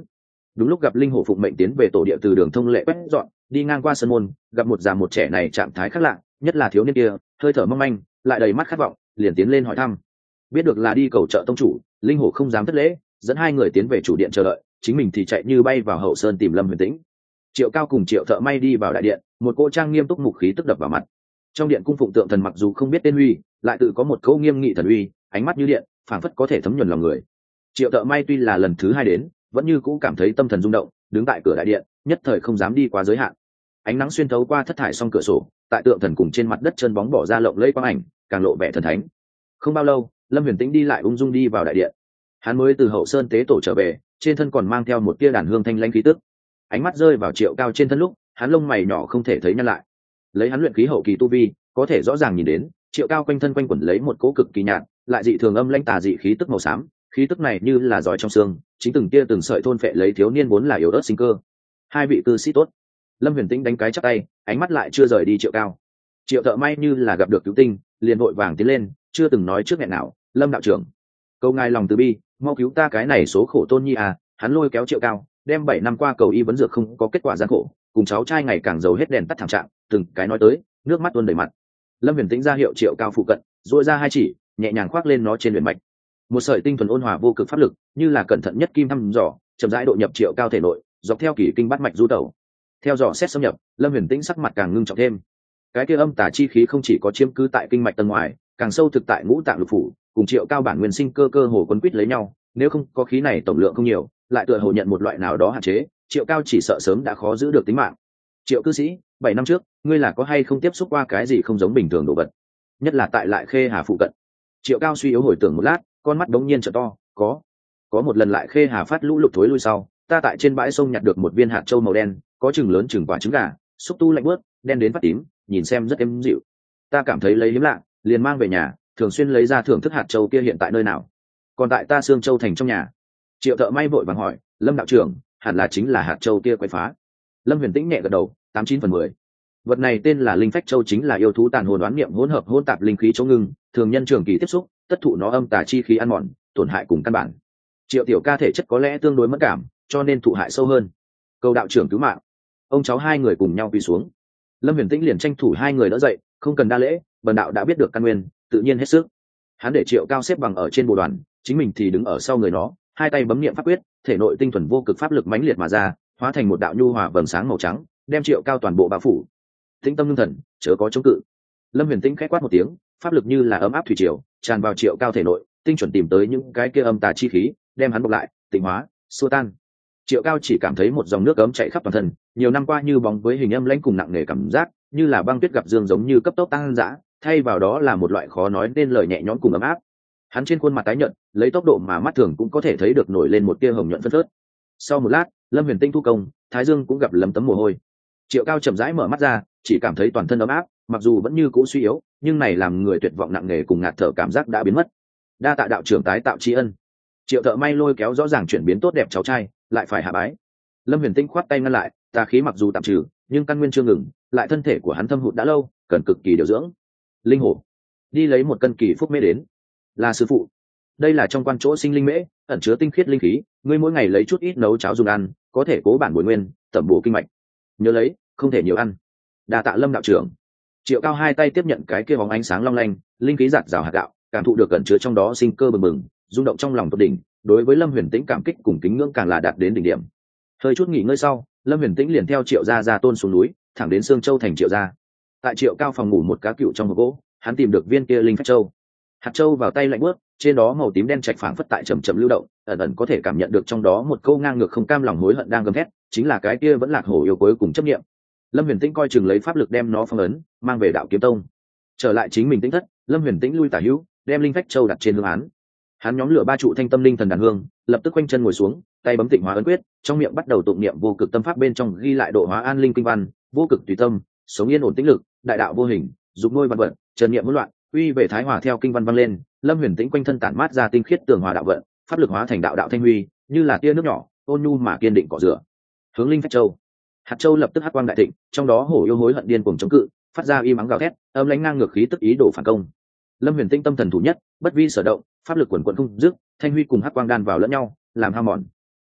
Đúng lúc gặp linh hổ phụng mệnh tiến về tổ địa từ đường thông lệ quét dọn, đi ngang qua sân môn, gặp một già một trẻ này trạng thái khác lạ, nhất là thiếu niên kia hơi thở mong manh, lại đầy mắt khát vọng, liền tiến lên hỏi thăm. Biết được là đi cầu trợ tông chủ, linh hổ không dám thất lễ, dẫn hai người tiến về chủ điện chờ đợi, chính mình thì chạy như bay vào hậu sơn tìm Lâm Huyền Tĩnh. Triệu Cao cùng Triệu Thợ May đi vào đại điện, một cô trang nghiêm túc mục khí tức đập vào mặt. Trong điện cung phụng tượng thần mặc dù không biết tên huy, lại tự có một câu nghiêm nghị thần uy, ánh mắt như điện, phảng phất có thể thấm nhuần lòng người. Triệu Thợ May tuy là lần thứ hai đến, vẫn như cũ cảm thấy tâm thần rung động, đứng tại cửa đại điện, nhất thời không dám đi quá giới hạn. Ánh nắng xuyên thấu qua thất thải song cửa sổ, tại tượng thần cùng trên mặt đất chân bóng bỏ ra lộng lẫy quang ảnh, càng lộ vẻ thần thánh. Không bao lâu, Lâm Huyền Tĩnh đi lại ung dung đi vào đại điện. Hắn mới từ hậu sơn tế tổ trở về, trên thân còn mang theo một tia đàn hương thanh lãnh khí tức. Ánh mắt rơi vào Triệu Cao trên thân lúc, hắn lông mày nhỏ không thể thấy nhăn lại. Lấy hắn luyện khí hậu kỳ tu vi, có thể rõ ràng nhìn đến, Triệu Cao quanh thân quanh quẩn lấy một cỗ cực kỳ nhạt, lại dị thường âm lãnh tà dị khí tức màu xám, khí tức này như là giỏi trong xương, chính từng tia từng sợi thôn phệ lấy thiếu niên vốn là yếu ớt sinh cơ. Hai vị cư sĩ tốt. Lâm Huyền Tĩnh đánh cái chắp tay, ánh mắt lại chưa rời đi Triệu Cao. Triệu Thợ May như là gặp được cứu tinh, liền vội vàng tiến lên, chưa từng nói trước nghẹn nào, Lâm đạo trưởng, câu ngài lòng từ bi, mau cứu ta cái này số khổ tôn nhi à. Hắn lôi kéo Triệu Cao, đem bảy năm qua cầu y vấn dược không có kết quả gian khổ, cùng cháu trai ngày càng giàu hết đèn tắt thảm trạng, từng cái nói tới, nước mắt tuôn đầy mặt. Lâm Huyền Tĩnh ra hiệu Triệu Cao phụ cận, duỗi ra hai chỉ, nhẹ nhàng khoác lên nó trên luyện mạch. Một sợi tinh thuần ôn hòa vô cực pháp lực, như là cẩn thận nhất kim thăm dò, chậm rãi độ nhập Triệu Cao thể nội, dọc theo kỷ kinh bát mạch du tẩu. Theo dò xét xâm nhập, Lâm Huyền Tĩnh sắc mặt càng ngưng trọng thêm. Cái kia âm tà chi khí không chỉ có chiếm cứ tại kinh mạch tầng ngoài, càng sâu thực tại ngũ tạng lục phủ, cùng Triệu Cao bản nguyên sinh cơ cơ hồ quấn quýt lấy nhau, nếu không có khí này tổng lượng không nhiều, lại tựa hồ nhận một loại nào đó hạn chế, Triệu Cao chỉ sợ sớm đã khó giữ được tính mạng. Triệu cư sĩ, bảy năm trước, ngươi là có hay không tiếp xúc qua cái gì không giống bình thường đồ vật, nhất là tại Lại Khê Hà phụ cận? Triệu Cao suy yếu hồi tưởng một lát, con mắt đống nhiên trợ to, có, có một lần Lại Khê Hà phát lũ lụt thối lui sau, ta tại trên bãi sông nhặt được một viên hạt châu màu đen, có chừng lớn chừng quả trứng gà, xúc tu lạnh bớt, đen đến phát tím, nhìn xem rất êm dịu. Ta cảm thấy lấy hiếm lạ, liền mang về nhà, thường xuyên lấy ra thưởng thức hạt châu kia hiện tại nơi nào. Còn tại ta Sương Châu thành trong nhà. Triệu Thợ May vội vàng hỏi, Lâm đạo trưởng, hẳn là chính là hạt châu kia quấy phá. Lâm Huyền Tĩnh nhẹ gật đầu, tám chín phần mười. Vật này tên là linh phách châu, chính là yêu thú tàn hồn đoán niệm hỗn hợp hỗn tạp linh khí chỗ ngưng, thường nhân trường kỳ tiếp xúc, tất thụ nó âm tà chi khí ăn mòn, tổn hại cùng căn bản. Triệu tiểu ca thể chất có lẽ tương đối mẫn cảm, cho nên thụ hại sâu hơn. Cầu đạo trưởng cứu mạng. Ông cháu hai người cùng nhau quỳ xuống. Lâm Huyền Tĩnh liền tranh thủ hai người đỡ dậy, không cần đa lễ, bần đạo đã biết được căn nguyên, tự nhiên hết sức. Hắn để Triệu Cao xếp bằng ở trên bồ đoàn, chính mình thì đứng ở sau người nó, hai tay bấm niệm pháp quyết, thể nội tinh thuần vô cực pháp lực mãnh liệt mà ra, hóa thành một đạo nhu hòa vầng sáng màu trắng, đem Triệu Cao toàn bộ bao phủ. Tĩnh tâm ngưng thần, chớ có chống cự. Lâm Huyền Tĩnh khẽ quát một tiếng, pháp lực như là ấm áp thủy triều, tràn vào Triệu Cao thể nội, tinh chuẩn tìm tới những cái kia âm tà chi khí, đem hắn bọc lại, tịnh hóa, xua tan. Triệu Cao chỉ cảm thấy một dòng nước ấm chảy khắp toàn thân, nhiều năm qua như bóng với hình âm lãnh cùng nặng nề cảm giác, như là băng tuyết gặp dương giống như cấp tốc tăng dã, thay vào đó là một loại khó nói nên lời nhẹ nhõm cùng ấm áp. Hắn trên khuôn mặt tái nhợt, lấy tốc độ mà mắt thường cũng có thể thấy được nổi lên một tia hồng nhuận phớt phớt. Sau một lát, Lâm Huyền Tĩnh thu công, thái dương cũng gặp lấm tấm mồ hôi. Triệu Cao chậm rãi mở mắt ra, chỉ cảm thấy toàn thân ấm áp, mặc dù vẫn như cũ suy yếu, nhưng này làm người tuyệt vọng nặng nề cùng ngạt thở cảm giác đã biến mất. Đa tạ đạo trưởng tái tạo tri ân. Triệu Thợ May lôi kéo rõ ràng chuyển biến tốt đẹp cháu trai, lại phải hạ bái. Lâm Huyền Tĩnh khoát tay ngăn lại, tà khí mặc dù tạm trừ, nhưng căn nguyên chưa ngừng, lại thân thể của hắn thâm hụt đã lâu, cần cực kỳ điều dưỡng. Linh hổ, đi lấy một cân kỳ phúc mễ đến. Là sư phụ. Đây là trong quan chỗ sinh linh mễ, ẩn chứa tinh khiết linh khí, ngươi mỗi ngày lấy chút ít nấu cháo dùng ăn, có thể cố bản bồi nguyên, tẩm bổ kinh mạch. Nhớ lấy, không thể nhiều ăn. Đa tạ Lâm đạo trưởng. Triệu Cao hai tay tiếp nhận cái kia bóng ánh sáng long lanh, linh khí giạt rào hạt gạo, cảm thụ được ẩn chứa trong đó sinh cơ bừng bừng, rung động trong lòng tột đỉnh. Đối với Lâm Huyền Tĩnh cảm kích cùng kính ngưỡng càng là đạt đến đỉnh điểm. Hơi chút nghỉ ngơi sau, Lâm Huyền Tĩnh liền theo Triệu gia ra tôn xuống núi, thẳng đến Sương Châu thành Triệu gia. Tại Triệu Cao phòng ngủ một cá cựu trong hộp gỗ, hắn tìm được viên kia linh phách châu. Hạt châu vào tay lạnh bước, trên đó màu tím đen trạch phảng phất tại chậm chậm lưu động, ẩn ẩn có thể cảm nhận được trong đó một câu ngang ngược không cam lòng hối hận đang gầm thét, chính là cái kia vẫn lạc hổ yêu cuối cùng chấp niệm. Lâm Huyền Tĩnh coi chừng lấy pháp lực đem nó phong ấn, mang về Đạo Kiếm Tông. Trở lại chính mình tĩnh thất, Lâm Huyền Tĩnh lui tả hữu, đem linh phách châu đặt trên hương án. Hắn nhóm lửa ba trụ thanh tâm linh thần đàn hương, lập tức quanh chân ngồi xuống, tay bấm tịnh hóa ấn quyết, trong miệng bắt đầu tụng niệm vô cực tâm pháp, bên trong ghi lại độ hóa an linh kinh văn, vô cực tùy tâm, sống yên ổn tĩnh lực, đại đạo vô hình, dục ngôi văn vận, trần niệm hỗn loạn, uy về thái hòa theo kinh văn vang lên. Lâm Huyền Tĩnh quanh thân tản mát ra tinh khiết tường hòa đạo vận, pháp lực hóa thành đạo đạo thanh huy, như là tia nước nhỏ, ôn nhu mà kiên định cọ rửa. Hướng linh phách châu. Hạt châu lập tức hắc quang đại thịnh, trong đó hổ yêu hối hận điên cuồng chống cự, phát ra y mắng gào thét, âm lãnh ngang ngược khí tức ý đồ phản công. Lâm Huyền Tĩnh tâm thần thủ nhất, bất vi sở động, pháp lực quần quần không dứt, thanh huy cùng hắc quang đan vào lẫn nhau, làm hao mòn.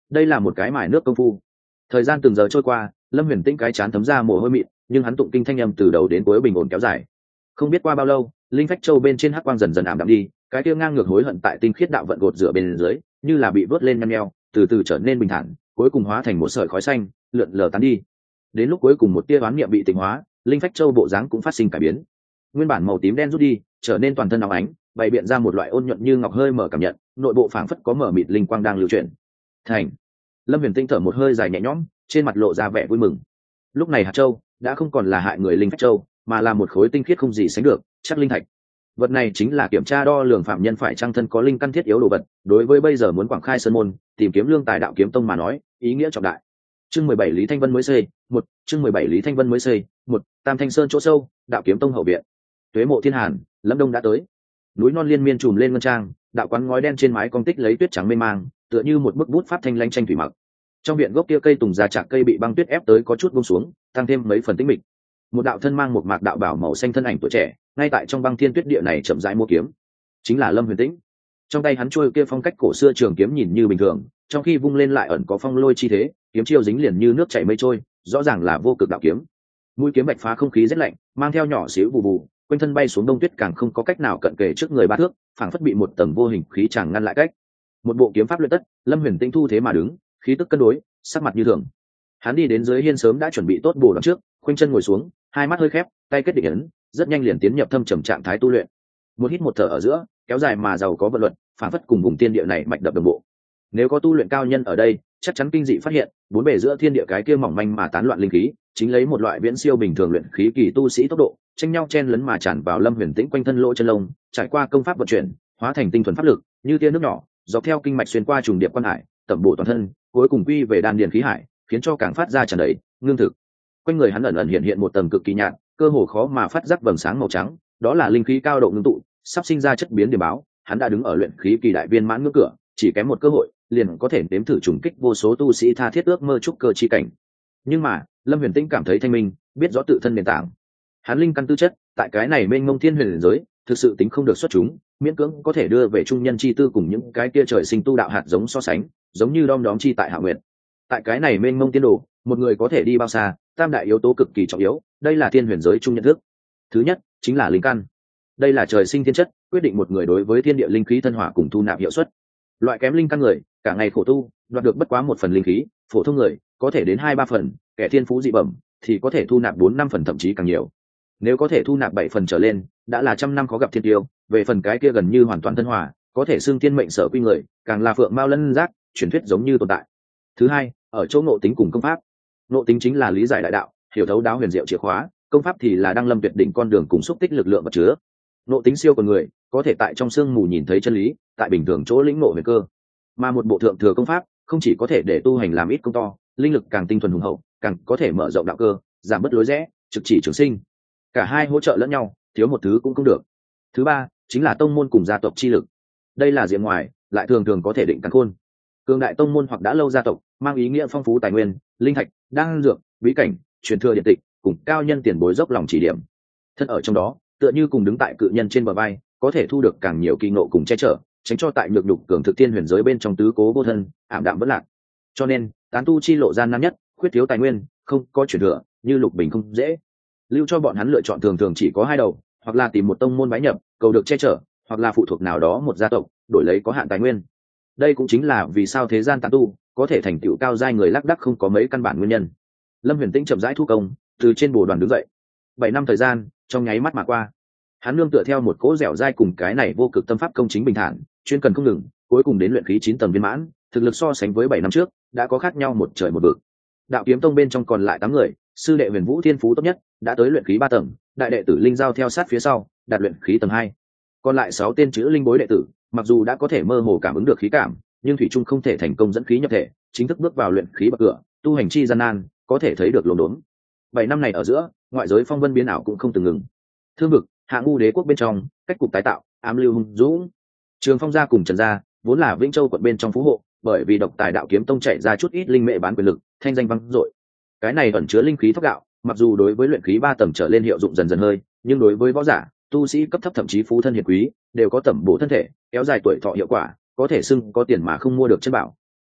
đây là một cái mài nước công phu. Thời gian từng giờ trôi qua, Lâm Huyền Tĩnh cái chán thấm ra mồ hôi mịn, nhưng hắn tụng kinh thanh âm từ đầu đến cuối bình ổn kéo dài. Không biết qua bao lâu, linh phách châu bên trên hắc quang dần dần ảm đạm đi, cái kia ngang ngược hối hận tại tinh khiết đạo vận gột rửa bên dưới, như là bị vớt lên nhăn nheo, từ từ trở nên bình thản, cuối cùng hóa thành một sợi khói xanh, lượn lờ tán đi. Đến lúc cuối cùng một tia oán niệm bị tịnh hóa, linh phách châu bộ dáng cũng phát sinh cải biến. Nguyên bản màu tím đen rút đi, trở nên toàn thân óng ánh, bày biện ra một loại ôn nhuận như ngọc hơi mở cảm nhận, nội bộ phảng phất có mở mịt linh quang đang lưu chuyển. Thành. Lâm Huyền Tinh thở một hơi dài nhẹ nhõm, trên mặt lộ ra vẻ vui mừng. Lúc này hạt châu đã không còn là hại người linh phách châu, mà là một khối tinh khiết không gì sánh được, chắc linh thạch. Vật này chính là kiểm tra đo lường phạm nhân phải trang thân có linh căn thiết yếu đồ vật, đối với bây giờ muốn quảng khai sơn môn, tìm kiếm lương tài đạo kiếm tông mà nói, ý nghĩa trọng đại. Chương mười bảy Lý Thanh Vân mới xây, một, chương mười bảy Lý Thanh Vân mới xây, một, Tam Thanh Sơn chỗ sâu, đạo kiếm tông hậu viện. Tuế mộ thiên hàn, Lâm Đông đã tới. Núi non liên miên trùm lên ngân trang, đạo quán ngói đen trên mái cong tích lấy tuyết trắng mê mang, tựa như một bức bút pháp thanh lanh tranh thủy mặc. Trong viện gốc kia cây tùng già chạc cây bị băng tuyết ép tới có chút buông xuống, tăng thêm mấy phần tĩnh mịch. Một đạo thân mang một mạc đạo bảo màu xanh thân ảnh tuổi trẻ, ngay tại trong băng thiên tuyết địa này chậm rãi mua kiếm, chính là Lâm Huyền Tĩnh. Trong tay hắn trôi kia phong cách cổ xưa trường kiếm nhìn như bình thường, trong khi vung lên lại ẩn có phong lôi chi thế, kiếm chiêu dính liền như nước chảy mây trôi, rõ ràng là vô cực đạo kiếm. Mũi kiếm bạch phá không khí rất lạnh, mang theo nhỏ xíu bù bù, quanh thân bay xuống đông tuyết càng không có cách nào cận kề trước người ba thước, phảng phất bị một tầng vô hình khí chàng ngăn lại cách. Một bộ kiếm pháp luyện tất, Lâm Huyền Tĩnh thu thế mà đứng, khí tức cân đối, sắc mặt như thường. Hắn đi đến dưới hiên sớm đã chuẩn bị tốt bổ đón trước, khoanh chân ngồi xuống, hai mắt hơi khép, tay kết định ấn, rất nhanh liền tiến nhập thâm trầm trạng thái tu luyện. Một hít một thở ở giữa, kéo dài mà giàu có vận luật, phản phất cùng vùng tiên địa này mạch đập đồng bộ. Nếu có tu luyện cao nhân ở đây, chắc chắn kinh dị phát hiện, bốn bề giữa thiên địa cái kia mỏng manh mà tán loạn linh khí, chính lấy một loại viễn siêu bình thường luyện khí kỳ tu sĩ tốc độ, tranh nhau chen lấn mà tràn vào Lâm Huyền Tĩnh quanh thân lỗ chân lông, trải qua công pháp vận chuyển, hóa thành tinh thuần pháp lực, như tia nước nhỏ, dọc theo kinh mạch xuyên qua trùng điệp quan hải, tẩm bổ toàn thân, cuối cùng quy về đan điền khí hải, khiến cho càng phát ra tràn đầy ngưng thực. Quanh người hắn ẩn ẩn hiện hiện một tầng cực kỳ nhạt, cơ hồ khó mà phát giác vầng sáng màu trắng, đó là linh khí cao độ ngưng tụ, sắp sinh ra chất biến điểm báo, hắn đã đứng ở luyện khí kỳ đại viên mãn ngưỡng cửa, chỉ kém một cơ hội, liền có thể nếm thử trùng kích vô số tu sĩ tha thiết ước mơ trúc cơ chi cảnh. Nhưng mà, Lâm Huyền Tĩnh cảm thấy thanh minh, biết rõ tự thân nền tảng. Hắn linh căn tư chất, tại cái này mênh mông thiên huyền giới, thực sự tính không được xuất chúng, miễn cưỡng có thể đưa về trung nhân chi tư cùng những cái kia trời sinh tu đạo hạt giống so sánh, giống như đom đóm chi tại Hạ Nguyệt. Tại cái này mênh mông tiên đồ, một người có thể đi bao xa, tam đại yếu tố cực kỳ trọng yếu, đây là thiên huyền giới chung nhận thức. Thứ nhất chính là linh căn, đây là trời sinh thiên chất, quyết định một người đối với thiên địa linh khí thân hỏa cùng thu nạp hiệu suất. Loại kém linh căn người, cả ngày khổ tu, đoạt được bất quá một phần linh khí, phổ thông người có thể đến hai ba phần, kẻ thiên phú dị bẩm thì có thể thu nạp bốn năm phần thậm chí càng nhiều. Nếu có thể thu nạp bảy phần trở lên, đã là trăm năm khó gặp thiên tiêu. Về phần cái kia gần như hoàn toàn thân hỏa, có thể xưng thiên mệnh sở quy người, càng là phượng mao lân giác, truyền thuyết giống như tồn tại. Thứ hai, ở chỗ ngộ tính cùng công pháp. Ngộ tính chính là lý giải đại đạo, hiểu thấu đáo huyền diệu chìa khóa, công pháp thì là đăng lâm tuyệt đỉnh con đường cùng xúc tích lực lượng vật chứa. Ngộ tính siêu của người, có thể tại trong sương mù nhìn thấy chân lý, tại bình thường chỗ lĩnh ngộ về cơ. Mà một bộ thượng thừa công pháp, không chỉ có thể để tu hành làm ít công to, linh lực càng tinh thuần hùng hậu, càng có thể mở rộng đạo cơ, giảm bớt lối rẽ, trực chỉ trường sinh. Cả hai hỗ trợ lẫn nhau, thiếu một thứ cũng không được. Thứ ba chính là tông môn cùng gia tộc chi lực. Đây là diện ngoài, lại thường thường có thể định cắn khôn. Cường đại tông môn hoặc đã lâu gia tộc, mang ý nghĩa phong phú tài nguyên, linh thạch, đan dược, bí cảnh, truyền thừa điện tịch, cùng cao nhân tiền bối dốc lòng chỉ điểm. Thân ở trong đó, tựa như cùng đứng tại cự nhân trên bờ vai, có thể thu được càng nhiều kỳ ngộ cùng che chở, tránh cho tại nhược nhục cường thực tiên huyền giới bên trong tứ cố vô thân, ảm đạm bất lạc. Cho nên, tán tu chi lộ gian nan nhất, khuyết thiếu tài nguyên, không có truyền thừa, như Lục Bình không dễ. Lưu cho bọn hắn lựa chọn thường thường chỉ có hai đầu, hoặc là tìm một tông môn bái nhập, cầu được che chở, hoặc là phụ thuộc nào đó một gia tộc, đổi lấy có hạn tài nguyên. Đây cũng chính là vì sao thế gian tán tu có thể thành tựu cao giai người lác đác không có mấy căn bản nguyên nhân. Lâm Huyền Tĩnh chậm rãi thu công, từ trên bồ đoàn đứng dậy. Bảy năm thời gian, trong nháy mắt mà qua. Hắn nương tựa theo một cỗ dẻo dai cùng cái này vô cực tâm pháp công chính bình thản, chuyên cần không ngừng, cuối cùng đến luyện khí chín tầng viên mãn, thực lực so sánh với bảy năm trước, đã có khác nhau một trời một vực. Đạo kiếm tông bên trong còn lại tám người, sư đệ Huyền Vũ Thiên Phú tốt nhất, đã tới luyện khí ba tầng, đại đệ tử Linh Giao theo sát phía sau, đạt luyện khí tầng hai. Còn lại sáu tên chữ linh bối đệ tử, mặc dù đã có thể mơ hồ cảm ứng được khí cảm, nhưng thủy trung không thể thành công dẫn khí nhập thể, chính thức bước vào luyện khí bậc cửa, tu hành chi gian nan, có thể thấy được lồn đốn. Bảy năm này ở giữa, ngoại giới phong vân biến ảo cũng không từng ngừng. Thương vực, Hạ Ngu đế quốc bên trong, cách cục tái tạo, ám lưu hung dũng. Trường Phong gia cùng Trần gia, vốn là Vĩnh Châu quận bên trong phú hộ, bởi vì độc tài đạo kiếm tông chạy ra chút ít linh mệ bán quyền lực, thanh danh vang dội. Cái này ẩn chứa linh khí thóc gạo, mặc dù đối với luyện khí ba tầng trở lên hiệu dụng dần dần hơi, nhưng đối với võ giả, tu sĩ cấp thấp thậm chí phú thân hiền quý, đều có tẩm bổ thân thể, kéo dài tuổi thọ hiệu quả, có thể xưng có tiền mà không mua được chân bảo.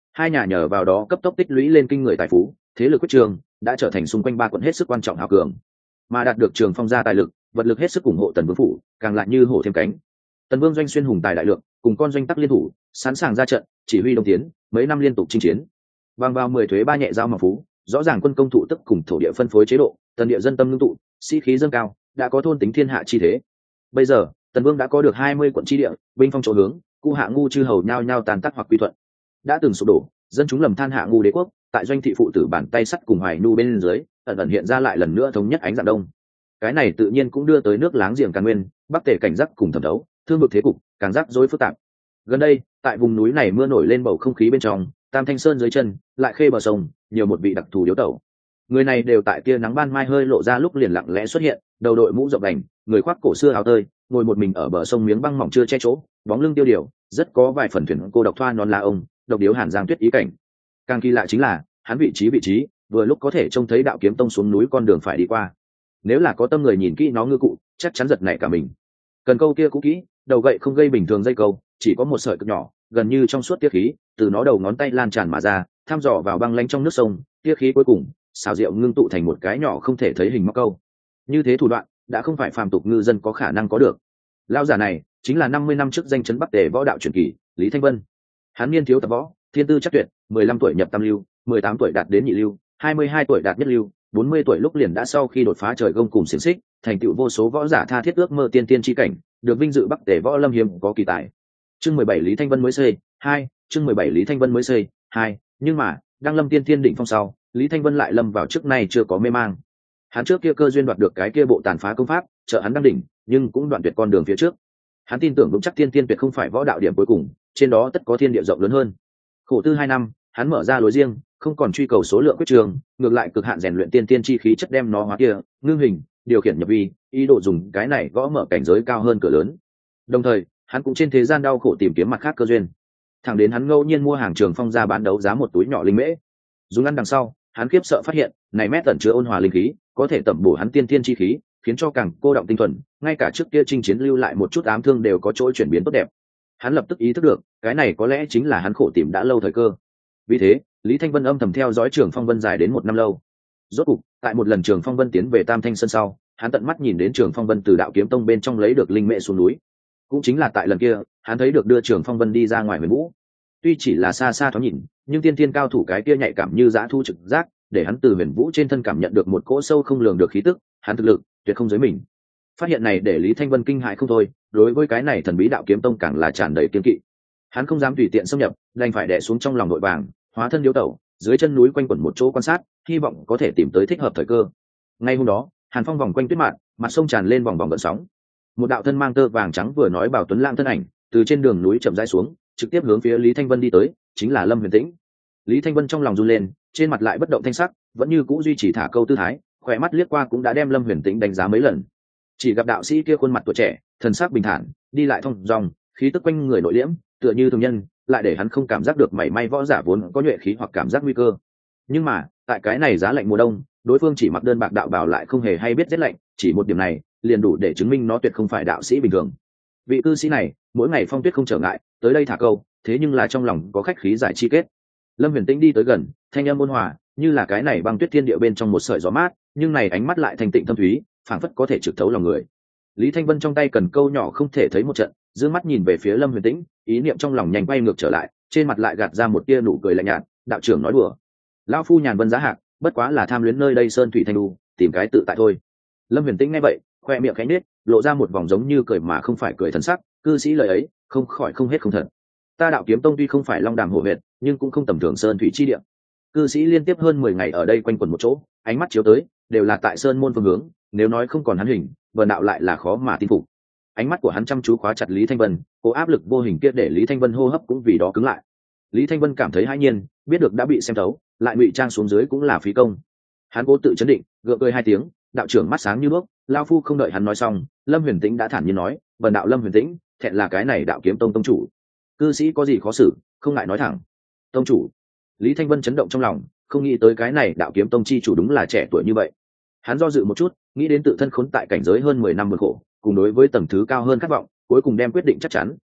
Hai nhà nhờ vào đó cấp tốc tích lũy lên kinh người tài phú, thế lực quyết trường đã trở thành xung quanh ba quận hết sức quan trọng hào cường, mà đạt được Trường Phong gia tài lực, vật lực hết sức ủng hộ Tần Vương phủ, càng lại như hổ thêm cánh. Tần Vương doanh xuyên hùng tài đại lượng, cùng con doanh tắc liên thủ, sẵn sàng ra trận, chỉ huy đông tiến, mấy năm liên tục chinh chiến. Bằng vào mười thuế ba nhẹ giao mà phú, rõ ràng quân công thụ tức cùng thổ địa phân phối chế độ, tần địa dân tâm ngưng tụ, sĩ khí dâng cao, đã có thôn tính thiên hạ chi thế. Bây giờ, Tần Vương đã có được hai mươi quận chi địa, binh phong chỗ hướng, cu hạ ngu chư hầu nhao nhao tàn tác hoặc quy thuận. Đã từng sụp đổ, dân chúng lầm than hạ ngu đế quốc, tại doanh thị phụ tử bàn tay sắt cùng hoài nhu bên dưới, ẩn ẩn hiện ra lại lần nữa thống nhất ánh dạng đông. Cái này tự nhiên cũng đưa tới nước láng giềng Càn Nguyên, Bắc Tề cảnh giác cùng thẩm đấu, thương vực thế cục càng rắc rối phức tạp. Gần đây, tại vùng núi này mưa nổi lên bầu không khí bên trong, Tam Thanh Sơn dưới chân, lại khê bờ sông, nhiều một vị đặc thù điếu tẩu. Người này đều tại tia nắng ban mai hơi lộ ra lúc liền lặng lẽ xuất hiện, đầu đội mũ rộng đành, người khoác cổ xưa áo tơi, ngồi một mình ở bờ sông miếng băng mỏng chưa che chỗ, bóng lưng tiêu điều, rất có vài phần thuyền cô độc thoa non lá ông, độc điếu hàn giang tuyết ý cảnh. Càng kỳ lạ chính là, hắn vị trí vị trí, vừa lúc có thể trông thấy đạo kiếm tông xuống núi con đường phải đi qua. Nếu là có tâm người nhìn kỹ nó ngư cụ, chắc chắn giật nảy cả mình. Cần câu kia cũ kỹ, đầu gậy không gây bình thường dây câu, chỉ có một sợi cực nhỏ, gần như trong suốt tiết khí, từ nó đầu ngón tay lan tràn mà ra, thăm dò vào băng lanh trong nước sông, tiết khí cuối cùng xào rượu ngưng tụ thành một cái nhỏ không thể thấy hình móc câu. Như thế thủ đoạn đã không phải phàm tục ngư dân có khả năng có được. Lão giả này chính là năm mươi năm trước danh chấn Bắc Tề võ đạo truyền kỳ Lý Thanh Vân. Hắn niên thiếu tập võ, thiên tư chắc tuyệt, mười lăm tuổi nhập tam lưu, mười tám tuổi đạt đến nhị lưu, hai mươi hai tuổi đạt nhất lưu, bốn mươi tuổi lúc liền đã sau khi đột phá trời gông cùng xiển xích, thành tựu vô số võ giả tha thiết ước mơ tiên tiên chi cảnh, được vinh dự Bắc Tề võ lâm hiếm có kỳ tài. Chương mười bảy Lý Thanh Vân mới xây hai, chương mười bảy Lý Thanh Vân mới xây hai, nhưng mà, đang lâm tiên tiên đỉnh phong sau, Lý Thanh Vân lại lâm vào trước nay chưa có mê mang. Hắn trước kia cơ duyên đoạt được cái kia bộ tàn phá công pháp, trợ hắn đăng đỉnh, nhưng cũng đoạn tuyệt con đường phía trước. Hắn tin tưởng vững chắc tiên tiên tuyệt không phải võ đạo điểm cuối cùng, trên đó tất có thiên địa rộng lớn hơn. Khổ tư hai năm, hắn mở ra lối riêng, không còn truy cầu số lượng quyết trường, ngược lại cực hạn rèn luyện tiên tiên chi khí chất đem nó hóa kia, ngưng hình, điều khiển nhập vi, ý đồ dùng cái này gõ mở cảnh giới cao hơn cửa lớn. Đồng thời, hắn cũng trên thế gian đau khổ tìm kiếm mặt khác cơ duyên. Thẳng đến hắn ngẫu nhiên mua hàng Trường Phong ra bán đấu giá một túi nhỏ linh mễ. Dùng ăn đằng sau, hắn khiếp sợ phát hiện, này mét tẩn chứa ôn hòa linh khí, có thể tẩm bổ hắn tiên tiên chi khí, khiến cho càng cô động tinh thuần, ngay cả trước kia chinh chiến lưu lại một chút ám thương đều có chỗ chuyển biến tốt đẹp. Hắn lập tức ý thức được, cái này có lẽ chính là hắn khổ tìm đã lâu thời cơ. Vì thế, Lý Thanh Vân âm thầm theo dõi Trường Phong Vân dài đến một năm lâu. Rốt cục, tại một lần Trường Phong Vân tiến về Tam Thanh Sơn sau, hắn tận mắt nhìn đến Trường Phong Vân từ Đạo Kiếm Tông bên trong lấy được linh mễ xuống núi. Cũng chính là tại lần kia, hắn thấy được đưa Trường Phong Vân đi ra ngoài huyền vũ. Tuy chỉ là xa xa thoáng nhìn, nhưng tiên tiên cao thủ cái kia nhạy cảm như dã thu trực giác, để hắn từ huyền vũ trên thân cảm nhận được một cỗ sâu không lường được khí tức, hắn thực lực tuyệt không giới mình. Phát hiện này để Lý Thanh Vân kinh hãi không thôi, đối với cái này thần bí Đạo Kiếm Tông càng là tràn đầy kiên kỵ. Hắn không dám tùy tiện xâm nhập, đành phải đè xuống trong lòng nội vàng, hóa thân điếu tẩu, dưới chân núi quanh quẩn một chỗ quan sát, hy vọng có thể tìm tới thích hợp thời cơ. Ngay hôm đó, Hàn Phong vòng quanh tuyết mạn, mặt sông tràn lên vòng vòng gợn sóng. Một đạo thân mang tơ vàng trắng vừa nói bảo tuấn lãng thân ảnh, từ trên đường núi chậm rãi xuống, trực tiếp hướng phía Lý Thanh Vân đi tới, chính là Lâm Huyền Tĩnh. Lý Thanh Vân trong lòng run lên, trên mặt lại bất động thanh sắc, vẫn như cũ duy trì thả câu tư thái, khỏe mắt liếc qua cũng đã đem Lâm Huyền Tĩnh đánh giá mấy lần. Chỉ gặp đạo sĩ kia khuôn mặt tuổi trẻ, thần sắc bình thản, đi lại thong dong, khí tức quanh người nội liễm, tựa như thường nhân, lại để hắn không cảm giác được mảy may võ giả vốn có nhuệ khí hoặc cảm giác nguy cơ. Nhưng mà, tại cái này giá lạnh mùa đông, đối phương chỉ mặc đơn bạc đạo bào lại không hề hay biết rét lạnh, chỉ một điểm này, liền đủ để chứng minh nó tuyệt không phải đạo sĩ bình thường. Vị cư sĩ này, mỗi ngày phong tuyết không trở ngại, tới đây thả câu, thế nhưng là trong lòng có khách khí giải chi kết. Lâm Huyền Tĩnh đi tới gần, thanh âm ôn hòa, như là cái này băng tuyết thiên địa bên trong một sợi gió mát, nhưng này ánh mắt lại thanh tịnh thâm thúy, phảng phất có thể trực thấu lòng người. Lý Thanh Vân trong tay cần câu nhỏ không thể thấy một trận, dương mắt nhìn về phía Lâm Huyền Tĩnh, ý niệm trong lòng nhanh quay ngược trở lại, trên mặt lại gạt ra một tia nụ cười lạnh nhạt. Đạo trưởng nói đùa, lão phu nhàn vân giá hạc, bất quá là tham luyến nơi đây sơn thủy thanh đu, tìm cái tự tại thôi. Lâm Huyền Tĩnh nghe vậy, khoe miệng khẽ nết, lộ ra một vòng giống như cười mà không phải cười thần sắc. Cư sĩ lời ấy, không khỏi không hết không thật. Ta Đạo Kiếm Tông tuy không phải long đàm hổ huyệt, nhưng cũng không tầm thường sơn thủy chi địa. Cư sĩ liên tiếp hơn mười ngày ở đây quanh quẩn một chỗ, ánh mắt chiếu tới, đều là tại sơn môn phương hướng. Nếu nói không còn hắn hình, vần đạo lại là khó mà tin phục. Ánh mắt của hắn chăm chú khóa chặt Lý Thanh Vân, cố áp lực vô hình kia để Lý Thanh Vân hô hấp cũng vì đó cứng lại. Lý Thanh Vân cảm thấy hãi nhiên, biết được đã bị xem thấu, lại ngụy trang xuống dưới cũng là phí công. Hắn cố tự chấn định, gượng cười hai tiếng, đạo trưởng mắt sáng như đuốc. Lao phu không đợi hắn nói xong, Lâm Huyền Tĩnh đã thản nhiên nói, vần đạo Lâm Huyền Tĩnh, thẹn là cái này Đạo Kiếm Tông tông chủ. Cư sĩ có gì khó xử, không ngại nói thẳng. Tông chủ. Lý Thanh Vân chấn động trong lòng, không nghĩ tới cái này Đạo Kiếm Tông chi chủ đúng là trẻ tuổi như vậy. Hắn do dự một chút, nghĩ đến tự thân khốn tại cảnh giới hơn mười năm vượt khổ, cùng đối với tầng thứ cao hơn khát vọng, cuối cùng đem quyết định chắc chắn,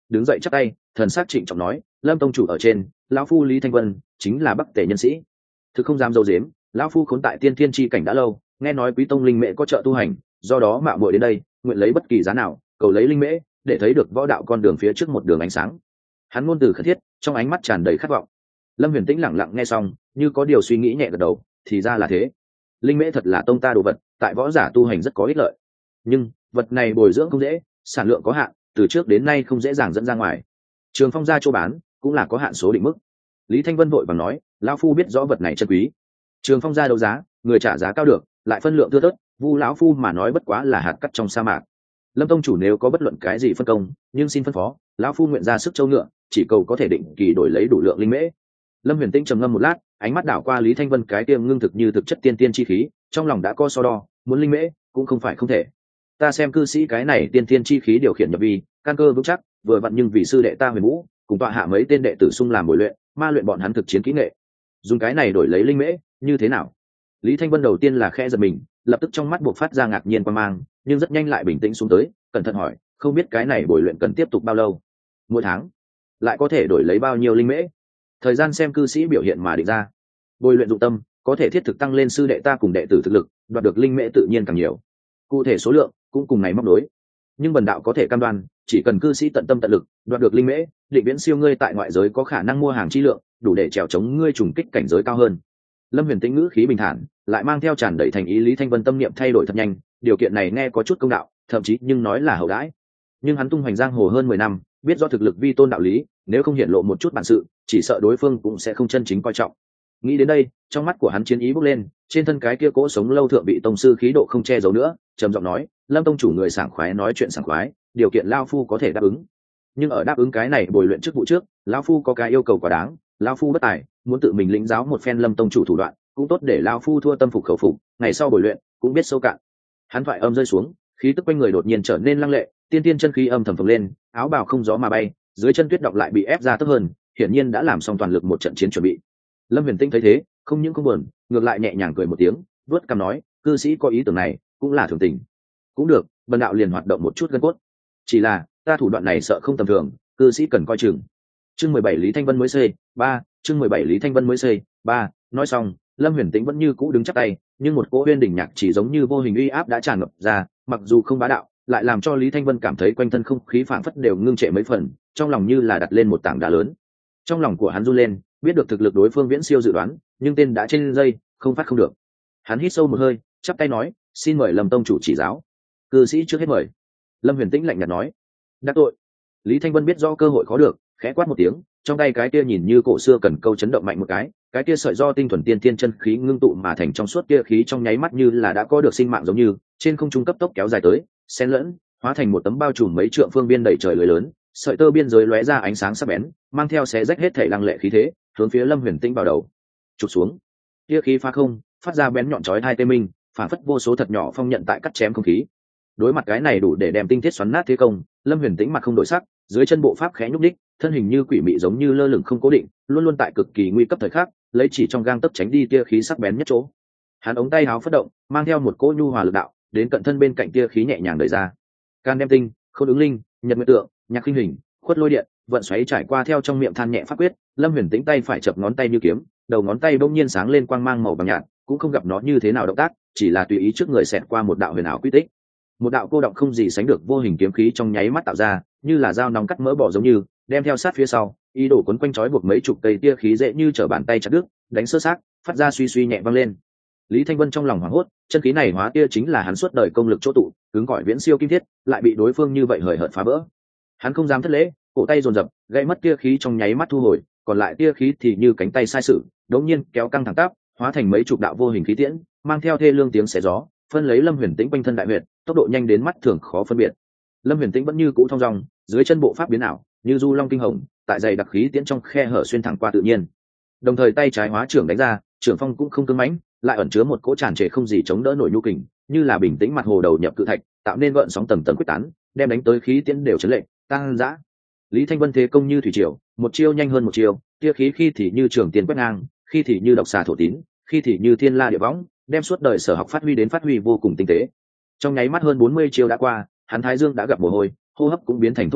đứng dậy chắp tay, thần sắc trịnh trọng nói: Lâm tông chủ ở trên, lão phu Lý Thanh Vân chính là bắc tề nhân sĩ. Thực không dám dâu dếm, lão phu khốn tại tiên thiên chi cảnh đã lâu, nghe nói quý tông linh mễ có trợ tu hành, do đó mạo muội đến đây, nguyện lấy bất kỳ giá nào cầu lấy linh mễ, để thấy được võ đạo con đường phía trước một đường ánh sáng. Hắn ngôn từ khẩn thiết, trong ánh mắt tràn đầy khát vọng. Lâm Huyền Tĩnh lặng lặng nghe xong, như có điều suy nghĩ nhẹ gật đầu, thì ra là thế. Linh mễ thật là tông ta đồ vật, tại võ giả tu hành rất có ích lợi. Nhưng vật này bồi dưỡng không dễ, sản lượng có hạn, từ trước đến nay không dễ dàng dẫn ra ngoài. Trường Phong gia chỗ bán cũng là có hạn số định mức. Lý Thanh Vân vội vàng nói: lão phu biết rõ vật này chân quý. Trường Phong gia đấu giá, người trả giá cao được, lại phân lượng thưa thớt, vu lão phu mà nói bất quá là hạt cát trong sa mạc. Lâm tông chủ nếu có bất luận cái gì phân công, nhưng xin phân phó, lão phu nguyện ra sức châu ngựa, chỉ cầu có thể định kỳ đổi lấy đủ lượng linh mễ. Lâm Huyền Tĩnh trầm ngâm một lát, ánh mắt đảo qua Lý Thanh Vân cái tiêm ngưng thực như thực chất tiên tiên chi khí, trong lòng đã có so đo, muốn linh mễ cũng không phải không thể. Ta xem cư sĩ cái này tiên tiên chi khí điều khiển nhập vi, căn cơ vững chắc, vừa vặn nhưng vì sư đệ ta Huyền Vũ, cùng tọa hạ mấy tên đệ tử xung làm bồi luyện, ma luyện bọn hắn thực chiến kỹ nghệ. Dùng cái này đổi lấy linh mễ, như thế nào? Lý Thanh Vân đầu tiên là khẽ giật mình, lập tức trong mắt buộc phát ra ngạc nhiên quan mang, nhưng rất nhanh lại bình tĩnh xuống tới, cẩn thận hỏi: không biết cái này bồi luyện cần tiếp tục bao lâu? Mỗi tháng? Lại có thể đổi lấy bao nhiêu linh mễ? Thời gian xem cư sĩ biểu hiện mà định ra. Bồi luyện dụng tâm, có thể thiết thực tăng lên sư đệ ta cùng đệ tử thực lực, đoạt được linh mễ tự nhiên càng nhiều. Cụ thể số lượng cũng cùng này móc đối. Nhưng bần đạo có thể cam đoan, chỉ cần cư sĩ tận tâm tận lực, đoạt được linh mễ, định viễn siêu ngươi tại ngoại giới có khả năng mua hàng chi lượng, đủ để trèo chống ngươi trùng kích cảnh giới cao hơn. Lâm Huyền Tĩnh ngữ khí bình thản, lại mang theo tràn đầy thành ý. Lý Thanh Vân tâm niệm thay đổi thật nhanh, điều kiện này nghe có chút công đạo, thậm chí nhưng nói là hậu đãi. Nhưng hắn tung hoành giang hồ hơn mười năm, biết do thực lực vi tôn đạo lý, nếu không hiện lộ một chút bản sự, chỉ sợ đối phương cũng sẽ không chân chính coi trọng. Nghĩ đến đây, trong mắt của hắn chiến ý bốc lên, trên thân cái kia cỗ sống lâu thượng bị tông sư khí độ không che giấu nữa, trầm giọng nói: Lâm tông chủ người sảng khoái nói chuyện sảng khoái, điều kiện lao phu có thể đáp ứng. Nhưng ở đáp ứng cái này bồi luyện chức vụ trước, lao phu có cái yêu cầu quá đáng, lao phu bất tài, muốn tự mình lĩnh giáo một phen Lâm tông chủ thủ đoạn, cũng tốt để lao phu thua tâm phục khẩu phục, ngày sau bồi luyện cũng biết sâu cạn. Hắn thoại âm rơi xuống, khí tức quanh người đột nhiên trở nên lăng lệ, tiên tiên chân khí âm thầm phồng lên, áo bào không gió mà bay, dưới chân tuyết động lại bị ép ra tấp hơn, hiển nhiên đã làm xong toàn lực một trận chiến chuẩn bị. Lâm Huyền Tĩnh thấy thế, không những không buồn, ngược lại nhẹ nhàng cười một tiếng, vuốt cằm nói: cư sĩ có ý tưởng này, cũng là thường tình. Cũng được, bần đạo liền hoạt động một chút gân cốt. Chỉ là ta thủ đoạn này sợ không tầm thường, cư sĩ cần coi chừng. Chương mười bảy Lý Thanh Vân mới xây ba, chương mười bảy Lý Thanh Vân mới xây ba. Nói xong, Lâm Huyền Tĩnh vẫn như cũ đứng chắp tay, nhưng một cỗ uyên đỉnh nhạc chỉ giống như vô hình uy áp đã tràn ngập ra, mặc dù không bá đạo, lại làm cho Lý Thanh Vân cảm thấy quanh thân không khí phảng phất đều ngưng trệ mấy phần, trong lòng như là đặt lên một tảng đá lớn. Trong lòng của hắn run lên, biết được thực lực đối phương viễn siêu dự đoán, nhưng tên đã trên dây, không phát không được. Hắn hít sâu một hơi, chắp tay nói: xin mời Lâm tông chủ chỉ giáo. Cư sĩ trước hết mời. Lâm Huyền Tĩnh lạnh nhạt nói. Đắc tội. Lý Thanh Vân biết rõ cơ hội khó được, khẽ quát một tiếng, trong tay cái kia nhìn như cổ xưa cần câu chấn động mạnh một cái, cái kia sợi do tinh thuần tiên tiên chân khí ngưng tụ mà thành trong suốt kia khí trong nháy mắt như là đã có được sinh mạng giống như trên không trung cấp tốc kéo dài tới, xen lẫn, hóa thành một tấm bao trùm mấy trượng phương biên đầy trời lưới lớn, sợi tơ biên giới lóe ra ánh sáng sắc bén, mang theo xé rách hết thể lăng lệ khí thế, hướng phía Lâm Huyền Tĩnh vào đầu chụp xuống. Kia khí phá không, phát ra bén nhọn chói hai tê minh, phản phất vô số thật nhỏ phong nhận tại cắt chém không khí. Đối mặt cái này đủ để đem tinh thiết xoắn nát thế công, Lâm Huyền Tĩnh mặt không đổi sắc, dưới chân bộ pháp khẽ nhúc đích, thân hình như quỷ mị giống như lơ lửng không cố định, luôn luôn tại cực kỳ nguy cấp thời khắc, lấy chỉ trong gang tấc tránh đi tia khí sắc bén nhất chỗ. Hắn ống tay háo phất động, mang theo một cỗ nhu hòa lực đạo, đến cận thân bên cạnh tia khí nhẹ nhàng đẩy ra. Can đem tinh, khôn ứng linh, nhật nguyệt tượng, nhạc khinh hình, khuất lôi điện, vận xoáy trải qua theo trong miệng than nhẹ pháp quyết. Lâm Huyền Tĩnh tay phải chập ngón tay như kiếm, đầu ngón tay bỗng nhiên sáng lên quang mang màu vàng nhạt, cũng không gặp nó như thế nào động tác, chỉ là tùy ý trước người xẹt qua một đạo huyền ảo quy tích. Một đạo cô động không gì sánh được vô hình kiếm khí trong nháy mắt tạo ra, như là dao nóng cắt mỡ bỏ giống như, đem theo sát phía sau, ý đồ quấn quanh trói buộc mấy chục cây tia khí dễ như trở bàn tay chặt đứt, đánh sơ sát, phát ra suy suy nhẹ vang lên. Lý Thanh Vân trong lòng hoảng hốt, chân khí này hóa tia chính là hắn suốt đời công lực chỗ tụ, cứng cỏi viễn siêu kim thiết, lại bị đối phương như vậy hời hợt phá vỡ. Hắn không dám thất lễ, cổ tay dồn dập, gãy mất tia khí trong nháy mắt thu hồi, còn lại tia khí thì như cánh tay sai sự, đống nhiên kéo căng thẳng tắp, hóa thành mấy chục đạo vô hình khí tiễn, mang theo thê lương tiếng xé gió, phân lấy Lâm Huyền Tĩnh quanh thân đại huyệt, tốc độ nhanh đến mắt thường khó phân biệt. Lâm Huyền Tĩnh vẫn như cũ thong dong, dưới chân bộ pháp biến ảo, như du long kinh hồng, tại dày đặc khí tiễn trong khe hở xuyên thẳng qua tự nhiên. Đồng thời tay trái hóa trưởng đánh ra, trưởng phong cũng không cứng mãnh, lại ẩn chứa một cỗ tràn trề không gì chống đỡ nổi nhu kình, như là bình tĩnh mặt hồ đầu nhập cự thạch, tạo nên gợn sóng tầng tầng quyết tán, đem đánh tới khí tiễn đều chấn lệ, tăng dã. Lý Thanh Vân thế công như thủy triều, một chiêu nhanh hơn một chiêu, tia khí khi thì như trường tiền quét ngang, khi thì như độc xà thổ tín, khi thì như thiên la địa võng, đem suốt đời sở học phát huy đến phát huy vô cùng tinh tế. Trong nháy mắt hơn bốn mươi chiêu đã qua, hắn thái dương đã gặp mồ hôi, hô hấp cũng biến thành thô trọng,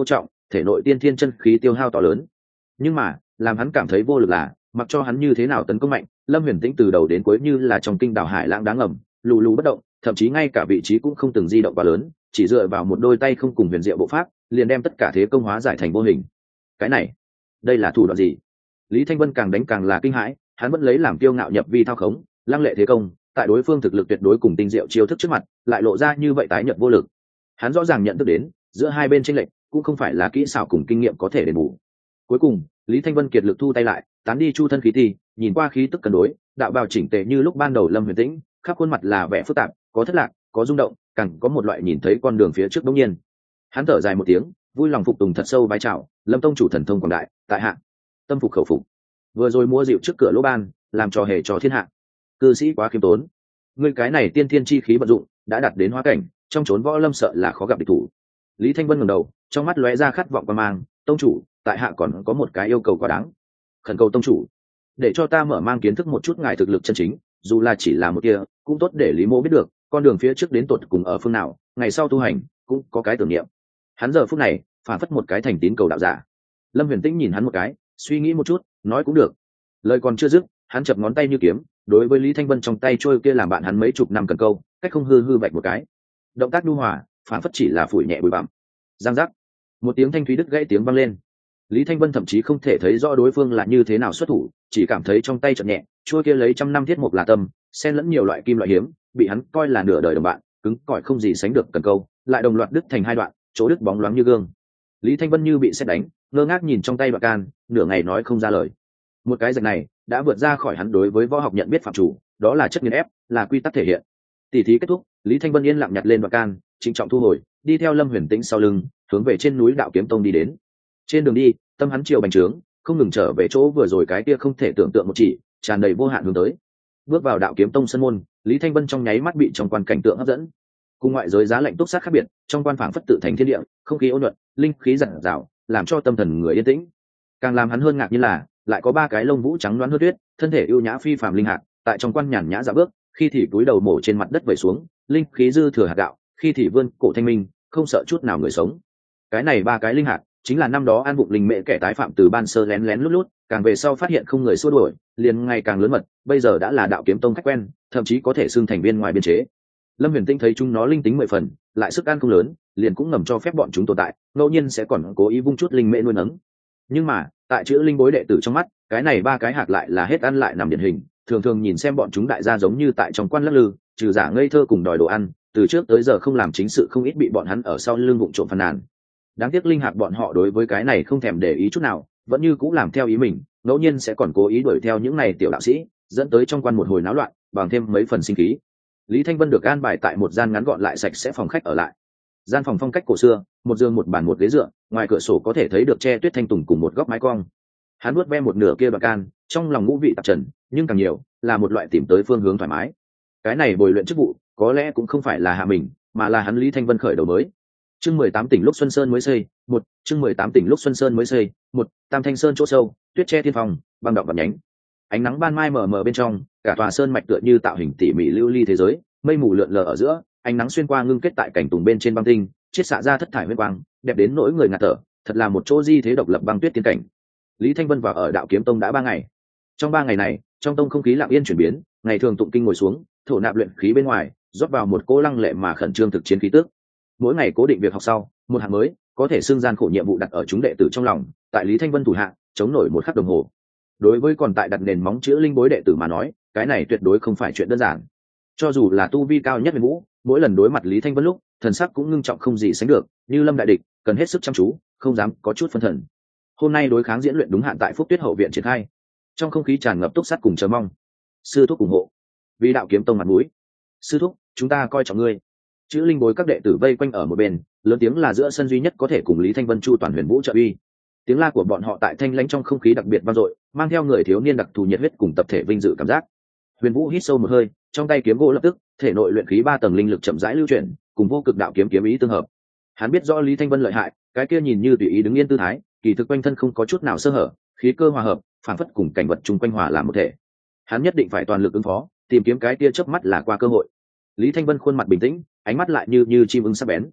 thể nội tiên thiên chân khí tiêu hao to lớn. Nhưng mà làm hắn cảm thấy vô lực là mặc cho hắn như thế nào tấn công mạnh, Lâm Huyền Tĩnh từ đầu đến cuối như là trong kinh đảo hải lãng đáng ngầm, lù lù bất động, thậm chí ngay cả vị trí cũng không từng di động quá lớn, chỉ dựa vào một đôi tay không cùng huyền diệu bộ pháp liền đem tất cả thế công hóa giải thành vô hình. Cái này, đây là thủ đoạn gì? Lý Thanh Vân càng đánh càng là kinh hãi, hắn vẫn lấy làm kiêu ngạo nhập vi thao khống, lăng lệ thế công, tại đối phương thực lực tuyệt đối cùng tinh diệu chiêu thức trước mặt, lại lộ ra như vậy tái nhợt vô lực. Hắn rõ ràng nhận thức đến, giữa hai bên chênh lệch cũng không phải là kỹ xảo cùng kinh nghiệm có thể đền bù. Cuối cùng, Lý Thanh Vân kiệt lực thu tay lại, tán đi chu thân khí thì, nhìn qua khí tức cân đối, đạo bào chỉnh tề như lúc ban đầu Lâm Huyền Tĩnh, khắp khuôn mặt là vẻ phức tạp, có thất lạc, có rung động, càng có một loại nhìn thấy con đường phía trước đống nhiên. Hắn thở dài một tiếng, vui lòng phục tùng thật sâu bái chào, Lâm tông chủ thần thông quảng đại, tại hạ tâm phục khẩu phục. Vừa rồi mua rượu trước cửa lỗ ban, làm trò hề cho thiên hạ. Cư sĩ quá khiêm tốn. Ngươi cái này tiên thiên chi khí vận dụng, đã đạt đến hóa cảnh, trong chốn võ lâm sợ là khó gặp địch thủ. Lý Thanh Vân ngẩng đầu, trong mắt lóe ra khát vọng quan mang, tông chủ, tại hạ còn có một cái yêu cầu quá đáng. Khẩn cầu tông chủ, để cho ta mở mang kiến thức một chút ngài thực lực chân chính, dù là chỉ là một kia, cũng tốt để Lý Mộ biết được, con đường phía trước đến tột cùng ở phương nào, ngày sau tu hành cũng có cái tưởng niệm. Hắn giờ phút này, phản phất một cái thành tín cầu đạo giả. Lâm Huyền Tĩnh nhìn hắn một cái, suy nghĩ một chút, nói cũng được. Lời còn chưa dứt, hắn chập ngón tay như kiếm, đối với Lý Thanh Vân trong tay trôi kia làm bạn hắn mấy chục năm cần câu, cách không hư hư vạch một cái. Động tác nhu hòa, phản phất chỉ là phủi nhẹ bụi bặm. Giang giác, một tiếng thanh thúy đứt gãy tiếng vang lên. Lý Thanh Vân thậm chí không thể thấy rõ đối phương là như thế nào xuất thủ, chỉ cảm thấy trong tay chợt nhẹ, trôi kia lấy trăm năm thiết mục là tâm, xen lẫn nhiều loại kim loại hiếm, bị hắn coi là nửa đời đồng bạn, cứng cỏi không gì sánh được cần câu, lại đồng loạt đứt thành hai đoạn, chỗ đứt bóng loáng như gương. Lý Thanh Vân như bị sét đánh, ngơ ngác nhìn trong tay đoạn can, nửa ngày nói không ra lời. Một cái rạch này đã vượt ra khỏi hắn đối với võ học nhận biết phạm chủ, đó là chất nghiền ép, là quy tắc thể hiện. Tỷ thí kết thúc, Lý Thanh Vân yên lặng nhặt lên đoạn can, trịnh trọng thu hồi, đi theo Lâm Huyền Tĩnh sau lưng, hướng về trên núi Đạo Kiếm Tông đi đến. Trên đường đi, tâm hắn chiều bành trướng, không ngừng trở về chỗ vừa rồi cái kia không thể tưởng tượng một chỉ, tràn đầy vô hạn hướng tới. Bước vào Đạo Kiếm Tông sân môn, Lý Thanh Vân trong nháy mắt bị trong quan cảnh tượng hấp dẫn. Cùng ngoại giới giá lạnh túc sát khác biệt, trong quan phảng phất tự thành thiên địa, không khí ôn nhuận, linh khí dạt dào, làm cho tâm thần người yên tĩnh. Càng làm hắn hơn ngạc như là, lại có ba cái lông vũ trắng loáng hớt tuyết, thân thể ưu nhã phi phàm linh hạt, tại trong quan nhàn nhã dạo bước, khi thì cúi đầu mổ trên mặt đất vẩy xuống, linh khí dư thừa hạt gạo, khi thì vươn cổ thanh minh, không sợ chút nào người sống. Cái này ba cái linh hạt, chính là năm đó An Vụng Linh Mễ kẻ tái phạm từ ban sơ lén lén lút lút, càng về sau phát hiện không người xua đuổi, liền ngày càng lớn mật, bây giờ đã là Đạo Kiếm Tông khách quen, thậm chí có thể xưng thành viên ngoài biên chế. Lâm Huyền Tinh thấy chúng nó linh tính mười phần, lại sức ăn không lớn, liền cũng ngầm cho phép bọn chúng tồn tại, ngẫu nhiên sẽ còn cố ý vung chút linh mễ nuôi nấng. Nhưng mà, tại chữ linh bối đệ tử trong mắt, cái này ba cái hạt lại là hết ăn lại nằm điển hình, thường thường nhìn xem bọn chúng đại gia giống như tại trong quan lắc lư, trừ giả ngây thơ cùng đòi đồ ăn, từ trước tới giờ không làm chính sự không ít bị bọn hắn ở sau lưng vụng trộm phàn nàn. Đáng tiếc linh hạt bọn họ đối với cái này không thèm để ý chút nào, vẫn như cũng làm theo ý mình, ngẫu nhiên sẽ còn cố ý đuổi theo những này tiểu đạo sĩ, dẫn tới trong quan một hồi náo loạn, bằng thêm mấy phần sinh khí. Lý Thanh Vân được an bài tại một gian ngắn gọn lại sạch sẽ phòng khách ở lại. Gian phòng phong cách cổ xưa, một giường một bàn một ghế dựa, ngoài cửa sổ có thể thấy được tre tuyết thanh tùng cùng một góc mái cong. Hắn nuốt ve một nửa kia đoạn can, trong lòng ngũ vị tạp trần, nhưng càng nhiều là một loại tìm tới phương hướng thoải mái. Cái này bồi luyện chức vụ, có lẽ cũng không phải là hạ mình, mà là hắn Lý Thanh Vân khởi đầu mới. Chương mười tám tỉnh lúc Xuân Sơn mới xây, một, chương mười tám tỉnh lúc Xuân Sơn mới xây, một, Tam Thanh Sơn chỗ sâu, tuyết che thiên phòng, băng động vật nhánh. Ánh nắng ban mai mờ mờ bên trong, cả tòa sơn mạch tựa như tạo hình tỉ mỉ lưu ly thế giới, mây mù lượn lờ ở giữa, ánh nắng xuyên qua ngưng kết tại cảnh tùng bên trên băng tinh, chiết xạ ra thất thải huyết quang, đẹp đến nỗi người ngạt thở, thật là một chỗ di thế độc lập băng tuyết tiên cảnh. Lý Thanh Vân vào ở Đạo Kiếm Tông đã ba ngày. Trong ba ngày này, trong tông không khí lặng yên chuyển biến, ngày thường tụng kinh ngồi xuống, thổ nạp luyện khí bên ngoài, rót vào một cỗ lăng lệ mà khẩn trương thực chiến khí tức. Mỗi ngày cố định việc học sau, một hạng mới, có thể xưng gian khổ nhiệm vụ đặt ở chúng đệ tử trong lòng, tại Lý Thanh Vân thủ hạ, chống nổi một khắc đồng hồ. Đối với còn tại đặt nền móng chữa linh bối đệ tử mà nói, cái này tuyệt đối không phải chuyện đơn giản. Cho dù là tu vi cao nhất Huyền Vũ, mỗi lần đối mặt Lý Thanh Vân lúc, thần sắc cũng ngưng trọng không gì sánh được, như lâm đại địch, cần hết sức chăm chú, không dám có chút phân thần. Hôm nay đối kháng diễn luyện đúng hạn tại Phúc Tuyết hậu viện triển khai. Trong không khí tràn ngập túc sắt cùng chờ mong. Sư thúc ủng hộ, vì Đạo Kiếm Tông mặt mũi. Sư thúc, chúng ta coi trọng ngươi. Chữ linh bối các đệ tử vây quanh ở một bên, lớn tiếng là giữa sân duy nhất có thể cùng Lý Thanh Vân chu toàn Huyền Vũ trợ uy. Tiếng la của bọn họ tại thanh lãnh trong không khí đặc biệt vang dội, mang theo người thiếu niên đặc thù nhiệt huyết cùng tập thể vinh dự cảm giác. Huyền Vũ hít sâu một hơi, trong tay kiếm gỗ lập tức, thể nội luyện khí ba tầng linh lực chậm rãi lưu chuyển, cùng vô cực đạo kiếm kiếm ý tương hợp. Hắn biết rõ Lý Thanh Vân lợi hại, cái kia nhìn như tùy ý đứng yên tư thái, kỳ thực quanh thân không có chút nào sơ hở, khí cơ hòa hợp, phản phất cùng cảnh vật chung quanh hòa làm một thể. Hắn nhất định phải toàn lực ứng phó, tìm kiếm cái kia chớp mắt là qua cơ hội. Lý Thanh Vân khuôn mặt bình tĩnh, ánh mắt lại như như chim ưng sắc bén.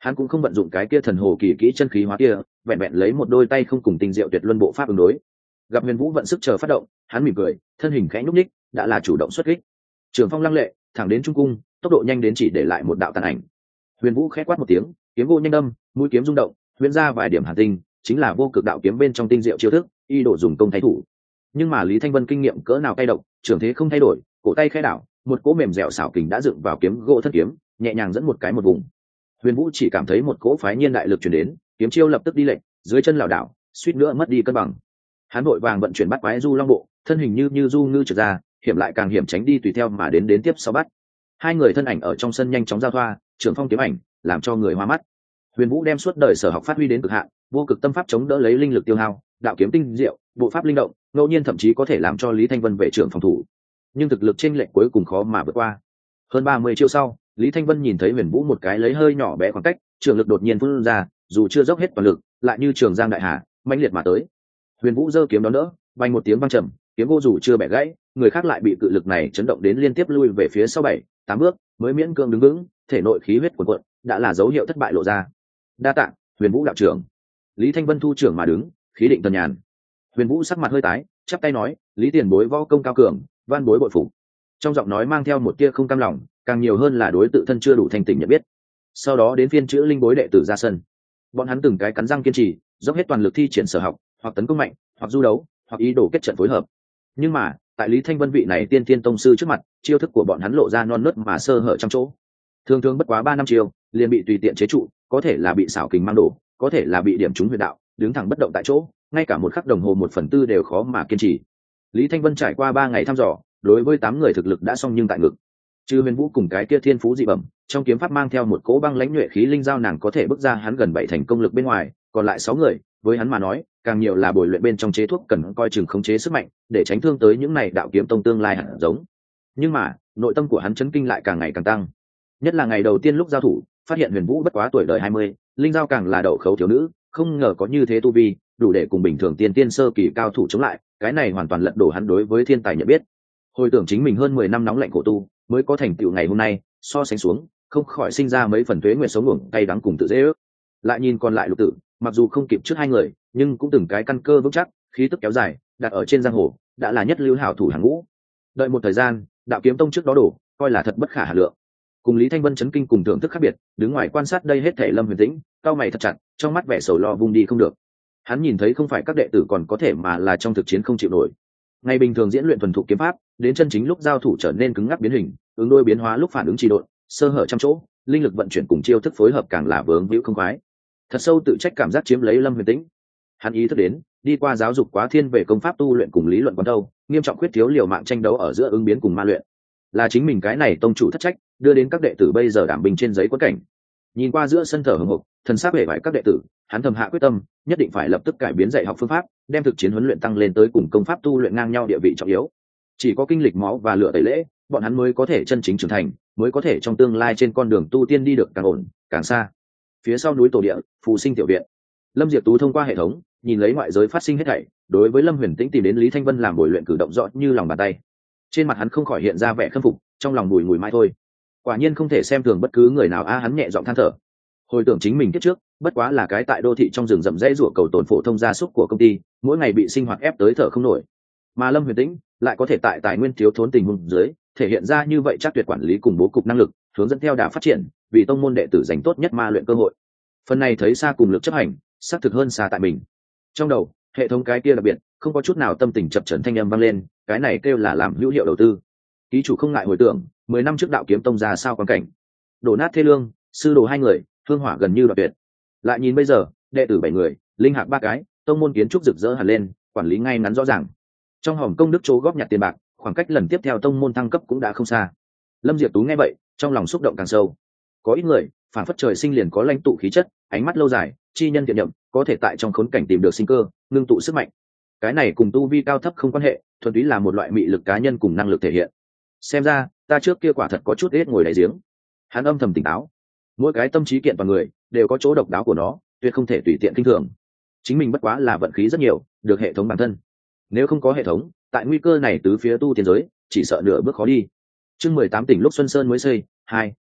Hắn cũng không vận dụng cái kia thần hồ kỳ kỹ chân khí hóa kia, vẹn vẹn lấy một đôi tay không cùng tinh diệu tuyệt luân bộ pháp ứng đối. Gặp Huyền Vũ vận sức chờ phát động, hắn mỉm cười, thân hình khẽ nhúc nhích, đã là chủ động xuất kích. Trường phong lăng lệ, thẳng đến trung cung, tốc độ nhanh đến chỉ để lại một đạo tàn ảnh. Huyền Vũ khẽ quát một tiếng, kiếm gỗ nhanh đâm, mũi kiếm rung động, huyễn ra vài điểm hàn tinh, chính là vô cực đạo kiếm bên trong tinh diệu chiêu thức, y đổ dùng công thái thủ. Nhưng mà Lý Thanh Vân kinh nghiệm cỡ nào cay độc, trường thế không thay đổi, cổ tay khẽ đảo, một cỗ mềm dẻo xảo kình đã dựng vào kiếm gỗ thân kiếm, nhẹ nhàng dẫn một cái một vùng. Huyền Vũ chỉ cảm thấy một cỗ phái nhiên đại lực truyền đến, kiếm chiêu lập tức đi lệch, dưới chân lảo đảo, suýt nữa mất đi cân bằng. Hắn vội vàng vận chuyển bắt quái du long bộ, thân hình như như du ngư trượt ra, hiểm lại càng hiểm tránh đi tùy theo mà đến đến tiếp sau bắt. Hai người thân ảnh ở trong sân nhanh chóng giao thoa, trường phong kiếm ảnh, làm cho người hoa mắt. Huyền Vũ đem suốt đời sở học phát huy đến cực hạn, vô cực tâm pháp chống đỡ lấy linh lực tiêu hao, đạo kiếm tinh diệu, bộ pháp linh động, ngẫu nhiên thậm chí có thể làm cho Lý Thanh Vân vệ trưởng phòng thủ. Nhưng thực lực chênh lệch cuối cùng khó mà vượt qua. Hơn ba mươi chiêu sau, Lý Thanh Vân nhìn thấy Huyền Vũ một cái lấy hơi nhỏ bé khoảng cách, trường lực đột nhiên phun ra, dù chưa dốc hết toàn lực, lại như trường giang đại hà, mãnh liệt mà tới. Huyền Vũ giơ kiếm đón đỡ, vang một tiếng vang trầm, kiếm vô dù chưa bẻ gãy, người khác lại bị cự lực này chấn động đến liên tiếp lui về phía sau bảy, tám bước, mới miễn cưỡng đứng vững, thể nội khí huyết cuồn cuộn, đã là dấu hiệu thất bại lộ ra. Đa tạ, Huyền Vũ đạo trưởng. Lý Thanh Vân thu trưởng mà đứng, khí định tần nhàn. Huyền Vũ sắc mặt hơi tái, chắp tay nói, Lý tiền bối võ công cao cường, van bối bội phục. Trong giọng nói mang theo một tia không cam lòng, càng nhiều hơn là đối tự thân chưa đủ thanh tỉnh nhận biết. Sau đó đến phiên chữ linh bối đệ tử ra sân, bọn hắn từng cái cắn răng kiên trì, dốc hết toàn lực thi triển sở học, hoặc tấn công mạnh, hoặc du đấu, hoặc ý đồ kết trận phối hợp. Nhưng mà tại Lý Thanh Vân vị này tiên tiên tông sư trước mặt, chiêu thức của bọn hắn lộ ra non nớt mà sơ hở trong chỗ. Thường thường bất quá ba năm chiêu, liền bị tùy tiện chế trụ, có thể là bị xảo kình mang đổ, có thể là bị điểm trúng huyệt đạo, đứng thẳng bất động tại chỗ, ngay cả một khắc đồng hồ một phần tư đều khó mà kiên trì. Lý Thanh Vân trải qua ba ngày thăm dò, đối với tám người thực lực đã xong nhưng tại ngực. Trừ Huyền Vũ cùng cái kia thiên phú dị bẩm, trong kiếm pháp mang theo một cỗ băng lãnh nhuệ khí linh giao nàng có thể bước ra hắn gần bảy thành công lực bên ngoài, còn lại sáu người, với hắn mà nói, càng nhiều là bồi luyện bên trong chế thuốc cần coi chừng khống chế sức mạnh, để tránh thương tới những này đạo kiếm tông tương lai hẳn giống. Nhưng mà, nội tâm của hắn chấn kinh lại càng ngày càng tăng. Nhất là ngày đầu tiên lúc giao thủ, phát hiện Huyền Vũ bất quá tuổi đời hai mươi, linh giao càng là đậu khấu thiếu nữ, không ngờ có như thế tu vi, đủ để cùng bình thường tiên tiên sơ kỳ cao thủ chống lại, cái này hoàn toàn lật đổ hắn đối với thiên tài nhận biết. Hồi tưởng chính mình hơn mười năm nóng lạnh khổ tu, mới có thành tựu ngày hôm nay, so sánh xuống, không khỏi sinh ra mấy phần tuế nguyệt sống uổng cay đắng cùng tự dễ ước. Lại nhìn còn lại Lục Tử, mặc dù không kịp trước hai người, nhưng cũng từng cái căn cơ vững chắc, khí tức kéo dài, đặt ở trên giang hồ, đã là nhất lưu hảo thủ hàng ngũ. Đợi một thời gian, đạo kiếm tông trước đó đổ, coi là thật bất khả hà lượng. Cùng Lý Thanh Vân chấn kinh cùng thưởng thức khác biệt, đứng ngoài quan sát đây hết thảy Lâm Huyền Tĩnh, cau mày thật chặt, trong mắt vẻ sầu lo vung đi không được. Hắn nhìn thấy không phải các đệ tử còn có thể mà là trong thực chiến không chịu nổi. Ngày bình thường diễn luyện thuần thục kiếm pháp, đến chân chính lúc giao thủ trở nên cứng ngắc biến hình, ứng đôi biến hóa lúc phản ứng trì độn, sơ hở trăm chỗ, linh lực vận chuyển cùng chiêu thức phối hợp càng là vướng víu không khoái. Thật sâu tự trách cảm giác chiếm lấy Lâm Huyền Tĩnh. Hắn ý thức đến, đi qua giáo dục quá thiên về công pháp tu luyện cùng lý luận quán đâu, nghiêm trọng khuyết thiếu liều mạng tranh đấu ở giữa ứng biến cùng ma luyện. Là chính mình cái này tông chủ thất trách, đưa đến các đệ tử bây giờ đảm bình trên giấy quất cảnh. Nhìn qua giữa sân thở hổn hộc, thần sắc vẻ vải các đệ tử, hắn thầm hạ quyết tâm, nhất định phải lập tức cải biến dạy học phương pháp, đem thực chiến huấn luyện tăng lên tới cùng công pháp tu luyện ngang nhau địa vị trọng yếu. Chỉ có kinh lịch máu và lửa tẩy lễ, bọn hắn mới có thể chân chính trưởng thành, mới có thể trong tương lai trên con đường tu tiên đi được càng ổn, càng xa. Phía sau núi tổ địa, phù sinh tiểu viện. Lâm Diệp Tú thông qua hệ thống, nhìn lấy ngoại giới phát sinh hết thảy, đối với Lâm Huyền Tĩnh tìm đến Lý Thanh Vân làm buổi luyện cử động rõ như lòng bàn tay. Trên mặt hắn không khỏi hiện ra vẻ khâm phục, trong lòng bùi ngùi mãi thôi. Quả nhiên không thể xem thường bất cứ người nào a, hắn nhẹ giọng than thở. Hồi tưởng chính mình kiếp trước, bất quá là cái tại đô thị trong rừng rậm rẫy rủa cầu tồn phổ thông gia súc của công ty, mỗi ngày bị sinh hoạt ép tới thở không nổi. Mà Lâm Huyền Tĩnh lại có thể tại tài nguyên thiếu thốn tình huống dưới, thể hiện ra như vậy chắc tuyệt quản lý cùng bố cục năng lực, hướng dẫn theo đà phát triển, vì tông môn đệ tử giành tốt nhất ma luyện cơ hội. Phần này thấy xa cùng lực chấp hành, xác thực hơn xa tại mình. Trong đầu, hệ thống cái kia đặc biệt, không có chút nào tâm tình chập chờn thanh âm vang lên, cái này kêu là làm hữu hiệu đầu tư. Ký chủ không ngại hồi tưởng, mười năm trước đạo kiếm tông ra sao quan cảnh. Đổ nát thê lương, sư đồ hai người, hương hỏa gần như đoạt tuyệt. Lại nhìn bây giờ, đệ tử bảy người, linh hạc ba cái, tông môn kiến trúc rực rỡ hẳn lên, quản lý ngay ngắn rõ ràng. Trong hòm công đức chỗ góp nhặt tiền bạc, khoảng cách lần tiếp theo tông môn thăng cấp cũng đã không xa. Lâm Diệp Tú nghe vậy, trong lòng xúc động càng sâu. Có ít người, phản phất trời sinh liền có lãnh tụ khí chất, ánh mắt lâu dài, chi nhân thiện nhậm, có thể tại trong khốn cảnh tìm được sinh cơ, ngưng tụ sức mạnh. Cái này cùng tu vi cao thấp không quan hệ, thuần túy là một loại mị lực cá nhân cùng năng lực thể hiện. Xem ra, ta trước kia quả thật có chút ít ngồi đáy giếng. Hắn âm thầm tỉnh táo. Mỗi cái tâm trí kiện toàn người đều có chỗ độc đáo của nó, tuyệt không thể tùy tiện kinh thường. Chính mình bất quá là vận khí rất nhiều, được hệ thống bản thân. Nếu không có hệ thống, tại nguy cơ này tứ phía tu tiên giới, chỉ sợ nửa bước khó đi. Chương mười tám tỉnh lúc Xuân Sơn mới xây, hai,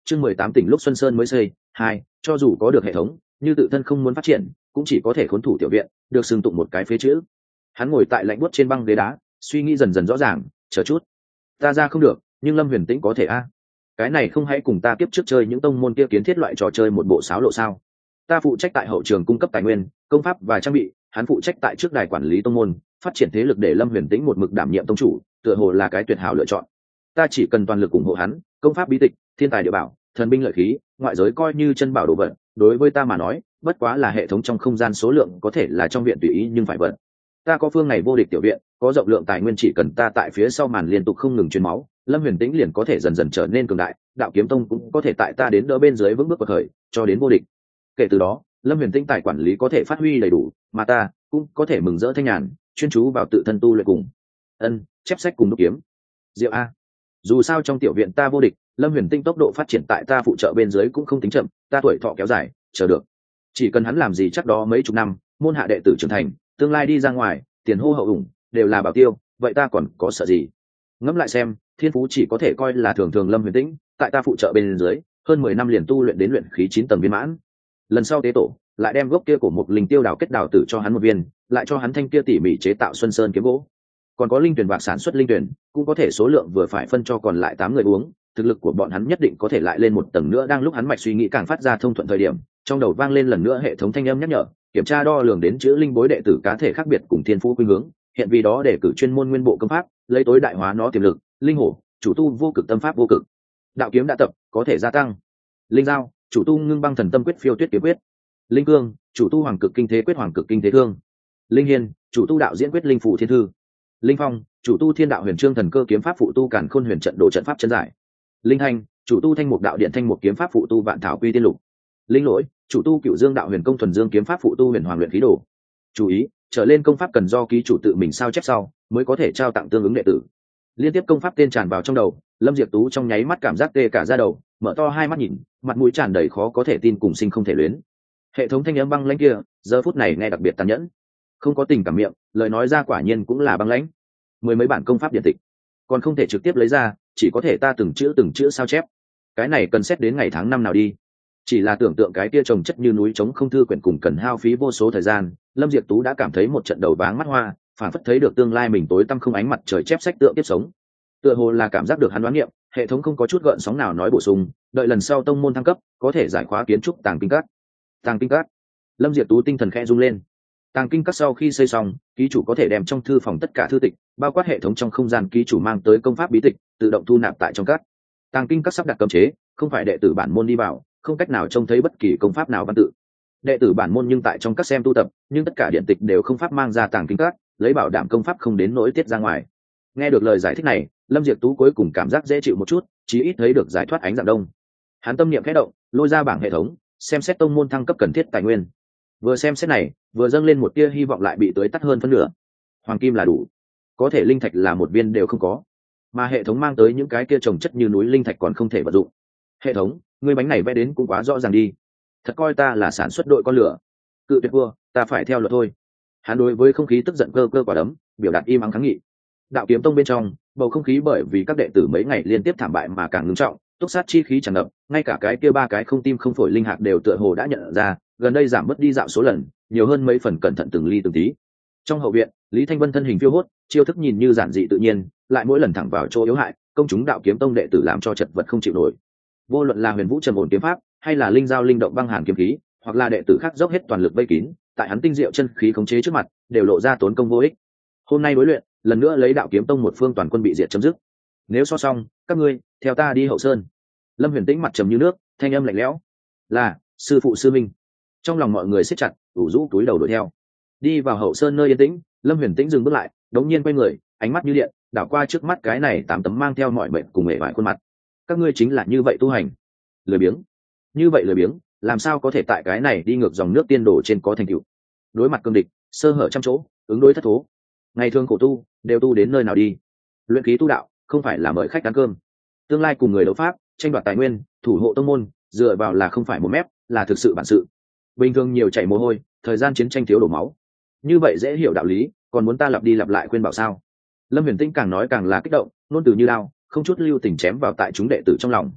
chương mười tám tỉnh lúc Xuân Sơn mới xây. Hai, cho dù có được hệ thống, như tự thân không muốn phát triển, cũng chỉ có thể khốn thủ tiểu viện, được xưng tụng một cái phế chữ. Hắn ngồi tại lạnh buốt trên băng ghế đá, suy nghĩ dần dần rõ ràng. Chờ chút, ta ra không được, nhưng Lâm Huyền Tĩnh có thể a. Cái này không hãy cùng ta kiếp trước chơi những tông môn kia kiến thiết loại trò chơi một bộ sáo lộ sao? Ta phụ trách tại hậu trường cung cấp tài nguyên, công pháp và trang bị, hắn phụ trách tại trước đài quản lý tông môn, phát triển thế lực để Lâm Huyền Tĩnh một mực đảm nhiệm tông chủ, tựa hồ là cái tuyệt hảo lựa chọn. Ta chỉ cần toàn lực ủng hộ hắn, công pháp bí tịch, thiên tài địa bảo, thần binh lợi khí, ngoại giới coi như chân bảo đồ vật, đối với ta mà nói, bất quá là hệ thống trong không gian số lượng có thể là trong viện tùy ý nhưng phải vật. Ta có phương này vô địch tiểu viện, có rộng lượng tài nguyên, chỉ cần ta tại phía sau màn liên tục không ngừng truyền máu, Lâm Huyền Tĩnh liền có thể dần dần trở nên cường đại, đạo kiếm tông cũng có thể tại ta đến đỡ bên dưới vững bước bậc khởi, cho đến vô địch. Kể từ đó, Lâm Huyền Tĩnh tài quản lý có thể phát huy đầy đủ, mà ta cũng có thể mừng rỡ thanh nhàn, chuyên chú vào tự thân tu luyện cùng ân chép sách cùng đúc kiếm. Diệu a, dù sao trong tiểu viện ta vô địch, Lâm Huyền Tĩnh tốc độ phát triển tại ta phụ trợ bên dưới cũng không tính chậm, ta tuổi thọ kéo dài, chờ được. Chỉ cần hắn làm gì chắc đó mấy chục năm, môn hạ đệ tử trưởng thành, tương lai đi ra ngoài, tiền hô hậu ủng, đều là bảo tiêu, vậy ta còn có sợ gì? Ngẫm lại xem, thiên phú chỉ có thể coi là thường thường Lâm Huyền Tĩnh, tại ta phụ trợ bên dưới, hơn mười năm liền tu luyện đến luyện khí chín tầng viên mãn. Lần sau tế tổ, lại đem gốc kia của một linh tiêu đào kết đào tử cho hắn một viên, lại cho hắn thanh kia tỉ mỉ chế tạo Xuân Sơn kiếm gỗ. Còn có linh tuyển bạc sản xuất linh tuyển, cũng có thể số lượng vừa phải phân cho còn lại tám người uống, thực lực của bọn hắn nhất định có thể lại lên một tầng nữa. Đang lúc hắn mạch suy nghĩ càng phát ra thông thuận thời điểm, trong đầu vang lên lần nữa hệ thống thanh âm nhắc nhở, kiểm tra đo lường đến chữ linh bối đệ tử cá thể khác biệt cùng thiên phú khuynh hướng, hiện vì đó để cử chuyên môn nguyên bộ công pháp, lấy tối đại hóa nó tiềm lực. Linh hổ, chủ tu vô cực tâm pháp vô cực, đạo kiếm đã tập, có thể gia tăng. Linh dao, chủ tu ngưng băng thần tâm quyết phiêu tuyết kiếm quyết. Linh cương, chủ tu hoàng cực kinh thế quyết hoàng cực kinh thế thương. Linh hiên, chủ tu đạo diễn quyết linh phủ thiên thư. Linh phong, chủ tu thiên đạo huyền trương thần cơ kiếm pháp phụ tu càn khôn huyền trận đồ trận pháp chân giải. Linh thanh, chủ tu thanh mục đạo điện thanh mục kiếm pháp phụ tu vạn thảo quy tiên lục. Linh lỗi, chủ tu cựu dương đạo huyền công thuần dương kiếm pháp phụ tu huyền hoàng luyện khí đồ. Chú ý, trở lên công pháp cần do ký chủ tự mình sao chép sau mới có thể trao tặng tương ứng đệ tử. Liên tiếp công pháp tên tràn vào trong đầu, Lâm Diệp Tú trong nháy mắt cảm giác tê cả da đầu, mở to hai mắt nhìn, mặt mũi tràn đầy khó có thể tin cùng sinh không thể luyến. Hệ thống thanh âm băng lãnh kia, giờ phút này nghe đặc biệt tàn nhẫn, không có tình cảm miệng, lời nói ra quả nhiên cũng là băng lãnh. Mười mấy bản công pháp điện tịch, còn không thể trực tiếp lấy ra, chỉ có thể ta từng chữ từng chữ sao chép. Cái này cần xét đến ngày tháng năm nào đi. Chỉ là tưởng tượng cái kia trồng chất như núi trống không thư quyển cùng cần hao phí vô số thời gian, Lâm Diệp Tú đã cảm thấy một trận đầu váng mắt hoa, phản phất thấy được tương lai mình tối tăm không ánh mặt trời chép sách tượng tiếp sống. Tựa hồ là cảm giác được hắn đoán nghiệm, hệ thống không có chút gợn sóng nào nói bổ sung, đợi lần sau tông môn thăng cấp, có thể giải khóa kiến trúc tàng kinh các. Tàng kinh các. Lâm Diệp Tú tinh thần khẽ rung lên. Tàng kinh các sau khi xây xong, ký chủ có thể đem trong thư phòng tất cả thư tịch, bao quát hệ thống trong không gian ký chủ mang tới công pháp bí tịch, tự động thu nạp tại trong các. Tàng kinh các sắp đặt cấm chế, không phải đệ tử bản môn đi vào, không cách nào trông thấy bất kỳ công pháp nào văn tự. Đệ tử bản môn nhưng tại trong các xem tu tập, nhưng tất cả điện tịch đều không pháp mang ra tàng kinh các, lấy bảo đảm công pháp không đến nỗi tiết ra ngoài. Nghe được lời giải thích này, Lâm Diệp Tú cuối cùng cảm giác dễ chịu một chút, chí ít thấy được giải thoát ánh dạng đông. Hắn tâm niệm khẽ động, lôi ra bảng hệ thống, xem xét tông môn thăng cấp cần thiết tài nguyên. Vừa xem xét này, vừa dâng lên một tia hy vọng lại bị tưới tắt hơn phân nửa. Hoàng kim là đủ, có thể linh thạch là một viên đều không có, mà hệ thống mang tới những cái kia trồng chất như núi linh thạch còn không thể vận dụng. Hệ thống, ngươi bánh này vẽ đến cũng quá rõ ràng đi, thật coi ta là sản xuất đội con lửa. Cự tuyệt vua, ta phải theo luật thôi. Hắn đối với không khí tức giận cơ cơ quả đấm, biểu đạt im ắng kháng nghị. Đạo kiếm tông bên trong, bầu không khí bởi vì các đệ tử mấy ngày liên tiếp thảm bại mà càng ngưng trọng, túc sát chi khí tràn ngập, ngay cả cái kia ba cái không tim không phổi linh hạt đều tựa hồ đã nhận ra, gần đây giảm bớt đi dạo số lần, nhiều hơn mấy phần cẩn thận từng ly từng tí. Trong hậu viện, Lý Thanh Vân thân hình phiêu hốt, chiêu thức nhìn như giản dị tự nhiên, lại mỗi lần thẳng vào chỗ yếu hại, công chúng đạo kiếm tông đệ tử làm cho chật vật không chịu nổi. Vô luận là Huyền Vũ trầm ổn kiếm pháp, hay là linh giao linh động băng hàn kiếm khí, hoặc là đệ tử khác dốc hết toàn lực vây kín, tại hắn tinh diệu chân khí khống chế trước mặt, đều lộ ra tốn công vô ích. Hôm nay đối luyện, lần nữa lấy đạo kiếm tông một phương toàn quân bị diệt chấm dứt. Nếu so xong, các ngươi theo ta đi hậu sơn. Lâm Huyền Tĩnh mặt trầm như nước, thanh âm lạnh lẽo. Là sư phụ sư minh. Trong lòng mọi người siết chặt, ủ rũ túi đầu đuổi theo. Đi vào hậu sơn nơi yên tĩnh, Lâm Huyền Tĩnh dừng bước lại, đống nhiên quay người, ánh mắt như điện, đảo qua trước mắt cái này tám tấm mang theo mọi mệnh cùng mệt mỏi khuôn mặt. Các ngươi chính là như vậy tu hành, lười biếng, như vậy lười biếng, làm sao có thể tại cái này đi ngược dòng nước tiên đổ trên có thành tựu? Đối mặt cương địch, sơ hở trăm chỗ, ứng đối thất thố. Ngày thường khổ tu, đều tu đến nơi nào đi? Luyện khí tu đạo, không phải là mời khách ăn cơm. Tương lai cùng người đấu pháp, tranh đoạt tài nguyên, thủ hộ tông môn, dựa vào là không phải một mép, là thực sự bản sự. Bình thường nhiều chảy mồ hôi, thời gian chiến tranh thiếu đổ máu. Như vậy dễ hiểu đạo lý, còn muốn ta lặp đi lặp lại khuyên bảo sao? Lâm Huyền Tĩnh càng nói càng là kích động, ngôn từ như lao, không chút lưu tình chém vào tại chúng đệ tử trong lòng.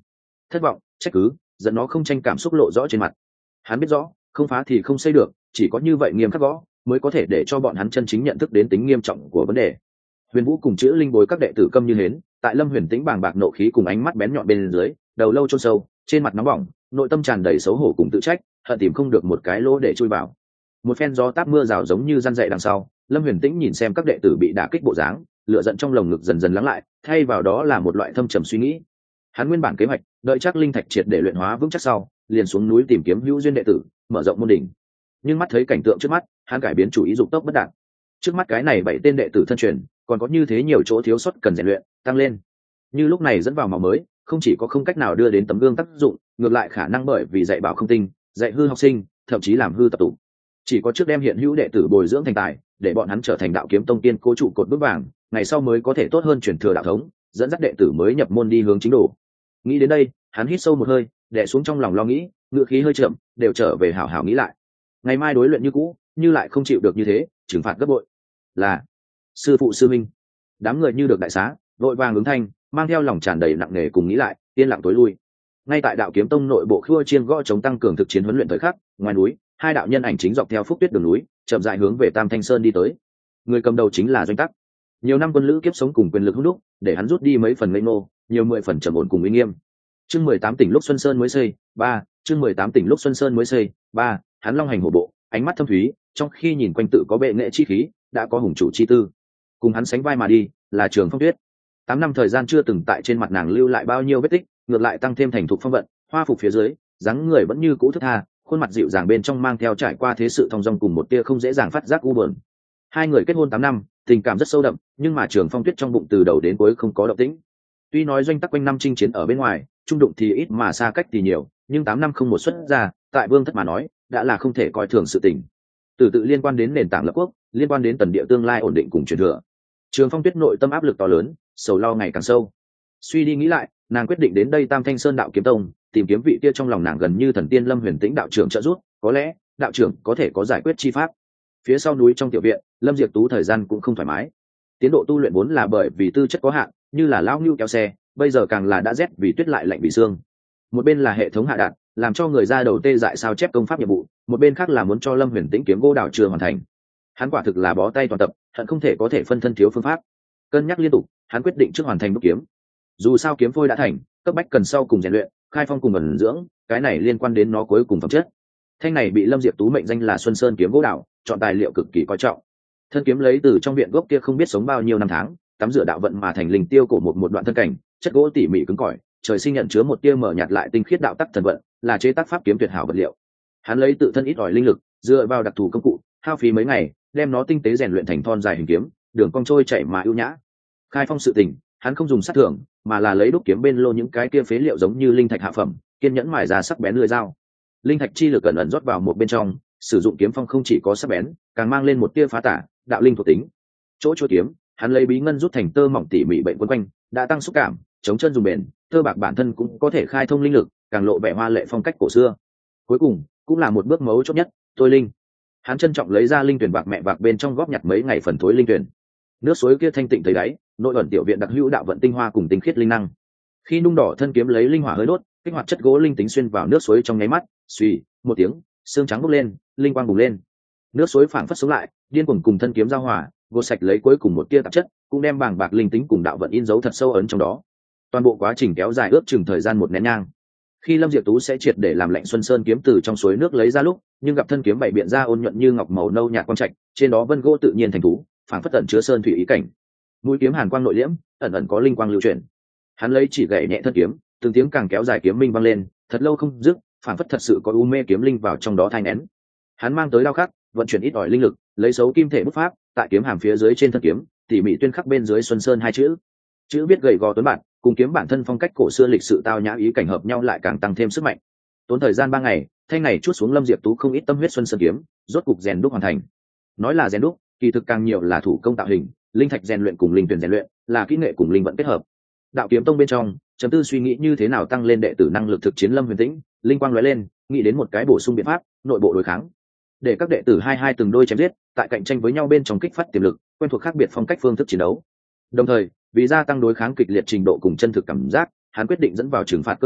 thất vọng, trách cứ, dẫn nó không tranh cảm xúc lộ rõ trên mặt. Hắn biết rõ, không phá thì không xây được, chỉ có như vậy nghiêm khắc gõ mới có thể để cho bọn hắn chân chính nhận thức đến tính nghiêm trọng của vấn đề. Huyền Vũ cùng chữ linh bối các đệ tử câm như hến, tại Lâm Huyền Tĩnh bàng bạc nộ khí cùng ánh mắt bén nhọn bên dưới, đầu lâu chôn sâu, trên mặt nóng bỏng, nội tâm tràn đầy xấu hổ cùng tự trách, hận tìm không được một cái lỗ để chui vào. Một phen gió táp mưa rào giống như răn dậy đằng sau, Lâm Huyền Tĩnh nhìn xem các đệ tử bị đả kích bộ dáng, lửa giận trong lồng ngực dần dần lắng lại, thay vào đó là một loại thâm trầm suy nghĩ. Hắn nguyên bản kế hoạch, đợi chắc linh thạch triệt để luyện hóa vững chắc sau, liền xuống núi tìm kiếm hữu duyên đệ tử, mở rộng môn đỉnh. Nhưng mắt thấy cảnh tượng trước mắt, hắn cải biến chủ ý dục tốc bất đạt. Trước mắt cái này bảy tên đệ tử thân truyền, còn có như thế nhiều chỗ thiếu sót cần rèn luyện, tăng lên. Như lúc này dẫn vào màu mới, không chỉ có không cách nào đưa đến tấm gương tác dụng, ngược lại khả năng bởi vì dạy bảo không tinh, dạy hư học sinh, thậm chí làm hư tập tụ. Chỉ có trước đem hiện hữu đệ tử bồi dưỡng thành tài, để bọn hắn trở thành đạo kiếm tông tiên cố trụ cột bước vàng, ngày sau mới có thể tốt hơn truyền thừa đạo thống, dẫn dắt đệ tử mới nhập môn đi hướng chính đồ. Nghĩ đến đây, hắn hít sâu một hơi, đè xuống trong lòng lo nghĩ, ngựa khí hơi chậm, đều trở về hảo hảo nghĩ lại. Ngày mai đối luyện như cũ, như lại không chịu được như thế, trừng phạt gấp bội. Là sư phụ sư minh. Đám người như được đại xá, vội vàng ứng thanh, mang theo lòng tràn đầy nặng nề cùng nghĩ lại, yên lặng tối lui. Ngay tại đạo kiếm tông nội bộ khua chiên gõ chống tăng cường thực chiến huấn luyện thời khắc, ngoài núi, hai đạo nhân ảnh chính dọc theo phúc tuyết đường núi, chậm rãi hướng về Tam Thanh Sơn đi tới. Người cầm đầu chính là Doanh Tắc. Nhiều năm quân lữ kiếp sống cùng quyền lực hung đúc, để hắn rút đi mấy phần ngây ngô, nhiều mười phần trầm ổn cùng uy nghiêm. Chương mười tám tỉnh lúc Xuân Sơn mới xây, ba, chương mười tám tỉnh lúc Xuân Sơn mới xây, ba, hắn long hành hổ bộ, ánh mắt thâm thúy, trong khi nhìn quanh tự có bệ nghệ chi khí, đã có hùng chủ chi tư. Cùng hắn sánh vai mà đi, là Trường Phong Tuyết. Tám năm thời gian chưa từng tại trên mặt nàng lưu lại bao nhiêu vết tích, ngược lại tăng thêm thành thục phong vận, hoa phục phía dưới, dáng người vẫn như cũ thức tha, khuôn mặt dịu dàng bên trong mang theo trải qua thế sự thong dong cùng một tia không dễ dàng phát giác u buồn. Hai người kết hôn tám năm, tình cảm rất sâu đậm, nhưng mà Trường Phong Tuyết trong bụng từ đầu đến cuối không có động tĩnh. Tuy nói Doanh Tắc quanh năm chinh chiến ở bên ngoài, trung đụng thì ít mà xa cách thì nhiều, nhưng tám năm không một xuất ra, tại Vương thất mà nói, đã là không thể coi thường sự tình. Từ tự liên quan đến nền tảng lập quốc, liên quan đến tần địa tương lai ổn định cùng truyền thừa. Trường Phong Tuyết nội tâm áp lực to lớn, sầu lo ngày càng sâu. Suy đi nghĩ lại, nàng quyết định đến đây Tam Thanh Sơn đạo kiếm tông, tìm kiếm vị kia trong lòng nàng gần như thần tiên Lâm Huyền Tĩnh đạo trưởng trợ giúp, có lẽ đạo trưởng có thể có giải quyết chi pháp. Phía sau núi trong tiểu viện, Lâm Diệp Tú thời gian cũng không thoải mái. Tiến độ tu luyện vốn là bởi vì tư chất có hạn, như là lão ngưu kéo xe, bây giờ càng là đã rét vì tuyết lại lạnh vì xương. Một bên là hệ thống hạ đạn, làm cho người ra đầu tê dại sao chép công pháp nhiệm vụ, một bên khác là muốn cho Lâm Huyền Tĩnh kiếm gỗ đào chưa hoàn thành. Hắn quả thực là bó tay toàn tập, hận không thể có thể phân thân thiếu phương pháp. Cân nhắc liên tục, hắn quyết định trước hoàn thành đúc kiếm. Dù sao kiếm phôi đã thành, cấp bách cần sau cùng rèn luyện, khai phong cùng ẩn dưỡng, cái này liên quan đến nó cuối cùng phẩm chất. Thanh này bị Lâm Diệp Tú mệnh danh là Xuân Sơn kiếm gỗ đào, chọn tài liệu cực kỳ coi trọng. Thân kiếm lấy từ trong viện gốc kia không biết sống bao nhiêu năm tháng, tắm rửa đạo vận mà thành linh tiêu cổ một một đoạn thân cảnh, chất gỗ tỉ mỉ cứng cỏi, trời sinh nhận chứa một tia mở nhạt lại tinh khiết đạo tắc thần vận, là chế tác pháp kiếm tuyệt hảo vật liệu. Hắn lấy tự thân ít ỏi linh lực, dựa vào đặc thù công cụ, hao phí mấy ngày, đem nó tinh tế rèn luyện thành thon dài hình kiếm, đường cong trôi chảy mà ưu nhã. Khai phong sự tình, hắn không dùng sát thưởng, mà là lấy đúc kiếm bên lô những cái kia phế liệu giống như linh thạch hạ phẩm, kiên nhẫn mài ra sắc bén lưỡi dao. Linh thạch chi lực ẩn ẩn rót vào một bên trong, sử dụng kiếm phong không chỉ có sắc bén, càng mang lên một tia phá tả, đạo linh thuộc tính. Chỗ chua kiếm, hắn lấy bí ngân rút thành tơ mỏng tỉ mỉ bệnh quân quanh, đã tăng xúc cảm, chống chân dùng bền, tơ bạc bản thân cũng có thể khai thông linh lực, càng lộ vẻ hoa lệ phong cách cổ xưa. Cuối cùng, cũng là một bước mấu chốt nhất, tôi linh. Hắn trân trọng lấy ra linh tuyển bạc mẹ bạc bên trong góp nhặt mấy ngày phần thối linh tuyển. Nước suối kia thanh tịnh thấy đáy, nội ẩn tiểu viện đặc hữu đạo vận tinh hoa cùng tinh khiết linh năng. Khi nung đỏ thân kiếm lấy linh hỏa hơi đốt, kích hoạt chất gỗ linh tính xuyên vào nước suối trong nháy mắt, suy một tiếng, xương trắng bốc lên, linh quang bùng lên. Nước suối phảng phất sống lại, điên cuồng cùng thân kiếm giao hòa, gột sạch lấy cuối cùng một tia tạp chất, cũng đem bàng bạc linh tính cùng đạo vận in dấu thật sâu ấn trong đó. Toàn bộ quá trình kéo dài ước chừng thời gian một nén nhang. Khi Lâm Diệp Tú sẽ triệt để làm lạnh Xuân Sơn kiếm từ trong suối nước lấy ra lúc, nhưng gặp thân kiếm bảy biện ra ôn nhuận như ngọc màu nâu nhạt quang trạch, trên đó vân gỗ tự nhiên thành thú, phảng phất tận chứa sơn thủy ý cảnh. Mũi kiếm hàn quang nội liễm, ẩn ẩn có linh quang lưu chuyển. Hắn lấy chỉ gậy nhẹ thân kiếm, từng tiếng càng kéo dài kiếm minh vang lên, thật lâu không dứt, phảng phất thật sự có u mê kiếm linh vào trong đó thai nén. Hắn mang tới đao khắc, vận chuyển ít ỏi linh lực, lấy dấu kim thể bút pháp, tại kiếm hàm phía dưới trên thân kiếm, tỉ mỉ tuyên khắc bên dưới Xuân Sơn hai chữ. Chữ viết gầy gò tuấn bản, cùng kiếm bản thân phong cách cổ xưa lịch sự tao nhã ý cảnh hợp nhau lại càng tăng thêm sức mạnh. Tốn thời gian ba ngày, thanh này chuốt xuống Lâm Diệp Tú không ít tâm huyết Xuân Sơn kiếm, rốt cục rèn đúc hoàn thành. Nói là rèn đúc, kỳ thực càng nhiều là thủ công tạo hình, linh thạch rèn luyện cùng linh tuyển rèn luyện, là kỹ nghệ cùng linh vận kết hợp. Đạo kiếm tông bên trong, trầm tư suy nghĩ như thế nào tăng lên đệ tử năng lực thực chiến Lâm Huyền Tĩnh, linh quang lóe lên, nghĩ đến một cái bổ sung biện pháp, nội bộ đối kháng. Để các đệ tử hai hai từng đôi chém giết, tại cạnh tranh với nhau bên trong kích phát tiềm lực, quen thuộc khác biệt phong cách phương thức chiến đấu. Đồng thời, vì gia tăng đối kháng kịch liệt trình độ cùng chân thực cảm giác, hắn quyết định dẫn vào trừng phạt cơ chế,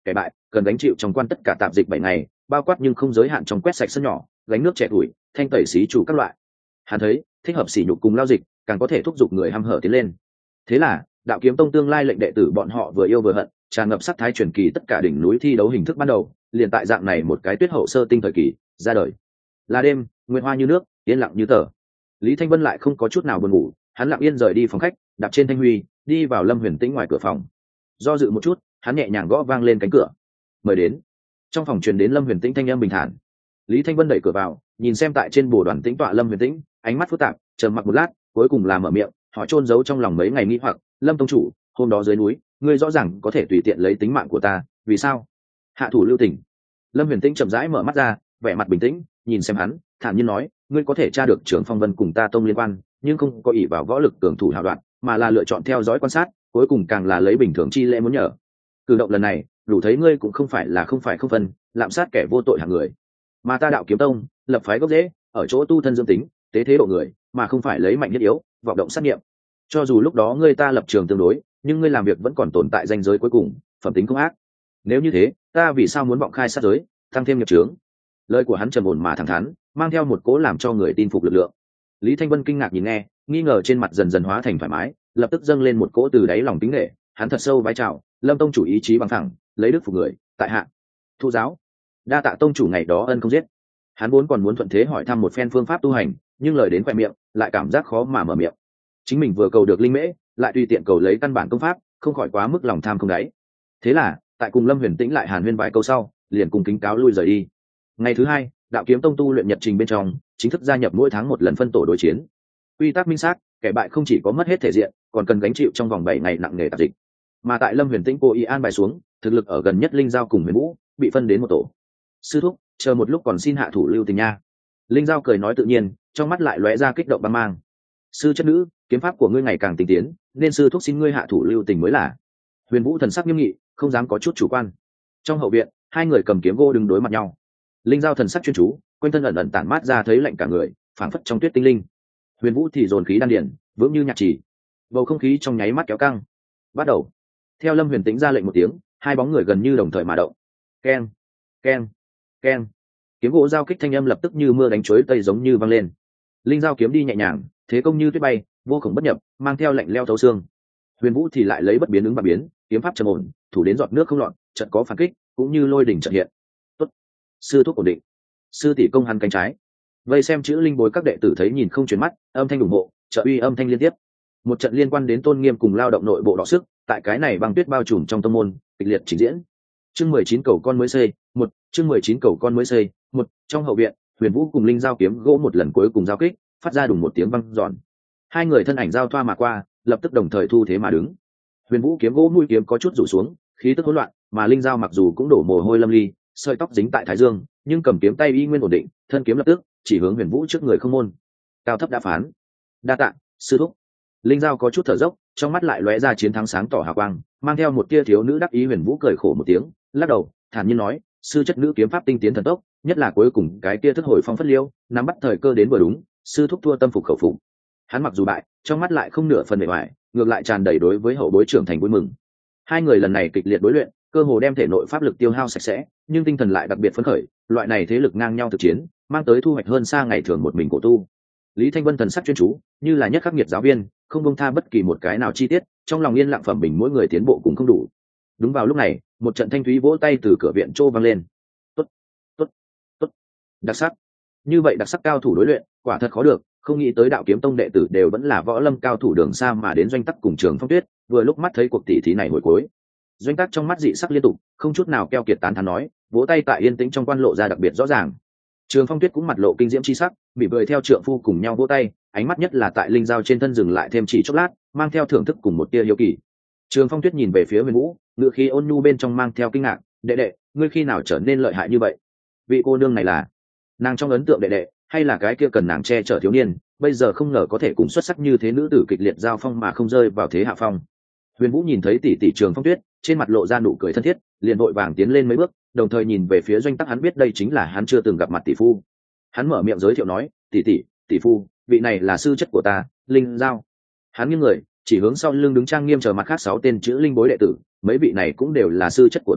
kẻ bại cần gánh chịu trong quan tất cả tạp dịch bảy ngày, bao quát nhưng không giới hạn trong quét sạch sân nhỏ, gánh nước trẻ tuổi, thanh tẩy xí chủ các loại. Hắn thấy thích hợp sỉ nhục cùng lao dịch, càng có thể thúc giục người hăm hở tiến lên. Thế là Đạo Kiếm Tông tương lai lệnh đệ tử bọn họ vừa yêu vừa hận, tràn ngập sắc thái truyền kỳ tất cả đỉnh núi thi đấu hình thức ban đầu, liền tại dạng này một cái tuyết hậu sơ tinh thời kỳ ra đời. Là đêm, nguyệt hoa như nước, yên lặng như tờ. Lý Thanh Vân lại không có chút nào buồn ngủ, hắn lặng yên rời đi phòng khách, đạp trên thanh huy, đi vào Lâm Huyền Tĩnh ngoài cửa phòng. Do dự một chút, hắn nhẹ nhàng gõ vang lên cánh cửa. Mời đến. Trong phòng truyền đến Lâm Huyền Tĩnh thanh âm bình thản. Lý Thanh Vân đẩy cửa vào, nhìn xem tại trên bồ đoàn tĩnh tọa Lâm Huyền Tĩnh, ánh mắt phức tạp, trầm mặc một lát, cuối cùng là mở miệng, họ chôn giấu trong lòng mấy ngày nghi hoặc, Lâm tông chủ, hôm đó dưới núi, ngươi rõ ràng có thể tùy tiện lấy tính mạng của ta, vì sao? Hạ thủ lưu tình. Lâm Huyền Tĩnh chậm rãi mở mắt ra, vẻ mặt bình tĩnh, nhìn xem hắn, thản nhiên nói, ngươi có thể tra được Trường Phong Vân cùng ta tông liên quan, nhưng không có ỷ vào võ lực cường thủ hào đoạn, mà là lựa chọn theo dõi quan sát, cuối cùng càng là lấy bình thường chi lễ muốn nhờ. Cử động lần này, đủ thấy ngươi cũng không phải là không phải không phân, lạm sát kẻ vô tội hạng người. Mà ta Đạo Kiếm Tông, lập phái gốc rễ, ở chỗ tu thân dương tính, tế thế độ người, mà không phải lấy mạnh nhất yếu, vọng động sát nghiệm. Cho dù lúc đó ngươi ta lập trường tương đối, nhưng ngươi làm việc vẫn còn tồn tại ranh giới cuối cùng, phẩm tính không ác. Nếu như thế, ta vì sao muốn vọng khai sát giới, tăng thêm nghiệp chướng? Lời của hắn trầm ổn mà thẳng thắn, mang theo một cố làm cho người tin phục lực lượng. Lý Thanh Vân kinh ngạc nhìn nghe, nghi ngờ trên mặt dần dần hóa thành thoải mái, lập tức dâng lên một cỗ từ đáy lòng kính nể, hắn thật sâu vái chào, Lâm tông chủ ý chí bằng thẳng, lấy đức phục người, tại hạ thu giáo, đa tạ tông chủ ngày đó ân không giết. Hắn vốn còn muốn thuận thế hỏi thăm một phen phương pháp tu hành, nhưng lời đến khoe miệng, lại cảm giác khó mà mở miệng. Chính mình vừa cầu được linh mễ, lại tùy tiện cầu lấy căn bản công pháp, không khỏi quá mức lòng tham không đáy. Thế là, tại cùng Lâm Huyền Tĩnh lại hàn huyên vài câu sau, liền cùng kính cáo lui rời đi. Ngày thứ hai, Đạo Kiếm Tông tu luyện nhật trình bên trong, chính thức gia nhập mỗi tháng một lần phân tổ đối chiến. Quy tắc minh xác, kẻ bại không chỉ có mất hết thể diện, còn cần gánh chịu trong vòng bảy ngày nặng nề tạp dịch. Mà tại Lâm Huyền Tĩnh cố ý an bài xuống, thực lực ở gần nhất Linh Giao cùng Huyền Vũ bị phân đến một tổ. Sư thúc, chờ một lúc còn xin hạ thủ lưu tình nha. Linh Giao cười nói tự nhiên, trong mắt lại lóe ra kích động băng mang. Sư chất nữ, kiếm pháp của ngươi ngày càng tinh tiến, nên sư thúc xin ngươi hạ thủ lưu tình mới là. Huyền Vũ thần sắc nghiêm nghị, không dám có chút chủ quan. Trong hậu viện, hai người cầm kiếm gỗ đứng đối mặt nhau. Linh Giao thần sắc chuyên chú, quanh thân ẩn ẩn tản mát ra thấy lạnh cả người, phảng phất trong tuyết tinh linh. Huyền Vũ thì dồn khí đan điển, vững như nhạc trì. Bầu không khí trong nháy mắt kéo căng. Bắt đầu. Theo Lâm Huyền Tĩnh ra lệnh một tiếng, hai bóng người gần như đồng thời mà động. Keng, keng, keng. Kiếm gỗ giao kích thanh âm lập tức như mưa đánh chuối tây giống như vang lên. Linh Giao kiếm đi nhẹ nhàng, thế công như tuyết bay, vô cùng bất nhập, mang theo lạnh leo thấu xương. Huyền Vũ thì lại lấy bất biến ứng và biến, kiếm pháp trầm ổn, thủ đến giọt nước không lọt, trận có phản kích, cũng như lôi đỉnh trận hiện. Tốt, sư thúc ổn định. Sư tỷ công hắn cánh trái. Vây xem chữ linh bối các đệ tử thấy nhìn không chuyển mắt, âm thanh ủng hộ, trợ uy âm thanh liên tiếp. Một trận liên quan đến tôn nghiêm cùng lao động nội bộ đọ sức, tại cái này băng tuyết bao trùm trong tông môn, kịch liệt trình diễn. Chương mười chín cầu con mới xây, một, chương mười chín cầu con mới xây, một, trong hậu viện, Huyền Vũ cùng Linh Giao kiếm gỗ một lần cuối cùng giao kích, phát ra đùng một tiếng vang giòn. Hai người thân ảnh giao thoa mà qua, lập tức đồng thời thu thế mà đứng. Huyền Vũ kiếm gỗ mũi kiếm có chút rủ xuống, khí tức hỗn loạn, mà Linh Giao mặc dù cũng đổ mồ hôi lâm ly, sợi tóc dính tại thái dương, nhưng cầm kiếm tay y nguyên ổn định, thân kiếm lập tức chỉ hướng Huyền Vũ trước người không môn. Cao thấp đã phán. Đa tạ, sư thúc. Linh Giao có chút thở dốc, trong mắt lại lóe ra chiến thắng sáng tỏ hào quang, mang theo một tia thiếu nữ đắc ý. Huyền Vũ cười khổ một tiếng, lắc đầu, thản nhiên nói, sư chất nữ kiếm pháp tinh tiến thần tốc, nhất là cuối cùng cái tia thức hồi phong phất liêu, nắm bắt thời cơ đến vừa đúng, sư thúc thua tâm phục khẩu phục. Hắn mặc dù bại, trong mắt lại không nửa phần bề ngoài, ngược lại tràn đầy đối với hậu bối trưởng thành vui mừng. Hai người lần này kịch liệt đối luyện, cơ hồ đem thể nội pháp lực tiêu hao sạch sẽ, nhưng tinh thần lại đặc biệt phấn khởi, loại này thế lực ngang nhau thực chiến, mang tới thu hoạch hơn xa ngày thường một mình cổ tu. Lý Thanh Vân thần sắc chuyên chú, như là nhất khắc nghiệt giáo viên, không buông tha bất kỳ một cái nào chi tiết, trong lòng yên lặng phẩm bình mỗi người tiến bộ cũng không đủ. Đúng vào lúc này, một trận thanh thúy vỗ tay từ cửa viện trô vang lên. Tốt, tốt, tốt, đặc sắc. Như vậy đặc sắc cao thủ đối luyện, quả thật khó được, không nghĩ tới Đạo Kiếm Tông đệ tử đều vẫn là võ lâm cao thủ đường xa mà đến Doanh Tắc cùng Trường Phong Tuyết, vừa lúc mắt thấy cuộc tỷ thí này hồi cuối. Doanh Tắc trong mắt dị sắc liên tục, không chút nào keo kiệt tán thán nói, vỗ tay tại yên tĩnh trong quan lộ ra đặc biệt rõ ràng. Trường Phong Tuyết cũng mặt lộ kinh diễm chi sắc, mỉm cười theo trượng phu cùng nhau vỗ tay, ánh mắt nhất là tại Linh Giao trên thân dừng lại thêm chỉ chốc lát, mang theo thưởng thức cùng một tia hiếu kỳ. Trường Phong Tuyết nhìn về phía Huyền Vũ, ngữ khí ôn nhu bên trong mang theo kinh ngạc, "Đệ đệ, ngươi khi nào trở nên lợi hại như vậy? Vị cô nương này là nàng trong ấn tượng đệ đệ, hay là cái kia cần nàng che chở thiếu niên, bây giờ không ngờ có thể cùng xuất sắc như thế nữ tử kịch liệt giao phong mà không rơi vào thế hạ phong." Huyền Vũ nhìn thấy tỷ tỷ Trường Phong Tuyết, trên mặt lộ ra nụ cười thân thiết, liền vội vàng tiến lên mấy bước, đồng thời nhìn về phía Doanh Tắc, hắn biết đây chính là hắn chưa từng gặp mặt tỷ phu. Hắn mở miệng giới thiệu nói, "Tỷ tỷ, tỷ phu, vị này là sư chất của ta, Linh Giao." Hắn nghiêng người, chỉ hướng sau lưng đứng trang nghiêm chờ mặt khác sáu tên chữ linh bối đệ tử, "Mấy vị này cũng đều là sư chất của ta,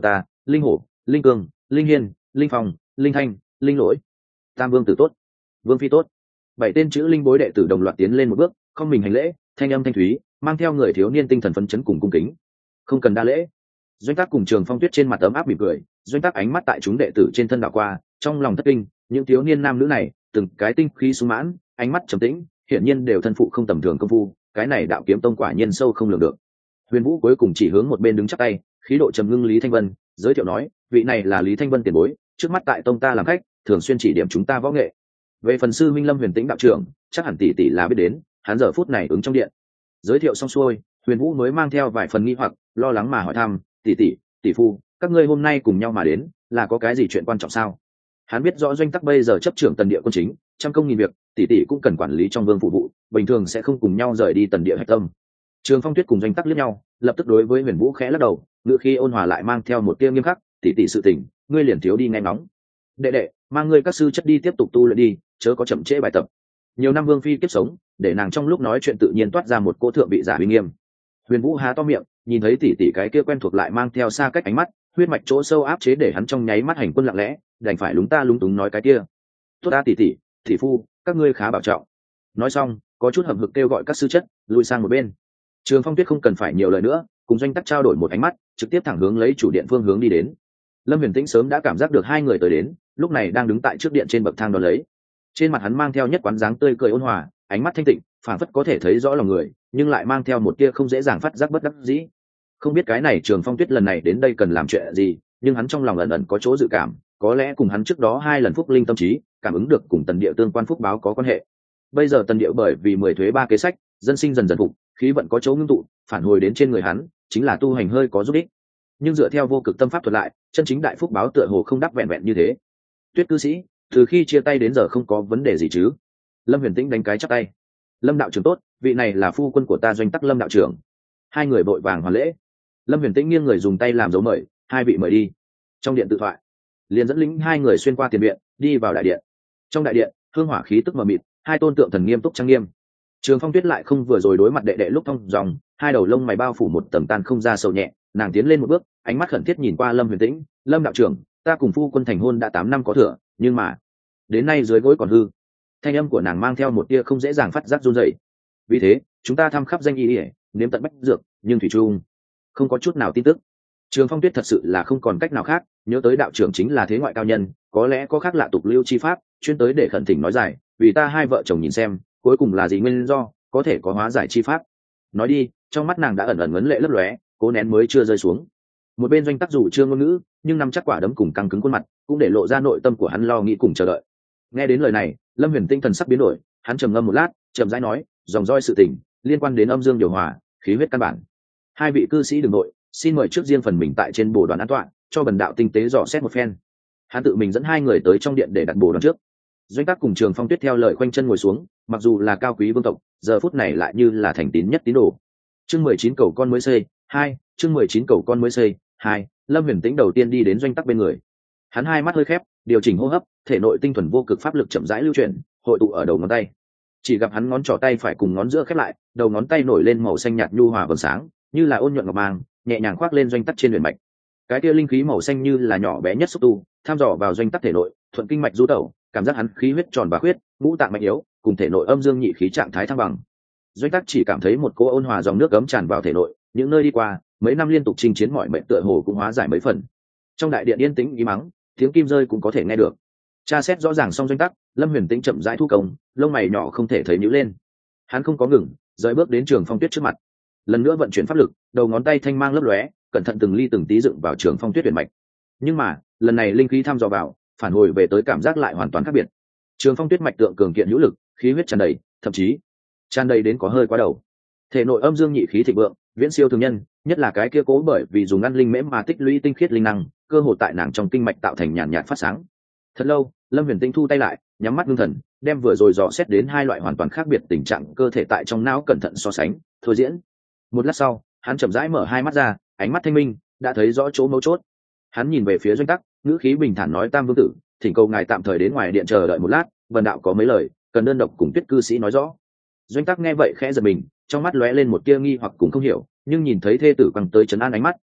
linh hổ, linh cương, linh hiên, linh phong, linh thanh, linh lỗi, tam vương tử tốt, vương phi tốt. Bảy tên chữ linh bối đệ tử đồng loạt tiến lên một bước, không mình hành lễ, thanh âm thanh thúy, mang theo người thiếu niên tinh thần phấn chấn cùng cung kính. Không cần đa lễ. Doanh tác cùng Trường Phong Tuyết trên mặt ấm áp mỉm cười, doanh tác ánh mắt tại chúng đệ tử trên thân đảo qua, trong lòng thất kinh, những thiếu niên nam nữ này từng cái tinh khí sung mãn, ánh mắt trầm tĩnh, hiển nhiên đều thân phụ không tầm thường công phu, cái này đạo kiếm tông quả nhiên sâu không lường được. Huyền Vũ cuối cùng chỉ hướng một bên đứng chắp tay, khí độ trầm ngưng Lý Thanh Vân, giới thiệu nói, vị này là Lý Thanh Vân tiền bối, trước mắt tại tông ta làm khách, thường xuyên chỉ điểm chúng ta võ nghệ. Về phần sư minh Lâm Huyền Tĩnh đạo trưởng, chắc hẳn tỷ tỷ là biết đến, hắn giờ phút này ứng trong điện. Giới thiệu xong xuôi, Huyền Vũ mới mang theo vài phần nghi hoặc, lo lắng mà hỏi thăm, tỷ tỷ, tỷ phu, các ngươi hôm nay cùng nhau mà đến, là có cái gì chuyện quan trọng sao? Hắn biết rõ doanh tắc bây giờ chấp trưởng tần địa quân chính, trăm công nghìn việc, tỷ tỷ cũng cần quản lý trong vương phụ vụ, bình thường sẽ không cùng nhau rời đi tần địa hạch tâm. Trường Phong Tuyết cùng doanh tắc liếc nhau, lập tức đối với Huyền Vũ khẽ lắc đầu, ngữ khi ôn hòa lại mang theo một tia nghiêm khắc, tỷ tỷ sự tình, ngươi liền thiếu đi nghe ngóng. Đệ đệ, mang ngươi các sư chất đi tiếp tục tu luyện đi, chớ có chậm trễ bài tập. Nhiều năm vương phi kiếp sống, để nàng trong lúc nói chuyện tự nhiên toát ra một cô thượng vị giả uy nghiêm. Huyền Vũ há to miệng, nhìn thấy tỷ tỷ cái kia quen thuộc lại mang theo xa cách ánh mắt, huyết mạch chỗ sâu áp chế để hắn trong nháy mắt hành quân lặng lẽ, đành phải lúng ta lúng túng nói cái kia. Tốt ta tỷ tỷ, tỷ phu, các ngươi khá bảo trọng. Nói xong, có chút hậm hực kêu gọi các sư chất lùi sang một bên. Trường Phong Tuyết không cần phải nhiều lời nữa, cùng doanh tắc trao đổi một ánh mắt, trực tiếp thẳng hướng lấy chủ điện phương hướng đi đến. Lâm Huyền Tĩnh sớm đã cảm giác được hai người tới đến, lúc này đang đứng tại trước điện trên bậc thang đón lấy. Trên mặt hắn mang theo nhất quán dáng tươi cười ôn hòa, ánh mắt thanh tịnh, phảng phất có thể thấy rõ lòng người, nhưng lại mang theo một tia không dễ dàng phát giác bất đắc dĩ. Không biết cái này Trường Phong Tuyết lần này đến đây cần làm chuyện gì, nhưng hắn trong lòng ẩn ẩn có chỗ dự cảm, có lẽ cùng hắn trước đó hai lần phúc linh tâm trí, cảm ứng được cùng tần địa tương quan phúc báo có quan hệ. Bây giờ tần địa bởi vì mười thuế ba kế sách, dân sinh dần dần phục, khí vận có chỗ ngưng tụ, phản hồi đến trên người hắn, chính là tu hành hơi có giúp ích. Nhưng dựa theo vô cực tâm pháp thuật lại, chân chính đại phúc báo tựa hồ không đắc vẹn vẹn như thế. Tuyết cư sĩ, từ khi chia tay đến giờ không có vấn đề gì chứ? Lâm Huyền Tĩnh đánh cái chắp tay. Lâm đạo trưởng tốt, vị này là phu quân của ta doanh tắc Lâm đạo trưởng. Hai người vội vàng hoàn lễ. Lâm Huyền Tĩnh nghiêng người dùng tay làm dấu mời, hai vị mời đi. Trong điện tự thoại, liền dẫn lính hai người xuyên qua tiền viện, đi vào đại điện. Trong đại điện, hương hỏa khí tức mờ mịt, hai tôn tượng thần nghiêm túc trang nghiêm. Trường Phong Tuyết lại không vừa rồi đối mặt đệ đệ lúc thông dòng, hai đầu lông mày bao phủ một tầng tan không ra sầu nhẹ, nàng tiến lên một bước, ánh mắt khẩn thiết nhìn qua Lâm Huyền Tĩnh, Lâm đạo trưởng, ta cùng phu quân thành hôn đã tám năm có thừa, nhưng mà đến nay dưới gối còn hư. Thanh âm của nàng mang theo một tia không dễ dàng phát giác run rẩy. Vì thế, chúng ta thăm khắp danh y, nếm tận bách dược, nhưng thủy chung không có chút nào tin tức. Trường Phong Tuyết thật sự là không còn cách nào khác, nhớ tới đạo trưởng chính là thế ngoại cao nhân, có lẽ có khác lạ tục lưu chi pháp, chuyên tới để khẩn thỉnh nói giải, vì ta hai vợ chồng nhìn xem, cuối cùng là gì nguyên do, có thể có hóa giải chi pháp. Nói đi, trong mắt nàng đã ẩn ẩn ngấn lệ lấp lóe, cố nén mới chưa rơi xuống. Một bên doanh tắc dù chưa ngôn ngữ, nhưng nắm chắc quả đấm cùng căng cứng khuôn mặt, cũng để lộ ra nội tâm của hắn lo nghĩ cùng chờ đợi. Nghe đến lời này, Lâm Huyền Tinh thần sắc biến đổi, hắn trầm ngâm một lát, chậm rãi nói, dòng roi sự tình liên quan đến âm dương điều hòa, khí huyết căn bản. Hai vị cư sĩ đừng nội, xin mời trước riêng phần mình tại trên bồ đoàn an tọa, cho bần đạo tinh tế dò xét một phen. Hắn tự mình dẫn hai người tới trong điện để đặt bồ đoàn trước. Doanh tác cùng Trường Phong Tuyết theo lời khoanh chân ngồi xuống, mặc dù là cao quý vương tộc, giờ phút này lại như là thành tín nhất tín đồ. Chương mười chín cầu con mới xây, hai, chương mười chín cầu con mới xây, hai. Lâm Huyền Tĩnh đầu tiên đi đến doanh tác bên người. Hắn hai mắt hơi khép, điều chỉnh hô hấp, thể nội tinh thuần vô cực pháp lực chậm rãi lưu chuyển, hội tụ ở đầu ngón tay. Chỉ gặp hắn ngón trỏ tay phải cùng ngón giữa khép lại, đầu ngón tay nổi lên màu xanh nhạt nhu hòa vầng sáng, như là ôn nhuận ngọc mang, nhẹ nhàng khoác lên doanh tắc trên huyền mạch. Cái kia linh khí màu xanh như là nhỏ bé nhất xúc tu, tham dò vào doanh tắc thể nội, thuận kinh mạch du tẩu, cảm giác hắn khí huyết tròn và huyết, ngũ tạng mạnh yếu, cùng thể nội âm dương nhị khí trạng thái thăng bằng. Doanh tắc chỉ cảm thấy một cỗ ôn hòa dòng nước cấm tràn vào thể nội, những nơi đi qua, mấy năm liên tục chinh chiến mọi mệnh tựa hồ cũng hóa giải mấy phần. Trong đại điện yên tĩnh ý mắng, tiếng kim rơi cũng có thể nghe được. Tra xét rõ ràng xong doanh tắc, Lâm Huyền Tĩnh chậm rãi thu công, lông mày nhỏ không thể thấy nhíu lên. Hắn không có ngừng, rời bước đến Trường Phong Tuyết trước mặt. Lần nữa vận chuyển pháp lực, đầu ngón tay thanh mang lấp lóe, cẩn thận từng ly từng tí dựng vào Trường Phong Tuyết huyền mạch. Nhưng mà, lần này linh khí thăm dò vào, phản hồi về tới cảm giác lại hoàn toàn khác biệt. Trường Phong Tuyết mạch tượng cường kiện hữu lực, khí huyết tràn đầy, thậm chí tràn đầy đến có hơi quá đầu. Thể nội âm dương nhị khí thịnh vượng, viễn siêu thường nhân, nhất là cái kia cố bởi vì dùng ăn linh mễ mà tích lũy tinh khiết linh năng, cơ hồ tại nàng trong kinh mạch tạo thành nhàn nhạt phát sáng. Thật lâu, Lâm Huyền Tĩnh thu tay lại, nhắm mắt ngưng thần, đem vừa rồi dò xét đến hai loại hoàn toàn khác biệt tình trạng cơ thể tại trong não cẩn thận so sánh, thôi diễn. Một lát sau, hắn chậm rãi mở hai mắt ra, ánh mắt thanh minh, đã thấy rõ chỗ mấu chốt. Hắn nhìn về phía doanh tắc, ngữ khí bình thản nói: Tam vương tử, thỉnh cầu ngài tạm thời đến ngoài điện chờ đợi một lát, vần đạo có mấy lời cần đơn độc cùng Tuyết cư sĩ nói rõ. Doanh tắc nghe vậy khẽ giật mình, trong mắt lóe lên một tia nghi hoặc cũng không hiểu, nhưng nhìn thấy thê tử quăng tới trấn an ánh mắt,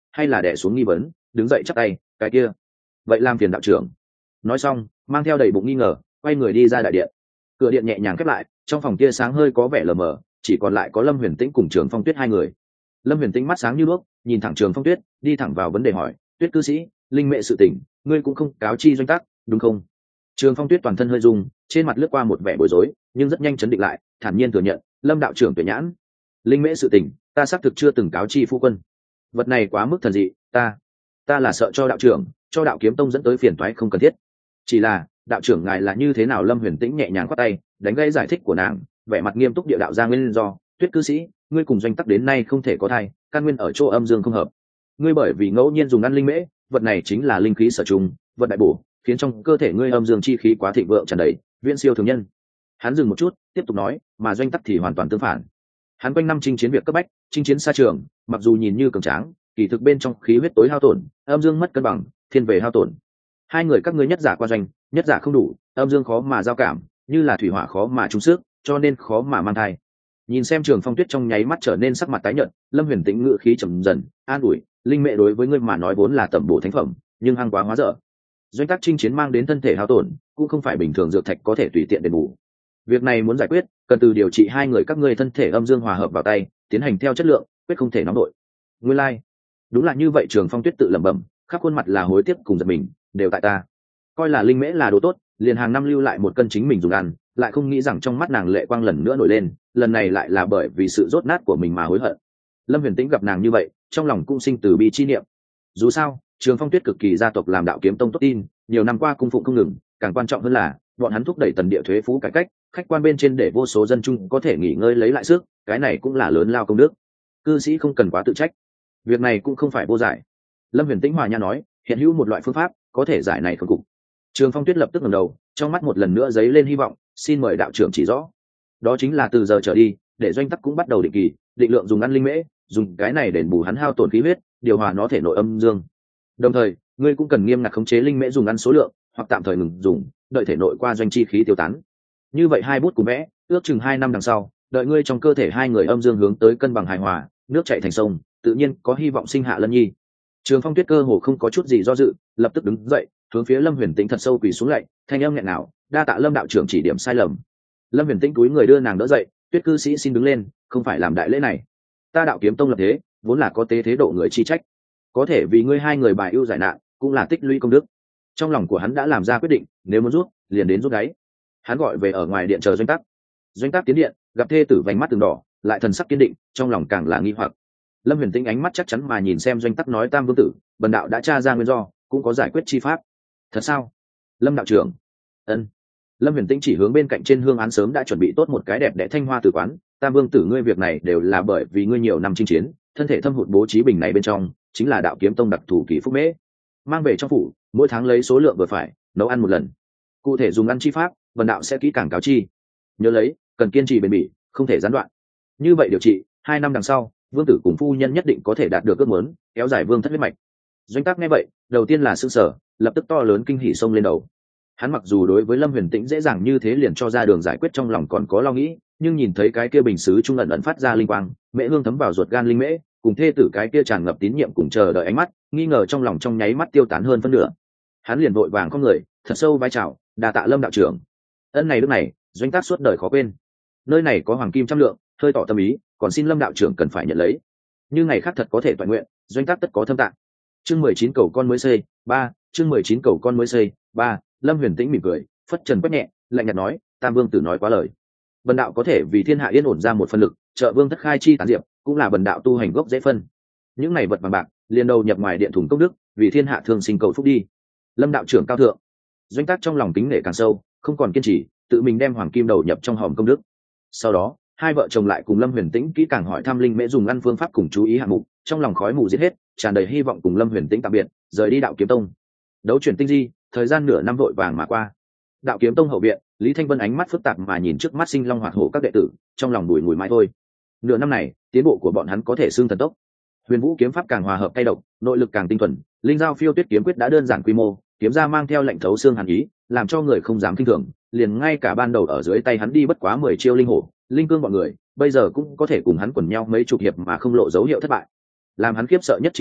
hay là đẻ xuống nghi vấn, đứng dậy chắp tay, cái kia vậy làm phiền đạo trưởng. Nói xong mang theo đầy bụng nghi ngờ quay người đi ra đại điện. Cửa điện nhẹ nhàng khép lại, trong phòng tia sáng hơi có vẻ lờ mờ, chỉ còn lại có Lâm Huyền Tĩnh cùng Trường Phong Tuyết hai người. Lâm Huyền Tĩnh mắt sáng như đuốc, nhìn thẳng Trường Phong Tuyết, đi thẳng vào vấn đề hỏi, Tuyết cư sĩ, linh mệ sự tình ngươi cũng không cáo chi doanh tác đúng không? Trường Phong Tuyết toàn thân hơi rung, trên mặt lướt qua một vẻ bối rối, nhưng rất nhanh chấn định lại, thản nhiên thừa nhận, Lâm đạo trưởng tuyệt nhãn, linh mễ sự tình ta xác thực chưa từng cáo chi phu quân. Vật này quá mức thần dị, ta ta là sợ cho đạo trưởng, cho đạo kiếm tông dẫn tới phiền toái không cần thiết. Chỉ là đạo trưởng ngài là như thế nào? Lâm Huyền Tĩnh nhẹ nhàng khoát tay, đánh gây giải thích của nàng, vẻ mặt nghiêm túc địa đạo ra nguyên do. Tuyết cư sĩ, ngươi cùng doanh tắc đến nay không thể có thai, căn nguyên ở chỗ âm dương không hợp. Ngươi bởi vì ngẫu nhiên dùng ăn linh mễ, vật này chính là linh khí sở trùng, vật đại bổ, khiến trong cơ thể ngươi âm dương chi khí quá thịnh vượng tràn đầy, viễn siêu thường nhân. Hắn dừng một chút, tiếp tục nói, mà doanh tắc thì hoàn toàn tương phản. Hắn quanh năm chinh chiến việc cấp bách, chinh chiến xa trường, mặc dù nhìn như cường tráng, kỳ thực bên trong khí huyết tối hao tổn, âm dương mất cân bằng, thiên về hao tổn. Hai người các ngươi nhất giả qua doanh, nhất giả không đủ, âm dương khó mà giao cảm, như là thủy hỏa khó mà chung sức, cho nên khó mà mang thai. Nhìn xem Trường Phong Tuyết trong nháy mắt trở nên sắc mặt tái nhợt, Lâm Huyền Tĩnh ngữ khí trầm dần, an ủi, linh mẹ đối với ngươi mà nói vốn là tẩm bổ thánh phẩm, nhưng hăng quá hóa dở. Doanh tác chinh chiến mang đến thân thể hao tổn, cũng không phải bình thường dược thạch có thể tùy tiện đền bù. Việc này muốn giải quyết, cần từ điều trị hai người các ngươi thân thể âm dương hòa hợp vào tay, tiến hành theo chất lượng, quyết không thể nóng đội. Nguyên lai, like. Đúng là như vậy. Trường Phong Tuyết tự lẩm bẩm, khắp khuôn mặt là hối tiếc cùng giận mình, đều tại ta. Coi là linh mễ là đồ tốt, liền hàng năm lưu lại một cân chính mình dùng ăn, lại không nghĩ rằng trong mắt nàng lệ quang lần nữa nổi lên, lần này lại là bởi vì sự rốt nát của mình mà hối hận. Lâm Huyền Tĩnh gặp nàng như vậy, trong lòng cũng sinh từ bi chi niệm. Dù sao, Trường Phong Tuyết cực kỳ gia tộc làm đạo kiếm tông tốt tin, nhiều năm qua cung phụng không ngừng, càng quan trọng hơn là bọn hắn thúc đẩy tần địa thuế phú cải cách, khách quan bên trên để vô số dân chúng có thể nghỉ ngơi lấy lại sức, cái này cũng là lớn lao công đức. Cư sĩ không cần quá tự trách, việc này cũng không phải vô giải. Lâm Huyền Tĩnh hòa nha nói, hiện hữu một loại phương pháp có thể giải này khốn cục. Trường Phong Tuyết lập tức ngẩng đầu, trong mắt một lần nữa dấy lên hy vọng, xin mời đạo trưởng chỉ rõ. Đó chính là từ giờ trở đi, để doanh tắc cũng bắt đầu định kỳ định lượng dùng ăn linh mễ, dùng cái này đền bù hắn hao tổn khí huyết, điều hòa nó thể nội âm dương. Đồng thời, ngươi cũng cần nghiêm ngặt khống chế linh mễ dùng ăn số lượng, hoặc tạm thời ngừng dùng, đợi thể nội qua doanh chi khí tiêu tán. Như vậy hai bút cùng vẽ, ước chừng hai năm đằng sau, đợi ngươi trong cơ thể hai người âm dương hướng tới cân bằng hài hòa, nước chảy thành sông, tự nhiên có hy vọng sinh hạ lân nhi. Trường Phong Tuyết cơ hồ không có chút gì do dự, lập tức đứng dậy, hướng phía Lâm Huyền Tĩnh thật sâu quỳ xuống lạy, thanh âm nghẹn ngào, đa tạ Lâm đạo trưởng chỉ điểm sai lầm. Lâm Huyền Tĩnh cúi người đưa nàng đỡ dậy, Tuyết cư sĩ xin đứng lên, không phải làm đại lễ này. Ta đạo kiếm tông lập thế, vốn là có tế thế độ người chi trách, có thể vì ngươi hai người bài ưu giải nạn, cũng là tích lũy công đức. Trong lòng của hắn đã làm ra quyết định, nếu muốn rút, liền đến rút gáy. Hắn gọi về ở ngoài điện chờ doanh tác. Doanh tác tiến điện, gặp thê tử vành mắt từng đỏ, lại thần sắc kiên định, trong lòng càng là nghi hoặc. Lâm Huyền Tĩnh ánh mắt chắc chắn mà nhìn xem doanh tác nói, Tam vương tử, bần đạo đã tra ra nguyên do, cũng có giải quyết chi pháp. Thật sao? Lâm đạo trưởng. Ân. Lâm Huyền Tĩnh chỉ hướng bên cạnh trên hương án sớm đã chuẩn bị tốt một cái đẹp đẽ thanh hoa tử quán. Tam vương tử, ngươi việc này đều là bởi vì ngươi nhiều năm chinh chiến, thân thể thâm hụt, bố trí bình này bên trong chính là đạo kiếm tông đặc thù kỳ phúc mễ, mang về trong phủ, mỗi tháng lấy số lượng vừa phải, nấu ăn một lần. Cụ thể dùng ăn chi pháp, vần đạo sẽ kỹ càng cáo chi. Nhớ lấy, cần kiên trì bền bỉ, không thể gián đoạn. Như vậy điều trị, hai năm đằng sau, vương tử cùng phu nhân nhất định có thể đạt được ước muốn, kéo dài vương thất huyết mạch. Doanh tác nghe vậy, đầu tiên là sững sờ, lập tức to lớn kinh hỉ xông lên đầu. Hắn mặc dù đối với Lâm Huyền Tĩnh dễ dàng như thế liền cho ra đường giải quyết, trong lòng còn có lo nghĩ, nhưng nhìn thấy cái kia bình sứ trung ẩn ẩn phát ra linh quang, mễ hương thấm vào ruột gan linh mễ, cùng thê tử cái kia tràn ngập tín nhiệm cùng chờ đợi ánh mắt, nghi ngờ trong lòng trong nháy mắt tiêu tán hơn phân nửa. Hắn liền vội vàng con người, thật sâu vái chào, đà tạ Lâm đạo trưởng. Ân này lúc này, doanh tác suốt đời khó quên. Nơi này có hoàng kim trăm lượng, hơi tỏ tâm ý, còn xin Lâm đạo trưởng cần phải nhận lấy. Như ngày khác thật có thể toàn nguyện, doanh tác tất có thâm tạng. Chương mười chín cầu con mới xây, ba, chương mười chín cầu con mới xây, ba. Lâm Huyền Tĩnh mỉm cười, phất trần quét nhẹ, lạnh nhạt nói, Tam vương tử nói quá lời. Bần đạo có thể vì thiên hạ yên ổn ra một phần lực, trợ vương thất khai chi tán diệp, cũng là bần đạo tu hành gốc dễ phân. Những này vật bằng bạc, liền đầu nhập ngoài điện thủng công đức, vì thiên hạ thường sinh cầu phúc đi. Lâm đạo trưởng cao thượng. Doanh tác trong lòng kính nể càng sâu, không còn kiên trì, tự mình đem hoàng kim đầu nhập trong hòm công đức. Sau đó, hai vợ chồng lại cùng Lâm Huyền Tĩnh kỹ càng hỏi thăm linh mễ dùng ăn phương pháp cùng chú ý hạng mục, trong lòng khói mù giết hết, tràn đầy hy vọng cùng Lâm Huyền Tĩnh tạm biệt, rời đi đạo kiếm tông. Đấu chuyển tinh di, thời gian nửa năm vội vàng mà qua. Đạo kiếm tông hậu viện, Lý Thanh Vân ánh mắt phức tạp mà nhìn trước mắt sinh long hoạt hổ các đệ tử, trong lòng bùi ngùi mãi thôi. Nửa năm này, tiến bộ của bọn hắn có thể xưng thần tốc. Huyền Vũ kiếm pháp càng hòa hợp cay độc, nội lực càng tinh thuần, linh giao phiêu tuyết kiếm quyết đã đơn giản quy mô, kiếm ra mang theo lệnh thấu xương hàn ý, làm cho người không dám kinh thường, liền ngay cả ban đầu ở dưới tay hắn đi bất quá mười chiêu linh hổ, linh cương bọn người, bây giờ cũng có thể cùng hắn quần nhau mấy chục hiệp mà không lộ dấu hiệu thất bại. Làm hắn khiếp sợ nhất chính là,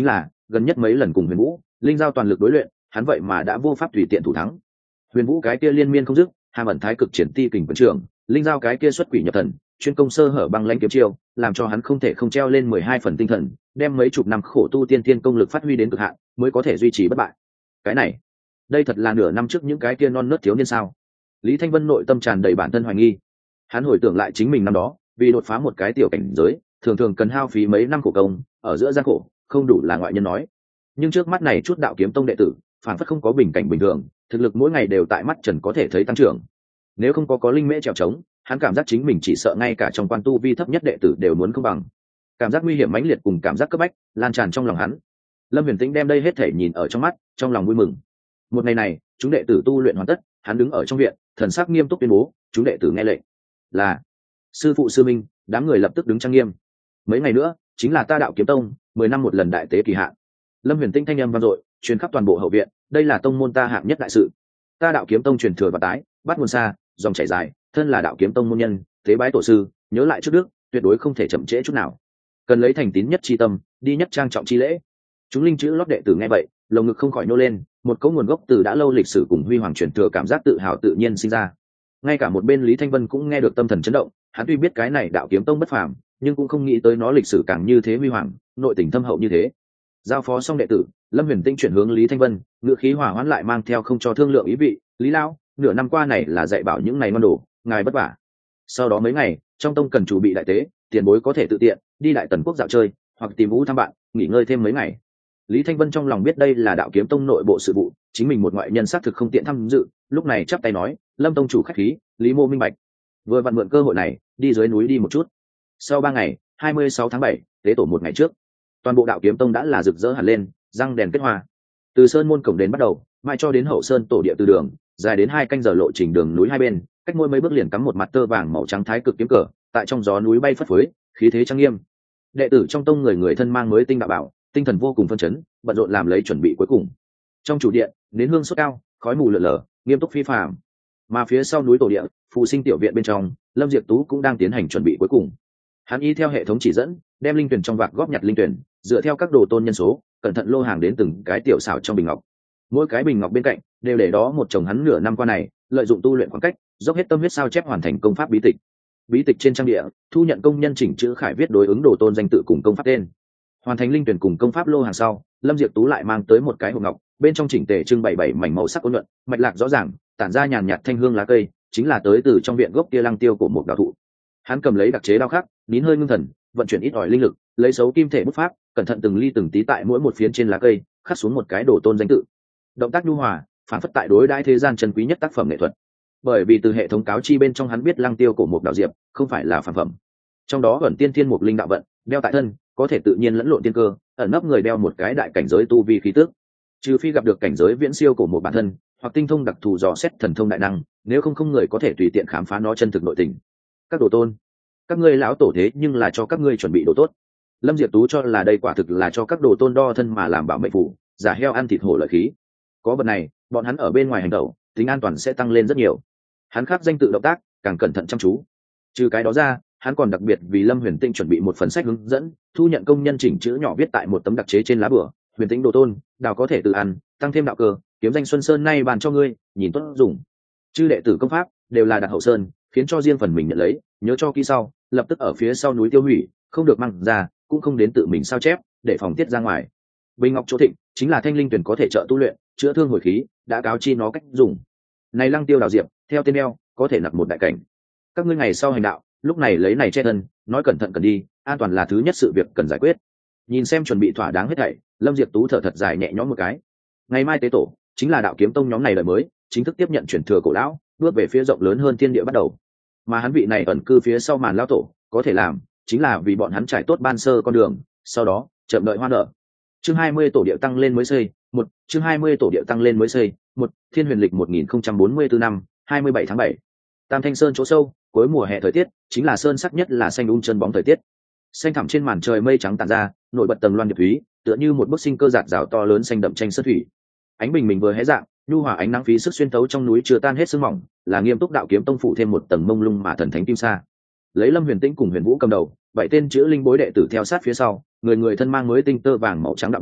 gần nhất mấy lần cùng huyền vũ linh giao toàn lực đối luyện, hắn vậy mà đã vô pháp tùy tiện thủ thắng. Huyền vũ cái kia liên miên không dứt, hàm ẩn thái cực triển ti kình quyền trưởng, linh giao cái kia xuất quỷ nhập thần, chuyên công sơ hở băng lãnh kiếm chiêu, làm cho hắn không thể không treo lên mười hai phần tinh thần, đem mấy chục năm khổ tu tiên tiên công lực phát huy đến cực hạn, mới có thể duy trì bất bại. Cái này, đây thật là nửa năm trước những cái kia non nớt thiếu niên sao? Lý Thanh Vân nội tâm tràn đầy bản thân hoài nghi. Hắn hồi tưởng lại chính mình năm đó, vì đột phá một cái tiểu cảnh giới, thường thường cần hao phí mấy năm khổ công, ở giữa gian khổ, không đủ là ngoại nhân nói. Nhưng trước mắt này chút đạo kiếm tông đệ tử, phản phất không có bình cảnh bình thường, thực lực mỗi ngày đều tại mắt trần có thể thấy tăng trưởng. Nếu không có có linh mễ trèo trống, hắn cảm giác chính mình chỉ sợ ngay cả trong quan tu vi thấp nhất đệ tử đều muốn không bằng. Cảm giác nguy hiểm mãnh liệt cùng cảm giác cấp bách lan tràn trong lòng hắn. Lâm Huyền Tĩnh đem đây hết thể nhìn ở trong mắt, trong lòng vui mừng. Một ngày này, chúng đệ tử tu luyện hoàn tất, hắn đứng ở trong viện, thần sắc nghiêm túc tuyên bố, chúng đệ tử nghe lệnh. Là sư phụ sư minh, đám người lập tức đứng trang nghiêm. Mấy ngày nữa, chính là ta đạo kiếm tông mười năm một lần đại tế kỳ hạn. Lâm Huyền Tĩnh thanh âm vang dội, truyền khắp toàn bộ hậu viện, đây là tông môn ta hạng nhất đại sự. Ta đạo kiếm tông truyền thừa và tái, bắt nguồn xa, dòng chảy dài, thân là đạo kiếm tông môn nhân, tế bái tổ sư, nhớ lại trước đức, tuyệt đối không thể chậm trễ chút nào. Cần lấy thành tín nhất chi tâm, đi nhất trang trọng chi lễ. Chúng linh chữ lót đệ tử nghe vậy, lồng ngực không khỏi nô lên, một cấu nguồn gốc từ đã lâu lịch sử cùng huy hoàng truyền thừa cảm giác tự hào tự nhiên sinh ra. Ngay cả một bên Lý Thanh Vân cũng nghe được tâm thần chấn động, hắn tuy biết cái này đạo kiếm tông bất phàm, nhưng cũng không nghĩ tới nó lịch sử càng như thế huy hoàng, nội tình thâm hậu như thế. Giao phó xong đệ tử, Lâm Huyền Tinh chuyển hướng Lý Thanh Vân, ngựa khí hòa hoãn lại mang theo không cho thương lượng ý vị, "Lý lão, nửa năm qua này là dạy bảo những này ngon đồ, ngài bất vả. Sau đó mấy ngày, trong tông cần chủ bị đại tế, tiền bối có thể tự tiện đi Đại Tần quốc dạo chơi, hoặc tìm vũ thăm bạn, nghỉ ngơi thêm mấy ngày." Lý Thanh Vân trong lòng biết đây là đạo kiếm tông nội bộ sự vụ, chính mình một ngoại nhân xác thực không tiện tham dự, lúc này chắp tay nói, "Lâm tông chủ khách khí, Lý mô minh bạch." Vừa vặn mượn cơ hội này, đi dưới núi đi một chút. Sau ba ngày, hai mươi sáu tháng bảy, tế tổ một ngày trước, toàn bộ đạo kiếm tông đã là rực rỡ hẳn lên, răng đèn kết hoa. Từ sơn môn cổng đến bắt đầu, mai cho đến hậu sơn tổ địa từ đường, dài đến hai canh giờ lộ trình đường núi hai bên, cách mỗi mấy bước liền cắm một mặt tơ vàng màu trắng thái cực kiếm cờ, tại trong gió núi bay phất phới, khí thế trang nghiêm. Đệ tử trong tông người người thân mang mới tinh đạo bảo, tinh thần vô cùng phân chấn, bận rộn làm lấy chuẩn bị cuối cùng. Trong chủ điện, nến hương sốt cao, khói mù lượn lờ, nghiêm túc phi phàm. Mà phía sau núi tổ địa, phù sinh tiểu viện bên trong, Lâm Diệp Tú cũng đang tiến hành chuẩn bị cuối cùng. Hắn y theo hệ thống chỉ dẫn, đem linh tuyển trong vạc góp nhặt linh tuyển, dựa theo các đồ tôn nhân số, cẩn thận lô hàng đến từng cái tiểu xảo trong bình ngọc. Mỗi cái bình ngọc bên cạnh đều để đó một chồng hắn nửa năm qua này lợi dụng tu luyện khoảng cách, dốc hết tâm huyết sao chép hoàn thành công pháp bí tịch. Bí tịch trên trang địa, thu nhận công nhân chỉnh chữ khải viết đối ứng đồ tôn danh tự cùng công pháp tên. Hoàn thành linh tuyển cùng công pháp lô hàng sau, Lâm Diệp Tú lại mang tới một cái hộp ngọc, bên trong chỉnh tề trưng bày bảy mảnh màu sắc ôn nhuận, mạch lạc rõ ràng, tản ra nhàn nhạt thanh hương lá cây, chính là tới từ trong viện gốc kia lăng tiêu của một đạo thụ. Hắn cầm lấy đặc chế đao khắc, nín hơi ngưng thần, vận chuyển ít ỏi linh lực, lấy dấu kim thể bút pháp, cẩn thận từng ly từng tí tại mỗi một phiến trên lá cây khắc xuống một cái đồ tôn danh tự. Động tác nhu hòa, phản phất tại đối đãi thế gian chân quý nhất tác phẩm nghệ thuật. Bởi vì từ hệ thống cáo chi bên trong hắn biết lăng tiêu cổ một đạo diệp không phải là phàm phẩm, trong đó ẩn tiên thiên mục linh đạo vận, đeo tại thân có thể tự nhiên lẫn lộn tiên cơ, ẩn nấp người đeo một cái đại cảnh giới tu vi khí tước. Trừ phi gặp được cảnh giới viễn siêu cổ một bản thân, hoặc tinh thông đặc thù dò xét thần thông đại năng, nếu không không người có thể tùy tiện khám phá nó chân thực nội tình. Các đồ tôn, các ngươi lão tổ thế nhưng là cho các ngươi chuẩn bị đồ tốt. Lâm Diệp Tú cho là đây quả thực là cho các đồ tôn đo thân mà làm bảo mệnh phủ, giả heo ăn thịt hổ lợi khí. Có vật này, bọn hắn ở bên ngoài hành động, tính an toàn sẽ tăng lên rất nhiều. Hắn khắc danh tự động tác, càng cẩn thận chăm chú. Trừ cái đó ra, hắn còn đặc biệt vì Lâm Huyền Tinh chuẩn bị một phần sách hướng dẫn, thu nhận công nhân chỉnh chữ nhỏ viết tại một tấm đặc chế trên lá bửa, Huyền Tinh đồ tôn, đào có thể tự ăn, tăng thêm đạo cơ, kiếm danh Xuân Sơn nay bàn cho ngươi, nhìn tốt dùng. Chư đệ tử công pháp đều là đặt hậu sơn, khiến cho riêng phần mình nhận lấy, nhớ cho kỹ sau, lập tức ở phía sau núi tiêu hủy, không được mang ra, cũng không đến tự mình sao chép, để phòng tiết ra ngoài. Bình ngọc chỗ thịnh, chính là thanh linh tuyển có thể trợ tu luyện, chữa thương hồi khí, đã cáo chi nó cách dùng. Này lăng tiêu đào diệp, theo tên đeo, có thể nạp một đại cảnh. Các ngươi ngày sau hành đạo, lúc này lấy này che thân, nói cẩn thận cần đi, an toàn là thứ nhất sự việc cần giải quyết. Nhìn xem chuẩn bị thỏa đáng hết thảy, Lâm Diệp Tú thở thật dài nhẹ nhõm một cái. Ngày mai tế tổ, chính là đạo kiếm tông nhóm này lời mới, chính thức tiếp nhận truyền thừa cổ lão, bước về phía rộng lớn hơn thiên địa bắt đầu. Mà hắn vị này ẩn cư phía sau màn lão tổ, có thể làm, chính là vì bọn hắn trải tốt ban sơ con đường, sau đó chậm đợi hoa nở. Chương hai mươi tổ địa tăng lên mới xây, một chương hai mươi tổ địa tăng lên mới xây, một Thiên Huyền lịch một nghìn không trăm bốn mươi tư năm, hai mươi bảy tháng bảy. Tam Thanh Sơn chỗ sâu, cuối mùa hè thời tiết, chính là sơn sắc nhất là xanh um chân bóng thời tiết. Xanh thẳm trên màn trời mây trắng tản ra, nổi bật tầng loan điệp thúy, tựa như một bức sinh cơ giạt rào to lớn xanh đậm tranh sơn thủy. Ánh bình minh vừa hé dạng, nhu hòa ánh nắng phí sức xuyên thấu trong núi chưa tan hết sương mỏng, là Nghiêm Túc đạo kiếm tông phủ thêm một tầng mông lung mà thần thánh kim sa. Lấy Lâm Huyền Tĩnh cùng Huyền Vũ cầm đầu, bảy tên chữ linh bối đệ tử theo sát phía sau, người người thân mang mới tinh tơ vàng màu trắng đạo bảo,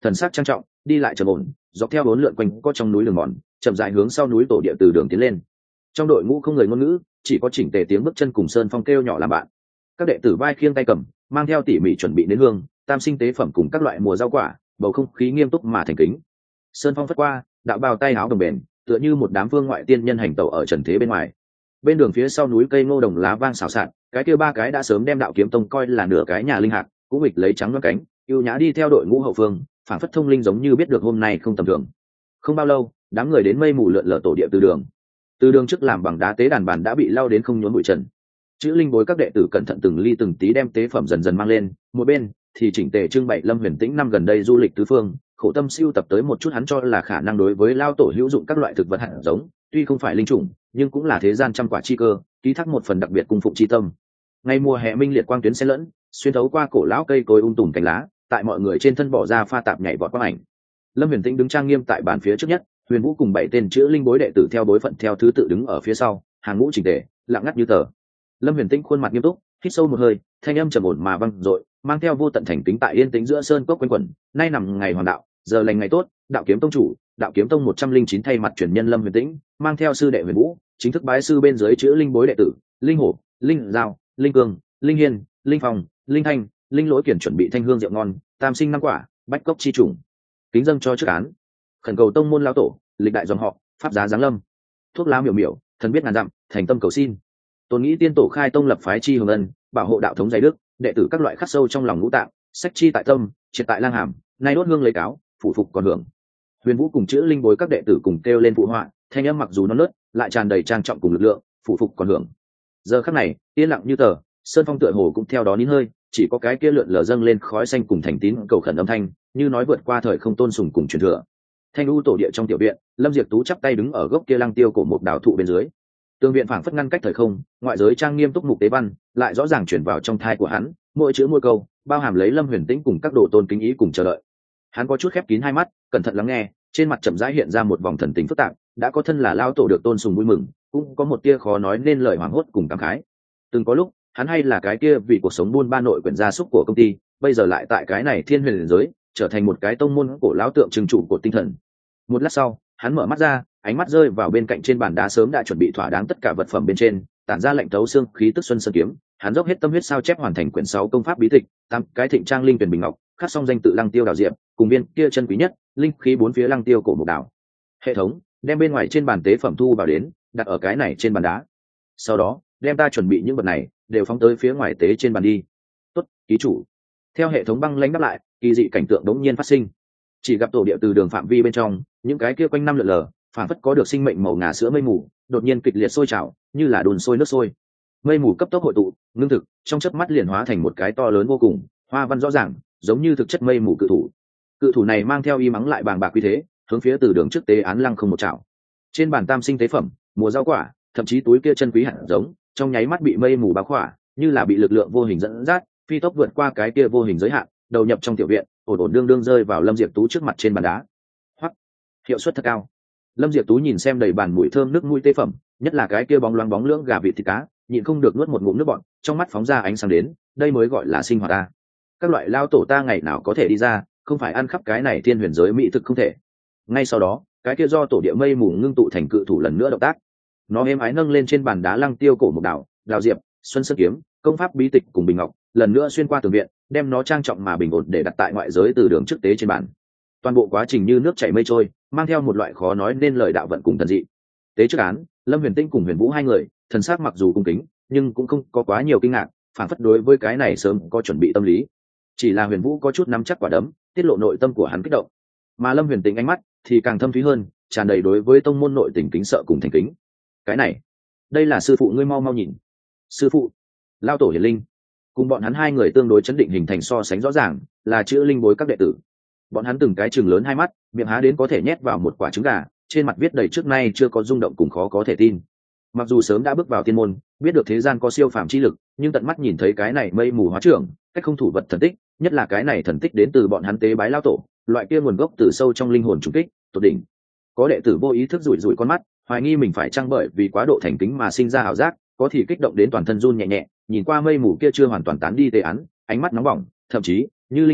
thần sắc trang trọng đi lại trầm ổn, dọc theo bốn lượn quanh có trong núi đường mòn chậm rãi hướng sau núi tổ địa từ đường tiến lên. Trong đội ngũ không người ngôn ngữ, chỉ có chỉnh tề tiếng bước chân cùng Sơn Phong kêu nhỏ làm bạn. Các đệ tử vai khiêng tay cầm, mang theo tỉ mỉ chuẩn bị đến hương tam sinh tế phẩm cùng các loại mùa rau quả, bầu không khí nghiêm túc mà thành kính. Sơn Phong phất qua, đạo bào tay áo đồng bền, tựa như một đám vương ngoại tiên nhân hành tẩu ở trần thế bên ngoài. Bên đường phía sau núi cây ngô đồng lá vang xào xạc, cái kia ba cái đã sớm đem đạo kiếm tông coi là nửa cái nhà linh hạt, cũng bịch lấy trắng loáng cánh, ưu nhã đi theo đội ngũ hậu phương, phảng phất thông linh giống như biết được hôm nay không tầm thường. Không bao lâu, đám người đến mây mù lượn lờ tổ địa từ đường. Từ đường trước làm bằng đá tế đàn bàn đã bị lau đến không nhốn bụi trần. Chữ linh bối các đệ tử cẩn thận từng ly từng tí đem tế phẩm dần dần mang lên, một bên thì chỉnh tề trưng bày Lâm Huyền Tĩnh năm gần đây du lịch tứ phương, khổ tâm siêu tập tới một chút hắn cho là khả năng đối với lao tổ hữu dụng các loại thực vật hạt giống, tuy không phải linh chủng, nhưng cũng là thế gian trăm quả chi cơ, ký thác một phần đặc biệt cung phụng chi tâm. Ngày mùa hè minh liệt quang tuyến xen lẫn, xuyên thấu qua cổ lão cây cối um tùm cành lá, tại mọi người trên thân bỏ ra pha tạp nhảy vọt quang ảnh. Lâm Huyền Tĩnh đứng trang nghiêm tại bàn phía trước nhất, Huyền Vũ cùng bảy tên chữ linh bối đệ tử theo bối phận theo thứ tự đứng ở phía sau, hàng ngũ chỉnh tề, lặng ngắt như tờ. Lâm Huyền Tĩnh khuôn mặt nghiêm túc, hít sâu một hơi, thanh âm trầm ổn mà vang dội, mang theo vô tận thành kính tại yên tĩnh giữa sơn cốc quanh quẩn. Nay nằm ngày hoàng đạo, giờ lành ngày tốt, đạo kiếm tông chủ, đạo kiếm tông một trăm linh chín thay mặt truyền nhân Lâm Huyền Tĩnh, mang theo sư đệ Huyền Vũ, chính thức bái sư bên dưới chữ linh bối đệ tử, linh hổ, linh giao, linh cương, linh hiên, linh phong, linh thanh, linh lỗi kiển chuẩn bị thanh hương rượu ngon, tam sinh năm quả, bách cốc chi trùng, kính dâng cho trước án, khẩn cầu tông môn lão tổ, lịch đại dòng họ, pháp giá giáng lâm, thuốc lá miểu miểu, thần biết ngàn dặm, thành tâm cầu xin. Tôn nghĩ tiên tổ khai tông lập phái chi hồng ân, bảo hộ đạo thống dày đức, đệ tử các loại khắc sâu trong lòng ngũ tạng, sách chi tại tâm, triệt tại lang hàm, nay đốt hương lấy cáo, phụ phục còn hưởng. Huyền Vũ cùng chữ linh bối các đệ tử cùng kêu lên phụ họa, thanh âm mặc dù non nớt, lại tràn đầy trang trọng cùng lực lượng, phụ phục còn hưởng. Giờ khắc này, yên lặng như tờ, sơn phong tựa hồ cũng theo đó nín hơi, chỉ có cái kia lượn lờ dâng lên khói xanh cùng thành tín cầu khẩn âm thanh, như nói vượt qua thời không tôn sùng cùng truyền thừa. Thanh u tổ địa trong tiểu viện, Lâm Diệp Tú chắp tay đứng ở gốc kia lăng tiêu cổ một đảo thụ bên dưới. Tường viện phảng phất ngăn cách thời không, ngoại giới trang nghiêm túc mục tế văn, lại rõ ràng chuyển vào trong thai của hắn, mỗi chữ mỗi câu, bao hàm lấy Lâm Huyền Tĩnh cùng các độ tôn kính ý cùng chờ đợi. Hắn có chút khép kín hai mắt, cẩn thận lắng nghe, trên mặt chậm rãi hiện ra một vòng thần tình phức tạp, đã có thân là lao tổ được tôn sùng vui mừng, cũng có một tia khó nói nên lời hoảng hốt cùng cảm khái. Từng có lúc, hắn hay là cái kia vì cuộc sống buôn ba nội quyển gia súc của công ty, bây giờ lại tại cái này thiên huyền giới, trở thành một cái tông môn cổ lão tượng trưng trụ của tinh thần. Một lát sau, hắn mở mắt ra, ánh mắt rơi vào bên cạnh trên bàn đá sớm đã chuẩn bị thỏa đáng tất cả vật phẩm bên trên, tản ra lệnh thấu xương khí tức xuân sơn kiếm. Hắn dốc hết tâm huyết sao chép hoàn thành quyển sáu công pháp bí tịch, tám cái thịnh trang linh tuyển bình ngọc, khắc xong danh tự Lăng Tiêu Đào Diệp, cùng viên kia chân quý nhất, linh khí bốn phía Lăng Tiêu cổ mục đảo. Hệ thống đem bên ngoài trên bàn tế phẩm thu vào đến, đặt ở cái này trên bàn đá. Sau đó, đem ta chuẩn bị những vật này đều phóng tới phía ngoài tế trên bàn đi. Tốt, ký chủ. Theo hệ thống băng lãnh đáp lại, kỳ dị cảnh tượng đống nhiên phát sinh. Chỉ gặp tổ địa từ đường phạm vi bên trong, những cái kia quanh năm lượn lờ, phản phất có được sinh mệnh màu ngà sữa mây mù, đột nhiên kịch liệt sôi trào, như là đun sôi nước sôi. Mây mù cấp tốc hội tụ, ngưng thực, trong chớp mắt liền hóa thành một cái to lớn vô cùng, hoa văn rõ ràng, giống như thực chất mây mù cự thủ. Cự thủ này mang theo y mắng lại bàng bạc uy thế, hướng phía từ đường trước tế án lăng không một chảo. Trên bàn tam sinh tế phẩm, mùa rau quả, thậm chí túi kia chân quý hạt giống, trong nháy mắt bị mây mù bao khỏa, như là bị lực lượng vô hình dẫn dắt, phi tốc vượt qua cái kia vô hình giới hạn, đầu nhập trong tiểu viện, ổn ổn đương đương rơi vào Lâm Diệp Tú trước mặt trên bàn đá. Hoắc, hiệu suất thật cao. Lâm Diệp Tú nhìn xem đầy bàn mùi thơm nước mũi tế phẩm, nhất là cái kia bóng loáng bóng lưỡng gà vịt thịt cá, nhịn không được nuốt một ngụm nước bọt, trong mắt phóng ra ánh sáng đến, đây mới gọi là sinh hoạt ta. Các loại lao tổ ta ngày nào có thể đi ra, không phải ăn khắp cái này thiên huyền giới mỹ thực không thể. Ngay sau đó, cái kia do tổ địa mây mù ngưng tụ thành cự thủ lần nữa động tác. Nó êm ái nâng lên trên bàn đá Lăng Tiêu cổ một đảo, đào diệp, xuân sơn kiếm, công pháp bí tịch cùng bình ngọc, lần nữa xuyên qua tường viện, đem nó trang trọng mà bình ổn để đặt tại ngoại giới từ đường trước tế trên bàn. Toàn bộ quá trình như nước chảy mây trôi, mang theo một loại khó nói nên lời đạo vận cùng thần dị. Tế trước án, Lâm Huyền Tinh cùng Huyền Vũ hai người, thần sắc mặc dù cung kính, nhưng cũng không có quá nhiều kinh ngạc, phản phất đối với cái này sớm có chuẩn bị tâm lý. Chỉ là Huyền Vũ có chút nắm chắc quả đấm, tiết lộ nội tâm của hắn kích động. Mà Lâm Huyền Tinh ánh mắt thì càng thâm thúy hơn, tràn đầy đối với tông môn nội tình kính sợ cùng thành kính. Cái này, đây là sư phụ ngươi, mau mau nhìn. Sư phụ, lao tổ hiển linh. Cùng bọn hắn hai người tương đối chấn định hình thành so sánh rõ ràng, là chữ linh bối các đệ tử. Bọn hắn từng cái chừng lớn hai mắt, miệng há đến có thể nhét vào một quả trứng gà, trên mặt viết đầy trước nay chưa có rung động cùng khó có thể tin. Mặc dù sớm đã bước vào tiên môn, biết được thế gian có siêu phàm chi lực, nhưng tận mắt nhìn thấy cái này mây mù hóa trưởng, cách không thủ vật thần tích, nhất là cái này thần tích đến từ bọn hắn tế bái lao tổ, loại kia nguồn gốc từ sâu trong linh hồn trùng kích, tột đỉnh. Có đệ tử vô ý thức rủi rủi con mắt, hoài nghi mình phải chăng bởi vì quá độ thành kính mà sinh ra ảo giác, có thì kích động đến toàn thân run nhẹ nhẹ, nhìn qua mây mù kia chưa hoàn toàn tán đi tế án, ánh mắt nóng bỏng, thậm chí như linh hổ,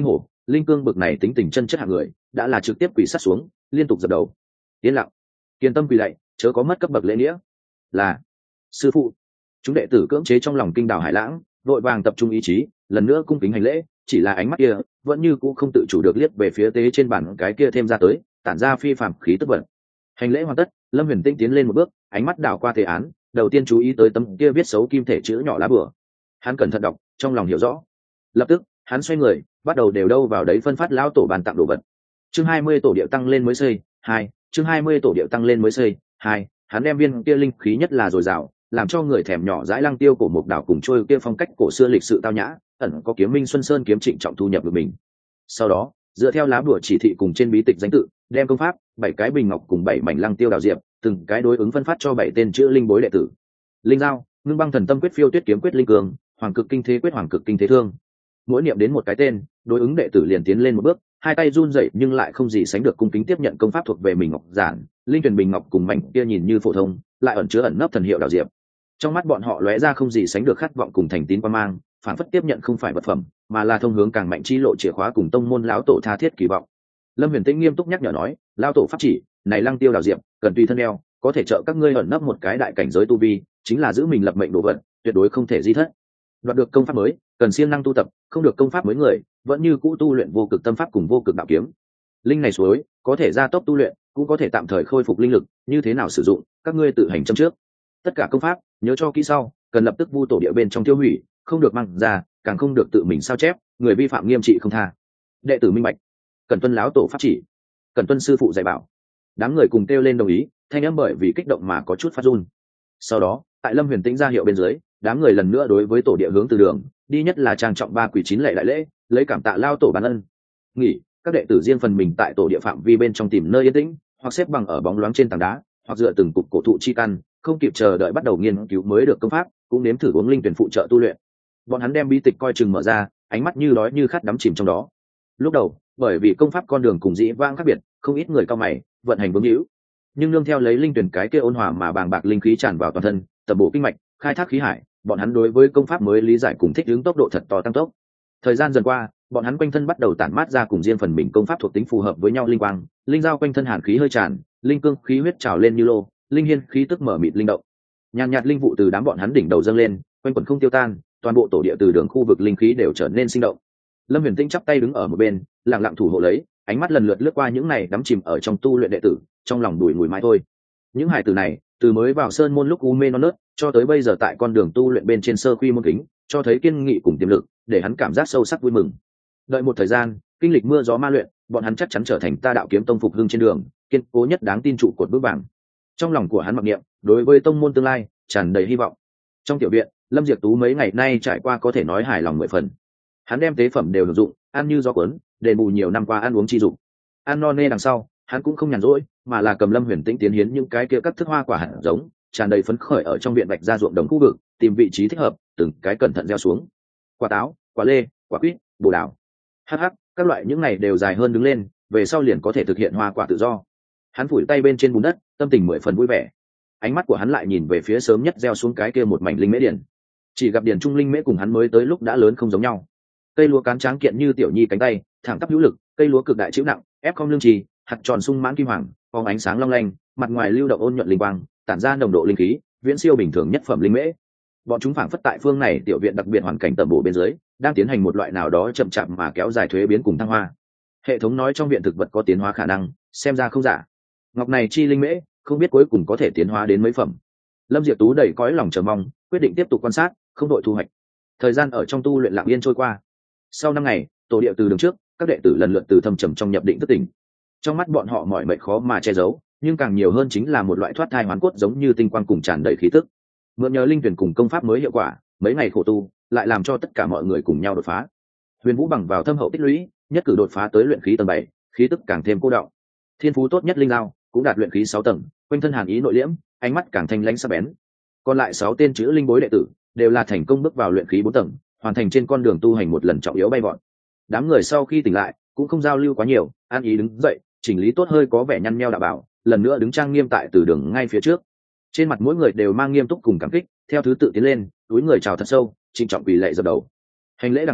linh cương bực này tính tình chân chất hạng người đã là trực tiếp quỳ sát xuống liên tục dập đầu. Yên lặng, kiên tâm quỳ lạy, chớ có mất cấp bậc lễ nghĩa. Là sư phụ. Chúng đệ tử cưỡng chế trong lòng kinh đảo hải lãng, vội vàng tập trung ý chí, lần nữa cung kính hành lễ, chỉ là ánh mắt kia vẫn như cũ không tự chủ được liếc về phía tế trên bàn cái kia thêm ra tới, tản ra phi phàm khí tức vận. Hành lễ hoàn tất, Lâm Huyền Tĩnh tiến lên một bước, ánh mắt đảo qua tế án, đầu tiên chú ý tới tấm kia viết xấu kim thể chữ nhỏ lá bửa. Hắn cẩn thận đọc, trong lòng hiểu rõ. Lập tức, hắn xoay người, bắt đầu đều đâu vào đấy phân phát lão tổ bàn tặng đồ vật. Chương hai mươi tổ điệu tăng lên mới xây, hai, chương hai mươi tổ điệu tăng lên mới xây, hai, hắn đem viên kia linh khí nhất là dồi dào, làm cho người thèm nhỏ dãi lăng tiêu cổ mục đảo cùng trôi kia phong cách cổ xưa lịch sự tao nhã, ẩn có kiếm minh xuân sơn kiếm trịnh trọng thu nhập được mình. Sau đó, dựa theo lá bùa chỉ thị cùng trên bí tịch danh tự, đem công pháp, bảy cái bình ngọc cùng bảy mảnh lăng tiêu đào diệp, từng cái đối ứng phân phát cho bảy tên chữ linh bối đệ tử. Linh giao, ngưng băng thần tâm quyết phiêu tuyết kiếm quyết linh cường, hoàng cực kinh thế quyết hoàng cực kinh thế thương. Mỗi niệm đến một cái tên, đối ứng đệ tử liền tiến lên một bước, hai tay run rẩy nhưng lại không gì sánh được cung kính tiếp nhận công pháp thuộc về mình ngọc giản, linh tuyển bình ngọc cùng mảnh kia nhìn như phổ thông, lại ẩn chứa ẩn nấp thần hiệu đào diệp. Trong mắt bọn họ lóe ra không gì sánh được khát vọng cùng thành tín quan mang, phản phất tiếp nhận không phải vật phẩm, mà là thông hướng càng mạnh chi lộ chìa khóa cùng tông môn lão tổ tha thiết kỳ vọng. Lâm Huyền Tĩnh nghiêm túc nhắc nhở nói, lão tổ pháp chỉ, này lăng tiêu đào diệp, cần tùy thân đeo, có thể trợ các ngươi ẩn nấp một cái đại cảnh giới tu vi, chính là giữ mình lập mệnh đồ vật, tuyệt đối không thể di thất. Đoạt được công pháp mới, cần siêng năng tu tập, không được công pháp mới người, vẫn như cũ tu luyện vô cực tâm pháp cùng vô cực đạo kiếm. Linh này suối, có thể gia tốc tu luyện, cũng có thể tạm thời khôi phục linh lực, như thế nào sử dụng, các ngươi tự hành châm trước. Tất cả công pháp, nhớ cho kỹ sau, cần lập tức vu tổ địa bên trong tiêu hủy, không được mang ra, càng không được tự mình sao chép, người vi phạm nghiêm trị không tha. Đệ tử minh bạch, cần tuân láo tổ pháp chỉ, cần tuân sư phụ dạy bảo. Đám người cùng kêu lên đồng ý, thanh âm bởi vì kích động mà có chút phát run. Sau đó, tại Lâm Huyền Tĩnh ra hiệu bên dưới, đám người lần nữa đối với tổ địa hướng từ đường đi, nhất là trang trọng ba quỳ chín lệ đại lễ, lấy cảm tạ lao tổ ban ân. Nghỉ, các đệ tử riêng phần mình tại tổ địa phạm vi bên trong tìm nơi yên tĩnh, hoặc xếp bằng ở bóng loáng trên tảng đá, hoặc dựa từng cục cổ thụ chi căn, không kịp chờ đợi bắt đầu nghiên cứu mới được công pháp, cũng nếm thử uống linh tuyển phụ trợ tu luyện. Bọn hắn đem bí tịch coi chừng mở ra, ánh mắt như đói như khát đắm chìm trong đó. Lúc đầu, bởi vì công pháp con đường cùng dĩ vãng khác biệt, không ít người cao mày, vận hành vướng hữu. Nhưng nương theo lấy linh tuyển cái kia ôn hòa mà bàng bạc linh khí tràn vào toàn thân, tập bổ kinh mạch, khai thác khí hải, bọn hắn đối với công pháp mới lý giải cùng thích ứng tốc độ thật to tăng tốc. Thời gian dần qua, bọn hắn quanh thân bắt đầu tản mát ra cùng riêng phần mình công pháp thuộc tính phù hợp với nhau linh quang, linh giao quanh thân hàn khí hơi tràn, linh cương khí huyết trào lên như lô, linh hiên khí tức mở mịt linh động. Nhàn nhạt linh vụ từ đám bọn hắn đỉnh đầu dâng lên, quanh quẩn không tiêu tan, toàn bộ tổ địa từ đường khu vực linh khí đều trở nên sinh động. Lâm Huyền Tĩnh chắp tay đứng ở một bên, lặng lặng thủ hộ lấy, ánh mắt lần lượt lướt qua những này đắm chìm ở trong tu luyện đệ tử, trong lòng đùi ngùi mãi thôi. Những hài tử này, từ mới vào sơn môn lúc u mê non nớt, cho tới bây giờ tại con đường tu luyện bên trên sơ quy môn kính, cho thấy kiên nghị cùng tiềm lực, để hắn cảm giác sâu sắc vui mừng. Đợi một thời gian, kinh lịch mưa gió ma luyện, bọn hắn chắc chắn trở thành ta đạo kiếm tông phục hưng trên đường, kiên cố nhất đáng tin trụ cột bước vàng. Trong lòng của hắn mặc niệm, đối với tông môn tương lai tràn đầy hy vọng. Trong tiểu viện, Lâm Diệp Tú mấy ngày nay trải qua có thể nói hài lòng mười phần. Hắn đem tế phẩm đều hưởng dụng, ăn như gió cuốn, đền bù nhiều năm qua ăn uống chi dụng. Ăn no nê đằng sau, hắn cũng không nhàn rỗi, mà là cầm Lâm Huyền Tĩnh tiến hiến những cái kia các thức hoa quả hạt giống, tràn đầy phấn khởi ở trong viện vạch ra ruộng đồng khu vực, tìm vị trí thích hợp, từng cái cẩn thận gieo xuống. Quả táo, quả lê, quả quýt, bồ đào, hắc hắc, các loại những này đều dài hơn đứng lên, về sau liền có thể thực hiện hoa quả tự do. Hắn phủi tay bên trên bùn đất, tâm tình mười phần vui vẻ. Ánh mắt của hắn lại nhìn về phía sớm nhất gieo xuống cái kia một mảnh linh mễ điển. Chỉ gặp điển trung linh mễ cùng hắn mới tới lúc đã lớn không giống nhau. Cây lúa cán tráng kiện như tiểu nhi cánh tay, thẳng tắp hữu lực, cây lúa cực đại chịu nặng, ép không lương trì, hạt tròn sung mãn kim hoàng, phóng ánh sáng long lanh, mặt ngoài lưu động ôn nhuận linh quang, tản ra nồng độ linh khí, viễn siêu bình thường nhất phẩm linh mễ. Bọn chúng phảng phất tại phương này tiểu viện đặc biệt hoàn cảnh tầm bổ bên dưới, đang tiến hành một loại nào đó chậm chạp mà kéo dài thuế biến cùng thăng hoa. Hệ thống nói trong viện thực vật có tiến hóa khả năng, xem ra không giả. Ngọc này chi linh mễ, không biết cuối cùng có thể tiến hóa đến mấy phẩm. Lâm Diệp Tú đầy cõi lòng chờ mong, quyết định tiếp tục quan sát, không đội thu hoạch. Thời gian ở trong tu luyện lặng yên trôi qua. Sau năm ngày, tổ địa từ đường trước, các đệ tử lần lượt từ thâm trầm trong nhập định thức tỉnh. Trong mắt bọn họ mỏi mệt khó mà che giấu, nhưng càng nhiều hơn chính là một loại thoát thai hoán cốt giống như tinh quang cùng tràn đầy khí tức. Mượn nhờ linh tuyển cùng công pháp mới hiệu quả, mấy ngày khổ tu lại làm cho tất cả mọi người cùng nhau đột phá. Huyền Vũ bằng vào thâm hậu tích lũy, nhất cử đột phá tới luyện khí tầng bảy, khí tức càng thêm cô đọng. Thiên phú tốt nhất linh giao cũng đạt luyện khí sáu tầng, quanh thân hàn ý nội liễm, ánh mắt càng thanh lãnh sắc bén. Còn lại sáu tên chữ linh bối đệ tử đều là thành công bước vào luyện khí bốn tầng, hoàn thành trên con đường tu hành một lần trọng yếu bay vọt. Đám người sau khi tỉnh lại cũng không giao lưu quá nhiều, an ý đứng dậy, chỉnh lý tốt hơi có vẻ nhăn nheo đạo bảo, lần nữa đứng trang nghiêm tại từ đường ngay phía trước. Trên mặt mỗi người đều mang nghiêm túc cùng cảm kích, theo thứ tự tiến lên, túi người chào thật sâu, trịnh trọng quỳ lạy dập đầu. Hành lễ đằng sau,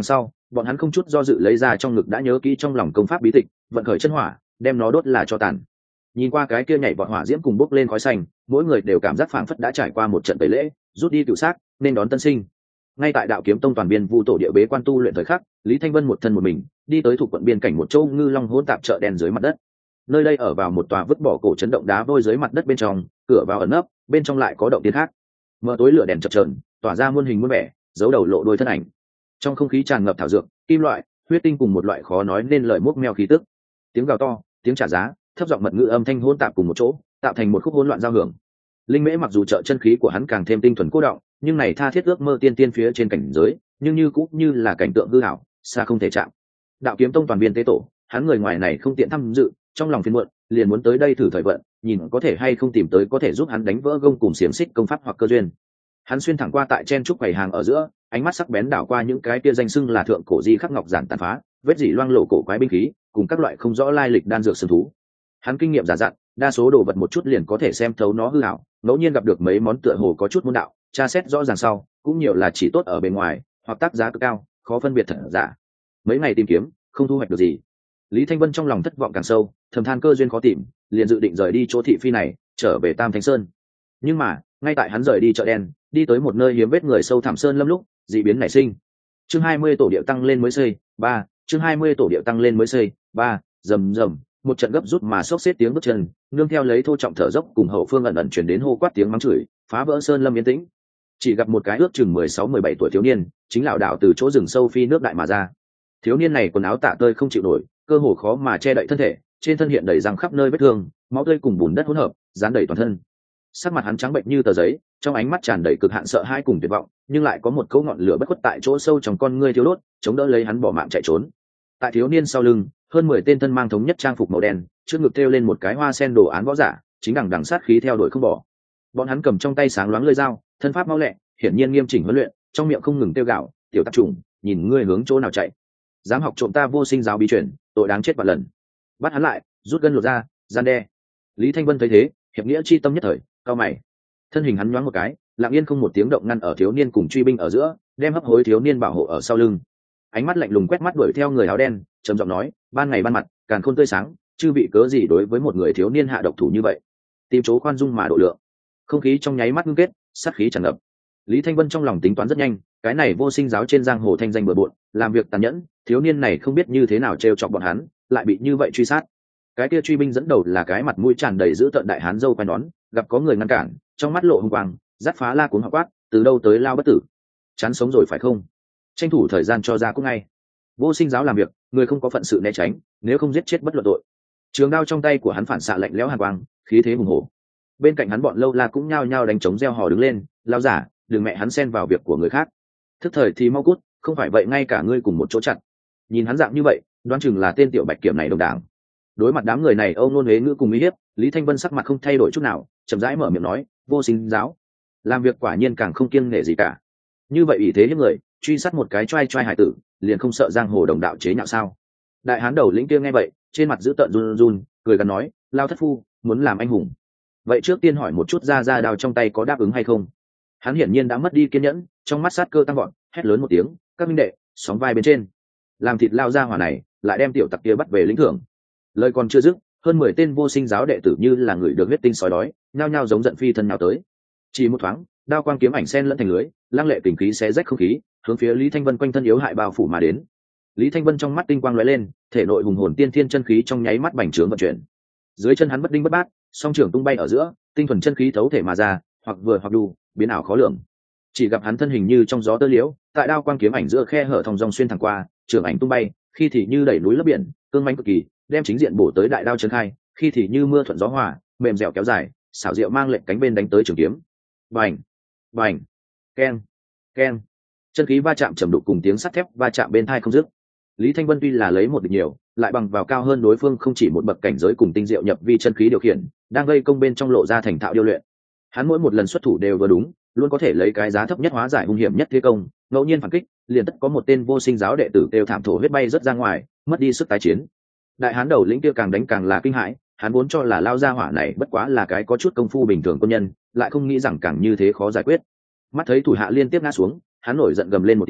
bọn hắn không chút do dự lấy ra trong ngực đã nhớ kỹ trong lòng công pháp bí tịch, vận khởi chân hỏa, đem nó đốt là cho tàn. Nhìn qua cái kia nhảy vọt hỏa diễm cùng bốc lên khói xanh, mỗi người đều cảm giác phảng phất đã trải qua một trận tẩy lễ, rút đi cựu xác, nên đón tân sinh. Ngay tại Đạo Kiếm Tông toàn biên vu tổ địa bế quan tu luyện thời khắc, Lý Thanh Vân một thân một mình đi tới thuộc quận biên cảnh một châu ngư long hỗn tạp chợ đen dưới mặt đất. Nơi đây ở vào một tòa vứt bỏ cổ chấn động đá vôi dưới mặt đất bên trong, cửa vào ẩn nấp, bên trong lại có động tiên khác. Mở tối lửa đèn chập chờn, tỏa ra muôn hình muôn vẻ, giấu đầu lộ đôi thân ảnh. Trong không khí tràn ngập thảo dược, kim loại, huyết tinh cùng một loại khó nói nên lời mốc meo khí tức. Tiếng gào to, tiếng trả giá, thấp giọng mật ngữ âm thanh hỗn tạp cùng một chỗ, tạo thành một khúc hỗn loạn giao hưởng. Linh Mễ mặc dù trợ chân khí của hắn càng thêm tinh thuần cố động, nhưng này tha thiết ước mơ tiên tiên phía trên cảnh giới, nhưng như cũng như là cảnh tượng hư ảo, xa không thể chạm. Đạo Kiếm Tông toàn biên tế tổ, hắn người ngoài này không tiện tham dự, trong lòng phiền muộn, liền muốn tới đây thử thời vận, nhìn có thể hay không tìm tới có thể giúp hắn đánh vỡ gông cùng xiềng xích công pháp hoặc cơ duyên. Hắn xuyên thẳng qua tại chen trúc quầy hàng ở giữa, ánh mắt sắc bén đảo qua những cái kia danh xưng là thượng cổ di khắc ngọc giản tàn phá, vết dỉ loang lộ cổ quái binh khí, cùng các loại không rõ lai lịch đan dược sừng thú. Hắn kinh nghiệm giả dặn, đa số đồ vật một chút liền có thể xem thấu nó hư ảo, ngẫu nhiên gặp được mấy món tựa hồ có chút môn đạo, tra xét rõ ràng sau, cũng nhiều là chỉ tốt ở bên ngoài, hoặc tác giá cực cao, khó phân biệt thật giả. Mấy ngày tìm kiếm, không thu hoạch được gì. Lý Thanh Vân trong lòng thất vọng càng sâu, thầm than cơ duyên khó tìm, liền dự định rời đi chỗ thị phi này, trở về Tam Thánh Sơn. Nhưng mà, ngay tại hắn rời đi chợ đen, đi tới một nơi hiếm vết người sâu thẳm sơn lâm lúc, dị biến nảy sinh. Chương hai mươi tổ điệu tăng lên mới xây, ba, chương hai mươi tổ điệu tăng lên mới xây, ba, rầm rầm, một trận gấp rút mà xốc xếp tiếng bước chân, nương theo lấy thô trọng thở dốc cùng hậu phương ẩn ẩn truyền đến hô quát tiếng mắng chửi, phá vỡ sơn lâm yên tĩnh. Chỉ gặp một cái ước chừng mười sáu mười bảy tuổi thiếu niên, chính lão đạo từ chỗ rừng sâu phi nước đại mà ra. Thiếu niên này quần áo tả tơi không chịu nổi, cơ hồ khó mà che đậy thân thể, trên thân hiện đầy răng khắp nơi vết thương, máu tươi cùng bùn đất hỗn hợp, dán đầy toàn thân. Sắc mặt hắn trắng bệnh như tờ giấy, trong ánh mắt tràn đầy cực hạn sợ hãi cùng tuyệt vọng, nhưng lại có một cỗ ngọn lửa bất khuất tại chỗ sâu trong con ngươi thiếu đốt, chống đỡ lấy hắn bỏ mạng chạy trốn. Tại thiếu niên sau lưng, hơn mười tên thân mang thống nhất trang phục màu đen, trước ngực treo lên một cái hoa sen đồ án võ giả, chính đằng đằng sát khí theo đuổi không bỏ. Bọn hắn cầm trong tay sáng loáng lưỡi dao, thân pháp mau lẹ, hiển nhiên nghiêm chỉnh huấn luyện, trong miệng không ngừng kêu gào, "Tiểu tạp chủng, nhìn ngươi hướng chỗ nào chạy? Dám học trộm ta Vô Sinh giáo bí truyền, tội đáng chết vạn lần." Bắt hắn lại, rút gân lột ra, gian đe. Lý Thanh Vân thấy thế, hiệp nghĩa chi tâm nhất thời, cao mày. Thân hình hắn nhoáng một cái, lặng yên không một tiếng động ngăn ở thiếu niên cùng truy binh ở giữa, đem hấp hối thiếu niên bảo hộ ở sau lưng. Ánh mắt lạnh lùng quét mắt đuổi theo người áo đen, trầm giọng nói, "Ban ngày ban mặt, càn khôn tươi sáng, chư vị cớ gì đối với một người thiếu niên hạ độc thủ như vậy?" Tìm chỗ khoan dung mà độ lượng. Không khí trong nháy mắt ngưng kết, sát khí tràn ngập. Lý Thanh Vân trong lòng tính toán rất nhanh, cái này Vô Sinh giáo trên giang hồ thanh danh bừa bộn, làm việc tàn nhẫn, thiếu niên này không biết như thế nào trêu chọc bọn hắn, lại bị như vậy truy sát. Cái kia truy binh dẫn đầu là cái mặt mũi tràn đầy dữ tợn đại hán râu quai nón, gặp có người ngăn cản, trong mắt lộ hung quang, dắt phá la cuống học quát, "Từ đâu tới lao bất tử? Chán sống rồi phải không? Tranh thủ thời gian cho ra cũng ngay." Vô Sinh giáo làm việc, người không có phận sự né tránh, nếu không giết chết bất luận tội. Trường đao trong tay của hắn phản xạ lạnh lẽo hàn quang, khí thế hùng hổ. Bên cạnh hắn bọn lâu la cũng nhao nhao đánh trống reo hò đứng lên, "Lao giả, đừng mẹ hắn xen vào việc của người khác. Thức thời thì mau cút, không phải vậy ngay cả ngươi cùng một chỗ chặt." Nhìn hắn dạng như vậy, đoán chừng là tên tiểu bạch kiểm này đồng đảng. Đối mặt đám người này âu nôn huế ngữ cùng uy hiếp, Lý Thanh Vân sắc mặt không thay đổi chút nào, chậm rãi mở miệng nói, "Vô Sinh giáo làm việc quả nhiên càng không kiêng nể gì cả. Như vậy ủy thế hiếp người, truy sát một cái trai trai hải tử, liền không sợ giang hồ đồng đạo chế nhạo sao?" Đại hán đầu lĩnh kia nghe vậy, trên mặt giữ tợn run run, cười gằn nói, "Lao thất phu, muốn làm anh hùng. Vậy trước tiên hỏi một chút ra ra đao trong tay có đáp ứng hay không?" Hắn hiển nhiên đã mất đi kiên nhẫn, trong mắt sát cơ tăng gọn, hét lớn một tiếng, "Các minh đệ, sóng vai bên trên, làm thịt lao ra hỏa này, lại đem tiểu tặc kia bắt về lĩnh thưởng." Lời còn chưa dứt, hơn mười tên Vô Sinh giáo đệ tử như là người được huyết tinh sói đói, nhao nhao giống giận phi thân nhào tới. Chỉ một thoáng, đao quang kiếm ảnh sen lẫn thành lưới, lăng lệ kình khí xé rách không khí, hướng phía Lý Thanh Vân quanh thân yếu hại bao phủ mà đến. Lý Thanh Vân trong mắt tinh quang lóe lên, thể nội hùng hồn tiên thiên chân khí trong nháy mắt bành trướng vận chuyển. Dưới chân hắn bất đinh bất bát, song trường tung bay ở giữa, tinh thuần chân khí thấu thể mà ra, hoặc vừa hoặc đu, biến ảo khó lường. Chỉ gặp hắn thân hình như trong gió tơ liễu, tại đao quang kiếm ảnh giữa khe hở thòng dòng xuyên thẳng qua, trường ảnh tung bay, khi thì như đẩy núi lấp biển, cương mãnh cực kỳ, đem chính diện bổ tới đại đao chân khai, khi thì như mưa thuận gió hòa, mềm dẻo kéo dài, xảo diệu mang lệnh cánh bên đánh tới trường kiếm. Bành, bành, keng, keng, chân khí va chạm trầm đục cùng tiếng sắt thép va chạm bên tai không dứt. Lý Thanh Vân tuy là lấy một địch nhiều, lại bằng vào cao hơn đối phương không chỉ một bậc cảnh giới cùng tinh diệu nhập vi chân khí điều khiển, đang gây công bên trong lộ ra thành thạo điêu luyện. Hắn mỗi một lần xuất thủ đều vừa đúng, luôn có thể lấy cái giá thấp nhất hóa giải hung hiểm nhất thế công, ngẫu nhiên phản kích, liền tất có một tên Vô Sinh giáo đệ tử đều thảm thổ huyết bay rất ra ngoài, mất đi sức tái chiến. Đại hán đầu lĩnh kia càng đánh càng là kinh hãi, hắn vốn cho là lao gia hỏa này bất quá là cái có chút công phu bình thường quân nhân, lại không nghĩ rằng càng như thế khó giải quyết. Mắt thấy thủ hạ liên tiếp ngã xuống, hắn nổi giận gầm lên một tiếng,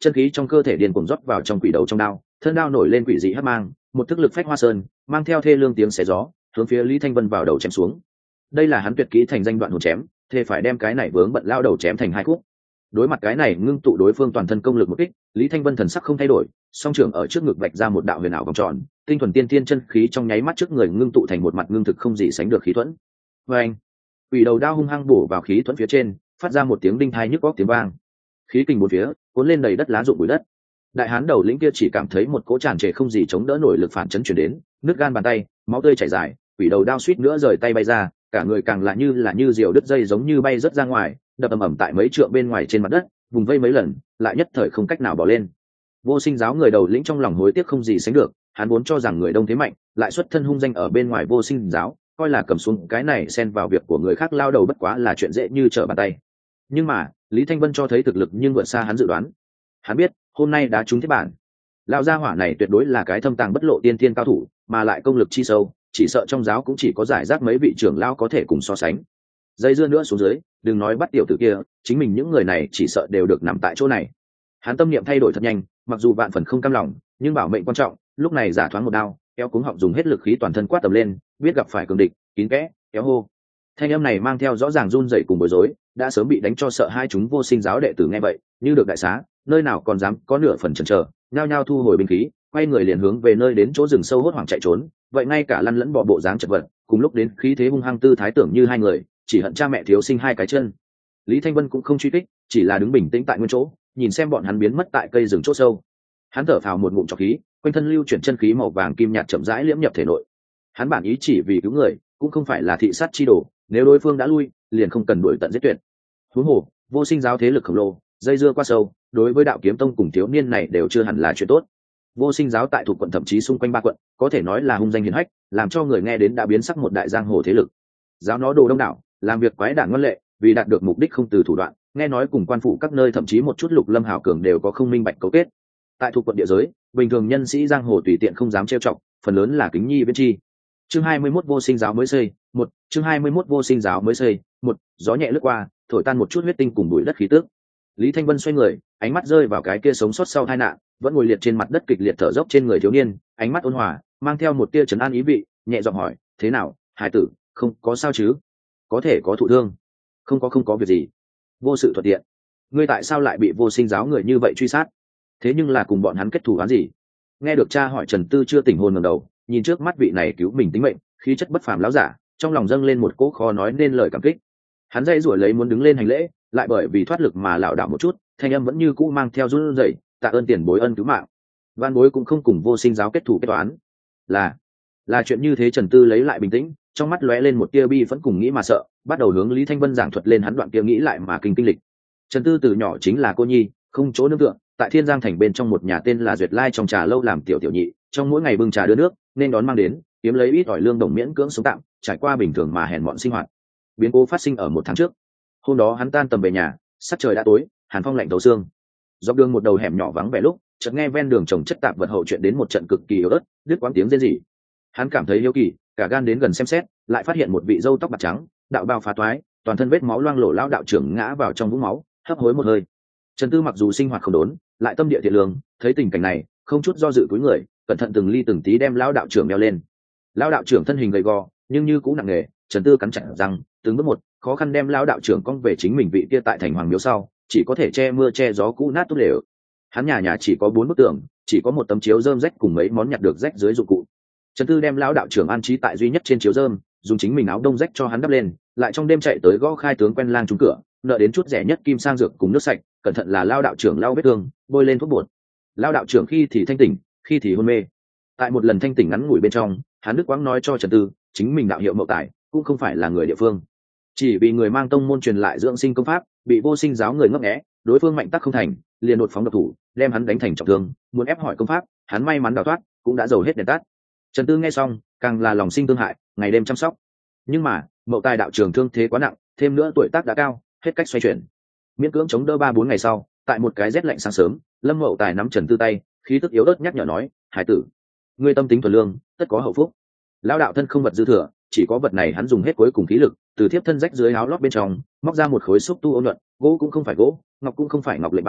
chân khí trong cơ thể điên cuồng rót vào trong quỷ đầu trong đao, thân đao nổi lên quỷ dị hắc mang, một thức lực phách hoa sơn, mang theo thê lương tiếng xé gió, hướng phía Lý Thanh Vân vào đầu chém xuống. Đây là hắn tuyệt kỹ thành danh đoạn hồn chém, thề phải đem cái này vướng bận lao đầu chém thành hai khúc. Đối mặt cái này ngưng tụ đối phương toàn thân công lực một kích, Lý Thanh Vân thần sắc không thay đổi, song trưởng ở trước ngực vạch ra một đạo huyền ảo vòng tròn, tinh thuần tiên tiên chân khí trong nháy mắt trước người ngưng tụ thành một mặt ngưng thực không gì sánh được khí thuẫn. Và anh, quỷ đầu đao hung hăng bổ vào khí thuẫn phía trên, phát ra một tiếng đinh thai nhức óc tiếng vang. Khí kình bốn phía, cuốn lên đầy đất lá rụng bụi đất. Đại hán đầu lĩnh kia chỉ cảm thấy một cỗ tràn trề không gì chống đỡ nổi lực phản chấn chuyển đến, nứt gan bàn tay, máu tươi chảy dài, quỷ đầu đao suýt nữa rời tay bay ra, cả người càng là như là như diều đứt dây giống như bay rớt ra ngoài, đập ầm ầm tại mấy trượng bên ngoài trên mặt đất, vùng vây mấy lần, lại nhất thời không cách nào bỏ lên. Vô Sinh giáo người đầu lĩnh trong lòng hối tiếc không gì sánh được, hắn vốn cho rằng người đông thế mạnh, lại xuất thân hung danh ở bên ngoài Vô Sinh giáo, coi là cầm xuống cái này xen vào việc của người khác lao đầu bất quá là chuyện dễ như trở bàn tay. Nhưng mà, Lý Thanh Vân cho thấy thực lực nhưng vượt xa hắn dự đoán. Hắn biết, hôm nay đã trúng thiết bản. Lão gia hỏa này tuyệt đối là cái thâm tàng bất lộ tiên tiên cao thủ, mà lại công lực chi sâu, chỉ sợ trong giáo cũng chỉ có giải rác mấy vị trưởng lão có thể cùng so sánh. Dây dưa nữa xuống dưới, đừng nói bắt tiểu tử kia, chính mình những người này chỉ sợ đều được nằm tại chỗ này. Hắn tâm niệm thay đổi thật nhanh, mặc dù vạn phần không cam lòng, nhưng bảo mệnh quan trọng, lúc này giả thoáng một đao, kéo cuống họng dùng hết lực khí toàn thân quát tầm lên, biết gặp phải cường địch, kín kẽ, kéo hô. Thanh âm này mang theo rõ ràng run rẩy cùng bối rối, đã sớm bị đánh cho sợ hai chúng Vô Sinh giáo đệ tử nghe vậy, như được đại xá, nơi nào còn dám có nửa phần chần chờ, nhao nhao thu hồi binh khí, quay người liền hướng về nơi đến chỗ rừng sâu hốt hoảng chạy trốn. Vậy ngay cả lăn lẫn bỏ bộ dáng chật vật, cùng lúc đến khí thế hung hăng tư thái tưởng như hai người, chỉ hận cha mẹ thiếu sinh hai cái chân. Lý Thanh Vân cũng không truy kích, chỉ là đứng bình tĩnh tại nguyên chỗ, nhìn xem bọn hắn biến mất tại cây rừng chỗ sâu. Hắn thở phào một ngụm trọc khí, quanh thân lưu chuyển chân khí màu vàng kim nhạt chậm rãi liễm nhập thể nội. Hắn bản ý chỉ vì cứu người, cũng không phải là thị sát chi đồ, nếu đối phương đã lui, liền không cần đuổi tận giết tuyệt. Huống hồ, Vô Sinh giáo thế lực khổng lồ, dây dưa qua sâu, đối với đạo kiếm tông cùng thiếu niên này đều chưa hẳn là chuyện tốt. Vô Sinh giáo tại thuộc quận thậm chí xung quanh ba quận, có thể nói là hung danh hiển hách, làm cho người nghe đến đã biến sắc một đại giang hồ thế lực. Giáo nó đồ đông đảo, làm việc quái đản ngoan lệ, vì đạt được mục đích không từ thủ đoạn, nghe nói cùng quan phủ các nơi thậm chí một chút lục lâm hảo cường đều có không minh bạch cấu kết. Tại thuộc quận địa giới, bình thường nhân sĩ giang hồ tùy tiện không dám trêu chọc, phần lớn là kính nhi viễn chi. Chương hai mươi mốt Vô Sinh giáo mới xây, một, chương hai mươi mốt Vô Sinh giáo mới xây, một, gió nhẹ lướt qua, thổi tan một chút huyết tinh cùng bụi đất khí tức. Lý Thanh Vân xoay người, ánh mắt rơi vào cái kia sống sót sau tai nạn, vẫn ngồi liệt trên mặt đất kịch liệt thở dốc trên người thiếu niên, ánh mắt ôn hòa, mang theo một tia trấn an ý vị, nhẹ giọng hỏi, "Thế nào, hải tử, không có sao chứ? Có thể có thụ thương?" "Không có không có việc gì. Vô sự thuận tiện. Ngươi tại sao lại bị Vô Sinh giáo người như vậy truy sát? Thế nhưng là cùng bọn hắn kết thù án gì?" Nghe được cha hỏi, Trần Tư chưa tỉnh hồn ngẩng đầu, nhìn trước mắt vị này cứu mình tính mệnh, khí chất bất phàm lão giả, trong lòng dâng lên một cỗ khó nói nên lời cảm kích. Hắn dây rủa lấy muốn đứng lên hành lễ, lại bởi vì thoát lực mà lảo đảo một chút, thanh âm vẫn như cũ mang theo run rẩy, "Tạ ơn tiền bối ân cứu mạng. Van bối cũng không cùng Vô Sinh giáo kết thù kết toán." Là, là chuyện như thế. Trần Tư lấy lại bình tĩnh, trong mắt lóe lên một tia bi vẫn cùng nghĩ mà sợ, bắt đầu hướng Lý Thanh Vân giảng thuật lên hắn đoạn kia nghĩ lại mà kinh kinh lịch. Trần Tư từ nhỏ chính là cô nhi, không chỗ nương tựa, tại Thiên Giang thành bên trong một nhà tên là Duyệt Lai trong trà lâu làm tiểu tiểu nhị, trong mỗi ngày bưng trà đưa nước, nên đón mang đến, kiếm lấy ít ỏi lương đồng miễn cưỡng sống tạm, trải qua bình thường mà hèn mọn sinh hoạt. Biến cố phát sinh ở một tháng trước. Hôm đó hắn tan tầm về nhà, sắc trời đã tối, hàn phong lạnh thấu xương. Dọc đường một đầu hẻm nhỏ vắng vẻ lúc, chợt nghe ven đường trồng chất tạp vật hậu chuyện đến một trận cực kỳ yếu ớt, đứt quãng tiếng rên rỉ. Hắn cảm thấy hiếu kỳ, cả gan đến gần xem xét, lại phát hiện một vị râu tóc bạc trắng, đạo bào phá toái, toàn thân vết máu loang lổ lão đạo trưởng ngã vào trong vũng máu, hấp hối một hơi. Trần Tư mặc dù sinh hoạt không đốn, lại tâm địa thiện lương, thấy tình cảnh này, không chút do dự cúi người, cẩn thận từng ly từng tí đem lão đạo trưởng đeo lên. Lão đạo trưởng thân hình gầy gò, nhưng như cũng nặng nề. Trần Tư cắn chặt răng, từng bước một, khó khăn đem lão đạo trưởng cong về chính mình vị kia tại thành hoàng miếu sau, chỉ có thể che mưa che gió cũ nát tốt lều. Hắn nhà nhà chỉ có bốn bức tường, chỉ có một tấm chiếu rơm rách cùng mấy món nhặt được rách dưới dụng cụ. Trần Tư đem lão đạo trưởng an trí tại duy nhất trên chiếu rơm, dùng chính mình áo đông rách cho hắn đắp lên, lại trong đêm chạy tới gõ khai tướng quen lang trúng cửa, nợ đến chút rẻ nhất kim sang dược cùng nước sạch, cẩn thận là lão đạo trưởng lau vết thương, bôi lên thuốc bột. Lão đạo trưởng khi thì thanh tỉnh, khi thì hôn mê. Tại một lần thanh tỉnh ngắn ngủi bên trong, hắn đức quãng nói cho Trần Tư, chính mình đạo hiệu Mậu Tài, cũng không phải là người địa phương. Chỉ vì người mang tông môn truyền lại dưỡng sinh công pháp, bị Vô Sinh giáo người ngấp nghé, đối phương mạnh tắc không thành, liền đột phóng độc thủ, đem hắn đánh thành trọng thương, muốn ép hỏi công pháp, hắn may mắn đào thoát, cũng đã dầu hết đèn tắt. Trần Tư nghe xong, càng là lòng sinh tương hại, ngày đêm chăm sóc. Nhưng mà, Mậu Tài đạo trưởng thương thế quá nặng, thêm nữa tuổi tác đã cao, hết cách xoay chuyển. Miễn cưỡng chống đỡ ba bốn ngày sau, tại một cái rét lạnh sáng sớm, Lâm Mậu Tài nắm Trần Tư tay, khí tức yếu ớt nhắc nhở nói, "Hải tử, ngươi tâm tính thuần lương, tất có hậu phúc." Lão đạo thân không vật dư thừa, chỉ có vật này hắn dùng hết cuối cùng khí lực, từ thiếp thân rách dưới áo lót bên trong móc ra một khối xúc tu ôn nhuận, gỗ cũng không phải gỗ, ngọc cũng không phải ngọc lệnh bài,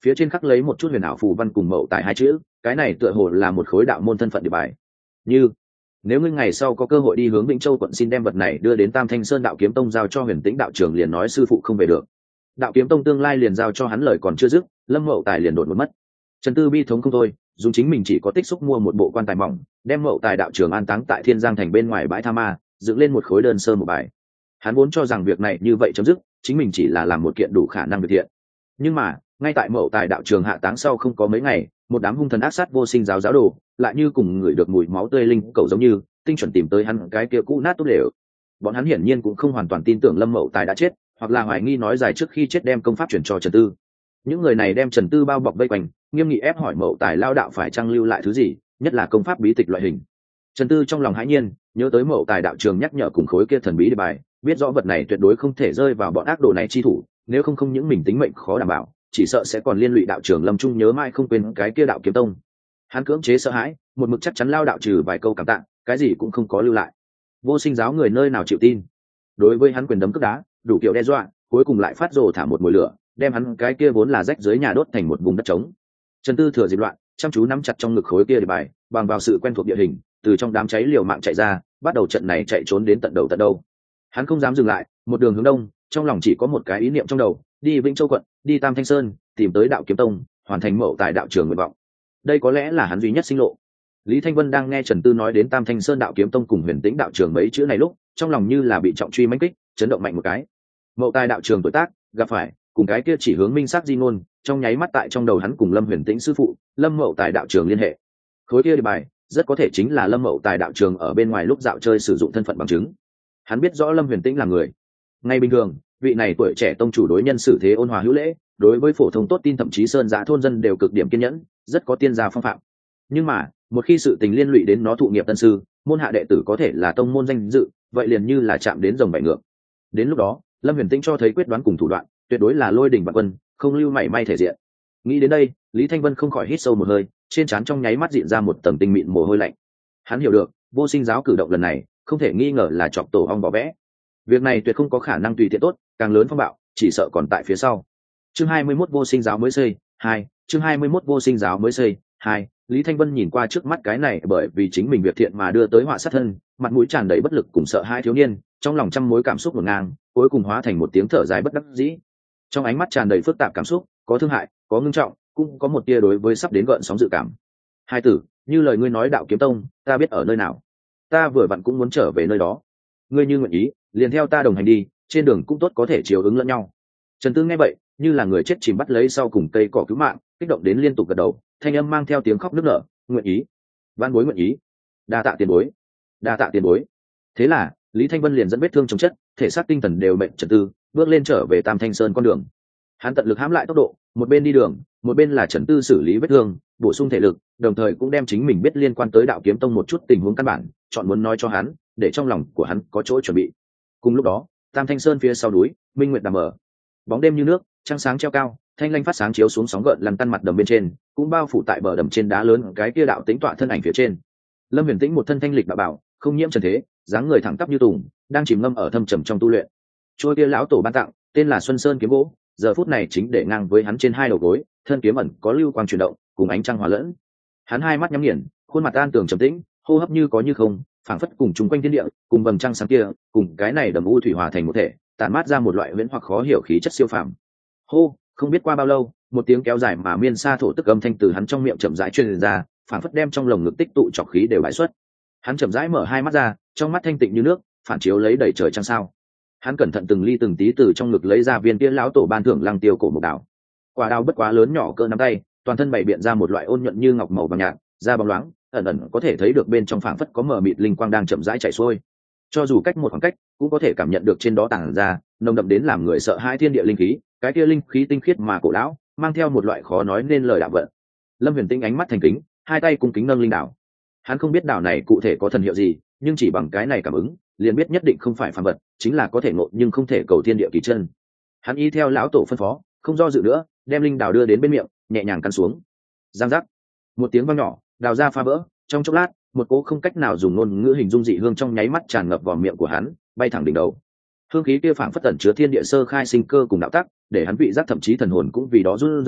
phía trên khắc lấy một chút huyền ảo phù văn cùng mậu tài hai chữ, cái này tựa hồ là một khối đạo môn thân phận địa bài. Như nếu ngươi ngày sau có cơ hội đi hướng Vĩnh Châu quận, xin đem vật này đưa đến Tam Thanh Sơn Đạo Kiếm Tông giao cho Huyền Tĩnh đạo trưởng, liền nói sư phụ không về được. Đạo Kiếm Tông tương lai liền giao cho hắn, lời còn chưa dứt, Lâm Mậu Tài liền đột ngột mất. Trần Tư bi thống không thôi, dùng chính mình chỉ có tích xúc mua một bộ quan tài mỏng, đem Mậu Tài đạo trưởng an táng tại Thiên Giang thành bên ngoài bãi Tha Ma, dựng lên một khối đơn sơ một bài. Hắn vốn cho rằng việc này như vậy chấm dứt, chính mình chỉ là làm một kiện đủ khả năng việc thiện. Nhưng mà, ngay tại Mậu Tài đạo trưởng hạ táng sau không có mấy ngày, một đám hung thần ác sát vô sinh giáo giáo đồ, lại như cùng người được mùi máu tươi linh cầu giống như, tinh chuẩn tìm tới hắn cái kia cũ nát tốt lều. Bọn hắn hiển nhiên cũng không hoàn toàn tin tưởng Lâm Mậu Tài đã chết, hoặc là hoài nghi nói dài trước khi chết đem công pháp chuyển cho Trần Tư. Những người này đem Trần Tư bao bọc vây quanh, nghiêm nghị ép hỏi Mậu Tài lao đạo phải trang lưu lại thứ gì, nhất là công pháp bí tịch loại hình. Trần Tư trong lòng hãi nhiên, nhớ tới Mậu Tài đạo trường nhắc nhở cùng khối kia thần bí đề bài, biết rõ vật này tuyệt đối không thể rơi vào bọn ác đồ này chi thủ, nếu không không những mình tính mệnh khó đảm bảo, chỉ sợ sẽ còn liên lụy đạo trường Lâm Trung nhớ mãi không quên cái kia Đạo Kiếm Tông. Hắn cưỡng chế sợ hãi, một mực chắc chắn lao đạo trừ vài câu cảm tạ, cái gì cũng không có lưu lại. Vô sinh giáo người nơi nào chịu tin. Đối với hắn quyền đấm cước đá, đủ kiểu đe dọa, cuối cùng lại phát rồ thả một mùi lửa, đem hắn cái kia vốn là rách dưới nhà đốt thành một vùng đất trống. Trần Tư thừa dịp loạn, chăm chú nắm chặt trong ngực khối kia đề bài, bằng vào sự quen thuộc địa hình, từ trong đám cháy liều mạng chạy ra, bắt đầu trận này chạy trốn đến tận đầu tận đâu. Hắn không dám dừng lại, một đường hướng đông, trong lòng chỉ có một cái ý niệm trong đầu, đi Vĩnh Châu quận, đi Tam Thanh Sơn, tìm tới Đạo Kiếm Tông, hoàn thành Mậu Tài đạo trường nguyện vọng. Đây có lẽ là hắn duy nhất sinh lộ. Lý Thanh Vân đang nghe Trần Tư nói đến Tam Thanh Sơn Đạo Kiếm Tông cùng Huyền Tĩnh đạo trường mấy chữ này lúc, trong lòng như là bị trọng truy mãnh kích, chấn động mạnh một cái. Mậu Tài đạo trường tuổi tác, gặp phải, cùng cái kia chỉ hướng minh sát di ngôn, trong nháy mắt tại trong đầu hắn cùng Lâm Huyền Tĩnh sư phụ, Lâm Mậu Tài đạo trường liên hệ. Khối kia đề bài, rất có thể chính là Lâm Mậu Tài đạo trường ở bên ngoài lúc dạo chơi sử dụng thân phận bằng chứng. Hắn biết rõ Lâm Huyền Tĩnh là người. Ngay bình thường, vị này tuổi trẻ tông chủ đối nhân xử thế ôn hòa hữu lễ, đối với phổ thông tốt tin thậm chí sơn giã thôn dân đều cực điểm kiên nhẫn, rất có tiên gia phong phạm. Nhưng mà, một khi sự tình liên lụy đến nó thụ nghiệp tân sư, môn hạ đệ tử có thể là tông môn danh dự, vậy liền như là chạm đến rồng bảy ngược. Đến lúc đó, Lâm Huyền Tĩnh cho thấy quyết đoán cùng thủ đoạn, tuyệt đối là lôi đỉnh vạn quân, không lưu mảy may thể diện. Nghĩ đến đây, Lý Thanh Vân không khỏi hít sâu một hơi, trên trán trong nháy mắt diện ra một tầng tinh mịn mồ hôi lạnh. Hắn hiểu được, vô sinh giáo cử động lần này, không thể nghi ngờ là chọc tổ ong vỏ vẽ. Việc này tuyệt không có khả năng tùy tiện tốt, càng lớn phong bạo, chỉ sợ còn tại phía sau. Chương hai mươi mốt vô sinh giáo mới xây, hai, chương hai mươi mốt vô sinh giáo mới xây, hai. Lý Thanh Vân nhìn qua trước mắt cái này bởi vì chính mình việc thiện mà đưa tới họa sát thân, mặt mũi tràn đầy bất lực cùng sợ hai thiếu niên, trong lòng trăm mối cảm xúc ngổn ngang, cuối cùng hóa thành một tiếng thở dài bất đắc dĩ. Trong ánh mắt tràn đầy phức tạp cảm xúc, có thương hại, có ngưng trọng, cũng có một tia đối với sắp đến gợn sóng dự cảm. Hai tử, như lời ngươi nói Đạo Kiếm Tông, ta biết ở nơi nào. Ta vừa vặn cũng muốn trở về nơi đó. Ngươi như nguyện ý, liền theo ta đồng hành đi, trên đường cũng tốt có thể chiều ứng lẫn nhau. Trần Tư nghe vậy, như là người chết chìm bắt lấy sau cùng cây cỏ cứu mạng, kích động đến liên tục gật đầu, thanh âm mang theo tiếng khóc nức nở, nguyện ý, van bối nguyện ý, đa tạ tiền bối, đa tạ tiền bối. Thế là Lý Thanh Vân liền dẫn vết thương chống chất, thể xác tinh thần đều mệnh Trần Tư, bước lên trở về Tam Thanh Sơn con đường. Hắn tận lực hãm lại tốc độ, một bên đi đường, một bên là Trần Tư xử lý vết thương, bổ sung thể lực, đồng thời cũng đem chính mình biết liên quan tới Đạo Kiếm Tông một chút tình huống căn bản, chọn muốn nói cho hắn, để trong lòng của hắn có chỗ chuẩn bị. Cùng lúc đó, Tam Thanh Sơn phía sau núi, minh nguyệt đằm mở, bóng đêm như nước, trăng sáng treo cao, thanh lanh phát sáng chiếu xuống sóng gợn lăn tăn mặt đầm bên trên, cũng bao phủ tại bờ đầm trên đá lớn cái kia đạo tính tọa thân ảnh phía trên. Lâm Huyền Tĩnh một thân thanh lịch đạo bảo, không nhiễm trần thế, dáng người thẳng tắp như tùng, đang chìm ngâm ở thâm trầm trong tu luyện. Trôi kia lão tổ ban tặng, tên là Xuân Sơn kiếm gỗ, giờ phút này chính để ngang với hắn trên hai đầu gối, thân kiếm ẩn có lưu quang chuyển động, cùng ánh trăng hòa lẫn. Hắn hai mắt nhắm nghiền, khuôn mặt an tường trầm tĩnh, hô hấp như có như không, phảng phất cùng chung quanh thiên địa, cùng vầng trăng sáng kia, cùng cái này đầm u thủy hòa thành một thể, tản mát ra một loại huyễn hoặc khó hiểu khí chất siêu phàm. Hô, không biết qua bao lâu, một tiếng kéo dài mà miên xa thổ tức âm thanh từ hắn trong miệng chậm rãi truyền ra, phảng phất đem trong lồng ngực tích tụ trọc khí đều bãi xuất. Hắn chậm rãi mở hai mắt ra, trong mắt thanh tịnh như nước, phản chiếu lấy đầy trời trăng sao. Hắn cẩn thận từng ly từng tí từ trong ngực lấy ra viên kia lão tổ ban thưởng lăng tiêu cổ mục đào. Quả đào bất quá lớn nhỏ cỡ nắm tay, toàn thân bày biện ra một loại ôn nhuận như ngọc màu vàng nhạt, da bóng loáng, ẩn ẩn có thể thấy được bên trong phảng phất có mờ mịt linh quang đang chậm rãi chảy xuôi. Cho dù cách một khoảng cách, cũng có thể cảm nhận được trên đó tản ra nồng đậm đến làm người sợ hãi thiên địa linh khí, cái kia linh khí tinh khiết mà cổ lão, mang theo một loại khó nói nên lời đạo vận. Lâm Huyền Tĩnh ánh mắt thành kính, hai tay cung kính nâng linh đảo. Hắn không biết đảo này cụ thể có thần hiệu gì, nhưng chỉ bằng cái này cảm ứng, liền biết nhất định không phải phàm vật, chính là có thể ngộ nhưng không thể cầu thiên địa kỳ chân. Hắn y theo lão tổ phân phó, không do dự nữa, đem linh đảo đưa đến bên miệng, nhẹ nhàng cắn xuống. Giang giác, một tiếng vang nhỏ, đào ra phá vỡ, trong chốc lát, một cỗ không cách nào dùng ngôn ngữ hình dung dị hương trong nháy mắt tràn ngập vào miệng của hắn, bay thẳng đỉnh đầu. Hương khí kia phảng phất tẩn chứa thiên địa sơ khai sinh cơ cùng đạo tắc, để hắn vị giác thậm chí thần hồn cũng vì đó run rẩy,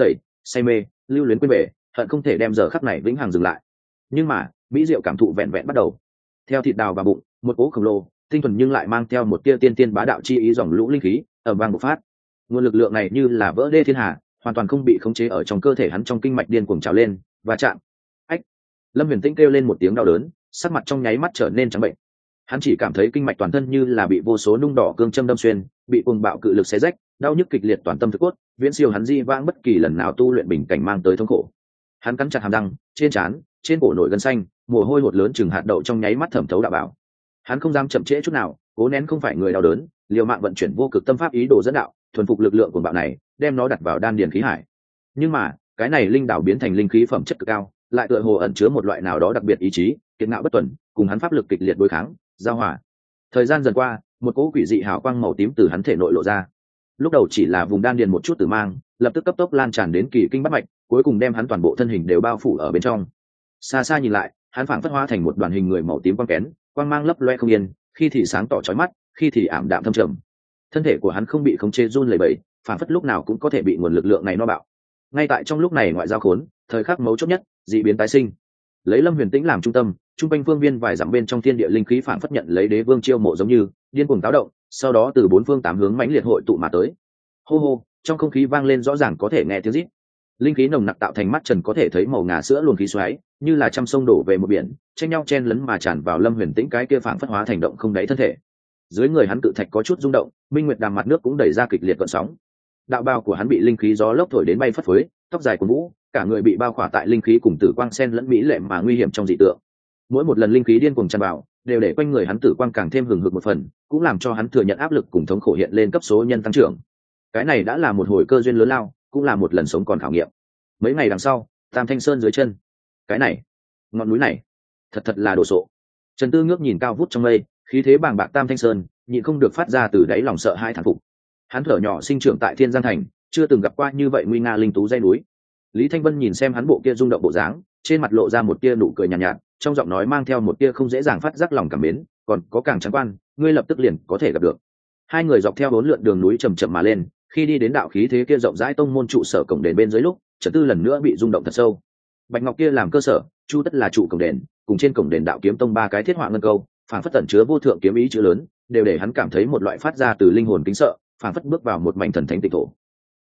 say mê, lưu luyến quên bể, hận không thể đem giờ khắc này vĩnh hằng dừng lại. Nhưng mà mỹ diệu cảm thụ vẹn vẹn bắt đầu. Theo thịt đào vào bụng, một cỗ khổng lồ tinh thuần nhưng lại mang theo một tia tiên tiên bá đạo chi ý dòng lũ linh khí ở vang bộc phát. Nguồn lực lượng này như là vỡ đê thiên hà, hoàn toàn không bị khống chế ở trong cơ thể hắn, trong kinh mạch điên cuồng trào lên và chạm. Ách! Lâm Huyền Tĩnh kêu lên một tiếng đau đớn, sắc mặt trong nháy mắt trở nên trắng bệnh. Hắn chỉ cảm thấy kinh mạch toàn thân như là bị vô số nung đỏ cương châm đâm xuyên, bị cuồng bạo cự lực xé rách, đau nhức kịch liệt toàn tâm thực cốt, viễn siêu hắn di vãng bất kỳ lần nào tu luyện bình cảnh mang tới thống khổ. Hắn cắn chặt hàm răng, trên trán, trên cổ nổi gân xanh, mồ hôi hột lớn chừng hạt đậu trong nháy mắt thẩm thấu đạo bảo. Hắn không dám chậm trễ chút nào, cố nén không phải người đau đớn, liều mạng vận chuyển vô cực tâm pháp ý đồ dẫn đạo, thuần phục lực lượng của bạo này, đem nó đặt vào đan điền khí hải. Nhưng mà cái này linh đảo biến thành linh khí phẩm chất cực cao, lại tựa hồ ẩn chứa một loại nào đó đặc biệt ý chí, kiệt ngạo bất tuần, cùng hắn pháp lực kịch liệt đối kháng, giao hòa. Thời gian dần qua, một cỗ quỷ dị hào quang màu tím từ hắn thể nội lộ ra. Lúc đầu chỉ là vùng đan điền một chút tử mang, lập tức cấp tốc lan tràn đến kỳ kinh bát mạch, cuối cùng đem hắn toàn bộ thân hình đều bao phủ ở bên trong. Xa xa nhìn lại, hắn phảng phất hóa thành một đoàn hình người màu tím quang kén, quang mang lấp loe không yên, khi thì sáng tỏ chói mắt, khi thì ảm đạm thâm trầm. Thân thể của hắn không bị khống chế run lẩy bẩy, phảng phất lúc nào cũng có thể bị nguồn lực lượng này no bạo. Ngay tại trong lúc này ngoại giao khốn, thời khắc mấu chốt nhất, dị biến tái sinh. Lấy Lâm Huyền Tĩnh làm trung tâm, trung quanh phương viên vài dặm bên trong thiên địa linh khí phảng phất nhận lấy đế vương chiêu mộ giống như điên cuồng táo động, sau đó từ bốn phương tám hướng mãnh liệt hội tụ mà tới. Hô hô, trong không khí vang lên rõ ràng có thể nghe tiếng rít. Linh khí nồng nặc tạo thành mắt trần có thể thấy màu ngà sữa luồng khí xoáy, như là trăm sông đổ về một biển, tranh nhau chen lấn mà tràn vào Lâm Huyền Tĩnh cái kia phảng phất hóa thành động không đáy thân thể. Dưới người hắn cự thạch có chút rung động, minh nguyệt đàm mặt nước cũng đẩy ra kịch liệt gợn sóng. Đạo bào của hắn bị linh khí gió lốc thổi đến bay phất phới, tóc dài của vũ, cả người bị bao khỏa tại linh khí cùng tử quang sen lẫn mỹ lệ mà nguy hiểm trong dị tượng. Mỗi một lần linh khí điên cuồng tràn vào, đều để quanh người hắn tử quang càng thêm hừng hực một phần, cũng làm cho hắn thừa nhận áp lực cùng thống khổ hiện lên cấp số nhân tăng trưởng. Cái này đã là một hồi cơ duyên lớn lao, cũng là một lần sống còn khảo nghiệm. Mấy ngày đằng sau, Tam Thanh Sơn dưới chân, cái này, ngọn núi này, thật thật là đồ sộ. Trần Tư ngước nhìn cao vút trong mây, khí thế bàng bạc Tam Thanh Sơn, nhịn không được phát ra từ đáy lòng sợ hai thán phục. Hắn thở nhỏ sinh trưởng tại Thiên Giang thành, chưa từng gặp qua như vậy nguy nga linh tú dãy núi. Lý Thanh Vân nhìn xem hắn bộ kia rung động bộ dáng, trên mặt lộ ra một tia nụ cười nhàn nhạt, nhạt, trong giọng nói mang theo một tia không dễ dàng phát giác lòng cảm mến, còn có càng trắng quan, ngươi lập tức liền có thể gặp được. Hai người dọc theo bốn lượn đường núi chậm chậm mà lên, khi đi đến đạo khí thế kia rộng rãi tông môn trụ sở cổng đền bên dưới lúc, Trần Tư lần nữa bị rung động thật sâu. Bạch ngọc kia làm cơ sở, chu tất là trụ cổng đền, cùng trên cổng đền đạo kiếm tông ba cái thiết họa ngân câu, phảng phất tẩn chứa vô thượng kiếm ý chữ lớn, đều để hắn cảm thấy một loại phát ra từ linh hồn kính sợ, phảng phất bước vào một mảnh thần thánh tịch thổ.